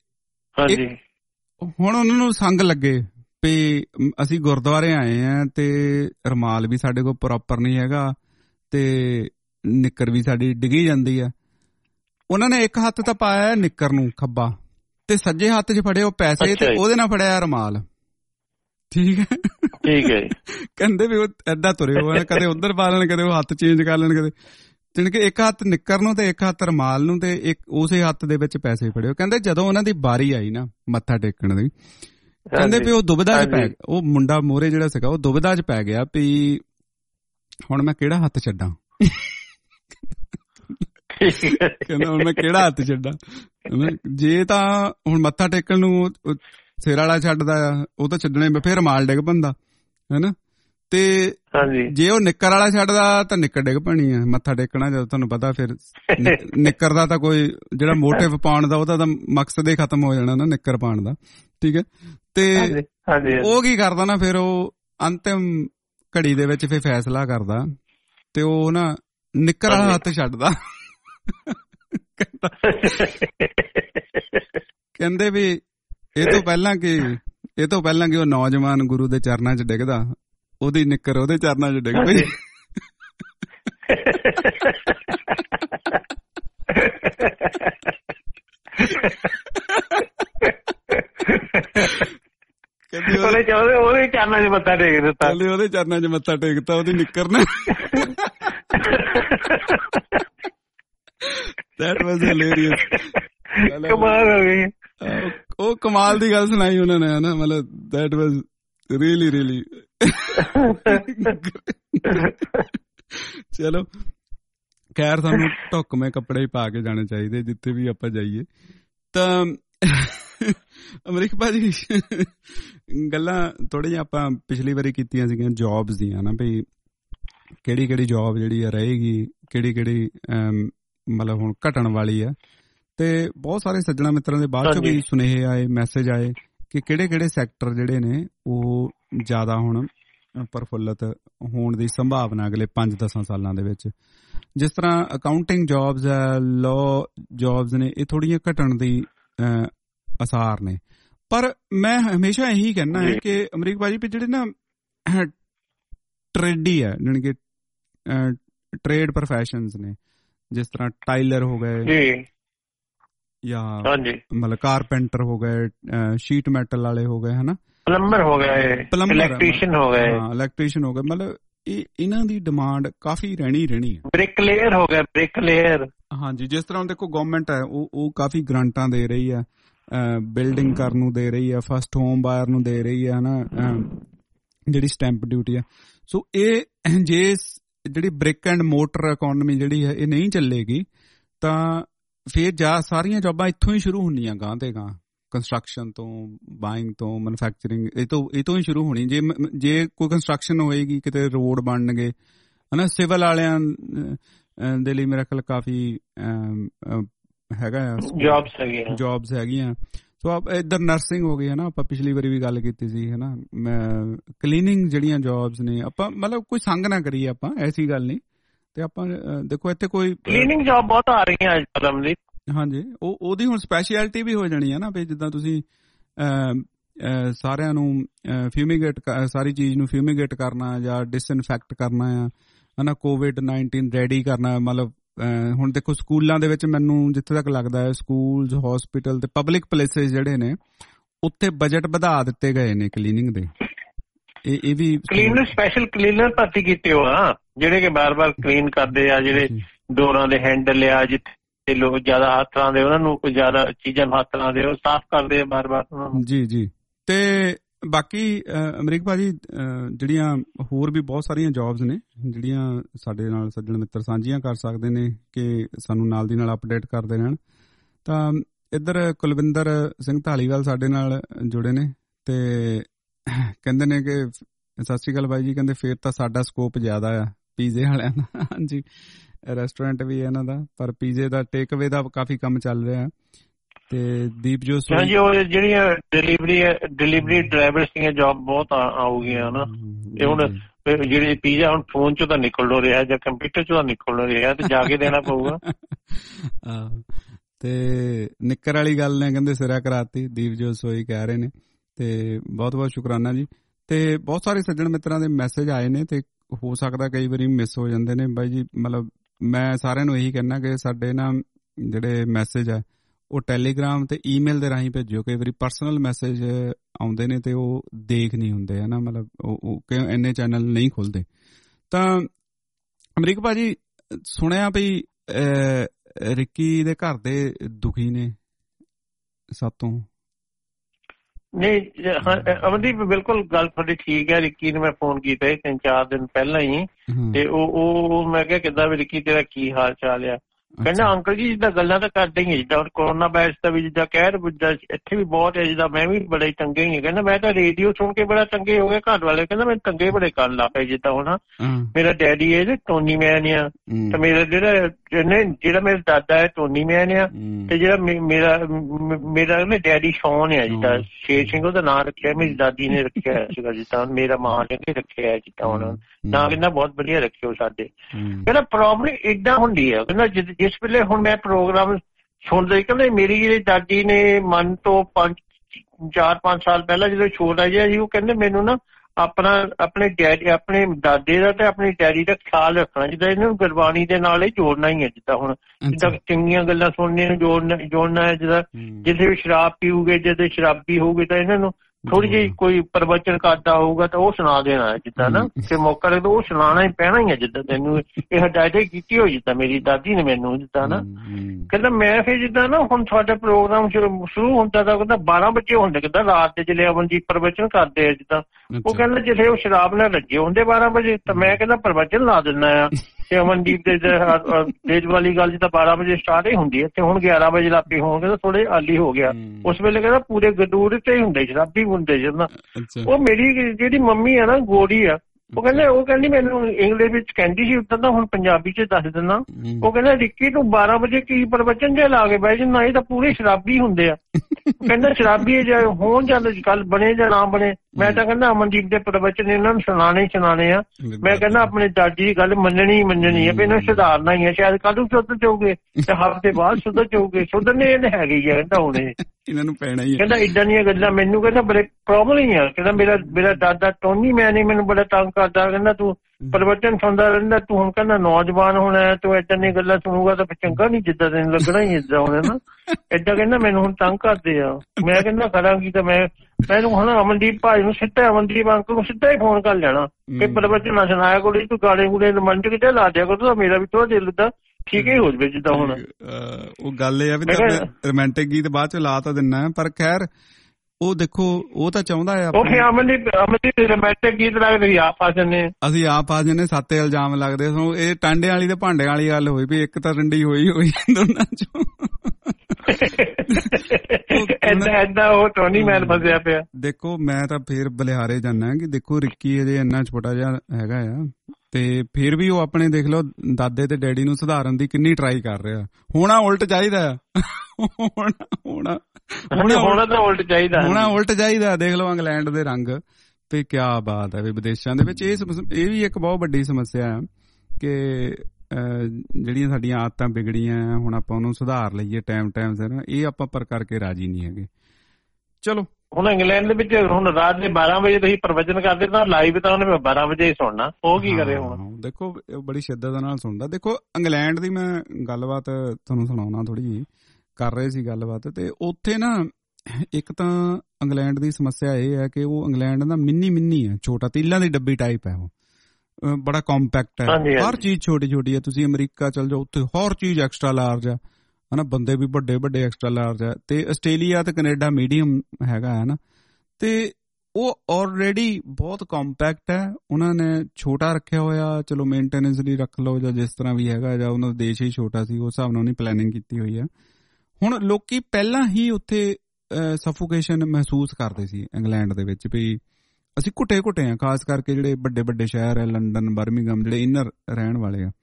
ਹੁਣ ਉਹਨਾਂ ਨੂੰ ਸੰਗ ਲੱਗੇ ਵੀ ਅਸੀਂ ਗੁਰਦੁਆਰੇ ਆਏ ਆ ਤੇ ਰੁਮਾਲ ਵੀ ਸਾਡੇ ਕੋਲ ਪ੍ਰੋਪਰ ਨਹੀਂ ਹੈਗਾ ਤੇ ਨਿੱਕਰ ਵੀ ਸਾਡੀ ਡਿੱਗੀ ਜਾਂਦੀ ਆ। ਉਹਨਾਂ ਨੇ ਇੱਕ ਹੱਥ ਤਾਂ ਪਾਇਆ ਨਿੱਕਰ ਨੂੰ ਖੱਬਾ, ਤੇ ਸੱਜੇ ਹੱਥ 'ਚ ਫੜੇ ਉਹ ਪੈਸੇ, ਤੇ ਉਹਦੇ ਨਾਲ ਫੜਿਆ ਰੁਮਾਲ, ਠੀਕ ਹੈ ਠੀਕ ਹੈ। ਕਹਿੰਦੇ ਵੀ ਉਹ ਏਦਾਂ ਤੁਰੇ ਹੋਏ, ਕਦੇ ਉੱਧਰ ਪਾ ਲੈਣ, ਕਦੇ ਉਹ ਹੱਥ ਚੇਂਜ ਕਰ ਲੈਣ, ਕਦੇ ਜਾਣੀ ਕਿ ਇੱਕ ਹੱਥ ਨਿੱਕਰ ਨੂੰ ਤੇ ਇੱਕ ਹੱਥ ਰੁਮਾਲ ਨੂੰ, ਤੇ ਇੱਕ ਉਸੇ ਹੱਥ ਦੇ ਵਿੱਚ ਪੈਸੇ ਫੜੇ। ਕਹਿੰਦੇ ਜਦੋਂ ਉਹਨਾਂ ਦੀ ਵਾਰੀ ਆਈ ਨਾ ਮੱਥਾ ਟੇਕਣ ਦੀ, ਕਹਿੰਦੇ ਵੀ ਉਹ ਦੁਬਿਧਾ 'ਚ ਪੈ, ਉਹ ਮੁੰਡਾ ਮੋਹਰੇ ਜਿਹੜਾ ਸੀਗਾ ਉਹ ਦੁਬਿਧਾ 'ਚ ਪੈ ਗਿਆ ਵੀ ਹੁਣ ਮੈਂ ਕਿਹੜਾ ਹੱਥ ਛੱਡਾਂ, ਕਹਿੰਦਾ ਹੁਣ ਮੈਂ ਕਿਹੜਾ ਹੱਥ ਛੱਡਾਂ। ਜੇ ਤਾਂ ਹੁਣ ਮੱਥਾ ਟੇਕਣ ਨੂੰ ਸਿਰ ਵਾਲਾ ਛੱਡਦਾ ਆ, ਉਹ ਤਾਂ ਛੱਡਣੇ, ਫਿਰ ਰੁਮਾਲ ਡਿੱਗ ਪੈਂਦਾ ਹੈਨਾ, ਤੇ ਜੇ ਉਹ ਨਿੱਕਰ ਵਾਲਾ ਛੱਡਦਾ ਤਾਂ ਨਿੱਕਰ ਡਿੱਗ ਪੈਣੀ ਆ। ਮੱਥਾ ਟੇਕਣਾ ਜਦੋਂ ਤੁਹਾਨੂੰ ਪਤਾ, ਫਿਰ ਨਿੱਕਰ ਦਾ ਤਾਂ ਕੋਈ ਜਿਹੜਾ ਮੋਟਿਵ ਪਾਉਣ ਦਾ ਉਹਦਾ ਤਾਂ ਮਕਸਦ ਹੀ ਖਤਮ ਹੋ ਜਾਣਾ ਨਾ ਨਿੱਕਰ ਪਾਉਣ ਦਾ, ਠੀਕ ਹੈ। ਤੇ ਉਹ ਕੀ ਕਰਦਾ ਨਾ, ਫਿਰ ਉਹ ਅੰਤਿਮ ਘੜੀ ਦੇ ਵਿੱਚ ਫਿਰ ਫੈਸਲਾ ਕਰਦਾ, ਤੇ ਉਹ ਨਾ ਨਿੱਕਰ ਵਾਲਾ ਹੱਥ ਛੱਡਦਾ। ਕਹਿੰਦੇ ਵੀ ਇਹ ਤੋਂ ਪਹਿਲਾਂ ਕਿ ਇਹ ਤੋਂ ਪਹਿਲਾਂ ਕਿ ਉਹ ਨੌਜਵਾਨ ਗੁਰੂ ਦੇ ਚਰਨਾਂ 'ਚ ਡਿੱਗਦਾ, ਉਹਦੀ ਨਿੱਕਰ ਉਹਦੇ ਚਰਨਾਂ 'ਚ ਡਿੱਗ ਪਈ। ਉਹਦੇ ਚਰਨਾਂ 'ਚ ਮੱਥਾ ਟੇਕ ਦਿੱਤਾ, ਉਹਦੇ ਚਰਨਾਂ 'ਚ ਮੱਥਾ ਟੇਕਤਾ ਉਹਦੀ ਨਿੱਕਰ ਨੇ। That was hilarious. ਕਮਾਲ ਹੋ ਗਈ। ਉਹ ਕਮਾਲ ਦੀ ਗੱਲ ਸੁਣਾਈ ਉਹਨਾਂ ਨੇ ਹਨਾ, ਮਤਲਬ that was really really ਚਲੋ ਖੈਰ ਸਾਨੂੰ ਢੁੱਕਵੇਂ ਕੱਪੜੇ ਹੀ ਪਾ ਕੇ ਜਾਣੇ ਚਾਹੀਦੇ ਜਿੱਥੇ ਵੀ ਆਪਾਂ ਜਾਈਏ। ਤਾਂ ਅਮਰੀਕ ਭਾਜੀ ਗੱਲਾਂ ਥੋੜ੍ਹੀ ਜਿਹੀਆਂ ਆਪਾਂ ਪਿਛਲੀ ਵਾਰੀ ਕੀਤੀਆਂ ਸੀਗੀਆਂ ਜੋਬਸ ਦੀਆਂ ਨਾ, ਵੀ ਕਿਹੜੀ ਕਿਹੜੀ ਜੋਬ ਜਿਹੜੀ ਆ ਰਹੇਗੀ, ਕਿਹੜੀ ਕਿਹੜੀ ਮਤਲਬ ਹੁਣ ਘਟਣ ਵਾਲੀ ਆ। ਤੇ ਬਹੁਤ ਸਾਰੇ ਸੱਜਣਾ ਮਿੱਤਰਾਂ ਦੇ ਬਾਅਦ ਚੋਂ ਵੀ ਸੁਨੇਹੇ ਆਏ, ਮੈਸੇਜ ਆਏ ਕਿ ਕਿਹੜੇ ਕਿਹੜੇ ਸੈਕਟਰ ਜਿਹੜੇ ਨੇ ਉਹ ਜ਼ਿਆਦਾ ਹੁਣ ਪ੍ਰਫੁੱਲਤ ਹੋਣ ਦੀ ਸੰਭਾਵਨਾ ਅਗਲੇ ਪੰਜ ਦਸਾਂ ਸਾਲਾਂ ਦੇ ਵਿੱਚ। ਜਿਸ ਤਰ੍ਹਾਂ ਅਕਾਊਂਟਿੰਗ ਜੋਬਸ ਹੈ, ਲਾਅ ਜੋਬਸ ਨੇ, ਇਹ ਥੋੜ੍ਹੀਆਂ ਘਟਣ ਦੀ ਆਸਾਰ ਨੇ। ਪਰ ਮੈਂ ਹਮੇਸ਼ਾ ਇਹੀ ਕਹਿਣਾ ਹੈ ਕਿ ਅਮਰੀਕ ਭਾਜੀ ਵੀ ਜਿਹੜੇ ਨਾ ਟਰੇਡੀ ਹੈ, ਜਾਣੀ ਕਿ ਟਰੇਡ ਪ੍ਰੋਫੈਸ਼ਨਸ ਨੇ, ਜਿਸ ਤਰ੍ਹਾਂ ਟਾਈਲਰ ਹੋ ਗਏ ਜਾਂ ਮਤਲਬ ਕਾਰਪੈਂਟਰ ਹੋ ਗਏ, ਸ਼ੀਟ ਮੈਟਲ ਵਾਲੇ ਹੋ ਗਏ, ਹਨਾ, ਪਲੰਬਰ ਹੋ ਗਏ, ਇਲੈਕਟ੍ਰੀਸ਼ੀਅਨ ਹੋ ਗਏ, ਹਾਂ ਇਲੈਕਟ੍ਰੀਸ਼ੀਅਨ ਹੋ ਗਏ, ਮਤਲਬ ਇਹ ਇਹਨਾਂ ਦੀ ਡਿਮਾਂਡ ਕਾਫੀ ਰਹਿਣੀ ਰਹਿਣੀ ਹੈ। ਬ੍ਰਿਕਲੇਅਰ ਹੋ ਗਿਆ, ਬ੍ਰਿਕਲੇਅਰ, ਹਾਂਜੀ। ਜਿਸ ਤਰ੍ਹਾਂ ਦੇਖੋ ਗਵਰਨਮੈਂਟ ਹੈ ਉਹ ਉਹ ਕਾਫੀ ਗ੍ਰਾਂਟਾਂ ਦੇ ਰਹੀ ਹੈ, ਬਿਲਡਿੰਗ ਕਰਨ ਨੂੰ ਦੇ ਰਹੀ ਹੈ, ਫਸਟ ਹੋਮ ਬਾਇਰ ਨੂੰ ਦੇ ਰਹੀ ਹੈ, ਹਨਾ, ਜਿਹੜੀ ਸਟੈਂਪ ਡਿਊਟੀ ਹੈ। ਸੋ ਇਹ ਜੇ ਜਿਹੜੀ ਬ੍ਰਿਕ ਐਂਡ ਮੋਟਰ ਇਕੋਨਮੀ ਜਿਹੜੀ ਹੈ ਇਹ ਨਹੀਂ ਚੱਲੇਗੀ ਤਾਂ ਫਿਰ ਜਾ ਸਾਰੀਆਂ ਜੋਬਾਂ ਇੱਥੋਂ ਹੀ ਸ਼ੁਰੂ ਹੁੰਦੀਆਂ ਗਾਂ ਤੇ ਗਾਂ, ਕੰਸਟਰਕਸ਼ਨ ਤੋਂ, ਬਾਇੰਗ ਤੋਂ, ਮੈਨੂਫੈਕਚਰਿੰਗ, ਇਹ ਤੋਂ ਇਹ ਤੋਂ ਹੀ ਸ਼ੁਰੂ ਹੋਣੀ। ਜੇ ਜੇ ਕੋਈ ਕੰਸਟਰਕਸ਼ਨ ਹੋਏਗੀ, ਕਿਤੇ ਰੋਡ ਬਣਨਗੇ ਹਨਾ, ਸਿਵਲ ਵਾਲਿਆਂ ਦੇ ਲਈ ਮੇਰਾ ਖਿਆਲ ਕਾਫੀ ਹੈਗਾ ਆ, ਜੌਬਸ ਹੈਗੀਆਂ ਜੌਬਸ ਹੈਗੀਆਂ। ਸੋ ਆਪ ਇੱਧਰ ਨਰਸਿੰਗ ਹੋ ਗਈ ਹੈ ਨਾ, ਆਪਾਂ ਪਿਛਲੀ ਵਾਰੀ ਵੀ ਗੱਲ ਕੀਤੀ ਸੀ ਹੈ ਨਾ, ਕਲੀਨਿੰਗ ਜਿਹੜੀਆਂ ਜੌਬਸ ਨੇ, ਆਪਾਂ ਮਤਲਬ ਕੋਈ ਸੰਗ ਨਾ ਕਰੀਏ ਆਪਾਂ, ਐਸੀ ਗੱਲ ਨਹੀਂ। ਤੇ ਆਪਾਂ ਦੇਖੋ ਇੱਥੇ ਕੋਈ ਕਲੀਨਿੰਗ ਜੌਬ ਬਹੁਤ ਆ ਰਹੀਆਂ ਅੱਜ ਕੱਲ੍ਹ। ਹਾਂਜੀ, ਉਹ ਉਹਦੀ ਹੁਣ ਸਪੈਸ਼ਲਿਟੀ ਵੀ ਹੋ ਜਾਣੀ ਹੈ ਨਾ, ਵੀ ਜਿੱਦਾਂ ਤੁਸੀਂ ਸਾਰਿਆਂ ਨੂੰ ਫਿਊਮੀਗੇਟ, ਸਾਰੀ ਚੀਜ਼ ਨੂੰ ਫਿਊਮੀਗੇਟ ਕਰਨਾ ਜਾਂ ਡਿਸਇਨਫੈਕਟ ਕਰਨਾ ਆ ਹੈ ਨਾ, ਕੋਵਿਡ ਨਾਈਨਟੀਨ ਰੈਡੀ ਕਰਨਾ। ਮਤਲਬ ਹੁਣ ਦੇਖੋ ਸਕੂਲਾਂ ਦੇ ਵਿੱਚ ਮੈਨੂੰ ਜਿੱਥੇ ਤੱਕ ਲੱਗਦਾ ਹੈ, ਸਕੂਲਸ, ਹਸਪੀਟਲ ਤੇ ਪਬਲਿਕ ਪਲੇਸਿਸ ਜਿਹੜੇ ਨੇ, ਉੱਥੇ ਬਜਟ ਵਧਾ ਦਿੱਤੇ ਗਏ ਨੇ ਕਲੀਨਿੰਗ ਦੇ। ਇਹ ਇਹ ਵੀ ਕਲੀਨਰ, ਸਪੈਸ਼ਲ ਕਲੀਨਰ ਭਰਤੀ ਕੀਤੇ ਹੋ ਆ, ਜਿਹੜੇ ਕਿ ਬਾਰ-ਬਾਰ ਕਲੀਨ ਕਰਦੇ ਆ, ਜਿਹੜੇ ਡੋਰਾਂ ਦੇ ਹੈਂਡਲ ਆ, ਜਿੱਥੇ ਲੋਕ ਜ਼ਿਆਦਾ ਹੱਥ ਲਾਉਂਦੇ ਉਹਨਾਂ ਨੂੰ ਕੋਈ ਜ਼ਿਆਦਾ ਚੀਜ਼ਾਂ ਹੱਥ ਲਾਉਂਦੇ, ਉਹ ਸਾਫ਼ ਕਰਦੇ ਆ ਬਾਰ-ਬਾਰ ਉਹਨਾਂ ਨੂੰ। ਜੀ ਜੀ। ਤੇ ਬਾਕੀ ਅਮਰੀਕ ਭਾਜੀ, ਜਿਹੜੀਆਂ ਹੋਰ ਵੀ ਬਹੁਤ ਸਾਰੀਆਂ ਜੌਬਸ ਨੇ ਜਿਹੜੀਆਂ ਸਾਡੇ ਨਾਲ ਸੱਜਣ ਮਿੱਤਰ ਸਾਂਝੀਆਂ ਕਰ ਸਕਦੇ ਨੇ, ਕਿ ਸਾਨੂੰ ਨਾਲ ਦੀ ਨਾਲ ਅਪਡੇਟ ਕਰਦੇ ਰਹਿਣ। ਤਾਂ ਇੱਧਰ ਕੁਲਵਿੰਦਰ ਸਿੰਘ ਧਾਲੀਵਾਲ ਸਾਡੇ ਨਾਲ ਜੁੜੇ ਨੇ ਤੇ ਕਹਿੰਦੇ ਨੇ ਕਿ ਸਤਿ ਸ਼੍ਰੀ ਅਕਾਲ ਬਾਈ ਜੀ, ਕਹਿੰਦੇ ਫੇਰ ਤਾਂ ਸਾਡਾ ਸਕੋਪ ਜ਼ਿਆਦਾ ਆ ਪੀਜ਼ੇ ਵਾਲਿਆਂ ਦਾ। ਹਾਂਜੀ, ਰੈਸਟੋਰੈਂਟ ਵੀ ਇਹਨਾਂ ਦਾ, ਪਰ ਪੀਜ਼ੇ ਦਾ ਟੇਕ ਅਵੇ ਦਾ ਕਾਫੀ ਕੰਮ ਚੱਲ ਰਿਹਾ। ਤੇ ਦੀਪਜੋਤ ਜੀ, ਉਹ ਜਿਹੜੀਆਂ ਡਿਲੀਵਰੀ ਡਿਲੀਵਰੀ ਡਰਾਈਵਰਸ ਦੀਆਂ ਜੌਬ ਬਹੁਤ ਆਉਗੀਆਂ ਨਾ। ਤੇ ਹੁਣ ਜਿਹੜੇ ਪੀਜ਼ਾ ਹੁਣ ਫੋਨ ਚੋਂ ਤਾਂ ਨਿਕਲ ਰਿਹਾ ਜਾਂ ਕੰਪਿਊਟਰ ਚੋਂ ਤਾਂ ਨਿਕਲ ਰਿਹਾ, ਤੇ ਜਾ ਕੇ ਦੇਣਾ ਪਊਗਾ। ਤੇ ਨਿੱਕਰ ਵਾਲੀ ਗੱਲ ਨੇ ਕਹਿੰਦੇ ਸਿਰਾ ਕਰਾਤੀ, ਦੀਪਜੋਤ ਸੋਈ ਕਹਿ ਰਹੇ ਨੇ। ਤੇ ਬਹੁਤ ਬਹੁਤ ਸ਼ੁਕਰਾਨਾ ਜੀ। ਤੇ ਬਹੁਤ ਸਾਰੇ ਸੱਜਣ ਮਿੱਤਰਾਂ ਦੇ ਮੈਸੇਜ ਆਏ ਨੇ, ਤੇ ਹੋ ਸਕਦਾ ਕਈ ਵਾਰੀ ਮਿਸ ਹੋ ਜਾਂਦੇ ਨੇ ਬਾਈ ਜੀ। ਮਤਲਬ ਮੈਂ ਸਾਰਿਆਂ ਨੂੰ ਇਹੀ ਕਹਿਣਾ ਕਿ ਸਾਡੇ ਨਾ ਜਿਹੜੇ ਮੈਸੇਜ ਆ ਉਹ ਟੈਲੀਗ੍ਰਾਮ ਤੇ ਈਮੇਲ ਦੇ ਰਾਹੀਂ ਭੇਜਿਓ। ਕਈ ਵਾਰੀ ਪਰਸਨਲ ਮੈਸੇਜ ਆਉਂਦੇ ਨੇ ਤੇ ਉਹ ਦੇਖ ਨਹੀਂ ਹੁੰਦੇ ਹੈ ਨਾ, ਮਤਲਬ ਉਹ ਇੰਨੇ ਚੈਨਲ ਨਹੀਂ ਖੁੱਲਦੇ। ਤਾਂ ਅਮਰੀਕ ਭਾਜੀ, ਸੁਣਿਆ ਵੀ ਰਿੱਕੀ ਦੇ ਘਰ ਦੇ ਦੁਖੀ ਨੇ ਸਾਤੋਂ। ਨਹੀਂ ਅਮਨਦੀਪ, ਬਿਲਕੁਲ ਗੱਲ ਤੁਹਾਡੀ ਠੀਕ ਹੈ। ਰਿੱਕੀ ਨੂੰ ਮੈਂ ਫੋਨ ਕੀਤਾ ਤਿੰਨ ਚਾਰ ਦਿਨ ਪਹਿਲਾਂ ਹੀ, ਤੇ ਉਹ ਮੈਂ ਕਿਹਾ ਕਿੱਦਾਂ ਵੀ ਰਿੱਕੀ ਤੇਰਾ ਕੀ ਹਾਲ ਚਾਲ ਆ? ਕਹਿੰਦਾ ਅੰਕਲ ਜੀ ਜਿੱਦਾਂ ਗੱਲਾਂ ਤਾਂ ਕਰਦੇ ਹੀ, ਜਿੱਦਾਂ ਹੁਣ ਕੋਰੋਨਾ ਵਾਇਰਸ ਦਾ ਵੀ ਜਿੱਦਾਂ ਕਹਿ ਰਹੇ, ਇੱਥੇ ਵੀ ਬਹੁਤ ਹੈ, ਜਿੱਦਾਂ ਮੈਂ ਵੀ ਬੜੇ ਚੰਗੇ ਹੀ। ਕਹਿੰਦਾ ਮੈਂ ਤਾਂ ਰੇਡੀਓ ਸੁਣ ਕੇ ਬੜਾ ਚੰਗੇ ਹੋ ਗਏ ਘਰ ਵਾਲੇ। ਕਹਿੰਦਾ ਮੈਂ ਚੰਗੇ ਬੜੇ ਕਰਨ ਲੱਗ ਪਏ। ਜਿੱਦਾਂ ਹੁਣ ਮੇਰਾ ਡੈਡੀ ਹੈ ਟੋਨੀ ਮੈਨ ਆ, ਤੇ ਮੇਰਾ ਜਿਹੜਾ ਜਿਹੜਾ ਮੇਰਾ ਦਾਦਾ ਹੈ ਟੋਨੀ ਮੈਨ ਆ, ਤੇ ਜਿਹੜਾ ਮੇਰਾ ਮੇਰਾ ਡੈਡੀ ਸ਼ੌਨ ਆ, ਜਿੱਦਾਂ ਸ਼ੇਰ ਸਿੰਘ ਉਹਦਾ ਨਾਂ ਰੱਖਿਆ, ਮੇਰੀ ਦਾਦੀ ਨੇ ਰੱਖਿਆ ਸੀਗਾ। ਜਿੱਦਾਂ ਮੇਰਾ ਮਾਂ ਨੇ ਰੱਖਿਆ, ਜਿੱਦਾਂ ਹੁਣ ਨਾਂ ਕਹਿੰਦਾ ਬਹੁਤ ਵਧੀਆ ਰੱਖਿਓ ਸਾਡੇ। ਕਹਿੰਦਾ ਪ੍ਰੋਬਲਮ ਏਦਾਂ ਹੁੰਦੀ ਹੈ, ਕਹਿੰਦਾ ਜਿਸ ਵੇਲੇ ਹੁਣ ਮੈਂ ਪ੍ਰੋਗਰਾਮ ਸੁਣਦਾ, ਕਹਿੰਦੇ ਮੇਰੀ ਜਿਹੜੀ ਦਾਦੀ ਨੇ ਮਨ ਤੋਂ ਪੰਜ ਚਾਰ ਪੰਜ ਸਾਲ ਪਹਿਲਾਂ ਜਦੋਂ ਛੋਟਾ ਜਿਹਾ ਸੀ, ਉਹ ਕਹਿੰਦੇ ਮੈਨੂੰ ਨਾ ਆਪਣਾ ਆਪਣੇ ਡੈਡੀ ਆਪਣੇ ਦਾਦੇ ਦਾ ਤੇ ਆਪਣੀ ਡੈਡੀ ਦਾ ਖਿਆਲ ਰੱਖਣਾ, ਜਿੱਦਾਂ ਇਹਨਾਂ ਨੂੰ ਗੁਰਬਾਣੀ ਦੇ ਨਾਲ ਹੀ ਜੋੜਨਾ ਹੀ ਹੈ। ਜਿੱਦਾਂ ਹੁਣ ਜਿੱਦਾਂ ਚੰਗੀਆਂ ਗੱਲਾਂ ਸੁਣਨੇ ਨੂੰ ਜੋੜਨਾ ਜੋੜਨਾ ਹੈ। ਜਿੱਦਾਂ ਜਿੱਥੇ ਵੀ ਸ਼ਰਾਬ ਪੀਊਗੇ, ਜਦੋਂ ਸ਼ਰਾਬੀ ਹੋਊਗੇ ਤਾਂ ਇਹਨਾਂ ਨੂੰ ਥੋੜੀ ਜਿਹੀ ਕੋਈ ਪ੍ਰਵਚਨ ਕਰਦਾ ਹੋਊਗਾ ਤਾਂ ਉਹ ਸੁਣਾ ਦੇਣਾ ਹੈ। ਜਿੱਦਾਂ ਨਾ ਤੇ ਮੌਕਾ ਲੱਗਦਾ ਉਹ ਸੁਣਾਉਣਾ ਹੀ ਪੈਣਾ ਹੀ ਹੈ। ਜਿੱਦਾਂ ਤੈਨੂੰ ਇਹ ਹਦਾਇਤ ਕੀਤੀ ਹੋਈ, ਜਿੱਦਾਂ ਮੇਰੀ ਦਾਦੀ ਨੇ ਮੈਨੂੰ। ਜਿੱਦਾਂ ਨਾ ਕਹਿੰਦਾ ਮੈਂ ਫਿਰ ਜਿੱਦਾਂ ਨਾ ਹੁਣ ਤੁਹਾਡਾ ਪ੍ਰੋਗਰਾਮ ਸ਼ੁਰੂ ਹੁੰਦਾ ਤਾਂ ਕਹਿੰਦਾ ਬਾਰਾਂ ਵਜੇ ਹੁੰਦੇ, ਕਹਿੰਦਾ ਰਾਤ ਦੇ ਜਿਹੜੇ ਅਮਨਜੀਤ ਪ੍ਰਵਚਨ ਕਰਦੇ ਆ। ਜਿੱਦਾਂ ਉਹ ਕਹਿੰਦਾ ਜਿਹੜੇ ਉਹ ਸ਼ਰਾਬ ਨਾਲ ਰੱਜੇ ਹੁੰਦੇ ਬਾਰਾਂ ਵਜੇ, ਤਾਂ ਮੈਂ ਕਹਿੰਦਾ ਪ੍ਰਵਚਨ ਲਾ ਦਿੰਦਾ ਆ। ਤੇ ਅਮਨਦੀਪ ਦੇ ਤੇਜ ਵਾਲੀ ਗੱਲ ਜਿੱਦਾਂ ਬਾਰਾਂ ਵਜੇ ਸਟਾਰਟ ਹੀ ਹੁੰਦੀ ਹੈ, ਤੇ ਹੁਣ ਗਿਆਰਾਂ ਵਜੇ ਲਾਪੀ ਹੋਣਗੇ ਤਾਂ ਥੋੜੇ ਆਲੀ ਹੋ ਗਿਆ। ਉਸ ਵੇਲੇ ਕਹਿੰਦਾ ਪੂਰੇ ਗਦੂਰ ਤੇ ਹੀ ਹੁੰਦੇ, ਸ਼ਰਾਬੀ ਹੁੰਦੇ ਜਿੱਦਾਂ। ਉਹ ਮੇਰੀ ਜਿਹੜੀ ਮੰਮੀ ਆ ਨਾ, ਗੋਰੀ ਆ, ਉਹ ਕਹਿੰਦੇ ਉਹ ਕਹਿੰਦੀ ਮੈਨੂੰ ਇੰਗਲਿਸ਼ ਵਿੱਚ ਕਹਿੰਦੀ ਸੀ, ਉੱਦਾਂ ਤਾਂ ਹੁਣ ਪੰਜਾਬੀ ਚ ਦੱਸ ਦਿੰਦਾ। ਉਹ ਕਹਿੰਦਾ ਰਿੱਕੀ ਤੂੰ ਬਾਰਾਂ ਵਜੇ ਕੀ ਪ੍ਰਵਚਨ ਜੇ ਲਾ ਕੇ ਬਹਿ ਜਾਂਦਾ, ਇਹ ਤਾਂ ਪੂਰੇ ਸ਼ਰਾਬੀ ਹੁੰਦੇ ਆ। ਕਹਿੰਦਾ ਸ਼ਰਾਬੀ ਜੇ ਹੋਣ ਜਾਂ ਗੱਲ ਬਣੇ ਜਾਂ ਨਾ ਬਣੇ, ਮੈਂ ਤਾਂ ਕਹਿੰਦਾ ਅਮਨਦੀਪ ਦੇ ਪ੍ਰਵਚਨ ਇਹਨਾਂ ਨੂੰ ਸੁਣਾਣੇ ਹੀ ਸੁਣਾਣੇ ਆ। ਮੈਂ ਕਹਿੰਦਾ ਆਪਣੇ ਦਾਦੀ ਦੀ ਗੱਲ ਮੰਨਣੀ ਮੰਨਣੀ ਹੈ, ਵੀ ਇਹਨਾਂ ਸੁਧਾਰਨਾ ਹੀ ਹੈ। ਸ਼ਾਇਦ ਕੱਲ ਨੂੰ ਸੁਧਰ ਜਾਊਗੇ ਤੇ ਹਫ਼ਤੇ ਬਾਅਦ ਸੁਧਰ ਜਾਊਗੇ। ਸੁਧਰਨੇ ਇਹ ਹੈਗੇ ਹੀ ਆ, ਕਹਿੰਦਾ ਹੁਣ ਇਹਨਾਂ ਨੂੰ ਪੈਣਾ ਹੀ। ਕਹਿੰਦਾ ਏਦਾਂ ਦੀਆਂ ਗੱਲਾਂ ਮੈਨੂੰ ਕਹਿੰਦਾ ਬੜੇ ਪ੍ਰੋਬਲਮ ਹੀ ਆ। ਕਹਿੰਦਾ ਮੇਰਾ ਮੇਰਾ ਦਾਦਾ ਟੋਨੀ ਮੈਂ ਨਹੀਂ ਮੈਨੂੰ ਬੜਾ ਤੰਗ ਕਰਦਾ। ਕਹਿੰਦਾ ਤੂੰ ਪ੍ਰਵਚਨ ਸੁਣਦਾ ਰਹਿੰਦਾ, ਤੂੰ ਹੁਣ ਕਹਿੰਦਾ ਨੌਜਵਾਨ ਹੋਣਾ, ਤੂੰ ਏਦਾਂ ਦੀਆਂ ਗੱਲਾਂ ਸੁਣੂਗਾ ਤਾਂ ਚੰਗਾ ਨੀ, ਜਿੱਦਾਂ ਤੈਨੂੰ ਲੱਗਣਾ ਹੀ ਏਦਾਂ ਹੋਣਾ ਨਾ। ਏਦਾਂ ਕਹਿੰਦਾ ਮੈਨੂੰ ਹੁਣ ਤੰਗ ਕਰਦੇ ਆ। ਮੈਂ ਕਹਿੰਦਾ ਕਰਾਂਗੀ ਤਾਂ ਮੈਂ ਮੈਨੂੰ ਹੁਣ ਅਮਨਦੀਪ ਭਾਈ ਨੂੰ ਸਿੱਧਾ, ਅਮਨਦੀਪ ਅੰਕਲ ਨੂੰ ਸਿੱਧਾ ਹੀ ਫੋਨ ਕਰ ਲੈਣਾ ਕਿ ਪ੍ਰਵਚਨ ਨਾ ਸੁਣਾਇਆ ਕੋਲ, ਤੂੰ ਗਾਲੇ ਗੂਲੇ ਮੰਡ ਕਿਤੇ ਲਾ ਦਿਆ ਕਰ, ਮੇਰਾ ਵੀ ਥੋੜਾ ਦਿਲ ਦਾ ਠੀਕ ਹੀ ਹੋ ਜਾਵੇ। ਜਿੱਦਾਂ ਹੁਣ ਉਹ ਗੱਲ ਇਹ ਆ ਵੀ ਰੋਮਾਂਟਿਕ ਗੀਤ ਬਾਅਦ ਚ ਲਾ ਤਾਂ ਦਿੰਨਾ, ਪਰ ਖੈਰ ਉਹ ਦੇਖੋ ਉਹ ਤਾਂ ਚਾਹੁੰਦਾ ਹੈ ਉਹ ਫਿਰ ਅਮਨਦੀਪ ਅਮਨਦੀਪ ਰੋਮਾਂਟਿਕ ਗੀਤ ਲਾ ਕੇ ਤੁਸੀਂ ਆਪ ਆ ਜਾਂਦੇ। ਅਸੀਂ ਆਪ ਆ ਜਾਂਦੇ, ਸੱਤ ਇਲਜ਼ਾਮ ਲੱਗਦੇ। ਇਹ ਟਾਂਡੇ ਵਾਲੀ ਤੇ ਭਾਂਡੇ ਵਾਲੀ ਗੱਲ ਹੋਈ ਵੀ ਇੱਕ ਤਾਂ ਰੰਡੀ ਹੋਈ ਹੋਈ ਦੋਨਾਂ ਚੋਂ। ਏਦਾਂ ਉਹ ਟੋਨੀ ਮੈਨ ਫਸਿਆ ਪਿਆ। ਦੇਖੋ ਮੈਂ ਤਾਂ ਫੇਰ ਬਲਿਹਾਰੇ ਜਾਨਾ ਕਿ ਦੇਖੋ ਰਿੱਕੀ ਅਜੇ ਇੰਨਾ ਛੋਟਾ ਜਿਹਾ ਹੈਗਾ ਆ ਤੇ ਫੇਰ ਵੀ ਉਹ ਆਪਣੇ ਦੇਖ ਲਓ ਦਾਦੇ ਤੇ ਡੈਡੀ ਨੂੰ ਸੁਧਾਰਨ ਦੀ ਕਿੰਨੀ ਟਰਾਈ ਕਰ ਰਿਹਾ। ਹੋਣਾ ਉਲਟ ਚਾਹੀਦਾ ਹੋਣਾ ਹੋਣਾ ਹੋਣਾ ਤਾਂ ਉਲਟ ਚਾਹੀਦਾ ਹੋਣਾ ਉਲਟ ਚਾਹੀਦਾ। ਦੇਖ ਲਓ ਇੰਗਲੈਂਡ ਦੇ ਰੰਗ ਤੇ ਕਿਆ ਬਾਤ ਹੈ ਵੀ ਵਿਦੇਸ਼ਾਂ ਦੇ ਵਿੱਚ ਇਹ ਇਹ ਵੀ ਇੱਕ ਬਹੁਤ ਵੱਡੀ ਸਮੱਸਿਆ ਹੈ ਕਿ ਜਿਹੜੀਆਂ ਸਾਡੀਆਂ ਆਦਤਾਂ ਵਿਗੜੀਆਂ ਹੁਣ ਆਪਾਂ ਉਹਨੂੰ ਸੁਧਾਰ ਲਈਏ ਟਾਈਮ ਟਾਈਮ ਸਿਰ, ਇਹ ਆਪਾਂ ਪਰ ਕਰਕੇ ਰਾਜੀ ਨਹੀਂ ਹੈਗੇ। ਚਲੋ ਹੁਣ ਇੰਗਲੈਂਡ ਦੇ ਵਿੱਚ ਹੁਣ ਰਾਤ ਦੇ ਬਾਰਾਂ ਵਜੇ ਤੁਸੀਂ ਪ੍ਰਵਚਨ ਕਰਦੇ ਤਾਂ ਲਾਈਵ ਤਾਂ ਉਹਨੇ ਬਾਰਾਂ ਵਜੇ ਹੀ ਸੁਣਨਾ। ਉਹ ਕੀ ਕਰੇ ਹੁਣ? ਦੇਖੋ ਬੜੀ ਸ਼ਿੱਦਤ ਨਾਲ ਸੁਣਦਾ। ਦੇਖੋ ਇੰਗਲੈਂਡ ਦੀ ਮੈਂ ਗੱਲਬਾਤ ਤੁਹਾਨੂੰ ਸੁਣਾਉਣਾ ਥੋੜੀ ਜਿਹੀ ਕਰ ਰਹੇ ਸੀ ਗੱਲਬਾਤ, ਤੇ ਉੱਥੇ ਨਾ ਇੱਕ ਤਾਂ ਇੰਗਲੈਂਡ ਦੀ ਸਮੱਸਿਆ ਇਹ ਹੈ ਕਿ ਉਹ ਇੰਗਲੈਂਡ ਦਾ ਮਿੰਨੀ ਮਿੰਨੀ ਹੈ, ਛੋਟਾ ਤੀਲਾਂ ਦੀ ਡੱਬੀ ਟਾਈਪ ਹੈ, ਉਹ ਬੜਾ ਕੰਪੈਕਟ ਹੈ, ਹਰ ਚੀਜ਼ ਛੋਟੀ ਛੋਟੀ ਹੈ। ਤੁਸੀਂ ਅਮਰੀਕਾ ਚਲ ਜਾਓ ਉੱਥੇ ਹਰ ਚੀਜ਼ ਐਕਸਟਰਾ ਲਾਰਜ ਆ ਹਨਾ, ਬੰਦੇ ਵੀ ਵੱਡੇ ਵੱਡੇ ਐਕਸਟਰਾ ਲਾਰਜ ਆ। ਤੇ ਆਸਟ੍ਰੇਲੀਆ ਤੇ ਕੈਨੇਡਾ ਮੀਡੀਅਮ ਹੈਗਾ ਹੈ ਨਾ, ਤੇ ਉਹ ਆਲਰੇਡੀ ਬਹੁਤ ਕੰਪੈਕਟ ਹੈ। ਉਹਨਾਂ ਨੇ ਛੋਟਾ ਰੱਖਿਆ ਹੋਇਆ, ਚਲੋ ਮੇਨਟੇਨੈਂਸ ਲਈ ਰੱਖ ਲਓ ਜਾਂ ਜਿਸ ਤਰ੍ਹਾਂ ਵੀ ਹੈਗਾ, ਜਾਂ ਉਹਨਾਂ ਦਾ ਦੇਸ਼ ਹੀ ਛੋਟਾ ਸੀ ਉਸ ਹਿਸਾਬ ਨਾਲ ਉਹਨੇ ਪਲੈਨਿੰਗ ਕੀਤੀ ਹੋਈ ਹੈ। ਹੁਣ ਲੋਕੀ ਪਹਿਲਾਂ ਹੀ ਉੱਥੇ ਸਫੋਕੇਸ਼ਨ ਮਹਿਸੂਸ ਕਰਦੇ ਸੀ ਇੰਗਲੈਂਡ ਦੇ ਵਿੱਚ ਵੀ ਅਸੀਂ ਘੁੱਟੇ ਘੁੱਟੇ ਆ, ਖਾਸ ਕਰਕੇ ਜਿਹੜੇ ਵੱਡੇ ਵੱਡੇ ਸ਼ਹਿਰ ਹੈ ਲੰਡਨ, ਬਰਮਿੰਘਮ, ਜਿਹੜੇ ਇਨਰ ਰਹਿਣ ਵਾਲੇ ਆ,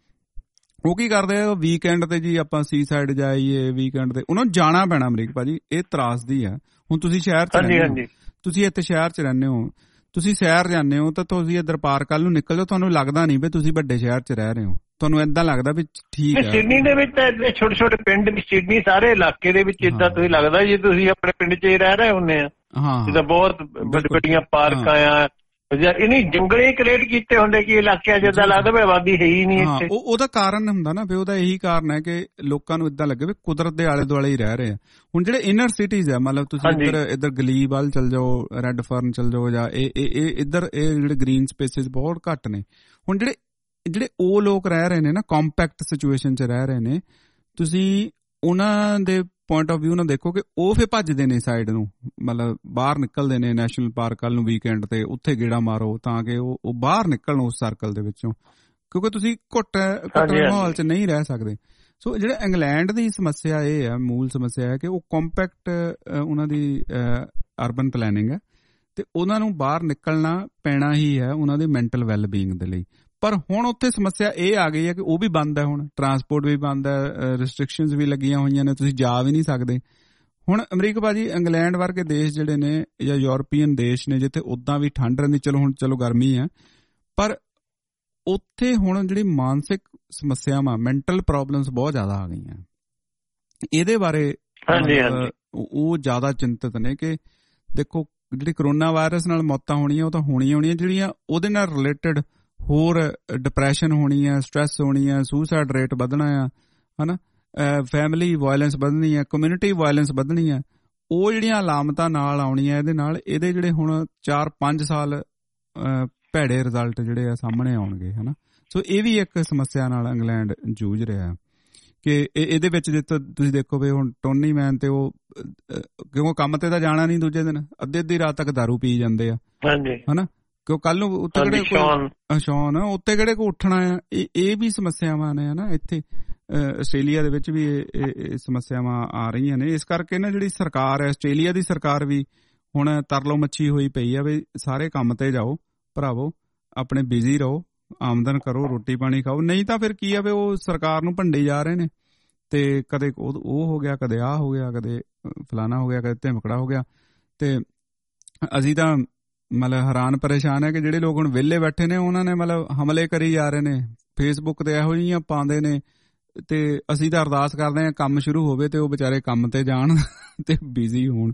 ਉਹ ਕੀ ਕਰਦੇ ਆ ਵੀਕਐਂਡ ਤੇ ਜੀ ਆਪਾਂ ਸੀ ਸਾਈਡ ਜਾਈਏ ਵੀਕਐਂਡ ਤੇ, ਉਹਨਾਂ ਨੂੰ ਜਾਣਾ ਪੈਣਾ। ਅਮਰੀਕ ਭਾਜੀ ਇਹ ਤਰਾਸਦੀ ਆ। ਹੁਣ ਤੁਸੀਂ ਸ਼ਹਿਰ ਚ ਰਹਿੰਦੇ ਹੋ, ਤੁਸੀਂ ਇੱਥੇ ਸ਼ਹਿਰ ਚ ਰਹਿੰਦੇ ਹੋ, ਤੁਸੀਂ ਸੈਰ ਜਾਂਦੇ ਹੋ ਤਾਂ ਤੁਸੀਂ ਇੱਧਰ ਪਾਰਕ ਵੱਲ ਨੂੰ ਨਿਕਲ ਜਾਓ, ਤੁਹਾਨੂੰ ਲੱਗਦਾ ਨਹੀਂ ਵੀ ਤੁਸੀਂ ਵੱਡੇ ਸ਼ਹਿਰ ਚ ਰਹਿ ਰਹੇ ਹੋ, ਤੁਹਾਨੂੰ ਏਦਾਂ ਲੱਗਦਾ ਵੀ ਠੀਕ ਹੈ। ਸਿਡਨੀ ਦੇ ਵਿੱਚ ਤਾਂ ਛੋਟੇ ਛੋਟੇ ਪਿੰਡ, ਸਿਡਨੀ ਸਾਰੇ ਇਲਾਕੇ ਦੇ ਵਿੱਚ ਏਦਾਂ ਤੁਸੀਂ ਲੱਗਦਾ ਜੀ ਤੁਸੀਂ ਆਪਣੇ ਪਿੰਡ ਚ ਹੀ ਰਹਿ ਰਹੇ ਹੁੰਦੇ ਆ। ਜਿੱਦਾਂ ਬਹੁਤ ਵੱਡੀ ਵੱਡੀਆਂ ਪਾਰਕਾਂ ਆ, ਇਹਨੀ ਜੰਗਲੇ ਕ੍ਰੀਏਟ ਕੀਤੇ ਹੁੰਦੇ ਕਿ ਇਲਾਕਿਆਂ ਚ ਏਦਾਂ ਲੱਗਦਾ ਵੀ ਆਬਾਦੀ ਹੈ ਹੀ ਨਹੀਂ ਇੱਥੇ। ਉਹਦਾ ਕਾਰਨ ਹੁੰਦਾ ਨਾ ਵੀ ਉਹਦਾ ਇਹੀ ਕਾਰਨ ਹੈ ਕਿ ਲੋਕਾਂ ਨੂੰ ਏਦਾਂ ਲੱਗੇ ਵੀ ਕੁਦਰਤ ਦੇ ਆਲੇ ਦੁਆਲੇ ਹੀ ਰਹਿ ਰਹੇ ਆ। ਹੁਣ ਜਿਹੜੇ ਇਨਰ ਸਿਟੀਜ਼ ਆ, ਮਤਲਬ ਤੁਸੀਂ ਇੱਧਰ ਇੱਧਰ ਗਲੀਬ ਵੱਲ ਚਲ ਜਾਓ, ਰੈਡ ਫਰਨ ਚਲ ਜਾਓ, ਜਾਂ ਇਹ ਇਹ ਇੱਧਰ ਇਹ ਜਿਹੜੇ ਗ੍ਰੀਨ ਸਪੇਸਿਸ ਬਹੁਤ ਘੱਟ ਨੇ। ਹੁਣ ਜਿਹੜੇ ਜਿਹੜੇ ਉਹ ਲੋਕ ਰਹਿ ਰਹੇ ਨੇ ਨਾ ਕੰਪੈਕਟ ਸਿਚੁਏਸ਼ਨ ਚ ਰਹਿ ਰਹੇ ਨੇ, ਤੁਸੀਂ ਉਹਨਾਂ ਦੇ ਪੁਆਇੰਟ ਆਫ ਵਿਊ ਨਾਲ ਦੇਖੋ ਕਿ ਉਹ ਫਿਰ ਭੱਜਦੇ ਨੇ ਸਾਈਡ ਨੂੰ, ਮਤਲਬ ਬਾਹਰ ਨਿਕਲਦੇ ਨੇ ਨੈਸ਼ਨਲ ਪਾਰਕ ਵੱਲ ਨੂੰ ਵੀਕਐਂਡ ਤੇ, ਉੱਥੇ ਗੇੜਾ ਮਾਰੋ ਤਾਂ ਕਿ ਉਹ ਉਹ ਬਾਹਰ ਨਿਕਲਣ ਉਸ ਸਰਕਲ ਦੇ ਵਿੱਚੋਂ, ਕਿਉਂਕਿ ਤੁਸੀਂ ਘੁੱਟ ਘੁੱਟ ਮਾਹੌਲ ਚ ਨਹੀਂ ਰਹਿ ਸਕਦੇ। ਸੋ ਜਿਹੜਾ ਇੰਗਲੈਂਡ ਦੀ ਸਮੱਸਿਆ ਇਹ ਹੈ, ਮੂਲ ਸਮੱਸਿਆ ਹੈ ਕਿ ਉਹ ਕੰਪੈਕਟ ਉਹਨਾਂ ਦੀ ਅਰਬਨ ਪਲੈਨਿੰਗ ਹੈ, ਤੇ ਉਹਨਾਂ ਨੂੰ ਬਾਹਰ ਨਿਕਲਣਾ ਪੈਣਾ ਹੀ ਹੈ ਉਹਨਾਂ ਦੇ ਮੈਂਟਲ ਵੈਲਬੀਇੰਗ ਦੇ ਲਈ। ਪਰ ਹੁਣ ਉੱਥੇ ਸਮੱਸਿਆ ਇਹ ਆ ਗਈ ਹੈ ਕਿ ਉਹ ਵੀ ਬੰਦ ਹੈ, ਹੁਣ ਟਰਾਂਸਪੋਰਟ ਵੀ ਬੰਦ ਹੈ, ਰਿਸਟ੍ਰਿਕਸ਼ਨਸ ਵੀ ਲੱਗੀਆਂ ਹੋਈਆਂ ਨੇ, ਤੁਸੀਂ ਜਾ ਵੀ ਨਹੀਂ ਸਕਦੇ। ਹੁਣ ਅਮਰੀਕਾ ਭਾਜੀ ਇੰਗਲੈਂਡ ਵਰਗੇ ਦੇਸ਼ ਜਿਹੜੇ ਨੇ ਜਾਂ ਯੂਰਪੀਅਨ ਦੇਸ਼ ਨੇ ਜਿੱਥੇ ਉੱਦਾਂ ਵੀ ਠੰਡ ਰਹਿੰਦੀ, ਚਲੋ ਹੁਣ ਚਲੋ ਗਰਮੀ ਹੈ, ਪਰ ਉੱਥੇ ਹੁਣ ਜਿਹੜੀ ਮਾਨਸਿਕ ਸਮੱਸਿਆਵਾਂ, ਮੈਂਟਲ ਪ੍ਰੋਬਲਮਸ ਬਹੁਤ ਜ਼ਿਆਦਾ ਆ ਗਈਆਂ। ਇਹਦੇ ਬਾਰੇ ਉਹ ਜ਼ਿਆਦਾ ਚਿੰਤਤ ਨੇ ਕਿ ਦੇਖੋ ਜਿਹੜੀ ਕਰੋਨਾ ਵਾਇਰਸ ਨਾਲ ਮੌਤਾਂ ਹੋਣੀਆਂ ਉਹ ਤਾਂ ਹੋਣੀਆਂ ਹੋਣੀਆਂ, ਜਿਹੜੀਆਂ ਉਹਦੇ ਨਾਲ ਰਿਲੇਟਡ ਹੋਰ ਡਿਪਰੈਸ਼ਨ ਹੋਣੀ ਹੈ, ਸਟ੍ਰੈਸ ਹੋਣੀ ਹੈ, ਸੁਸਾਈਡ ਰੇਟ ਵਧਣਾ ਆ, ਹਨਾ, ਫੈਮਿਲੀ ਵਾਇਲੈਂਸ ਵਧਣੀ ਹੈ, ਕਮਿਊਨਿਟੀ ਵਾਇਲੈਂਸ ਵਧਣੀ ਹੈ, ਉਹ ਜਿਹੜੀਆਂ ਅਲਾਮਤਾਂ ਨਾਲ ਆਉਣੀਆਂ ਇਹਦੇ ਨਾਲ, ਇਹਦੇ ਜਿਹੜੇ ਹੁਣ ਚਾਰ ਪੰਜ ਸਾਲ ਭੈੜੇ ਰਿਜ਼ਲਟ ਜਿਹੜੇ ਆ ਸਾਹਮਣੇ ਆਉਣਗੇ, ਹਨਾ। ਸੋ ਇਹ ਵੀ ਇੱਕ ਸਮੱਸਿਆ ਨਾਲ ਇੰਗਲੈਂਡ ਜੂਝ ਰਿਹਾ ਕਿ ਇਹਦੇ ਵਿੱਚ ਜੇ ਤੁਸੀਂ ਦੇਖੋ ਵੀ ਹੁਣ ਟੋਨੀ ਮੈਨ ਤੇ ਉਹ ਕਿਉਂ ਕੰਮ ਤੇ ਤਾਂ ਜਾਣਾ ਨਹੀਂ, ਦੂਜੇ ਦਿਨ ਅੱਧੀ ਅੱਧੀ ਰਾਤ ਤੱਕ ਦਾਰੂ ਪੀ ਜਾਂਦੇ ਆ, ਹਨਾ, ਕਿਉਂ ਕੱਲ ਨੂੰ ਉੱਤੇ ਕਿਹੜੇ ਸ਼ੌਨ ਉੱਤੇ ਕਿਹੜੇ ਕੋ ਉੱਠਣਾ ਆ। ਇਹ ਇਹ ਵੀ ਸਮੱਸਿਆਵਾਂ ਨੇ ਹਨਾ, ਇੱਥੇ ਆਸਟ੍ਰੇਲੀਆ ਦੇ ਵਿੱਚ ਵੀ ਇਹ ਸਮੱਸਿਆਵਾਂ ਆ ਰਹੀਆਂ ਨੇ। ਇਸ ਕਰਕੇ ਨਾ ਜਿਹੜੀ ਸਰਕਾਰ ਹੈ ਆਸਟ੍ਰੇਲੀਆ ਦੀ ਸਰਕਾਰ ਵੀ ਹੁਣ ਤਰਲੋ ਮੱਛੀ ਹੋਈ ਪਈ ਆ ਵੀ ਸਾਰੇ ਕੰਮ ਤੇ ਜਾਓ ਭਰਾਵੋ, ਆਪਣੇ ਬਿਜ਼ੀ ਰਹੋ, ਆਮਦਨ ਕਰੋ, ਰੋਟੀ ਪਾਣੀ ਖਾਓ, ਨਹੀਂ ਤਾਂ ਫਿਰ ਕੀ ਆ ਵੀ ਉਹ ਸਰਕਾਰ ਨੂੰ ਭੰਡੇ ਜਾ ਰਹੇ ਨੇ, ਤੇ ਕਦੇ ਉਹ ਹੋ ਗਿਆ, ਕਦੇ ਆਹ ਹੋ ਗਿਆ, ਕਦੇ ਫਲਾਣਾ ਹੋ ਗਿਆ, ਕਦੇ ਧਿਮਕੜਾ ਹੋ ਗਿਆ। ਤੇ ਅਸੀਂ ਤਾਂ ਮਤਲਬ ਹੈਰਾਨ ਪਰੇਸ਼ਾਨ ਹੈ ਕਿ ਜਿਹੜੇ ਲੋਕ ਹੁਣ ਵਿਹਲੇ ਬੈਠੇ ਨੇ ਉਹਨਾਂ ਨੇ ਮਤਲਬ ਹਮਲੇ ਕਰੀ ਜਾ ਰਹੇ ਨੇ, ਫੇਸਬੁੱਕ ਤੇ ਇਹੋ ਜਿਹੀਆਂ ਪਾਉਂਦੇ ਨੇ, ਤੇ ਅਸੀਂ ਤਾਂ ਅਰਦਾਸ ਕਰਦੇ ਹਾਂ ਕੰਮ ਸ਼ੁਰੂ ਹੋਵੇ ਤੇ ਉਹ ਵਿਚਾਰੇ ਕੰਮ ਤੇ ਜਾਣ ਤੇ ਬਿਜ਼ੀ ਹੋਣ।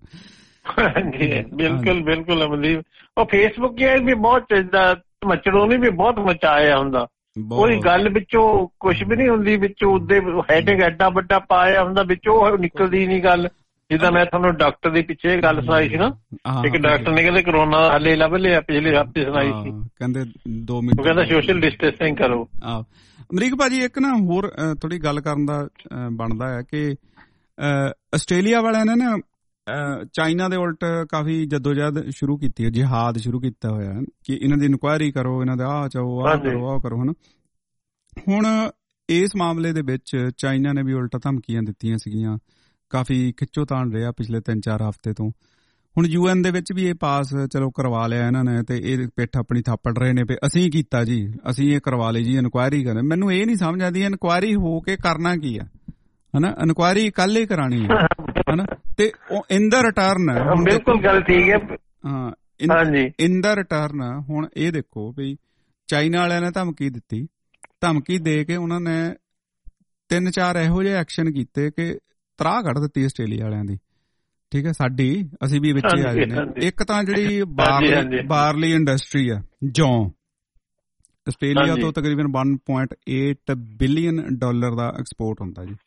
ਬਿਲਕੁਲ ਬਿਲਕੁਲ ਅਮਨਦੀਪ, ਉਹ ਫੇਸਬੁੱਕ ਵੀ ਬਹੁਤ ਮੱਚੜੋਂ ਵੀ ਬਹੁਤ ਮਚਾਇਆ ਹੁੰਦਾ, ਕੋਈ ਗੱਲ ਵਿੱਚੋਂ ਕੁਛ ਵੀ ਨਹੀਂ ਹੁੰਦੀ, ਵਿੱਚੋਂ ਉਹਦੇ ਹੈਡਿੰਗ ਐਡਾ ਵੱਡਾ ਪਾਇਆ ਹੁੰਦਾ, ਵਿੱਚੋਂ ਉਹ ਨਿਕਲਦੀ ਨਹੀਂ ਗੱਲ। ਜਿੱਦਾਂ ਮੈਂ ਤੁਹਾਨੂੰ ਡਾਕਟਰ ਦੇ ਪਿੱਛੇ ਗੱਲ ਸੁਣਾਈ ਸੀ ਨਾ, ਇੱਕ ਡਾਕਟਰ ਨੇ ਕਹਿੰਦੇ ਕਰੋਨਾ ਹਾਲੇ ਲੱਭ ਲਿਆ, ਪਿਛਲੇ ਹਫ਼ਤੇ ਸੁਣਾਈ ਸੀ, ਕਹਿੰਦੇ ਦੋ ਮਿੰਟ ਕਹਿੰਦਾ ਸੋਸ਼ਲ ਡਿਸਟੈਂਸਿੰਗ ਕਰੋ। ਅਮਰੀਕ ਭਾਜੀ ਇੱਕ ਨਾ ਹੋਰ ਥੋੜੀ ਗੱਲ ਕਰਨ ਦਾ ਬਣਦਾ ਹੈ ਕਿ ਆਸਟ੍ਰੇਲੀਆ ਵਾਲਿਆਂ ਨੇ ਨਾ ਚਾਈਨਾ ਦੇ ਉਲਟ ਕਾਫੀ ਜਦੋਜਹਿਦ ਸ਼ੁਰੂ ਕੀਤੀ ਹੈ, ਜਿਹਾਦ ਸ਼ੁਰੂ ਕੀਤਾ ਹੋਇਆ ਕਿ ਇਹਨਾਂ ਦੀ ਇਨਕੁਆਇਰੀ ਕਰੋ, ਇਹਨਾਂ ਦਾ ਆਹ ਚਾਹੋ, ਆਹ ਕਰੋ, ਆਹ ਕਰੋ, ਹਨਾ। ਹੁਣ ਇਸ ਮਾਮਲੇ ਦੇ ਵਿੱਚ ਚਾਈਨਾ ਨੇ ਵੀ ਉਲਟਾ ਧਮਕੀਆਂ ਦਿੱਤੀਆਂ ਸੀਗੀਆਂ ਕਾਫੀ ਖਿੱਚੋਤਾਣ ਰਿਹਾ ਪਿਛਲੇ ਤਿੰਨ ਚਾਰ ਹਫ਼ਤੇ ਤੋਂ। ਹੁਣ ਯੂ ਐਨ ਦੇ ਵਿੱਚ ਵੀ ਇਹ ਪਾਸ ਚਲੋ ਕਰਵਾ ਲਿਆ ਇਹਨਾਂ ਨੇ, ਤੇ ਇਹ ਪਿੱਠ ਆਪਣੀ ਥਾਪੜ ਰਹੇ ਨੇ ਵੀ ਅਸੀਂ ਕੀਤਾ ਜੀ, ਅਸੀਂ ਇਹ ਕਰਵਾ ਲਈ ਜੀ, ਇਨਕੁਆਇਰੀ ਕਰ। ਮੈਨੂੰ ਇਹ ਨਹੀਂ ਸਮਝ ਆਉਂਦੀ ਇਨਕੁਆਇਰੀ ਹੋ ਕੇ ਕਰਨਾ ਕੀ ਆ, ਹਨਾ? ਇਨਕੁਆਇਰੀ ਕੱਲ ਹੀ ਕਰਾਣੀ ਹੈ, ਹਨਾ? ਤੇ ਇਨ ਦਾ ਰਿਟਰਨ ਬਿਲਕੁਲ ਗੱਲ ਠੀਕ ਹੈ। ਹਾਂ, ਇਨ ਦਾ ਰਿਟਰਨ ਹੁਣ ਇਹ ਦੇਖੋ ਵੀ ਚਾਈਨਾ ਵਾਲਿਆਂ ਨੇ ਧਮਕੀ ਦਿੱਤੀ, ਧਮਕੀ ਦੇ ਕੇ ਉਹਨਾਂ ਨੇ ਤਿੰਨ ਚਾਰ ਇਹੋ ਜਿਹੇ ਐਕਸ਼ਨ ਕੀਤੇ ਕਿ ਤਰਾਹ ਕੱਢ ਦਿੱਤੀ ਆਸਟ੍ਰੇਲੀਆ ਵਾਲਿਆਂ ਦੀ। ਠੀਕ ਹੈ, ਸਾਡੀ ਅਸੀਂ ਵੀ ਵਿੱਚ ਆ ਜਾਂਦੇ। ਇੱਕ ਤਾਂ ਜਿਹੜੀ ਬਾਰਲੀ ਬਾਰਲੀ ਇੰਡਸਟਰੀ ਆ, ਜੌਂ, ਆਸਟ੍ਰੇਲੀਆ ਤੋਂ ਤਕਰੀਬਨ one point eight billion dollar ਦਾ ਐਕਸਪੋਰਟ ਹੁੰਦਾ ਜੀ।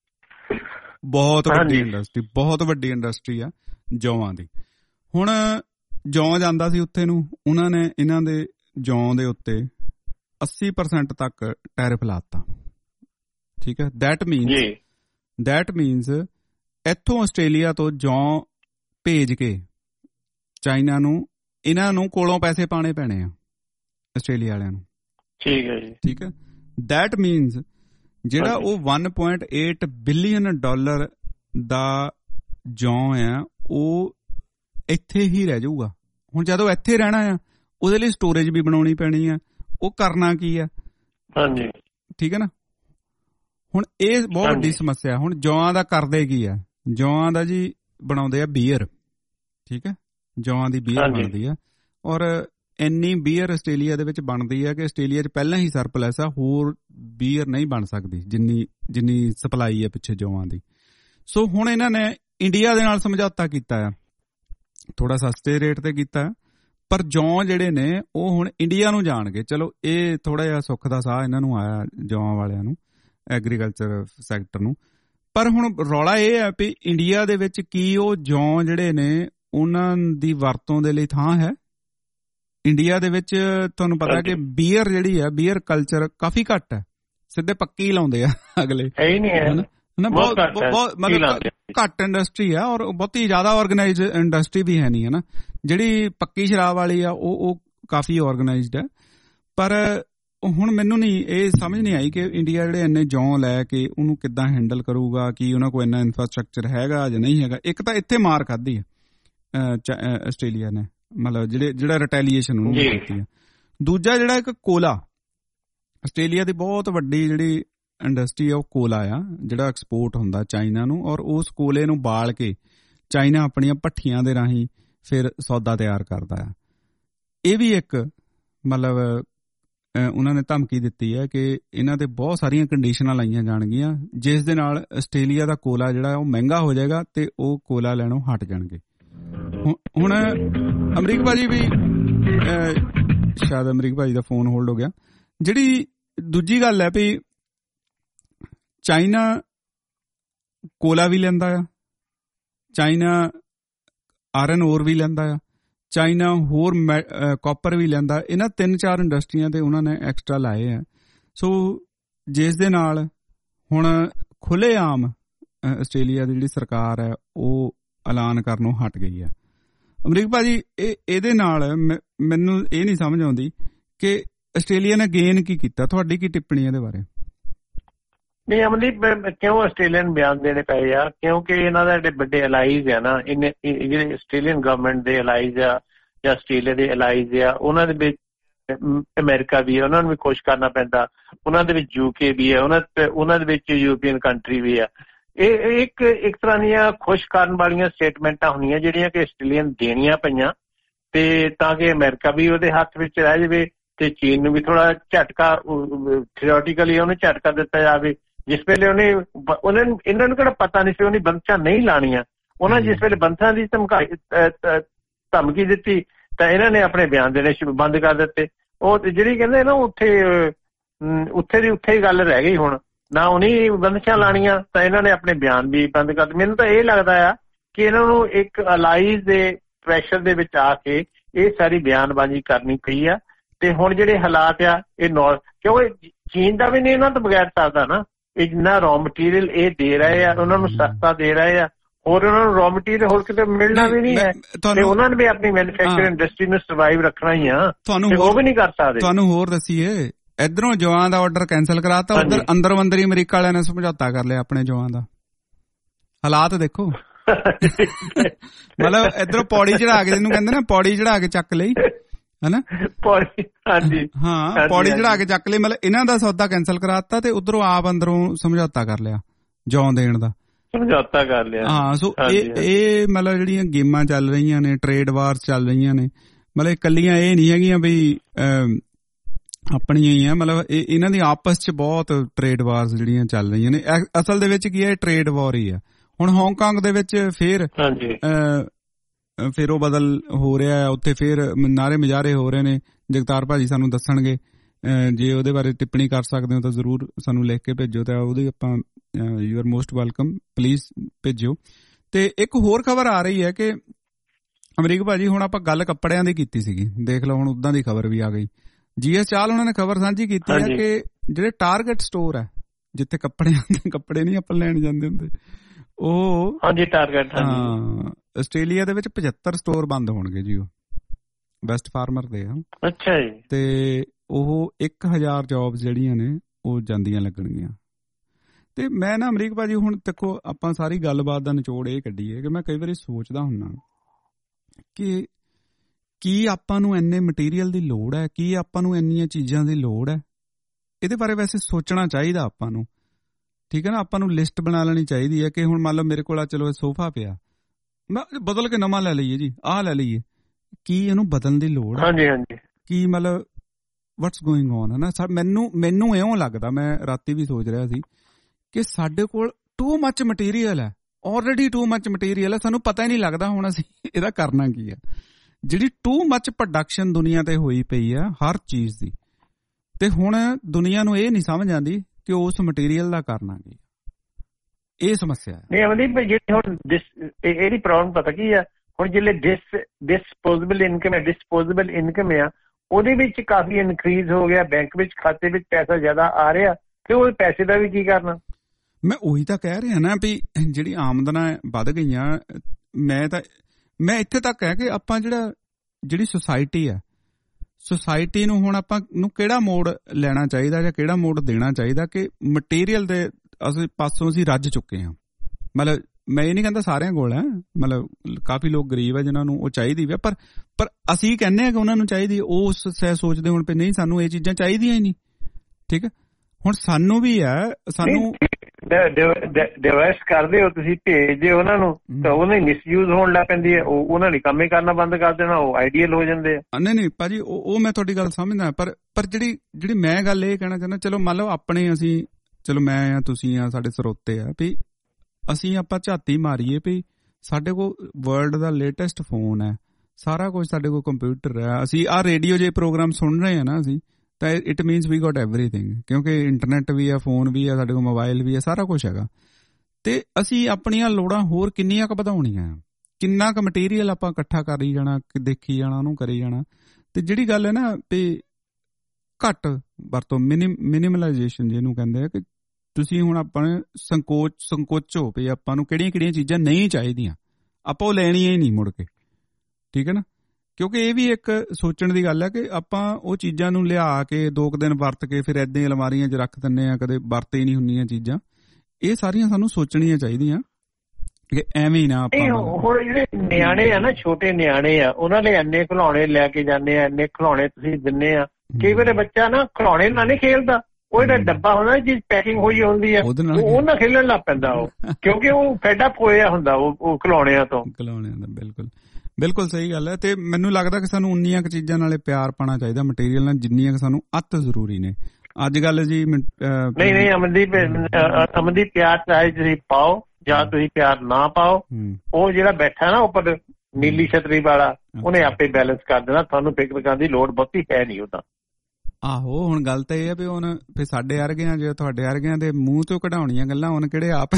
ਬਹੁਤ ਵੱਡੀ ਇੰਡਸਟਰੀ, ਬਹੁਤ ਵੱਡੀ ਇੰਡਸਟਰੀ ਆ ਜੌਆਂ ਦੀ। ਹੁਣ ਜੌਂ ਜਾਂਦਾ ਸੀ ਉੱਥੇ ਨੂੰ, ਉਹਨਾਂ ਨੇ ਇਹਨਾਂ ਦੇ ਜੌਂ ਦੇ ਉੱਤੇ ਅੱਸੀ ਪਰਸੈਂਟ ਤੱਕ ਟੈਰਿਫ ਲਾਤਾ। ਠੀਕ ਹੈ, ਦੈਟ ਮੀਨਸ ਦੈਟ ਮੀਨਸ ਇੱਥੋਂ ਆਸਟ੍ਰੇਲੀਆ ਤੋਂ ਜੌਂ ਭੇਜ ਕੇ ਚਾਈਨਾ ਨੂੰ ਇਹਨਾਂ ਨੂੰ ਕੋਲੋਂ ਪੈਸੇ ਪਾਣੇ ਪੈਣੇ ਆ ਆਸਟ੍ਰੇਲੀਆ ਵਾਲਿਆਂ ਨੂੰ। ਠੀਕ ਹੈ ਜੀ। ਠੀਕ ਹੈ, ਦੈਟ ਮੀਨਸ ਜਿਹੜਾ ਉਹ one point eight billion dollar ਦਾ ਜੌਂ ਆ ਉਹ ਇੱਥੇ ਹੀ ਰਹਿ ਜਾਊਗਾ। ਹੁਣ ਜਦੋਂ ਇੱਥੇ ਰਹਿਣਾ ਆ ਉਹਦੇ ਲਈ ਸਟੋਰੇਜ ਵੀ ਬਣਾਉਣੀ ਪੈਣੀ ਆ। ਉਹ ਕਰਨਾ ਕੀ ਆ? ਹਾਂਜੀ, ਠੀਕ ਹੈ ਨਾ। ਹੁਣ ਇਹ ਬਹੁਤ ਵੱਡੀ ਸਮੱਸਿਆ। ਹੁਣ ਜੌਆਂ ਦਾ ਕਰਦੇ ਕੀ ਆ? ਜੌਆਂ ਦਾ ਜੀ ਬਣਾਉਂਦੇ ਆ ਬੀਅਰ। ਠੀਕ ਹੈ, ਜੌਆਂ ਦੀ ਬੀਅਰ ਬਣਦੀ ਆ, ਔਰ ਇੰਨੀ ਬੀਅਰ ਆਸਟ੍ਰੇਲੀਆ ਦੇ ਵਿੱਚ ਬਣਦੀ ਆ ਕਿ ਆਸਟ੍ਰੇਲੀਆ 'ਚ ਪਹਿਲਾਂ ਹੀ ਸਰਪਲਸ ਆ, ਹੋਰ ਬੀਅਰ ਨਹੀਂ ਬਣ ਸਕਦੀ ਜਿੰਨੀ ਜਿੰਨੀ ਸਪਲਾਈ ਆ ਪਿੱਛੇ ਜੌਆਂ ਦੀ। ਸੋ ਹੁਣ ਇਹਨਾਂ ਨੇ ਇੰਡੀਆ ਦੇ ਨਾਲ ਸਮਝੌਤਾ ਕੀਤਾ ਆ, ਥੋੜਾ ਸਸਤੇ ਰੇਟ ਤੇ ਕੀਤਾ, ਪਰ ਜੌਂ ਜਿਹੜੇ ਨੇ ਉਹ ਹੁਣ ਇੰਡੀਆ ਨੂੰ ਜਾਣਗੇ। ਚਲੋ ਇਹ ਥੋੜਾ ਜਿਹਾ ਸੁੱਖ ਦਾ ਸਾਹ ਇਹਨਾਂ ਨੂੰ ਆਇਆ, ਜੌਆਂ ਵਾਲਿਆਂ ਨੂੰ, ਐਗਰੀਕਲਚਰ ਸੈਕਟਰ ਨੂੰ। ਪਰ ਹੁਣ ਰੌਲਾ ਇਹ ਹੈ ਵੀ ਇੰਡੀਆ ਦੇ ਵਿੱਚ ਕੀ ਉਹ ਜੌਂ ਜਿਹੜੇ ਨੇ ਉਹਨਾਂ ਦੀ ਵਰਤੋਂ ਦੇ ਲਈ ਥਾਂ ਹੈ? ਇੰਡੀਆ ਦੇ ਵਿੱਚ ਤੁਹਾਨੂੰ ਪਤਾ ਕਿ ਬੀਅਰ ਜਿਹੜੀ ਹੈ, ਬੀਅਰ ਕਲਚਰ ਕਾਫੀ ਘੱਟ ਹੈ, ਸਿੱਧੇ ਪੱਕੀ ਲਾਉਂਦੇ ਆ ਅਗਲੇ, ਮਤਲਬ ਘੱਟ ਇੰਡਸਟਰੀ ਆ, ਔਰ ਬਹੁਤੀ ਜ਼ਿਆਦਾ ਆਰਗੇਨਾਈਜ਼ਡ ਇੰਡਸਟਰੀ ਵੀ ਹੈ ਨਹੀਂ, ਹੈ ਨਾ। ਜਿਹੜੀ ਪੱਕੀ ਸ਼ਰਾਬ ਵਾਲੀ ਆ ਉਹ ਉਹ ਕਾਫੀ ਆਰਗੇਨਾਈਜ਼ਡ ਹੈ। ਪਰ ਹੁਣ ਮੈਨੂੰ ਨਹੀਂ ਇਹ ਸਮਝ ਨਹੀਂ ਆਈ ਕਿ ਇੰਡੀਆ ਜਿਹੜੇ ਇੰਨੇ ਜੌਂ ਲੈ ਕੇ ਉਹਨੂੰ ਕਿੱਦਾਂ ਹੈਂਡਲ ਕਰੂਗਾ, ਕਿ ਉਹਨਾਂ ਕੋਲ ਇੰਨਾ ਇਨਫਰਾਸਟਰਕਚਰ ਹੈਗਾ ਜਾਂ ਨਹੀਂ ਹੈਗਾ। ਇੱਕ ਤਾਂ ਇੱਥੇ ਮਾਰ ਖਾਧੀ ਹੈ ਆਸਟ੍ਰੇਲੀਆ ਨੇ, ਮਤਲਬ ਜਿਹੜੇ ਜਿਹੜਾ ਰਿਟੈਲੀਏਸ਼ਨ ਉਹਨੂੰ ਕੀਤੀ ਹੈ। ਦੂਜਾ ਜਿਹੜਾ ਇੱਕ ਕੋਲਾ, ਆਸਟ੍ਰੇਲੀਆ ਦੀ ਬਹੁਤ ਵੱਡੀ ਜਿਹੜੀ ਇੰਡਸਟਰੀ ਆ ਉਹ ਕੋਲਾ ਆ, ਜਿਹੜਾ ਐਕਸਪੋਰਟ ਹੁੰਦਾ ਚਾਈਨਾ ਨੂੰ, ਔਰ ਉਸ ਕੋਲੇ ਨੂੰ ਬਾਲ ਕੇ ਚਾਈਨਾ ਆਪਣੀਆਂ ਭੱਠੀਆਂ ਦੇ ਰਾਹੀਂ ਫਿਰ ਸੌਦਾ ਤਿਆਰ ਕਰਦਾ ਆ। ਇਹ ਵੀ ਇੱਕ ਮਤਲਬ ਉਹਨਾਂ ਨੇ ਧਮਕੀ ਦਿੱਤੀ ਹੈ ਕਿ ਇਹਨਾਂ ਤੇ ਬਹੁਤ ਸਾਰੀਆਂ ਕੰਡੀਸ਼ਨਾਂ ਲਾਈਆਂ ਜਾਣਗੀਆਂ ਜਿਸ ਦੇ ਨਾਲ ਆਸਟ੍ਰੇਲੀਆ ਦਾ ਕੋਲਾ ਜਿਹੜਾ ਉਹ ਮਹਿੰਗਾ ਹੋ ਜਾਏਗਾ ਤੇ ਉਹ ਕੋਲਾ ਲੈਣੋਂ ਹਟ ਜਾਣਗੇ। ਹੁਣ ਅਮਰੀਕ ਭਾਜੀ ਵੀ, ਸ਼ਾਇਦ ਅਮਰੀਕ ਭਾਜੀ ਦਾ ਫੋਨ ਹੋਲਡ ਹੋ ਗਿਆ। ਜਿਹੜੀ ਦੂਜੀ ਗੱਲ ਹੈ ਵੀ ਚਾਈਨਾ ਕੋਲਾ ਵੀ ਲੈਂਦਾ ਆ, ਚਾਈਨਾ ਆਇਰਨ ਔਰ ਵੀ ਲੈਂਦਾ ਆ, ਚਾਈਨਾ ਹੋਰ ਕਾਪਰ ਵੀ ਲੈਂਦਾ। ਇਹਨਾਂ ਤਿੰਨ ਚਾਰ ਇੰਡਸਟਰੀਆਂ ਤੇ ਉਹਨਾਂ ਨੇ ਐਕਸਟਰਾ ਲਾਏ ਆ। ਸੋ ਜਿਸ ਦੇ ਨਾਲ ਹੁਣ ਖੁੱਲ੍ਹੇਆਮ ਆਸਟ੍ਰੇਲੀਆ ਦੀ ਜਿਹੜੀ ਸਰਕਾਰ ਹੈ ਉਹ ਐਲਾਨ ਕਰਨੋਂ ਹਟ ਗਈ ਆ। ਅਮਰੀਕ ਭਾਜੀ, ਇਹ ਇਹਦੇ ਨਾਲ ਮੈਨੂੰ ਇਹ ਨਹੀਂ ਸਮਝ ਆਉਂਦੀ ਕਿ ਆਸਟ੍ਰੇਲੀਆ ਨੇ ਗੇਨ ਕੀ ਕੀਤਾ। ਤੁਹਾਡੀ ਕੀ ਟਿੱਪਣੀ ਇਹਦੇ ਬਾਰੇ? ਨਹੀਂ ਅਮਨਦੀਪ, ਕਿਉਂ ਆਸਟ੍ਰੇਲੀਅਨ ਬਿਆਨ ਦੇਣੇ ਪਏ ਆ? ਕਿਉਂਕਿ ਇਹਨਾਂ ਦਾ ਜਿਹੜੇ ਵੱਡੇ ਅਲਾਈਜ਼ ਆ ਨਾ, ਇਹਨੇ ਜਿਹੜੇ ਆਸਟ੍ਰੇਲੀਅਨ ਗਵਰਨਮੈਂਟ ਦੇ ਅਲਾਈਜ਼ ਆ ਜਾਂ ਆਸਟ੍ਰੇਲੀਆ ਦੇ ਅਲਾਈਜ਼ ਆ, ਉਹਨਾਂ ਦੇ ਵਿੱਚ ਅਮਰੀਕਾ ਵੀ ਹੈ, ਉਹਨਾਂ ਨੂੰ ਵੀ ਖੁਸ਼ ਕਰਨਾ ਪੈਂਦਾ। ਉਹਨਾਂ ਦੇ ਵਿੱਚ ਯੂਕੇ ਵੀ ਹੈ, ਉਹਨਾਂ ਉਹਨਾਂ ਦੇ ਵਿੱਚ ਯੂਰਪੀਅਨ ਕੰਟਰੀ ਵੀ ਆ। ਇਹ ਇੱਕ ਇੱਕ ਤਰ੍ਹਾਂ ਦੀਆਂ ਖੁਸ਼ ਕਰਨ ਵਾਲੀਆਂ ਸਟੇਟਮੈਂਟਾਂ ਹੁੰਦੀਆਂ ਜਿਹੜੀਆਂ ਕਿ ਆਸਟ੍ਰੇਲੀਅਨ ਦੇਣੀਆਂ ਪਈਆਂ, ਤੇ ਤਾਂ ਕਿ ਅਮਰੀਕਾ ਵੀ ਉਹਦੇ ਹੱਥ ਵਿੱਚ ਰਹਿ ਜਾਵੇ ਤੇ ਚੀਨ ਨੂੰ ਵੀ ਥੋੜਾ ਝਟਕਾ, ਥਿਓਰੀਟੀਕਲੀ ਉਹਨੂੰ ਝਟਕਾ ਦਿੱਤਾ ਜਾਵੇ। ਜਿਸ ਵੇਲੇ ਉਹਨੇ ਉਹਨਾਂ ਨੂੰ ਇਹਨਾਂ ਨੂੰ ਕਿਹੜਾ ਪਤਾ ਨਹੀਂ ਸੀ ਉਹਨੇ ਬੰਦਸ਼ਾਂ ਨਹੀਂ ਲਾਣੀਆਂ। ਉਹਨਾਂ ਜਿਸ ਵੇਲੇ ਬੰਦਸ਼ਾਂ ਦੀ ਧਮਕਾਈ ਧਮਕੀ ਦਿੱਤੀ ਤਾਂ ਇਹਨਾਂ ਨੇ ਆਪਣੇ ਬਿਆਨ ਦੇਣੇ ਸ਼ੁਰੂ ਬੰਦ ਕਰ ਦਿੱਤੇ। ਉਹ ਜਿਹੜੀ ਕਹਿੰਦੇ ਨਾ ਉੱਥੇ ਉੱਥੇ ਦੀ ਉੱਥੇ ਹੀ ਗੱਲ ਰਹਿ ਗਈ। ਹੁਣ ਨਾ ਉਹਨੀ ਬੰਦਸ਼ਾਂ ਲਾਣੀਆਂ ਤਾਂ ਇਹਨਾਂ ਨੇ ਆਪਣੇ ਬਿਆਨ ਵੀ ਬੰਦ ਕਰ ਦਿੱਤੇ। ਮੈਨੂੰ ਤਾਂ ਇਹ ਲੱਗਦਾ ਆ ਕਿ ਇਹਨਾਂ ਨੂੰ ਇੱਕ ਅਲਾਈਜ਼ ਦੇ ਪ੍ਰੈਸ਼ਰ ਦੇ ਵਿੱਚ ਆ ਕੇ ਇਹ ਸਾਰੀ ਬਿਆਨਬਾਜ਼ੀ ਕਰਨੀ ਪਈ ਆ। ਤੇ ਹੁਣ ਜਿਹੜੇ ਹਾਲਾਤ ਆ ਇਹ ਨੌ ਕਿਉਂਕਿ ਚੀਨ ਦਾ ਵੀ ਨਹੀਂ ਇਹਨਾਂ ਤੋਂ ਬਗੈਰ ਚੱਲਦਾ ਨਾ। ਇਹ ਜਿੰਨਾ ਰॉ ਮਟੀਰੀਅਲ ਇਹ ਦੇ ਰਹੇ ਆ, ਉਹਨਾਂ ਨੂੰ ਸਸਤਾ ਦੇ ਰਹੇ ਆ, ਹੋਰ ਉਹਨਾਂ ਨੂੰ ਰॉ ਮਟੀਰੀਅਲ ਹੋਰ ਕਿਤੇ ਮਿਲਣਾ ਵੀ ਨਹੀਂ ਹੈ ਤੇ ਉਹਨਾਂ ਨੇ ਵੀ ਆਪਣੀ ਮੈਨੂਫੈਕਚਰਿੰਗ ਇੰਡਸਟਰੀ ਨੂੰ ਸਰਵਾਈਵ ਰੱਖਣਾ ਹੀ ਆ, ਉਹ ਵੀ ਨਹੀਂ ਕਰ ਸਕਦੇ। ਤੁਹਾਨੂੰ ਹੋਰ ਦੱਸੀਏ, ਇਧਰੋਂ ਜਵਾਨ ਦਾ ਆਰਡਰ ਕੈਂਸਲ ਕਰਾਤਾ, ਉਧਰ ਅੰਦਰ ਅੰਦਰ ਹੀ ਅਮਰੀਕਾ ਵਾਲਿਆਂ ਨੇ ਸਮਝੌਤਾ ਕਰ ਲਿਆ ਆਪਣੇ ਜਵਾਨ ਦਾ। ਹਾਲਾਤ ਦੇਖੋ। ਮਤਲਬ ਇੱਧਰੋਂ ਪੌੜੀ ਚੜਾ ਕੇ, ਜਿਹਨੂੰ ਕਹਿੰਦੇ ਨਾ ਪੌੜੀ ਚੜਾ ਕੇ ਚੱਕ ਲਈ, ਹਨਾ, ਪੌੜੀ, ਹਾਂਜੀ ਹਾਂ, ਪੌੜੀ ਚੜਾ ਕੇ ਚੱਕ ਲਈ। ਮਤਲਬ ਇਹਨਾਂ ਦਾ ਸੌਦਾ ਕੈਂਸਲ ਕਰਾਤਾ ਤੇ ਉਧਰੋਂ ਆਪ ਅੰਦਰੋਂ ਸਮਝੌਤਾ ਕਰ ਲਿਆ ਜੌਂ ਦੇਣ ਦਾ, ਸਮਝੌਤਾ ਕਰ ਲਿਆ। ਹਾਂ, ਸੋ ਇਹ ਇਹ ਮਤਲਬ ਜਿਹੜੀਆਂ ਗੇਮਾਂ ਚੱਲ ਰਹੀਆਂ ਨੇ, ਟ੍ਰੇਡ ਵਾਰਸ ਚੱਲ ਰਹੀਆਂ ਨੇ, ਮਤਲਬ ਇਕੱਲੀਆਂ ਇਹ ਨਹੀਂ ਹੈਗੀਆਂ ਬਈ ਆਪਣੀਆਂ ਹੀ ਆ, ਮਤਲਬ ਇਹਨਾਂ ਦੀ ਆਪਸ ਚ ਬਹੁਤ ਟ੍ਰੇਡ ਵਾਰਸ ਜਿਹੜੀਆਂ ਚੱਲ ਰਹੀਆਂ ਨੇ। ਅਸਲ ਦੇ ਵਿੱਚ ਕੀ ਹੈ, ਟ੍ਰੇਡ ਵਾਰ ਹੀ ਆ। ਹੁਣ ਹਾਂਗਕਾਂਗ ਦੇ ਵਿੱਚ ਫੇਰ ਫੇਰ ਉਹ ਬਦਲ ਹੋ ਰਿਹਾ, ਉੱਥੇ ਫੇਰ ਨਾਰੇ ਮਜਾਰੇ ਹੋ ਰਹੇ ਨੇ। ਜਗਤਾਰ ਭਾਜੀ ਸਾਨੂੰ ਦੱਸਣਗੇ, ਜੇ ਉਹਦੇ ਬਾਰੇ ਟਿੱਪਣੀ ਕਰ ਸਕਦੇ ਹੋ ਤਾਂ ਜ਼ਰੂਰ ਸਾਨੂੰ ਲਿਖ ਕੇ ਭੇਜੋ, ਤਾਂ ਉਹਦੀ ਆਪਾਂ you are most welcome, please ਭੇਜੋ। ਤੇ ਇੱਕ ਹੋਰ ਖਬਰ ਆ ਰਹੀ ਹੈ ਕਿ ਅਮਰੀਕ ਭਾਜੀ, ਹੁਣ ਆਪਾਂ ਗੱਲ ਕੱਪੜਿਆਂ ਦੀ ਕੀਤੀ ਸੀਗੀ, ਦੇਖ ਲਓ ਹੁਣ ਉਦਾਂ ਦੀ ਖਬਰ ਵੀ ਆ ਗਈ। ਜੀ ਐਸ ਚਾਹਲ ਉਹਨਾਂ ਨੇ ਖਬਰ ਸਾਂਝੀ ਕੀਤੀ ਹੈ ਕਿ ਜਿਹੜੇ ਟਾਰਗੇਟ ਸਟੋਰ ਹੈ, ਜਿੱਥੇ ਕੱਪੜੇ ਕੱਪੜੇ ਨਹੀਂ ਆਪਾਂ ਲੈਣ ਜਾਂਦੇ ਹੁੰਦੇ, ਉਹ ਹਾਂਜੀ ਟਾਰਗੇਟ, ਹਾਂ, ਆਸਟ੍ਰੇਲੀਆ ਦੇ ਵਿੱਚ ਪਝੱਤਰ ਸਟੋਰ ਬੰਦ ਹੋਣਗੇ ਜੀ, ਉਹ ਬੈਸਟ ਫਾਰਮਰ ਦੇ ਆ। ਅੱਛਾ ਜੀ। ਤੇ ਉਹ ਇੱਕ ਹਜ਼ਾਰ ਜੌਬਸ ਜਿਹੜੀਆਂ ਨੇ ਉਹ ਜਾਂਦੀਆਂ ਲੱਗਣਗੀਆਂ। ਤੇ ਮੈਂ ਨਾ ਅਮਰੀਕ ਭਾਜੀ, ਹੁਣ ਦੇਖੋ ਆਪਾਂ ਸਾਰੀ ਗੱਲਬਾਤ ਦਾ ਨਿਚੋੜ ਇਹ ਕੱਢੀ ਹੈ ਕਿ ਮੈਂ ਕਈ ਵਾਰੀ ਸੋਚਦਾ ਹੁੰਦਾ ਕਿ ਕੀ ਆਪਾਂ ਨੂੰ ਇੰਨੇ ਮਟੀਰੀਅਲ ਦੀ ਲੋੜ ਹੈ, ਕੀ ਆਪਾਂ ਨੂੰ ਇੰਨੀਆਂ ਚੀਜ਼ਾਂ ਦੀ ਲੋੜ ਹੈ। ਇਹਦੇ ਬਾਰੇ ਵੈਸੇ ਸੋਚਣਾ ਚਾਹੀਦਾ ਆਪਾਂ ਨੂੰ, ਠੀਕ ਹੈ ਨਾ। ਆਪਾਂ ਨੂੰ ਲਿਸਟ ਬਣਾ ਲੈਣੀ ਚਾਹੀਦੀ ਹੈ ਕਿ ਹੁਣ ਮੰਨ ਲਓ ਮੇਰੇ ਕੋਲ ਆ, ਚਲੋ ਸੋਫਾ ਪਿਆ, ਮੈਂ ਬਦਲ ਕੇ ਨਵਾਂ ਲੈ ਲਈਏ ਜੀ, ਆਹ ਲੈ ਲਈਏ, ਕੀ ਇਹਨੂੰ ਬਦਲਣ ਦੀ ਲੋੜ ਹੈ? ਹਾਂਜੀ ਹਾਂਜੀ। ਕੀ ਮਤਲਬ ਵਟਸ ਗੋਇੰਗ ਔਨ, ਹੈ ਨਾ। ਮੈਨੂੰ ਮੈਨੂੰ ਇਉਂ ਲੱਗਦਾ, ਮੈਂ ਰਾਤੀ ਵੀ ਸੋਚ ਰਿਹਾ ਸੀ ਕਿ ਸਾਡੇ ਕੋਲ ਟੂ ਮੱਚ ਮਟੀਰੀਅਲ ਹੈ, ਆਲਰੇਡੀ ਟੂ ਮੱਚ ਮਟੀਰੀਅਲ ਹੈ, ਸਾਨੂੰ ਪਤਾ ਹੀ ਨਹੀਂ ਲੱਗਦਾ ਹੁਣ ਅਸੀਂ ਇਹਦਾ ਕਰਨਾ ਕੀ ਹੈ। ਜਿਹੜੀ ਟੂ ਮੱਚ ਪ੍ਰੋਡਕਸ਼ਨ ਦੁਨੀਆ ਤੇ ਹੋਈ ਪਈ ਆ ਹਰ ਚੀਜ਼ ਦੀ, ਤੇ ਹੁਣ ਦੁਨੀਆ ਨੂੰ ਇਹ ਨਹੀਂ ਸਮਝ ਆਉਂਦੀ ਕਿ ਉਸ ਮਟੀਰੀਅਲ ਦਾ ਕਰਨਾ ਕੀ। ਇਹ ਸਮੱਸਿਆ ਹੈ। ਨਹੀਂ ਅਮਨਦੀਪ, ਜਿਹੜੀ ਹੁਣ ਇਹਦੀ ਪ੍ਰੋਬਲਮ ਪਤਾ ਕੀ ਆ, ਹੁਣ ਜਿਹੜੇ ਡਿਸ ਡਿਸਪੋਜ਼ੇਬਲ ਇਨਕਮ ਹੈ, ਡਿਸਪੋਜ਼ੇਬਲ ਇਨਕਮ ਆ, ਉਹਦੇ ਵਿੱਚ ਕਾਫੀ ਇਨਕਰੀਜ਼ ਹੋ ਗਿਆ, ਬੈਂਕ ਵਿੱਚ ਖਾਤੇ ਵਿੱਚ ਪੈਸਾ ਜ਼ਿਆਦਾ ਆ ਰਿਹਾ, ਤੇ ਉਹ ਪੈਸੇ ਦਾ ਵੀ ਕੀ ਕਰਨਾ। ਮੈਂ ਉਹੀ ਤਾਂ ਕਹਿ ਰਿਹਾ ਨਾ ਵੀ ਜਿਹੜੀ ਆਮਦਨਾਂ ਵੱਧ ਗਈਆਂ, ਮੈਂ ਤਾਂ ਮੈਂ ਇੱਥੇ ਤੱਕ ਹੈ ਕਿ ਆਪਾਂ ਜਿਹੜਾ ਜਿਹੜੀ ਸੁਸਾਇਟੀ ਹੈ, ਸੁਸਾਇਟੀ ਨੂੰ ਹੁਣ ਆਪਾਂ ਨੂੰ ਕਿਹੜਾ ਮੋੜ ਲੈਣਾ ਚਾਹੀਦਾ ਜਾਂ ਕਿਹੜਾ ਮੋੜ ਦੇਣਾ ਚਾਹੀਦਾ ਕਿ ਮਟੀਰੀਅਲ ਦੇ ਅਸੀਂ ਪਾਸੋਂ ਅਸੀਂ ਰੱਜ ਚੁੱਕੇ ਹਾਂ। ਮਤਲਬ ਮੈਂ ਇਹ ਨਹੀਂ ਕਹਿੰਦਾ ਸਾਰਿਆਂ ਕੋਲ ਹੈ, ਮਤਲਬ ਕਾਫੀ ਲੋਕ ਗਰੀਬ ਹੈ ਜਿਨ੍ਹਾਂ ਨੂੰ ਉਹ ਚਾਹੀਦੀ ਵੀ, ਪਰ ਪਰ ਅਸੀਂ ਕਹਿੰਦੇ ਹਾਂ ਕਿ ਉਹਨਾਂ ਨੂੰ ਚਾਹੀਦੀ, ਉਹ ਸੋਚਦੇ ਹੁਣ ਵੀ ਨਹੀਂ ਸਾਨੂੰ ਇਹ ਚੀਜ਼ਾਂ ਚਾਹੀਦੀਆਂ ਹੀ ਨਹੀਂ, ਠੀਕ ਹੈ। ਹੁਣ ਸਾਨੂੰ ਵੀ ਹੈ, ਸਾਨੂੰ ਡਿਵਾਈਸ ਕਰਦੇ ਹੋ ਤੁਸੀਂ, ਭੇਜਦੇ ਉਹਨਾਂ ਨੂੰ, ਤਾਂ ਉਹਨਾਂ ਦੀ ਮਿਸਯੂਜ਼ ਹੋਣ ਲੱਗ ਪੈਂਦੀ ਹੈ, ਉਹ ਉਹਨਾਂ ਨੇ ਕੰਮ ਹੀ ਕਰਨਾ ਬੰਦ ਕਰ ਦੇਣਾ, ਉਹ ਆਈਡੀਅਲ ਹੋ ਜਾਂਦੇ ਆ। ਨਹੀਂ ਨਹੀਂ ਭਾਜੀ, ਉਹ ਮੈਂ ਤੁਹਾਡੀ ਗੱਲ ਸਮਝਦਾ, ਪਰ ਪਰ ਜਿਹੜੀ ਜਿਹੜੀ ਮੈਂ ਗੱਲ ਇਹ ਕਹਿਣਾ ਚਾਹੁੰਦਾ, ਚਲੋ ਮੰਨ ਲਓ ਆਪਣੇ ਅਸੀਂ, ਚਲੋ ਮੈਂ ਆ, ਤੁਸੀਂ ਆ, ਸਾਡੇ ਸਰੋਤੇ ਆ, ਵੀ ਅਸੀਂ ਆਪਾਂ ਝਾਤੀ ਮਾਰੀਏ ਵੀ ਸਾਡੇ ਕੋਲ ਵਰਲਡ ਦਾ ਲੇਟੈਸਟ ਫੋਨ ਹੈ, ਸਾਰਾ ਕੁਝ ਸਾਡੇ ਕੋਲ ਕੰਪਿਊਟਰ ਹੈ, ਅਸੀਂ ਆਹ ਰੇਡੀਓ ਜੇ ਪ੍ਰੋਗਰਾਮ ਸੁਣ ਰਹੇ ਹਾਂ ਨਾ ਅਸੀਂ, ਤਾਂ it means we got everything, ਕਿਉਂਕਿ ਇੰਟਰਨੈਟ ਵੀ ਆ, ਫੋਨ ਵੀ ਆ, ਸਾਡੇ ਕੋਲ ਮੋਬਾਈਲ ਵੀ ਆ, ਸਾਰਾ ਕੁਛ ਹੈਗਾ। ਤੇ ਅਸੀਂ ਆਪਣੀਆਂ ਲੋੜਾਂ ਹੋਰ ਕਿੰਨੀਆਂ ਕੁ ਵਧਾਉਣੀਆਂ, ਕਿੰਨਾ ਕੁ ਮਟੀਰੀਅਲ ਆਪਾਂ ਇਕੱਠਾ ਕਰੀ ਜਾਣਾ, ਦੇਖੀ ਜਾਣਾ, ਉਹਨੂੰ ਕਰੀ ਜਾਣਾ। ਤੇ ਜਿਹੜੀ ਗੱਲ ਹੈ ਨਾ ਵੀ ਘੱਟ ਵਰਤੋਂ, ਮਿਨੀ ਮਿਨੀਮਲਾਈਜੇਸ਼ਨ ਜਿਹਨੂੰ ਕਹਿੰਦੇ ਆ, ਕਿ ਤੁਸੀਂ ਹੁਣ ਆਪਣੇ ਸੰਕੋਚ ਸੰਕੋਚੋ ਵੀ ਆਪਾਂ ਨੂੰ ਕਿਹੜੀਆਂ ਕਿਹੜੀਆਂ ਚੀਜ਼ਾਂ ਨਹੀਂ ਚਾਹੀਦੀਆਂ, ਆਪਾਂ ਉਹ ਲੈਣੀਆਂ ਹੀ ਨਹੀਂ ਮੁੜ ਕੇ, ਠੀਕ ਹੈ ਨਾ। ਕਿਉਂਕਿ ਇਹ ਵੀ ਇੱਕ ਸੋਚਣ ਦੀ ਗੱਲ ਹੈ ਕਿ ਆਪਾਂ ਉਹ ਚੀਜ਼ਾਂ ਨੂੰ ਲਿਆ ਕੇ ਦੋ ਕੁ ਦਿਨ ਵਰਤ ਕੇ ਫਿਰ ਏਦਾਂ ਹੀ ਅਲਮਾਰੀਆਂ 'ਚ ਰੱਖ ਦਿੰਦੇ ਹਾਂ, ਕਦੇ ਵਰਤੇ ਹੀ ਨਹੀਂ ਹੁੰਦੀਆਂ ਚੀਜ਼ਾਂ। ਇਹ ਸਾਰੀਆਂ ਸਾਨੂੰ ਸੋਚਣੀਆਂ ਚਾਹੀਦੀਆਂ ਕਿ ਐਵੇਂ ਹੀ ਨਾ ਆਪਾਂ। ਹੁਣ ਜਿਹੜੇ ਨਿਆਣੇ ਆ ਨਾ, ਛੋਟੇ ਨਿਆਣੇ ਆ, ਉਹਨਾਂ ਨੇ ਇੰਨੇ ਖਿਡੌਣੇ ਲੈ ਕੇ ਜਾਂਦੇ ਆ, ਇੰਨੇ ਖਿਡੌਣੇ ਤੁਸੀਂ ਦਿੰਦੇ ਆ, ਕਈ ਵਾਰ ਬੱਚਾ ਨਾ ਖਿਡੌਣੇ ਨਾਲ ਨਹੀਂ ਖੇਲਦਾ, ਉਹ ਜਿਹੜਾ ਡੱਬਾ ਹੁੰਦਾ ਜਿਸ ਪੈਕਿੰਗ ਹੋਈ ਹੁੰਦੀ ਆ, ਉਹ ਨਾਲ ਖੇਲਣ ਲੱਗ ਪੈਂਦਾ ਉਹ, ਕਿਉਂਕਿ ਉਹ ਫੈਡ ਅਪ ਹੋਇਆ ਹੁੰਦਾ ਉਹ ਖਿਡੌਣਿਆਂ ਤੋਂ। ਖਿਡੌਣਿਆਂ ਦਾ ਬਿਲਕੁਲ ਬਿਲਕੁਲ ਸਹੀ ਗੱਲ ਹੈ। ਤੇ ਮੈਨੂੰ ਲੱਗਦਾ ਕਿ ਸਾਨੂੰ ਉਨੀਆਂ ਕੁ ਚੀਜ਼ਾਂ ਨਾਲੇ ਪਿਆਰ ਪਾਉਣਾ ਚਾਹੀਦਾ ਮਟੀਰੀਅਲ ਨਾਲ, ਜਿੰਨੀਆਂ ਕੁ ਸਾਨੂੰ ਅਤ ਜ਼ਰੂਰੀ ਨੇ ਅੱਜ ਕੱਲ ਜੀ। ਨਹੀਂ ਨਹੀਂ ਅਮਨਦੀਪ, ਅਮਨਦੀਪ ਪਿਆਰ ਚਾਹੇ ਤੁਸੀਂ ਪਾਓ ਜਾਂ ਤੁਸੀਂ ਪਿਆਰ ਨਾ ਪਾਓ, ਉਹ ਜਿਹੜਾ ਬੈਠਾ ਨਾ ਉੱਪਰ ਨੀਲੀ ਛਤਰੀ ਵਾਲਾ, ਉਹਨੇ ਆਪੇ ਬੈਲੈਂਸ ਕਰ ਦੇਣਾ, ਤੁਹਾਨੂੰ ਫਿਕਰ ਕਰਨ ਦੀ ਲੋੜ ਬਹੁਤੀ ਹੈ ਨਹੀਂ ਉਹਦਾ। ਆਹੋ, ਹੁਣ ਗੱਲ ਤਾਂ ਇਹ ਹੈ ਵੀ ਹੁਣ ਫਿਰ ਸਾਡੇ ਵਰਗਿਆਂ ਜੇ ਤੁਹਾਡੇ ਵਰਗਿਆਂ ਦੇ ਮੂੰਹ ਤੋਂ ਕਢਾਉਣੀਆਂ ਗੱਲਾਂ, ਹੁਣ ਕਿਹੜੇ ਆਪ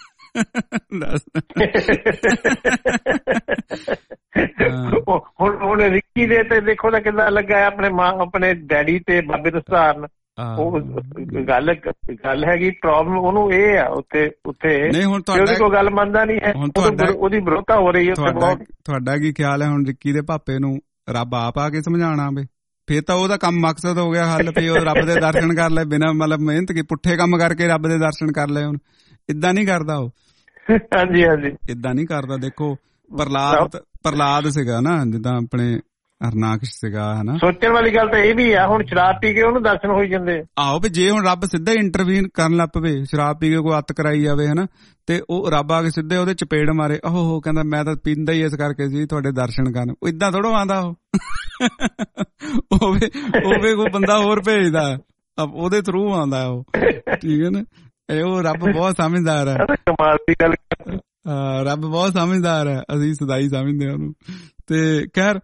ਹੁਣ ਹੁਣ ਰਿੱਕੀ ਦੇ ਤੇ ਦੇਖੋ ਤਾਂ ਕਿੱਦਾਂ ਲੱਗਾ ਆਪਣੇ ਮਾਂ ਆਪਣੇ ਡੈਡੀ ਤੇ ਬਾਬੇ ਤੋਂ ਸਹਾਰਨ। ਉਹ ਗੱਲ ਗੱਲ ਹੈਗੀ, ਪ੍ਰੋਬਲਮ ਉਹਨੂੰ ਇਹ ਆ ਉੱਥੇ ਉੱਥੇ ਉਹਦੀ ਕੋਈ ਗੱਲ ਮੰਨਦਾ ਨਹੀਂ ਹੈ, ਉਹਦੀ ਵਿਰੋਧਤਾ ਹੋ ਰਹੀ ਹੈ। ਤੁਹਾਡਾ ਕੀ ਖਿਆਲ ਹੈ ਹੁਣ ਰਿੱਕੀ ਦੇ ਭਾਪੇ ਨੂੰ ਰੱਬ ਆਪ ਆ ਕੇ ਸਮਝਾਉਣਾ ਵੇ, ਫੇਰ ਤਾਂ ਉਹਦਾ ਕੰਮ ਮਕਸਦ ਹੋ ਗਿਆ ਹੱਲ, ਫੇਰ ਉਹ ਰੱਬ ਦੇ ਦਰਸ਼ਨ ਕਰ ਲਏ ਬਿਨਾਂ ਮਤਲਬ ਮਿਹਨਤ ਕੀ, ਪੁੱਠੇ ਕੰਮ ਕਰਕੇ ਰੱਬ ਦੇ ਦਰਸ਼ਨ ਕਰ ਲਏ। ਹੁਣ ਏਦਾਂ ਨਹੀਂ ਕਰਦਾ ਉਹ, ਹਾਂਜੀ ਹਾਂਜੀ ਇਦਾਂ ਨਹੀਂ ਕਰਦਾ। ਦੇਖੋ ਪ੍ਰਹਲਾਦ ਪ੍ਰਹਲਾਦ ਸੀਗਾ ਨਾ, ਜਿੱਦਾਂ ਆਪਣੇ ਹਰਨਾਕਸ਼ ਸੀਗਾ, ਹਨਾ। ਸੋਚਣ ਵਾਲੀ ਗੱਲ ਤਾਂ ਇਹ ਵੀ ਆ, ਹੁਣ ਸ਼ਰਾਬ ਪੀ ਕੇ ਉਹਨੂੰ ਦਰਸ਼ਨ ਹੋਈ ਜਾਂਦੇ। ਆਹੋ ਵੀ ਜੇ ਹੁਣ ਰੱਬ ਸਿੱਧਾ ਹੀ ਇੰਟਰਵੀਨ ਕਰਨ ਲੱਗ ਪਵੇ, ਸ਼ਰਾਬ ਪੀ ਕੇ ਕੋਈ ਅੱਤ ਕਰਾਈ ਜਾਵੇ, ਹਨਾ, ਤੇ ਉਹ ਰੱਬ ਆ ਕੇ ਸਿੱਧੇ ਉਹਦੇ ਚਪੇੜ ਮਾਰੇ, ਉਹ ਕਹਿੰਦਾ ਮੈਂ ਤਾਂ ਪੀਂਦਾ ਹੀ ਇਸ ਕਰਕੇ ਸੀ ਤੁਹਾਡੇ ਦਰਸ਼ਨ ਕਰਨ। ਉਹ ਏਦਾਂ ਥੋੜ੍ਹਾ ਆਉਂਦਾ, ਉਹ ਹੋਵੇ ਹੋਵੇ ਕੋਈ ਬੰਦਾ ਹੋਰ ਭੇਜਦਾ, ਉਹਦੇ ਥਰੂ ਆਉਂਦਾ ਉਹ, ਠੀਕ ਹੈ ਨਾ। ਇਹ ਉਹ ਰੱਬ ਬਹੁਤ ਸਮਝਦਾਰ ਹੈ, ਕਮਾਲ ਦੀ ਗੱਲ। ਰੱਬ ਬਹੁਤ ਸਮਝਦਾਰ ਹੈ, ਅਸੀਂ ਸਦਾਈ ਸਮਝਦੇ ਉਹਨੂੰ। ਤੇ ਖੈਰ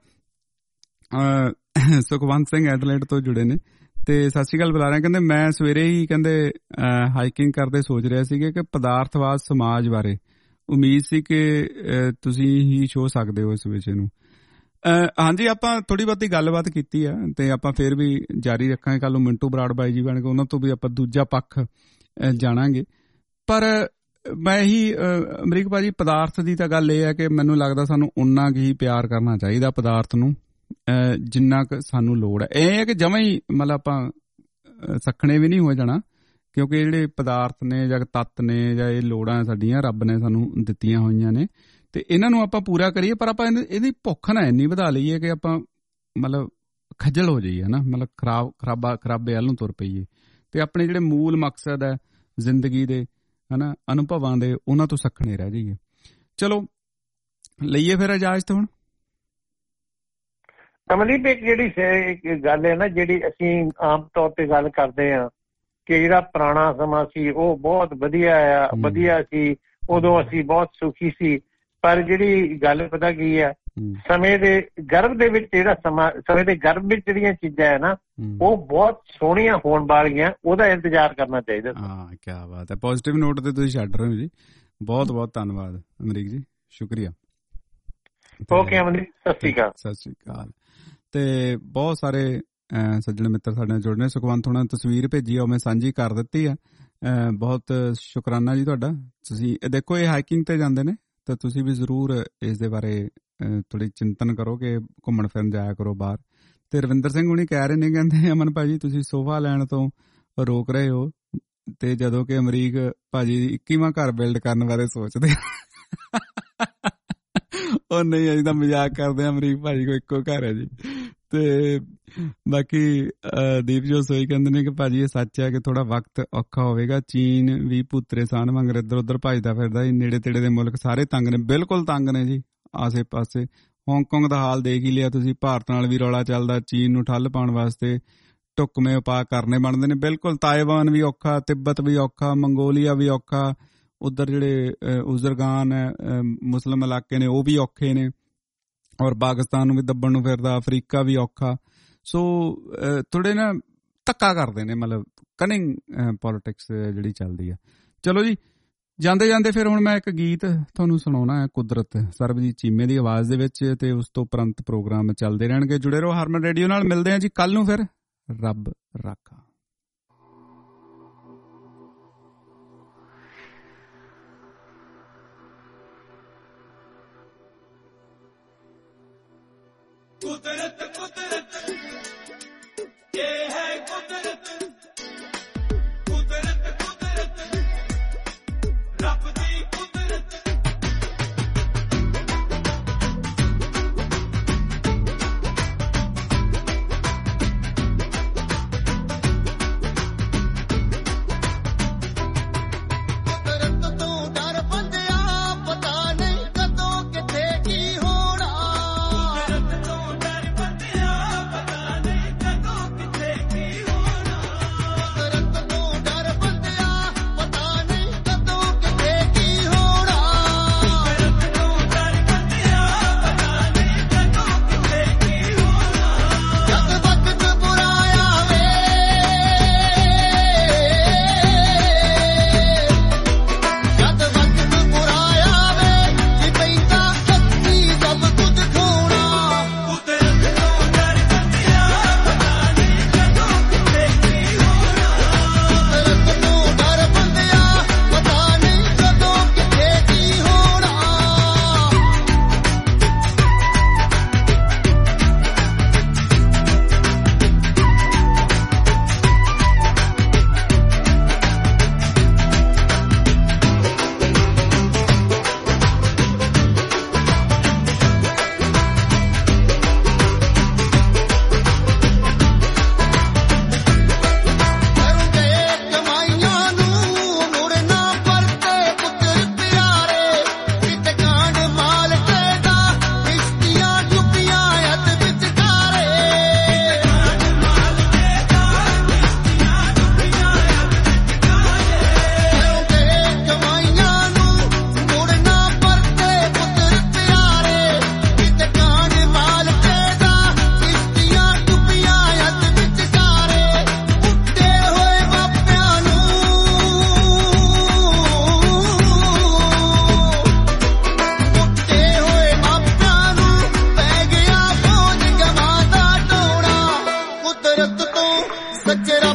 ਸੁਖਵੰਤ ਸਿੰਘ ਐਡਲੇਟ ਤੋਂ ਜੁੜੇ ਨੇ ਤੇ ਸਤਿ ਸ਼੍ਰੀ ਅਕਾਲ ਬੁਲਾ ਰਹੇ। ਕਹਿੰਦੇ ਮੈਂ ਸਵੇਰੇ ਹੀ ਕਹਿੰਦੇ ਹਾਈਕਿੰਗ ਕਰਦੇ ਸੋਚ ਰਿਹਾ ਸੀਗਾ ਕਿ ਪਦਾਰਥਵਾਦ ਸਮਾਜ ਬਾਰੇ, ਉਮੀਦ ਸੀ ਕਿ ਤੁਸੀਂ ਹੀ ਛੋ ਸਕਦੇ ਹੋ ਇਸ ਵਿਸ਼ੇ ਨੂੰ। ਹਾਂਜੀ, ਆਪਾਂ ਥੋੜੀ ਬਹੁਤੀ ਗੱਲਬਾਤ ਕੀਤੀ ਆ ਤੇ ਆਪਾਂ ਫੇਰ ਵੀ ਜਾਰੀ ਰੱਖਾਂਗੇ। ਕੱਲ ਨੂੰ ਮਿੰਟੂ ਬਰਾੜ ਬਾਈ ਜੀ ਬਣ ਕੇ ਉਹਨਾਂ ਤੋਂ ਵੀ ਆਪਾਂ ਦੂਜਾ ਪੱਖ ਜਾਣਾਂਗੇ। ਪਰ ਮੈਂ ਇਹੀ ਅਮਰੀਕ ਭਾਜੀ, ਪਦਾਰਥ ਦੀ ਤਾਂ ਗੱਲ ਇਹ ਹੈ ਕਿ ਮੈਨੂੰ ਲੱਗਦਾ ਸਾਨੂੰ ਉਨਾ ਹੀ ਪਿਆਰ ਕਰਨਾ ਚਾਹੀਦਾ ਪਦਾਰਥ ਨੂੰ ਜਿੰਨਾ ਕੁ ਸਾਨੂੰ ਲੋੜ ਹੈ। ਇਹ ਹੈ ਕਿ ਜਮਾਂ ਹੀ ਮਤਲਬ ਆਪਾਂ ਸੱਖਣੇ ਵੀ ਨਹੀਂ ਹੋ ਜਾਣਾ, ਕਿਉਂਕਿ ਜਿਹੜੇ ਪਦਾਰਥ ਨੇ ਜਾਂ ਤੱਤ ਨੇ ਜਾਂ ਇਹ ਲੋੜਾਂ ਸਾਡੀਆਂ ਰੱਬ ਨੇ ਸਾਨੂੰ ਦਿੱਤੀਆਂ ਹੋਈਆਂ ਨੇ ਤੇ ਇਹਨਾਂ ਨੂੰ ਆਪਾਂ ਪੂਰਾ ਕਰੀਏ। ਪਰ ਆਪਾਂ ਇਹਦੀ ਭੁੱਖ ਨਾ ਇੰਨੀ ਵਧਾ ਲਈਏ ਕਿ ਆਪਾਂ ਮਤਲਬ ਖੱਜਲ ਹੋ ਜਾਈਏ ਨਾ, ਮਤਲਬ ਖਰਾਬ ਖਰਾਬਾ ਖਰਾਬੇ ਵੱਲ ਨੂੰ ਤੁਰ ਪਈਏ ਤੇ ਆਪਣੇ ਜਿਹੜੇ ਮੂਲ ਮਕਸਦ ਹੈ ਜ਼ਿੰਦਗੀ ਦੇ, ਹਨਾ, ਅਨੁਭਵਾਂ ਦੇ, ਉਹਨਾਂ ਤੋਂ ਸੱਖਣੇ ਰਹਿ ਜਾਈਏ। ਚਲੋ ਲਈਏ ਫਿਰ ਇਜਾਜ਼ਤ ਹੁਣ। ਅਮਨਦੀਪ, ਇੱਕ ਜਿਹੜੀ ਗੱਲ ਹੈ ਨਾ, ਜਿਹੜੀ ਅਸੀਂ ਆਮ ਤੌਰ ਤੇ ਗੱਲ ਕਰਦੇ ਹਾਂ ਕਿ ਜਿਹੜਾ ਪੁਰਾਣਾ ਸਮਾਂ ਸੀ ਉਹ ਬਹੁਤ ਵਧੀਆ ਆ, ਵਧੀਆ ਸੀ, ਉਦੋਂ ਅਸੀਂ ਬਹੁਤ ਸੁਖੀ ਸੀ। ਪਰ ਜਿਹੜੀ ਗੱਲ ਪਤਾ ਕੀ ਹੈ, ਸਮੇਂ ਦੇ ਗਰਭ ਦੇ ਵਿੱਚ ਜਿਹੜਾ ਸਮਾਂ, ਸਮੇਂ ਦੇ ਗਰਭ ਵਿੱਚ ਜਿਹੜੀਆਂ ਚੀਜ਼ਾਂ ਹੈ ਨਾ, ਉਹ ਬਹੁਤ ਸੋਹਣੀਆਂ ਹੋਣ ਵਾਲੀਆਂ, ਉਹਦਾ ਇੰਤਜ਼ਾਰ ਕਰਨਾ ਚਾਹੀਦਾ। ਹਾਂ, ਕੀ ਬਾਤ ਹੈ। ਪੋਜ਼ਿਟਿਵ ਨੋਟ ਤੇ ਤੁਸੀਂ ਛੱਡ ਰਹੇ ਹੋ ਜੀ। ਬਹੁਤ ਬਹੁਤ ਧੰਨਵਾਦ ਅਮਰੀਕ ਜੀ, ਸ਼ੁਕਰੀਆ। ਓਕੇ ਅਮਰੀਕ, ਸਤਿ ਸ਼੍ਰੀ ਅਕਾਲ। ਸਤਿ ਸ਼੍ਰੀ ਅਕਾਲ। ਤੇ ਬਹੁਤ ਸਾਰੇ ਸੱਜਣ ਮਿੱਤਰ ਸਾਡੇ ਨਾਲ ਜੁੜਨੇ। ਸੁਖਵੰਤ ਹੋਣਾ ਤਸਵੀਰ ਭੇਜੀ ਆ, ਉਹ ਮੈਂ ਸਾਂਝੀ ਕਰ ਦਿੱਤੀ ਆ। ਬਹੁਤ ਸ਼ੁਕਰਾਨਾ ਜੀ ਤੁਹਾਡਾ। ਤੁਸੀਂ ਦੇਖੋ, ਇਹ ਹਾਈਕਿੰਗ ਤੇ ਜਾਂਦੇ ਨੇ ਤਾਂ ਤੁਸੀਂ ਵੀ ਜ਼ਰੂਰ ਇਸ ਦੇ ਬਾਰੇ ਥੋੜੀ ਚਿੰਤਨ ਕਰੋ ਕਿ ਘੁੰਮਣ ਫਿਰਨ ਜਾਇਆ ਕਰੋ ਬਾਹਰ। ਤੇ ਰਵਿੰਦਰ ਸਿੰਘ ਹੁਣੀ ਕਹਿ ਰਹੇ ਨੇ, ਕਹਿੰਦੇ ਅਮਨ ਭਾਜੀ ਤੁਸੀਂ ਸੋਫਾ ਲੈਣ ਤੋਂ ਰੋਕ ਰਹੇ ਹੋ ਤੇ ਜਦੋਂ ਕਿ ਅਮਰੀਕ ਭਾਜੀ ਇੱਕੀਵਾਂ ਘਰ ਬਿਲਡ ਕਰਨ ਬਾਰੇ ਸੋਚਦੇ। ਉਹ ਨਹੀਂ, ਅਸੀਂ ਤਾਂ ਮਜ਼ਾਕ ਕਰਦੇ ਹਾਂ, ਅਮਰੀਕ ਭਾਜੀ ਕੋਲ ਇੱਕੋ ਘਰ ਹੈ ਜੀ। ਤੇ ਬਾਕੀ ਦੀਪਜੋਤ ਸੋਈ ਕਹਿੰਦੇ ਨੇ ਕਿ ਭਾਜੀ ਇਹ ਸੱਚ ਹੈ ਕਿ ਥੋੜਾ ਵਕਤ ਔਖਾ ਹੋਵੇਗਾ, ਚੀਨ ਵੀ ਭੂਤਰੇ ਸਾਨ ਵਾਂਗ ਇੱਧਰ ਉੱਧਰ ਭੱਜਦਾ ਫਿਰਦਾ, ਨੇੜੇ ਤੇੜੇ ਦੇ ਮੁਲਕ ਸਾਰੇ ਤੰਗ ਨੇ। ਬਿਲਕੁਲ ਤੰਗ ਨੇ ਜੀ, ਆਸੇ ਪਾਸੇ। ਹਾਂਗਕਾਂਗ ਦਾ ਹਾਲ ਦੇਖ ਹੀ ਲਿਆ ਤੁਸੀਂ, ਭਾਰਤ ਨਾਲ ਵੀ ਰੌਲਾ ਚੱਲਦਾ, ਚੀਨ ਨੂੰ ਠੱਲ ਪਾਉਣ ਵਾਸਤੇ ਢੁਕਵੇਂ ਉਪਾਅ ਕਰਨੇ ਬਣਦੇ ਨੇ। ਬਿਲਕੁਲ ਤਾਇਵਾਨ ਵੀ ਔਖਾ, ਤਿੱਬਤ ਵੀ ਔਖਾ, ਮੰਗੋਲੀਆ ਵੀ ਔਖਾ, ਉੱਧਰ ਜਿਹੜੇ ਉਜ਼ਰਗਾਨ ਹੈ ਮੁਸਲਿਮ ਇਲਾਕੇ ਨੇ ਉਹ ਵੀ ਔਖੇ ਨੇ, ਔਰ ਪਾਕਿਸਤਾਨ ਨੂੰ ਵੀ ਦੱਬਣ ਨੂੰ ਫਿਰਦਾ, ਅਫਰੀਕਾ ਵੀ ਔਖਾ। ਸੋ ਥੋੜੇ ਨਾ ਧੱਕਾ ਕਰਦੇ ਨੇ, ਮਤਲਬ ਕਨਿੰਗ ਪੋਲੀਟਿਕਸ ਜਿਹੜੀ ਚੱਲਦੀ ਆ। ਚਲੋ ਜੀ, ਜਾਂਦੇ ਜਾਂਦੇ ਫਿਰ ਹੁਣ ਮੈਂ ਇੱਕ ਗੀਤ ਤੁਹਾਨੂੰ ਸੁਣਾਉਣਾ ਹੈ, ਕੁਦਰਤ, ਸਰਬਜੀਤ ਚੀਮੇ ਦੀ ਆਵਾਜ਼ ਦੇ ਵਿੱਚ, ਤੇ ਉਸ ਤੋਂ ਉਪਰੰਤ ਪ੍ਰੋਗਰਾਮ ਚੱਲਦੇ ਰਹਿਣਗੇ। ਜੁੜੇ ਰਹੋ ਹਰਮਨ ਰੇਡੀਓ ਨਾਲ। ਮਿਲਦੇ ਹਾਂ ਜੀ ਕੱਲ ਨੂੰ ਫਿਰ। ਰੱਬ ਰਾਖਾ। कुदरत कुदरत ये है कुदरत, कुदरत कुदरत रब दी कुदरत। कुदरत तो डर बंदिया पता नहीं कदों किथे की होना, कुदरत तो डर बंदिया ਬੱਚੇ